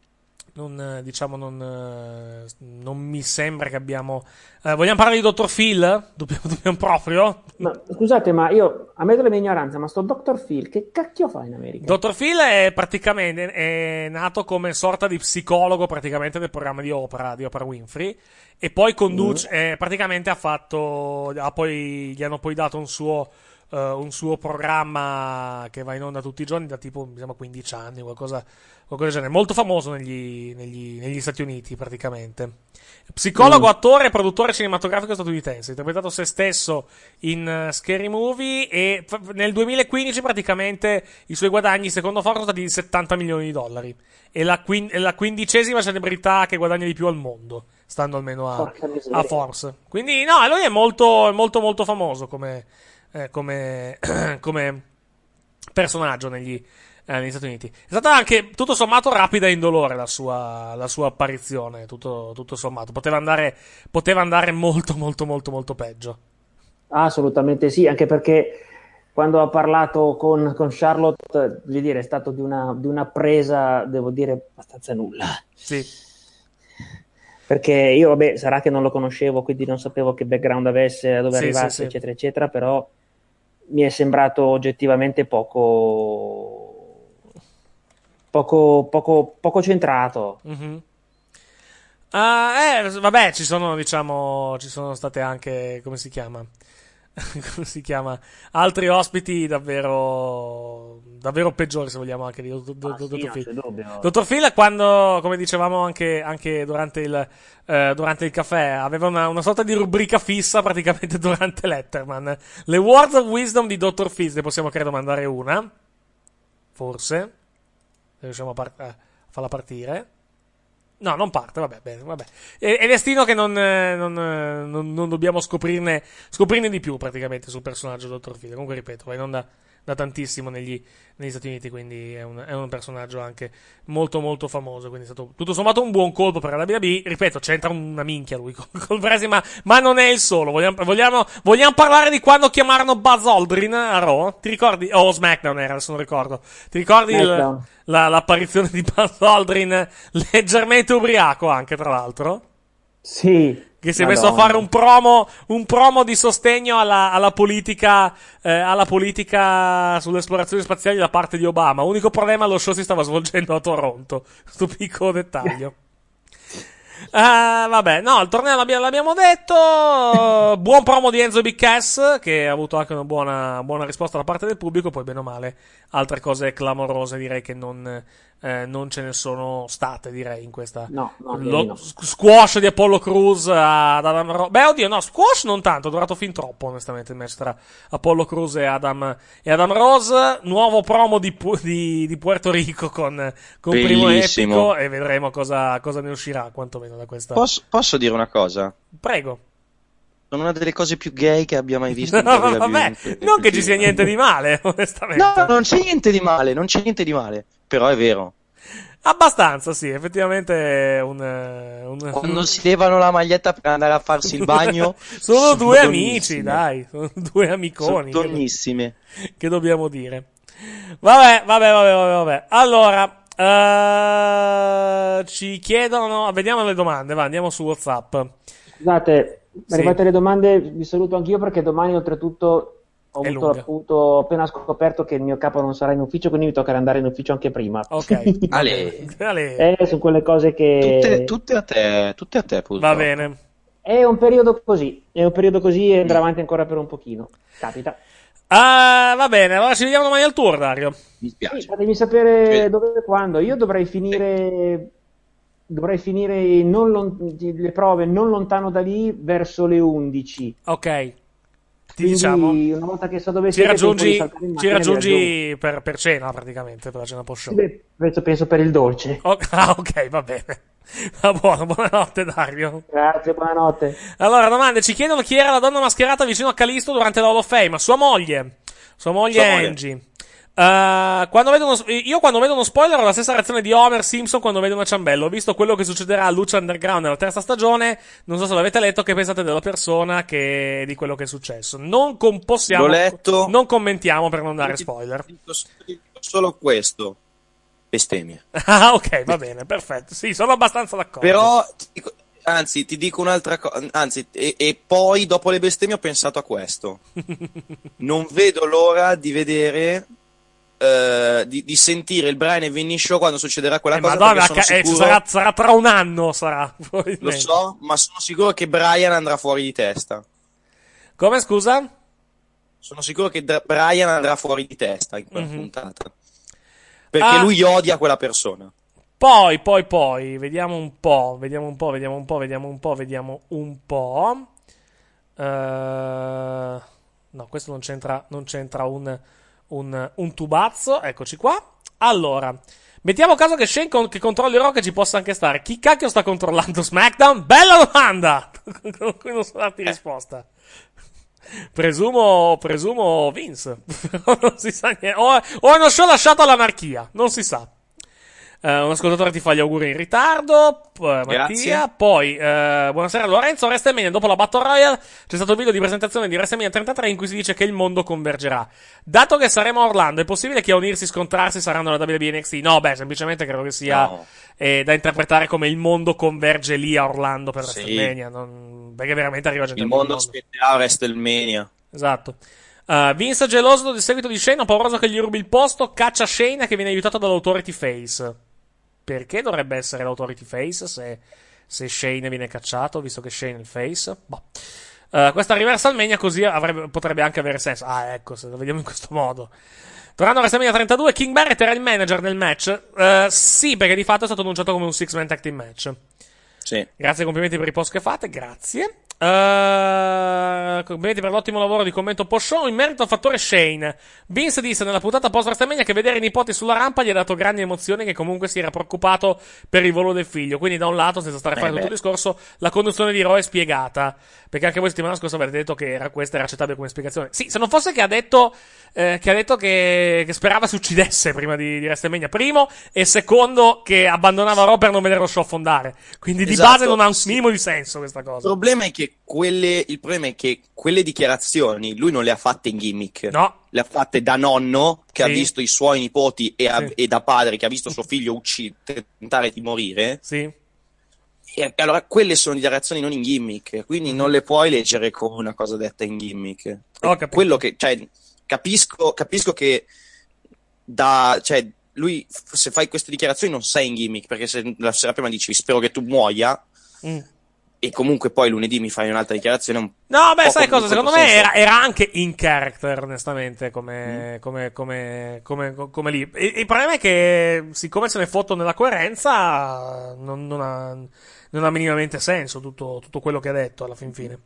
[SPEAKER 1] non eh, diciamo non, eh, non mi sembra che abbiamo eh, vogliamo parlare di dottor Phil? Dobbiamo, dobbiamo proprio?
[SPEAKER 11] Ma, scusate, ma io ammetto la mia ignoranza, ma sto dottor Phil che cacchio fa in America?
[SPEAKER 1] dottor Phil è praticamente è nato come sorta di psicologo praticamente del programma di Oprah di Oprah Winfrey, e poi conduce mm. eh, praticamente ha fatto ha poi gli hanno poi dato un suo uh, un suo programma che va in onda tutti i giorni da tipo mi sembra quindici anni, qualcosa qualcosa del genere, molto famoso negli, negli, negli Stati Uniti praticamente. Psicologo, mm. attore e produttore cinematografico statunitense, ha interpretato se stesso in uh, Scary Movie, e f- nel duemilaquindici praticamente i suoi guadagni secondo Forbes sono stati di settanta milioni di dollari, e la, quin- la quindicesima celebrità che guadagna di più al mondo, stando almeno a, a Forbes. Quindi no, lui è molto molto molto famoso come, eh, come, come personaggio negli negli Stati Uniti. È stata anche tutto sommato rapida e indolore la sua, la sua apparizione, tutto, tutto sommato. Poteva andare, poteva andare molto molto molto molto peggio.
[SPEAKER 11] Assolutamente sì, anche perché quando ho parlato con, con Charlotte, voglio dire, è stato di una, di una presa, devo dire, abbastanza nulla.
[SPEAKER 1] Sì.
[SPEAKER 11] Perché io, vabbè, sarà che non lo conoscevo, quindi non sapevo che background avesse, da dove
[SPEAKER 1] sì,
[SPEAKER 11] arrivasse,
[SPEAKER 1] sì,
[SPEAKER 11] eccetera, sì. eccetera, però mi è sembrato oggettivamente poco... Poco, poco, poco centrato.
[SPEAKER 1] Mm-hmm. Uh, eh, vabbè, ci sono, diciamo, ci sono state anche, come si chiama? come si chiama? Altri ospiti davvero, davvero peggiori, se vogliamo, anche di do, do,
[SPEAKER 11] ah,
[SPEAKER 1] do,
[SPEAKER 11] sì,
[SPEAKER 1] dottor Phil.
[SPEAKER 11] Dubbio.
[SPEAKER 1] dottor Phil, quando, come dicevamo anche, anche durante il, eh, durante il caffè, aveva una, una sorta di rubrica fissa praticamente durante Letterman. Le Words of Wisdom di dottor Phil, ne possiamo credo mandare una. Forse. Riusciamo a, par- a farla partire. No, non parte, vabbè, bene, vabbè. È, è destino che non, non, non, non dobbiamo scoprirne, scoprirne di più praticamente sul personaggio dottor Phil. Comunque, ripeto, va in onda da tantissimo negli, negli Stati Uniti, quindi è un, è un personaggio anche molto molto famoso, quindi è stato tutto sommato un buon colpo per la W W E. Ripeto, c'entra una minchia lui col, col wrestling, ma, ma non è il solo. Vogliamo, vogliamo, vogliamo parlare di quando chiamarono Buzz Aldrin a Raw? Ti ricordi? Oh, SmackDown era, adesso non ricordo. Ti ricordi il, la, l'apparizione di Buzz Aldrin leggermente ubriaco anche, tra l'altro?
[SPEAKER 11] Sì.
[SPEAKER 1] Che si è
[SPEAKER 11] Madonna.
[SPEAKER 1] messo a fare un promo, un promo di sostegno alla, alla politica, eh, alla politica sulle esplorazioni spaziali da parte di Obama. Unico problema, lo show si stava svolgendo a Toronto. Sto piccolo dettaglio. Uh, vabbè, no, il torneo l'abbiamo, l'abbiamo detto. Buon promo di Enzo Big Cass, che ha avuto anche una buona, buona risposta da parte del pubblico. Poi, bene o male, altre cose clamorose direi che non, eh, non ce ne sono state, direi, in questa.
[SPEAKER 11] No, no,
[SPEAKER 1] Lo,
[SPEAKER 11] no.
[SPEAKER 1] Squash di Apollo Crews ad Adam Rose. Beh, oddio, no, squash non tanto, è durato fin troppo, onestamente, il match tra Apollo Crews e Adam, e Adam Rose. Nuovo promo di, di, di Puerto Rico con, con Primo Epico, e vedremo cosa, cosa ne uscirà, quantomeno. Da questa...
[SPEAKER 16] posso, posso dire una cosa?
[SPEAKER 1] Prego.
[SPEAKER 16] Sono una delle cose più gay che abbia mai visto.
[SPEAKER 1] No, in vabbè, non che ci sia niente di male, onestamente.
[SPEAKER 16] No, non c'è niente di male, non c'è niente di male, però è vero.
[SPEAKER 1] Abbastanza, sì, effettivamente è un, un...
[SPEAKER 16] Quando si levano la maglietta per andare a farsi il bagno.
[SPEAKER 1] sono, sono due amici, dai, sono due amiconi.
[SPEAKER 16] Sono tornissime.
[SPEAKER 1] Che, che dobbiamo dire? Vabbè, vabbè, vabbè, vabbè, vabbè. Allora, Uh, ci chiedono, vediamo le domande, va, andiamo su WhatsApp.
[SPEAKER 11] Scusate,
[SPEAKER 1] sì.
[SPEAKER 11] Arrivate le domande, vi saluto anch'io perché domani oltretutto ho
[SPEAKER 1] È
[SPEAKER 11] avuto
[SPEAKER 1] lunga.
[SPEAKER 11] appunto ho appena scoperto che il mio capo non sarà in ufficio, quindi mi toccherà andare in ufficio anche prima.
[SPEAKER 1] Ok.
[SPEAKER 16] Ale.
[SPEAKER 1] Ale.
[SPEAKER 11] Eh, sono quelle cose che
[SPEAKER 16] tutte, tutte a te, tutte a te, purtroppo.
[SPEAKER 1] Va bene.
[SPEAKER 11] È un periodo così, è un periodo così e andrà avanti ancora per un pochino. Capita.
[SPEAKER 1] Ah, va bene, allora ci vediamo domani al tour, Dario.
[SPEAKER 16] Mi spiace.
[SPEAKER 11] Sì, fatemi sapere dove e quando. Io dovrei finire dovrei finire non lon- le prove non lontano da lì verso le undici.
[SPEAKER 1] Ok. Ti
[SPEAKER 11] Quindi,
[SPEAKER 1] diciamo,
[SPEAKER 11] una volta che so dove
[SPEAKER 1] ci
[SPEAKER 11] siete,
[SPEAKER 1] raggiungi,
[SPEAKER 11] tempo di saltare in
[SPEAKER 1] ci
[SPEAKER 11] macchina,
[SPEAKER 1] raggiungi per, per cena praticamente, per la cena post show.
[SPEAKER 11] Beh, penso, penso per il dolce.
[SPEAKER 1] Oh, ah, ok, va bene. Va buono, buonanotte Dario.
[SPEAKER 11] Grazie, buonanotte.
[SPEAKER 1] Allora, domande, ci chiedono chi era la donna mascherata vicino a Callisto durante la Hall of Fame. Sua moglie. Sua moglie
[SPEAKER 16] Sua moglie.
[SPEAKER 1] Angie. Uh, quando vedo uno, io quando vedo uno spoiler ho la stessa reazione di Homer Simpson quando vede una ciambella. Ho visto quello che succederà a Lucha Underground nella terza stagione. Non so se l'avete letto, che pensate della persona, che di quello che è successo. Non com- possiamo,
[SPEAKER 16] L'ho letto.
[SPEAKER 1] non commentiamo per non dare spoiler.
[SPEAKER 16] Dico solo questo. bestemmie.
[SPEAKER 1] Ah, ok, va bene, perfetto. Sì, sono abbastanza d'accordo.
[SPEAKER 16] Però, ti dico- anzi, ti dico un'altra cosa. Anzi, e, e poi dopo le bestemmie ho pensato a questo. Non vedo l'ora di vedere, eh, di, di sentire il Brian e Vinny Show quando succederà quella
[SPEAKER 1] Eh,
[SPEAKER 16] cosa.
[SPEAKER 1] Madonna,
[SPEAKER 16] perché sono
[SPEAKER 1] ca- eh,
[SPEAKER 16] sicuro,
[SPEAKER 1] sarà, sarà tra un anno, sarà.
[SPEAKER 16] lo
[SPEAKER 1] probabilmente.
[SPEAKER 16] so, ma sono sicuro che Brian andrà fuori di testa.
[SPEAKER 1] Come, scusa?
[SPEAKER 16] Sono sicuro che Dra- Brian andrà fuori di testa in quella
[SPEAKER 1] Mhm.
[SPEAKER 16] puntata. Perché
[SPEAKER 1] Ah.
[SPEAKER 16] lui odia quella persona.
[SPEAKER 1] Poi, poi, poi, vediamo un po', vediamo un po', vediamo un po', vediamo un po', vediamo un po'. Eh, no, questo non c'entra, non c'entra un, un, un tubazzo. Eccoci qua. Allora, mettiamo caso che Shane con, che controlli Raw, che ci possa anche stare. Chi cacchio sta controllando SmackDown? Bella domanda! Con cui non so darti risposta. Presumo, presumo Vince. Però non si sa niente. O, o è uno show lasciato all'anarchia. Non si sa. Eh, un ascoltatore ti fa gli auguri in ritardo, p- Mattia.
[SPEAKER 16] Grazie.
[SPEAKER 1] Poi, eh, buonasera Lorenzo. WrestleMania, dopo la Battle Royale c'è stato il video di presentazione di WrestleMania trentatré in cui si dice che il mondo convergerà. Dato che saremo a Orlando, è possibile che a unirsi e scontrarsi saranno la W W E N X T? No, beh, semplicemente credo che sia
[SPEAKER 16] No.
[SPEAKER 1] eh, da interpretare come il mondo converge lì a Orlando per
[SPEAKER 16] Sì.
[SPEAKER 1] WrestleMania. Non... Perché veramente arriva gente
[SPEAKER 16] Il
[SPEAKER 1] da tutto
[SPEAKER 16] mondo aspetterà a WrestleMania.
[SPEAKER 1] Esatto. Uh, Vince geloso del seguito di Shane, pauroso che gli rubi il posto, caccia Shane che viene aiutato dall'Authority Face. Perché dovrebbe essere l'Authority Face se, se Shane viene cacciato, visto che Shane è il Face? Boh. Uh, questa Reversalmania così avrebbe, potrebbe anche avere senso. Ah, ecco, se lo vediamo in questo modo. Tornando a WrestleMania trentadue, King Barrett era il manager nel match? Uh, sì, perché di fatto è stato annunciato come un six-man tag team match.
[SPEAKER 16] Sì.
[SPEAKER 1] Grazie e complimenti per i post che fate, grazie. Uh, complimenti per l'ottimo lavoro di commento post-show. In merito al fattore Shane, Vince disse nella puntata post-WrestleMania che vedere i nipoti sulla rampa gli ha dato grandi emozioni, che comunque si era preoccupato per il volo del figlio. Quindi da un lato, senza stare a fare
[SPEAKER 16] Eh
[SPEAKER 1] tutto
[SPEAKER 16] beh.
[SPEAKER 1] il discorso, la conduzione di Raw è spiegata. Perché anche voi settimana scorsa avete detto che era, questa era accettabile come spiegazione. Sì, se non fosse che ha detto eh, che ha detto che, che sperava si uccidesse prima di, di WrestleMania, primo, e secondo che abbandonava Raw per non vedere lo show affondare. Quindi di
[SPEAKER 16] Esatto,
[SPEAKER 1] base non ha un
[SPEAKER 16] sì.
[SPEAKER 1] minimo di senso questa
[SPEAKER 16] Il
[SPEAKER 1] cosa.
[SPEAKER 16] problema è che quelle, il problema è che quelle dichiarazioni lui non le ha fatte in gimmick.
[SPEAKER 1] No.
[SPEAKER 16] Le ha fatte da nonno che
[SPEAKER 1] Sì.
[SPEAKER 16] ha visto i suoi nipoti e, ha-
[SPEAKER 1] Sì.
[SPEAKER 16] e da padre che ha visto suo figlio uccidere, tentare di morire.
[SPEAKER 1] Sì.
[SPEAKER 16] E allora quelle sono dichiarazioni non in gimmick, quindi non le puoi leggere come una cosa detta in gimmick. E
[SPEAKER 1] Ho capito.
[SPEAKER 16] quello che, cioè, capisco, capisco che da, cioè, lui f- se fai queste dichiarazioni non sei in gimmick, perché se la sera prima dici spero che tu muoia,
[SPEAKER 1] Mm.
[SPEAKER 16] e comunque poi lunedì mi fai un'altra dichiarazione. un
[SPEAKER 1] No, beh,
[SPEAKER 16] po'
[SPEAKER 1] sai
[SPEAKER 16] con
[SPEAKER 1] cosa? Secondo
[SPEAKER 16] controsenso.
[SPEAKER 1] me era, era anche in character, onestamente, come, come, come, come, come lì. E- il problema è che, siccome se ne fotto nella coerenza, non, non ha, non ha minimamente senso tutto, tutto quello che ha detto alla fin fine.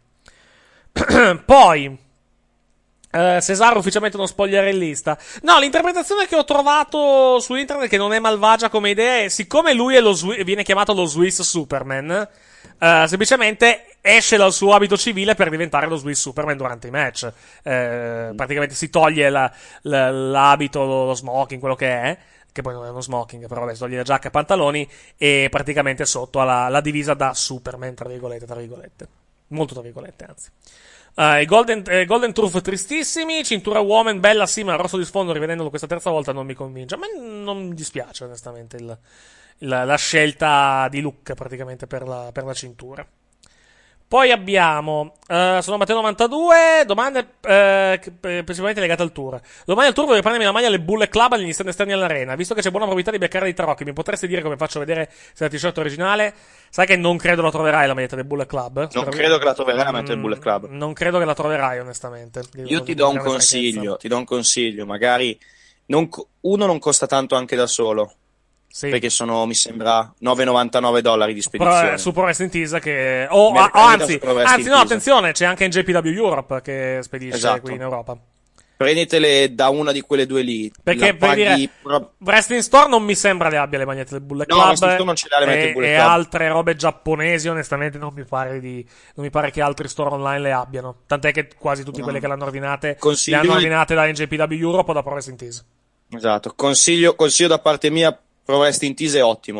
[SPEAKER 1] Poi, eh, Cesaro ufficialmente uno spogliarellista. No, l'interpretazione che ho trovato su internet, che non è malvagia come idea, è siccome lui è lo Swi- viene chiamato lo Swiss Superman, eh, semplicemente esce dal suo abito civile per diventare lo Swiss Superman durante i match. Eh, praticamente si toglie la- la- l'abito, lo, lo smoking, quello che è, che poi non è uno smoking, però vabbè, si toglie la giacca e i pantaloni, e praticamente sotto ha la, la divisa da Superman, tra virgolette, tra virgolette. Molto tra virgolette, anzi. Uh, i Golden, eh, Golden Truth tristissimi, cintura woman bella sì, ma il rosso di sfondo rivedendolo questa terza volta non mi convince. A me non mi dispiace onestamente il, il- la scelta di look praticamente per la, per la cintura. Poi abbiamo, uh, sono Matteo novantadue, domande eh, che- eh, principalmente legate al tour. Domani al tour vorrei prendermi la maglia alle Bullet Club agli stand esterni all'arena. Visto che c'è buona probabilità di beccare dei tarocchi, mi potresti dire come faccio a vedere se la t-shirt originale? Sai che non credo la troverai la maglietta del Bullet Club?
[SPEAKER 16] Non credo che la troverai la maglietta del Bullet Club.
[SPEAKER 1] Non credo che la troverai, onestamente.
[SPEAKER 16] Io ti do un consiglio, ti do un consiglio, magari non co- uno non costa tanto anche da solo.
[SPEAKER 1] Sì.
[SPEAKER 16] Perché sono, mi sembra, nove virgola novantanove dollari di
[SPEAKER 1] Pro,
[SPEAKER 16] spedizione.
[SPEAKER 1] su Pro Wrestling Tees che... O,
[SPEAKER 16] Mi
[SPEAKER 1] ah,
[SPEAKER 16] ricordo
[SPEAKER 1] anzi,
[SPEAKER 16] su Pro Wrestling
[SPEAKER 1] anzi no,
[SPEAKER 16] Tees.
[SPEAKER 1] attenzione, c'è anche in J P W Europe che spedisce
[SPEAKER 16] Esatto.
[SPEAKER 1] qui in Europa.
[SPEAKER 16] Prendetele da una di quelle due lì.
[SPEAKER 1] Perché
[SPEAKER 16] la
[SPEAKER 1] per
[SPEAKER 16] paghi
[SPEAKER 1] dire,
[SPEAKER 16] pro-
[SPEAKER 1] Wrestling Store non mi sembra le abbia le magliette del Bullet
[SPEAKER 16] No,
[SPEAKER 1] Club.
[SPEAKER 16] Wrestling Store non ce l'ha le magliette
[SPEAKER 1] e,
[SPEAKER 16] del Bullet
[SPEAKER 1] e
[SPEAKER 16] Club.
[SPEAKER 1] altre robe giapponesi, onestamente, non mi pare di, non mi pare che altri store online le abbiano. Tant'è che quasi tutti
[SPEAKER 16] No.
[SPEAKER 1] quelli che l'hanno ordinate
[SPEAKER 16] Consiglio-
[SPEAKER 1] le hanno ordinate da N J P W Europe o da Pro Wrestling Tees.
[SPEAKER 16] Esatto, consiglio, consiglio da parte mia, Pro Wrestling Tees è ottimo.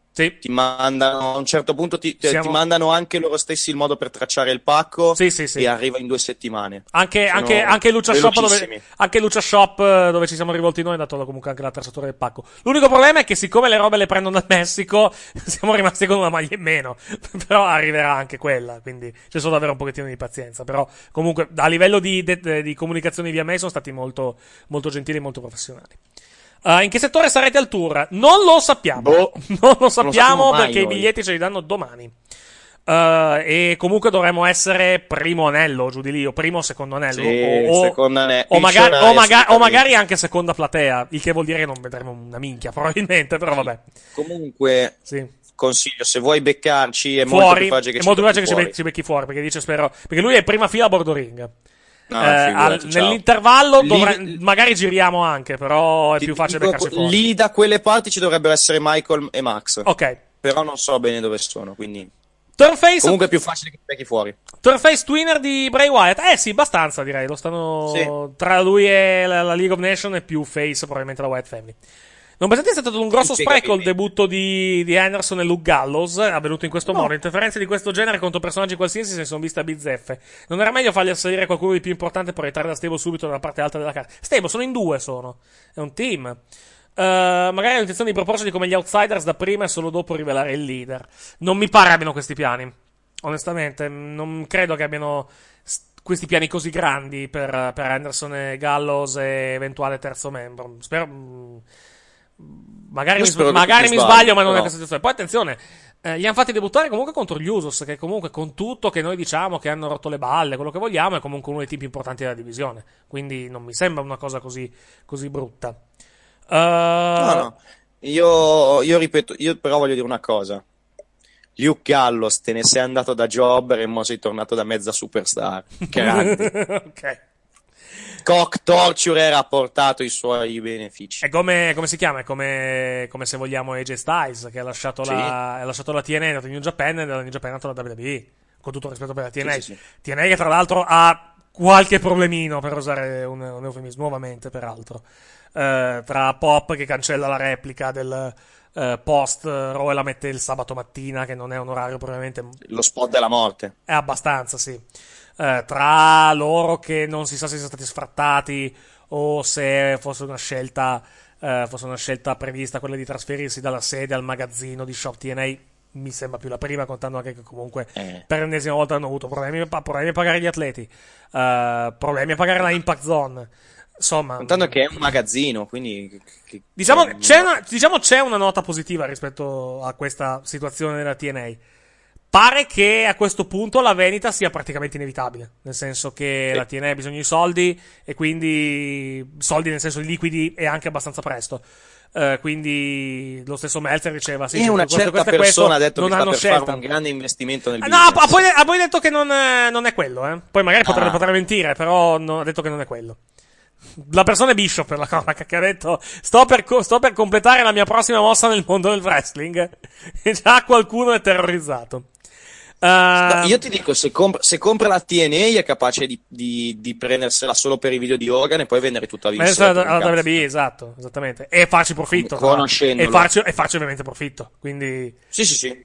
[SPEAKER 1] Sì.
[SPEAKER 16] Ti mandano a un certo punto ti,
[SPEAKER 1] Siamo...
[SPEAKER 16] ti mandano anche loro stessi il modo per tracciare il pacco.
[SPEAKER 1] Sì, sì, sì.
[SPEAKER 16] E arriva in due settimane.
[SPEAKER 1] Anche, anche, anche Lucia Shop dove, anche Lucia Shop dove ci siamo rivolti noi ha dato comunque anche la tracciatura del pacco. L'unico problema è che siccome le robe le prendono dal Messico siamo rimasti con una maglia in meno. Però arriverà anche quella, quindi c'è solo da avere un pochettino di pazienza. Però comunque a livello di, di, di comunicazioni via mail sono stati molto, molto gentili e molto professionali. Uh, in che settore sarete al tour? Non lo sappiamo.
[SPEAKER 16] Boh,
[SPEAKER 1] non lo sappiamo
[SPEAKER 16] non lo
[SPEAKER 1] perché
[SPEAKER 16] mai
[SPEAKER 1] i
[SPEAKER 16] noi.
[SPEAKER 1] biglietti ce li danno domani. Uh, e comunque dovremmo essere primo anello, giù di lì, o primo o secondo anello.
[SPEAKER 16] Sì,
[SPEAKER 1] o, o,
[SPEAKER 16] secondo anello.
[SPEAKER 1] o, magari, o, maga- o
[SPEAKER 16] assolutamente.
[SPEAKER 1] magari anche seconda platea. Il che vuol dire che non vedremo una minchia, probabilmente, però vabbè.
[SPEAKER 16] Comunque,
[SPEAKER 1] sì.
[SPEAKER 16] consiglio, se vuoi beccarci, è molto
[SPEAKER 1] Fuori,
[SPEAKER 16] più facile che
[SPEAKER 1] è
[SPEAKER 16] ci
[SPEAKER 1] molto più
[SPEAKER 16] becchi
[SPEAKER 1] facile che ci
[SPEAKER 16] fuori.
[SPEAKER 1] becchi, ci becchi fuori, perché dice spero. Perché lui è prima fila a bordo ring.
[SPEAKER 16] No,
[SPEAKER 1] Eh,
[SPEAKER 16] figurati,
[SPEAKER 1] al-
[SPEAKER 16] ciao.
[SPEAKER 1] nell'intervallo
[SPEAKER 16] Lì-
[SPEAKER 1] dovre- magari giriamo anche, però è più facile
[SPEAKER 16] Dico,
[SPEAKER 1] beccarci fuori.
[SPEAKER 16] lì da quelle parti ci dovrebbero essere Michael e Max.
[SPEAKER 1] Ok.
[SPEAKER 16] Però non so bene dove sono, quindi...
[SPEAKER 1] Turnface,
[SPEAKER 16] Comunque è più facile che ti becchi fuori.
[SPEAKER 1] Turnface Twinner di Bray Wyatt. Eh sì, abbastanza direi. Lo stanno
[SPEAKER 16] Sì.
[SPEAKER 1] tra lui e la, la League of Nations e più face probabilmente la Wyatt Family. Non pensate sia stato un grosso spreco il debutto di, di Anderson e Luke Gallows, avvenuto in questo modo? Interferenze di questo genere contro personaggi qualsiasi se ne sono viste a bizzeffe. Non era meglio fargli assalire qualcuno di più importante e proiettare da Stable subito dalla parte alta della carta? Stable, sono in due, sono. È un team. Uh, magari hanno intenzione di proporsi come gli outsiders da prima e solo dopo rivelare il leader. Non mi pare abbiano questi piani. Onestamente, non credo che abbiano st- questi piani così grandi per, per Anderson e Gallows e eventuale terzo membro. Spero... mm, Magari,
[SPEAKER 16] Io
[SPEAKER 1] mi,
[SPEAKER 16] spero che
[SPEAKER 1] magari
[SPEAKER 16] tu
[SPEAKER 1] mi
[SPEAKER 16] ti
[SPEAKER 1] sbaglio,
[SPEAKER 16] sbagli,
[SPEAKER 1] ma non è
[SPEAKER 16] però.
[SPEAKER 1] questa situazione. Poi attenzione, eh, li hanno fatti debuttare comunque contro gli Usos, che comunque con tutto che noi diciamo che hanno rotto le balle, quello che vogliamo, è comunque uno dei team più importanti della divisione. Quindi non mi sembra una cosa così, così brutta. Uh,
[SPEAKER 16] No, no. Io, io ripeto, io però voglio dire una cosa. Luke Gallows, te ne sei andato da jobber e mo sei tornato da mezza superstar. Grande.
[SPEAKER 1] Ok.
[SPEAKER 16] Cock Torturer ha portato i suoi benefici.
[SPEAKER 1] È come, come si chiama? È come, come se vogliamo A J Styles, che ha lasciato,
[SPEAKER 16] Sì.
[SPEAKER 1] la, ha lasciato la T N A, è andato in New Japan e dalla New Japan è andato alla W W E. Con tutto il rispetto per la T N A.
[SPEAKER 16] Sì, sì, sì.
[SPEAKER 1] T N A che tra l'altro ha qualche problemino, per usare un, un eufemismo, nuovamente peraltro. Eh, tra Pop che cancella la replica del eh, post Raw e la mette il sabato mattina, che non è un orario probabilmente...
[SPEAKER 16] Lo spot della morte.
[SPEAKER 1] È abbastanza, sì. Eh, tra loro che non si sa se siano stati sfrattati o se fosse una scelta eh, fosse una scelta prevista quella di trasferirsi dalla sede al magazzino di Shop T N A, mi sembra più la prima, contando anche che comunque
[SPEAKER 16] Eh.
[SPEAKER 1] per l'ennesima volta hanno avuto problemi, problemi a pagare gli atleti, eh, problemi a pagare la Impact Zone. Insomma,
[SPEAKER 16] Contando che è un magazzino, quindi... che-
[SPEAKER 1] diciamo,
[SPEAKER 16] che-
[SPEAKER 1] c'è una, diciamo c'è una nota positiva rispetto a questa situazione della T N A. Pare che a questo punto la vendita sia praticamente inevitabile, nel senso che
[SPEAKER 16] Sì.
[SPEAKER 1] la T N A ha bisogno di soldi e quindi soldi nel senso liquidi e anche abbastanza presto. Eh, quindi lo stesso Meltzer diceva sì,
[SPEAKER 16] E
[SPEAKER 1] sì,
[SPEAKER 16] una
[SPEAKER 1] questo,
[SPEAKER 16] certa
[SPEAKER 1] questo e
[SPEAKER 16] persona
[SPEAKER 1] questo
[SPEAKER 16] ha detto
[SPEAKER 1] non
[SPEAKER 16] che sta
[SPEAKER 1] hanno
[SPEAKER 16] per
[SPEAKER 1] scelta.
[SPEAKER 16] fare un grande investimento nel
[SPEAKER 1] Ah,
[SPEAKER 16] business.
[SPEAKER 1] no, ha poi, ha poi detto che non è, non è quello, eh. Poi magari potrebbe,
[SPEAKER 16] Ah.
[SPEAKER 1] potrebbe mentire, però no- ha detto che non è quello. La persona è Bishop, per la cronaca, che ha detto sto per, co- sto per completare la mia prossima mossa nel mondo del wrestling e già qualcuno è terrorizzato. Uh,
[SPEAKER 16] No, io ti dico, se, comp- se compra la T N A è capace di, di, di prendersela solo per i video di Hogan e poi vendere tutta a
[SPEAKER 1] Ma
[SPEAKER 16] Vince.
[SPEAKER 1] adesso alla alla W W E, esatto, esattamente. E farci profitto. tra l'altro.
[SPEAKER 16] Conoscendolo.
[SPEAKER 1] E farci, e farci ovviamente profitto. Quindi...
[SPEAKER 16] Sì, sì, sì.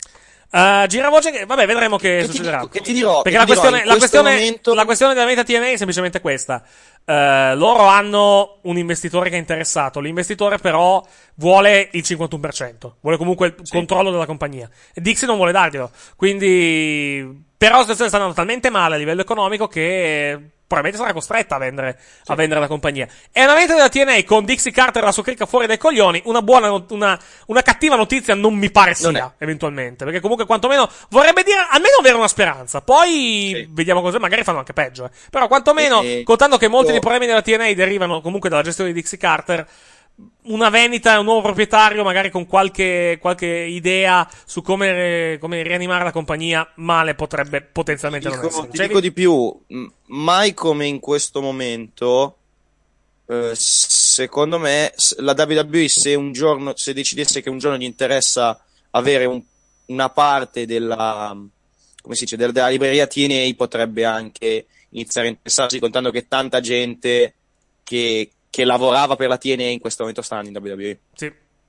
[SPEAKER 1] Uh, giravoce che, vabbè, vedremo che,
[SPEAKER 16] Che ti
[SPEAKER 1] succederà.
[SPEAKER 16] dico- che ti dirò-
[SPEAKER 1] Perché
[SPEAKER 16] che
[SPEAKER 1] la
[SPEAKER 16] ti dirò,
[SPEAKER 1] questione,
[SPEAKER 16] in
[SPEAKER 1] la,
[SPEAKER 16] questo
[SPEAKER 1] questione,
[SPEAKER 16] momento-
[SPEAKER 1] la questione della meta T N A è semplicemente questa. Uh, loro hanno un investitore che è interessato. L'investitore però vuole il cinquantuno per cento. Vuole comunque il controllo della compagnia. E Dixie non vuole darglielo. Quindi, però la situazione sta andando talmente male a livello economico che probabilmente sarà costretta a vendere, a vendere la compagnia. E una vendita della T N A con Dixie Carter e la sua cricca fuori dai coglioni, una buona, not- una, una cattiva notizia non mi pare
[SPEAKER 16] Non
[SPEAKER 1] sia, eventualmente. Perché comunque quantomeno vorrebbe dire almeno avere una speranza. Poi vediamo cos'è, magari fanno anche peggio. Eh. Però quantomeno,
[SPEAKER 16] E-
[SPEAKER 1] contando che molti
[SPEAKER 16] io-
[SPEAKER 1] dei problemi della T N A derivano comunque dalla gestione di Dixie Carter, una vendita, un nuovo proprietario, magari con qualche, qualche idea su come, come rianimare la compagnia, male potrebbe potenzialmente non
[SPEAKER 16] Dico-
[SPEAKER 1] essere.
[SPEAKER 16] ti
[SPEAKER 1] Cioè,
[SPEAKER 16] dico di più, m- mai come in questo momento, eh, secondo me, s- la W W E se un giorno, se decidesse che un giorno gli interessa avere un- una parte della, come si dice, del- della libreria T N A, potrebbe anche iniziare a interessarsi, contando che tanta gente che, che lavorava per la T N A in questo momento sta in W W E.
[SPEAKER 1] Sì.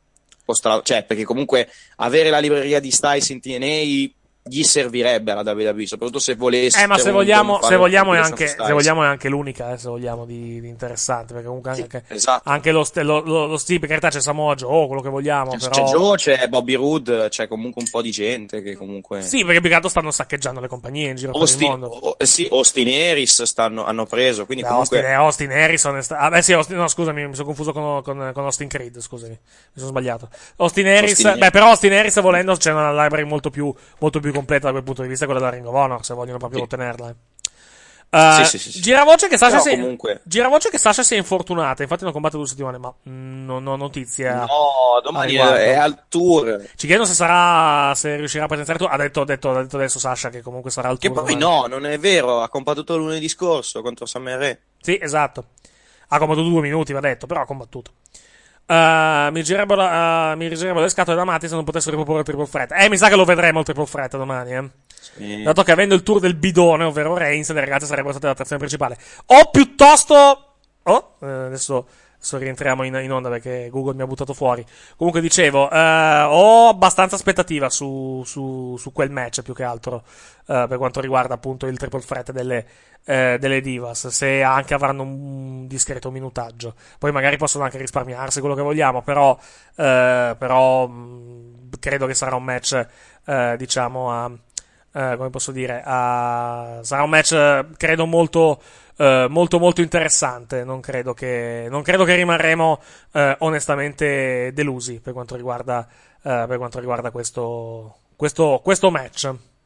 [SPEAKER 16] può stra- cioè, perché comunque avere la libreria di Styles in T N A gli servirebbe alla W W E, soprattutto se volesse.
[SPEAKER 1] Eh, ma se
[SPEAKER 16] un
[SPEAKER 1] vogliamo, se vogliamo è anche,
[SPEAKER 16] Styles.
[SPEAKER 1] se vogliamo è anche l'unica, eh, se vogliamo, di, di interessante, perché comunque
[SPEAKER 16] Sì,
[SPEAKER 1] anche,
[SPEAKER 16] esatto.
[SPEAKER 1] anche lo, st- lo, lo, lo Steve, per carità c'è Samoa Joe, quello che vogliamo,
[SPEAKER 16] C'è,
[SPEAKER 1] però...
[SPEAKER 16] c'è Joe, c'è Bobby Roode, c'è comunque un po' di gente che comunque...
[SPEAKER 1] Sì, perché più che altro stanno saccheggiando le compagnie in giro
[SPEAKER 16] Austin,
[SPEAKER 1] per il mondo.
[SPEAKER 16] o- sì, Austin Harris stanno, hanno preso, quindi
[SPEAKER 1] Beh,
[SPEAKER 16] comunque...
[SPEAKER 1] Austin, Austin Harrison è sta- ah, beh sì, Austin, no, scusami, mi sono confuso con, con, con Austin Creed, scusami, mi sono sbagliato. Austin Harris,
[SPEAKER 16] Austin-
[SPEAKER 1] beh, però Austin Harris, volendo, c'è una library molto più, molto più completa da quel punto di vista, quella della Ring of Honor, se vogliono proprio ottenerla. Uh,
[SPEAKER 16] Sì, sì, sì, sì.
[SPEAKER 1] Giravoce che Sasha
[SPEAKER 16] Però
[SPEAKER 1] si è,
[SPEAKER 16] comunque-
[SPEAKER 1] giravoce che Sasha si è infortunata, infatti non combatte due settimane, ma mm, non ho notizie. a-
[SPEAKER 16] No,
[SPEAKER 1] a
[SPEAKER 16] domani
[SPEAKER 1] riguardo.
[SPEAKER 16] è al tour.
[SPEAKER 1] Ci chiedono se sarà, se riuscirà a presenziare tu. Ha detto, ha detto, ha detto adesso Sasha che comunque sarà al
[SPEAKER 16] Che
[SPEAKER 1] tour.
[SPEAKER 16] poi
[SPEAKER 1] domani.
[SPEAKER 16] no, non è vero, ha combattuto lunedì scorso contro Summer Rae.
[SPEAKER 1] Sì, esatto. Ha combattuto due minuti, va detto, però ha combattuto. Uh, mi girerebbero, uh, mi girerebbero le scatole da matti se non potessero riproporre il triple threat. Eh, mi sa che lo vedremo il triple threat domani, eh.
[SPEAKER 16] Sì.
[SPEAKER 1] Dato che avendo il tour del bidone, ovvero Reigns, le ragazze sarebbero state l'attrazione principale. O piuttosto... Oh, eh, adesso, adesso rientriamo in, in onda perché Google mi ha buttato fuori. Comunque dicevo, eh, ho abbastanza aspettativa su, su, su quel match più che altro, eh, per quanto riguarda appunto il triple threat delle, eh, delle Divas, se anche avranno un discreto minutaggio. Poi magari possono anche risparmiarsi quello che vogliamo, però, eh, però mh, credo che sarà un match, eh, diciamo, a... Uh, come posso dire, uh, sarà un match, uh, credo, molto, uh, molto, molto interessante. Non credo che, non credo che rimarremo, uh, onestamente, delusi per quanto riguarda, uh, per quanto riguarda questo, questo, questo match.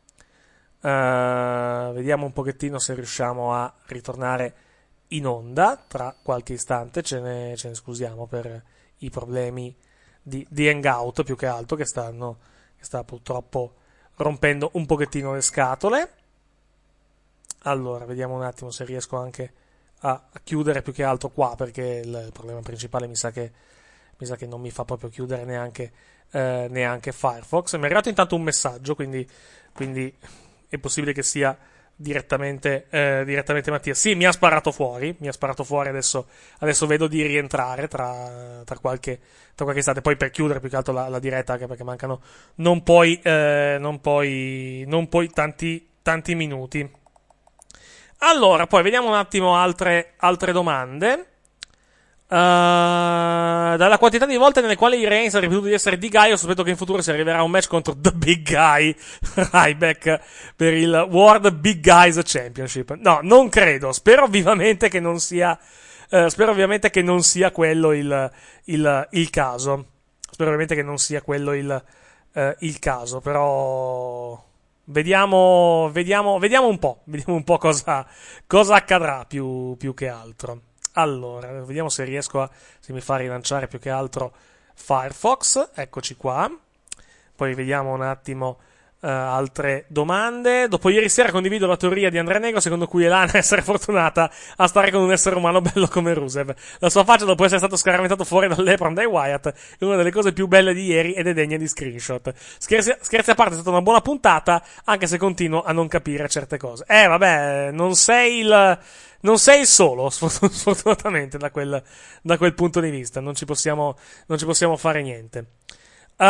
[SPEAKER 1] Uh, vediamo un pochettino se riusciamo a ritornare in onda tra qualche istante. Ce ne, ce ne scusiamo per i problemi di, di Hangout, più che altro, che stanno, che sta purtroppo rompendo un pochettino le scatole. Allora, vediamo un attimo se riesco anche a, a chiudere più che altro qua, perché il, il problema principale mi sa che mi sa che non mi fa proprio chiudere neanche, eh, neanche Firefox. Mi è arrivato intanto un messaggio, quindi, quindi è possibile che sia direttamente, eh, direttamente Mattia. Sì, mi ha sparato fuori, mi ha sparato fuori, adesso, adesso vedo di rientrare tra, tra qualche, tra qualche istante, poi per chiudere più che altro la, la diretta, anche perché mancano non poi, eh, non poi, non poi tanti, tanti minuti. Allora, poi vediamo un attimo altre, altre domande. Uh, dalla quantità di volte nelle quali Reigns ha ripetuto di essere The Guy, io sospetto che in futuro si arriverà a un match contro The Big Guy Ryback per il World Big Guys Championship. No, non credo. Spero vivamente che non sia uh, spero ovviamente che non sia quello il, il, il caso. Spero ovviamente che non sia quello il, uh, il caso, però vediamo vediamo vediamo un po', vediamo un po' cosa cosa accadrà più più che altro. Allora, vediamo se riesco a, se mi fa rilanciare più che altro Firefox, eccoci qua. Poi vediamo un attimo uh, altre domande. Dopo ieri sera condivido la teoria di Andrea Negro secondo cui Elana essere fortunata a stare con un essere umano bello come Rusev. La sua faccia dopo essere stato scaraventato fuori dall'Epron dai Wyatt è una delle cose più belle di ieri ed è degna di screenshot. Scherzi, scherzi a parte, è stata una buona puntata, anche se continuo a non capire certe cose. Eh, vabbè, non sei il... Non sei il solo, sfortunatamente, da quel, da quel punto di vista. Non ci possiamo, non ci possiamo fare niente. Uh,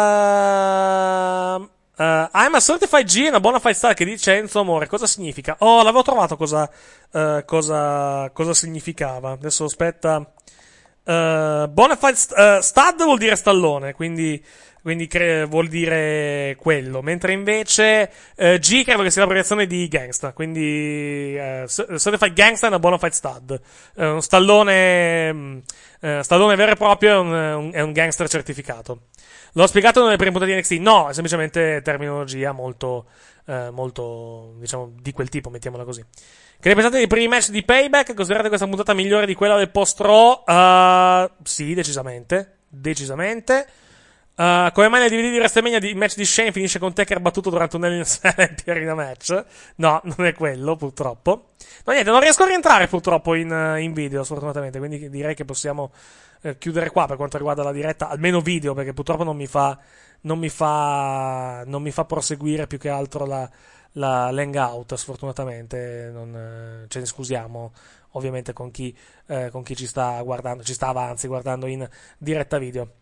[SPEAKER 1] uh, I'm a certified G, una buona fight style, che dice Enzo Amore. Cosa significa? Oh, l'avevo trovato cosa, uh, cosa, cosa significava. Adesso aspetta. Uh, bona fight st- uh, stud vuol dire stallone, quindi, quindi cre- vuol dire quello, mentre invece uh, G credo che sia l'abbreviazione di gangsta, quindi uh, certified gangsta è una bona fight stud, uh, un stallone uh, stallone vero e proprio è un, un, è un gangster certificato. L'ho spiegato nelle prime puntate di N X T? No, è semplicemente terminologia molto uh, molto, diciamo, di quel tipo, mettiamola così. Che ne pensate dei primi match di Payback? Considerate questa puntata migliore di quella del post-Raw? Uh, sì, decisamente. Decisamente. Uh, come mai nel D V D di WrestleMania il match di Shane finisce con Taker battuto durante un Hell in a Cell Arena match? No, non è quello, purtroppo. No, niente, non riesco a rientrare purtroppo in, in video, sfortunatamente, quindi direi che possiamo eh, chiudere qua per quanto riguarda la diretta, almeno video, perché purtroppo non mi fa, non mi fa, non mi fa proseguire più che altro la... La l'hangout, sfortunatamente non, eh, ce ne scusiamo ovviamente con chi, eh, con chi ci sta guardando, ci stava anzi guardando in diretta video.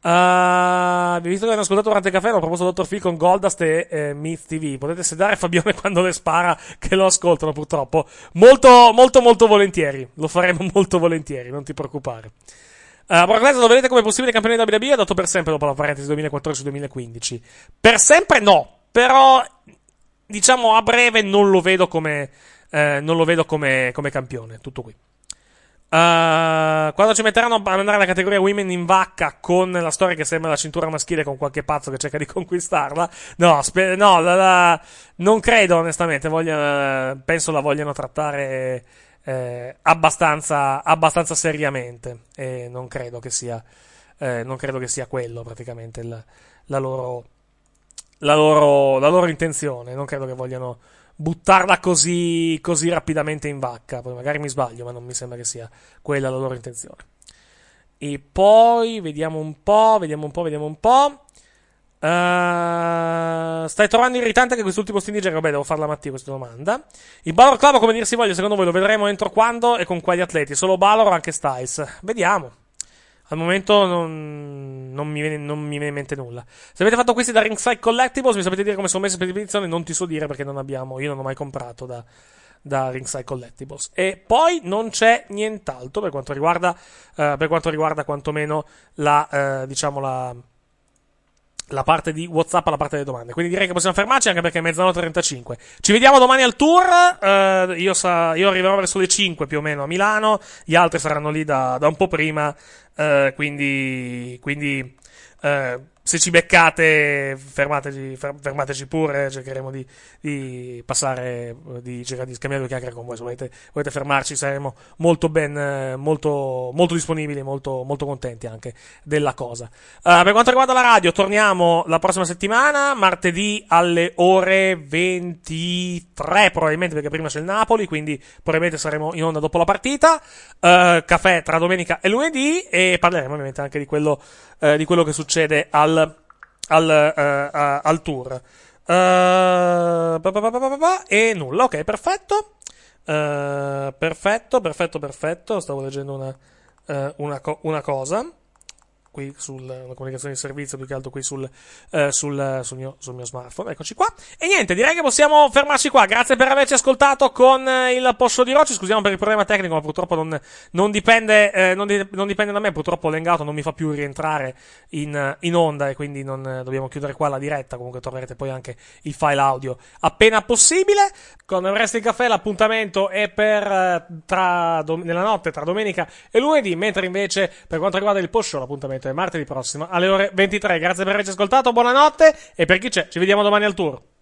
[SPEAKER 1] Uh, visto che hanno ascoltato durante il caffè, hanno proposto Dottor Phil con Goldust e eh, Myth T V. Potete sedare Fabione quando le spara, che lo ascoltano purtroppo. Molto, molto, molto volentieri. Lo faremo molto volentieri, non ti preoccupare. Uh, Brock Lesnar lo vedete come possibile campione di W W E? Ha dato per sempre dopo la parentesi duemilaquattordici duemilaquindici. Per sempre no, però diciamo a breve non lo vedo come eh, non lo vedo come, come campione. Tutto qui. Uh, quando ci metteranno a mandare la categoria Women in vacca con la storia che sembra la cintura maschile con qualche pazzo che cerca di conquistarla, no, spe- no la, la, non credo onestamente, voglio, penso la vogliano trattare eh, abbastanza, abbastanza seriamente, e non credo che sia eh, non credo che sia quello praticamente il, la loro la loro la loro intenzione. Non credo che vogliano buttarla così, così rapidamente in vacca. Poi magari mi sbaglio, ma non mi sembra che sia quella la loro intenzione. E poi vediamo un po', vediamo un po', vediamo un po'. Uh, stai trovando irritante che quest'ultimo stindiger? Vabbè, devo farla a Mattia questa domanda. Il Balor Club, come dir si voglia, secondo voi lo vedremo entro quando e con quali atleti? Solo Balor o anche Styles? Vediamo. Al momento non, non, mi viene, non mi viene in mente nulla. Se avete fatto questi da Ringside Collectibles, mi sapete dire come sono messe per edizione? Non ti so dire perché non abbiamo, io non ho mai comprato da, da Ringside Collectibles. E poi non c'è nient'altro per quanto riguarda, uh, per quanto riguarda quantomeno la, uh, diciamo la, la parte di WhatsApp, la parte delle domande. Quindi direi che possiamo fermarci, anche perché è mezzanotte e trentacinque. Ci vediamo domani al tour. Uh, io, sa, io arriverò verso le cinque più o meno a Milano. Gli altri saranno lì da, da un po' prima. Uh, quindi, quindi uh, se ci beccate, fermateci, fermateci pure. Cercheremo di, di passare, di cercare di scambiare due chiacchiere con voi. Se volete, volete fermarci, saremo molto ben, molto, molto disponibili, molto, molto contenti anche della cosa. Uh, per quanto riguarda la radio, torniamo la prossima settimana, martedì alle ore ventitré, probabilmente, perché prima c'è il Napoli, quindi probabilmente saremo in onda dopo la partita. Uh, caffè tra domenica e lunedì, e parleremo ovviamente anche di quello, uh, di quello che succede al Al, uh, uh, al tour. Uh, pa, pa, pa, pa, pa, e nulla, ok, perfetto. Uh, perfetto, perfetto, perfetto. Stavo leggendo una, uh, una, co- una cosa qui sulla comunicazione di servizio, più che altro qui sul, uh, sul, sul, mio, sul mio smartphone. Eccoci qua. E niente, direi che possiamo fermarci qua. Grazie per averci ascoltato con il post show di Rocci. Scusiamo per il problema tecnico, ma purtroppo non, non dipende eh, non, di, non dipende da me. Purtroppo l'Hangout non mi fa più rientrare in, in onda, e quindi non eh, dobbiamo chiudere qua la diretta. Comunque troverete poi anche il file audio appena possibile. Con Everest il Caffè l'appuntamento è per eh, tra dom- nella notte tra domenica e lunedì, mentre invece per quanto riguarda il post show l'appuntamento è martedì prossimo alle ore ventitré. Grazie per averci ascoltato, buonanotte, e per chi c'è ci vediamo domani al tour.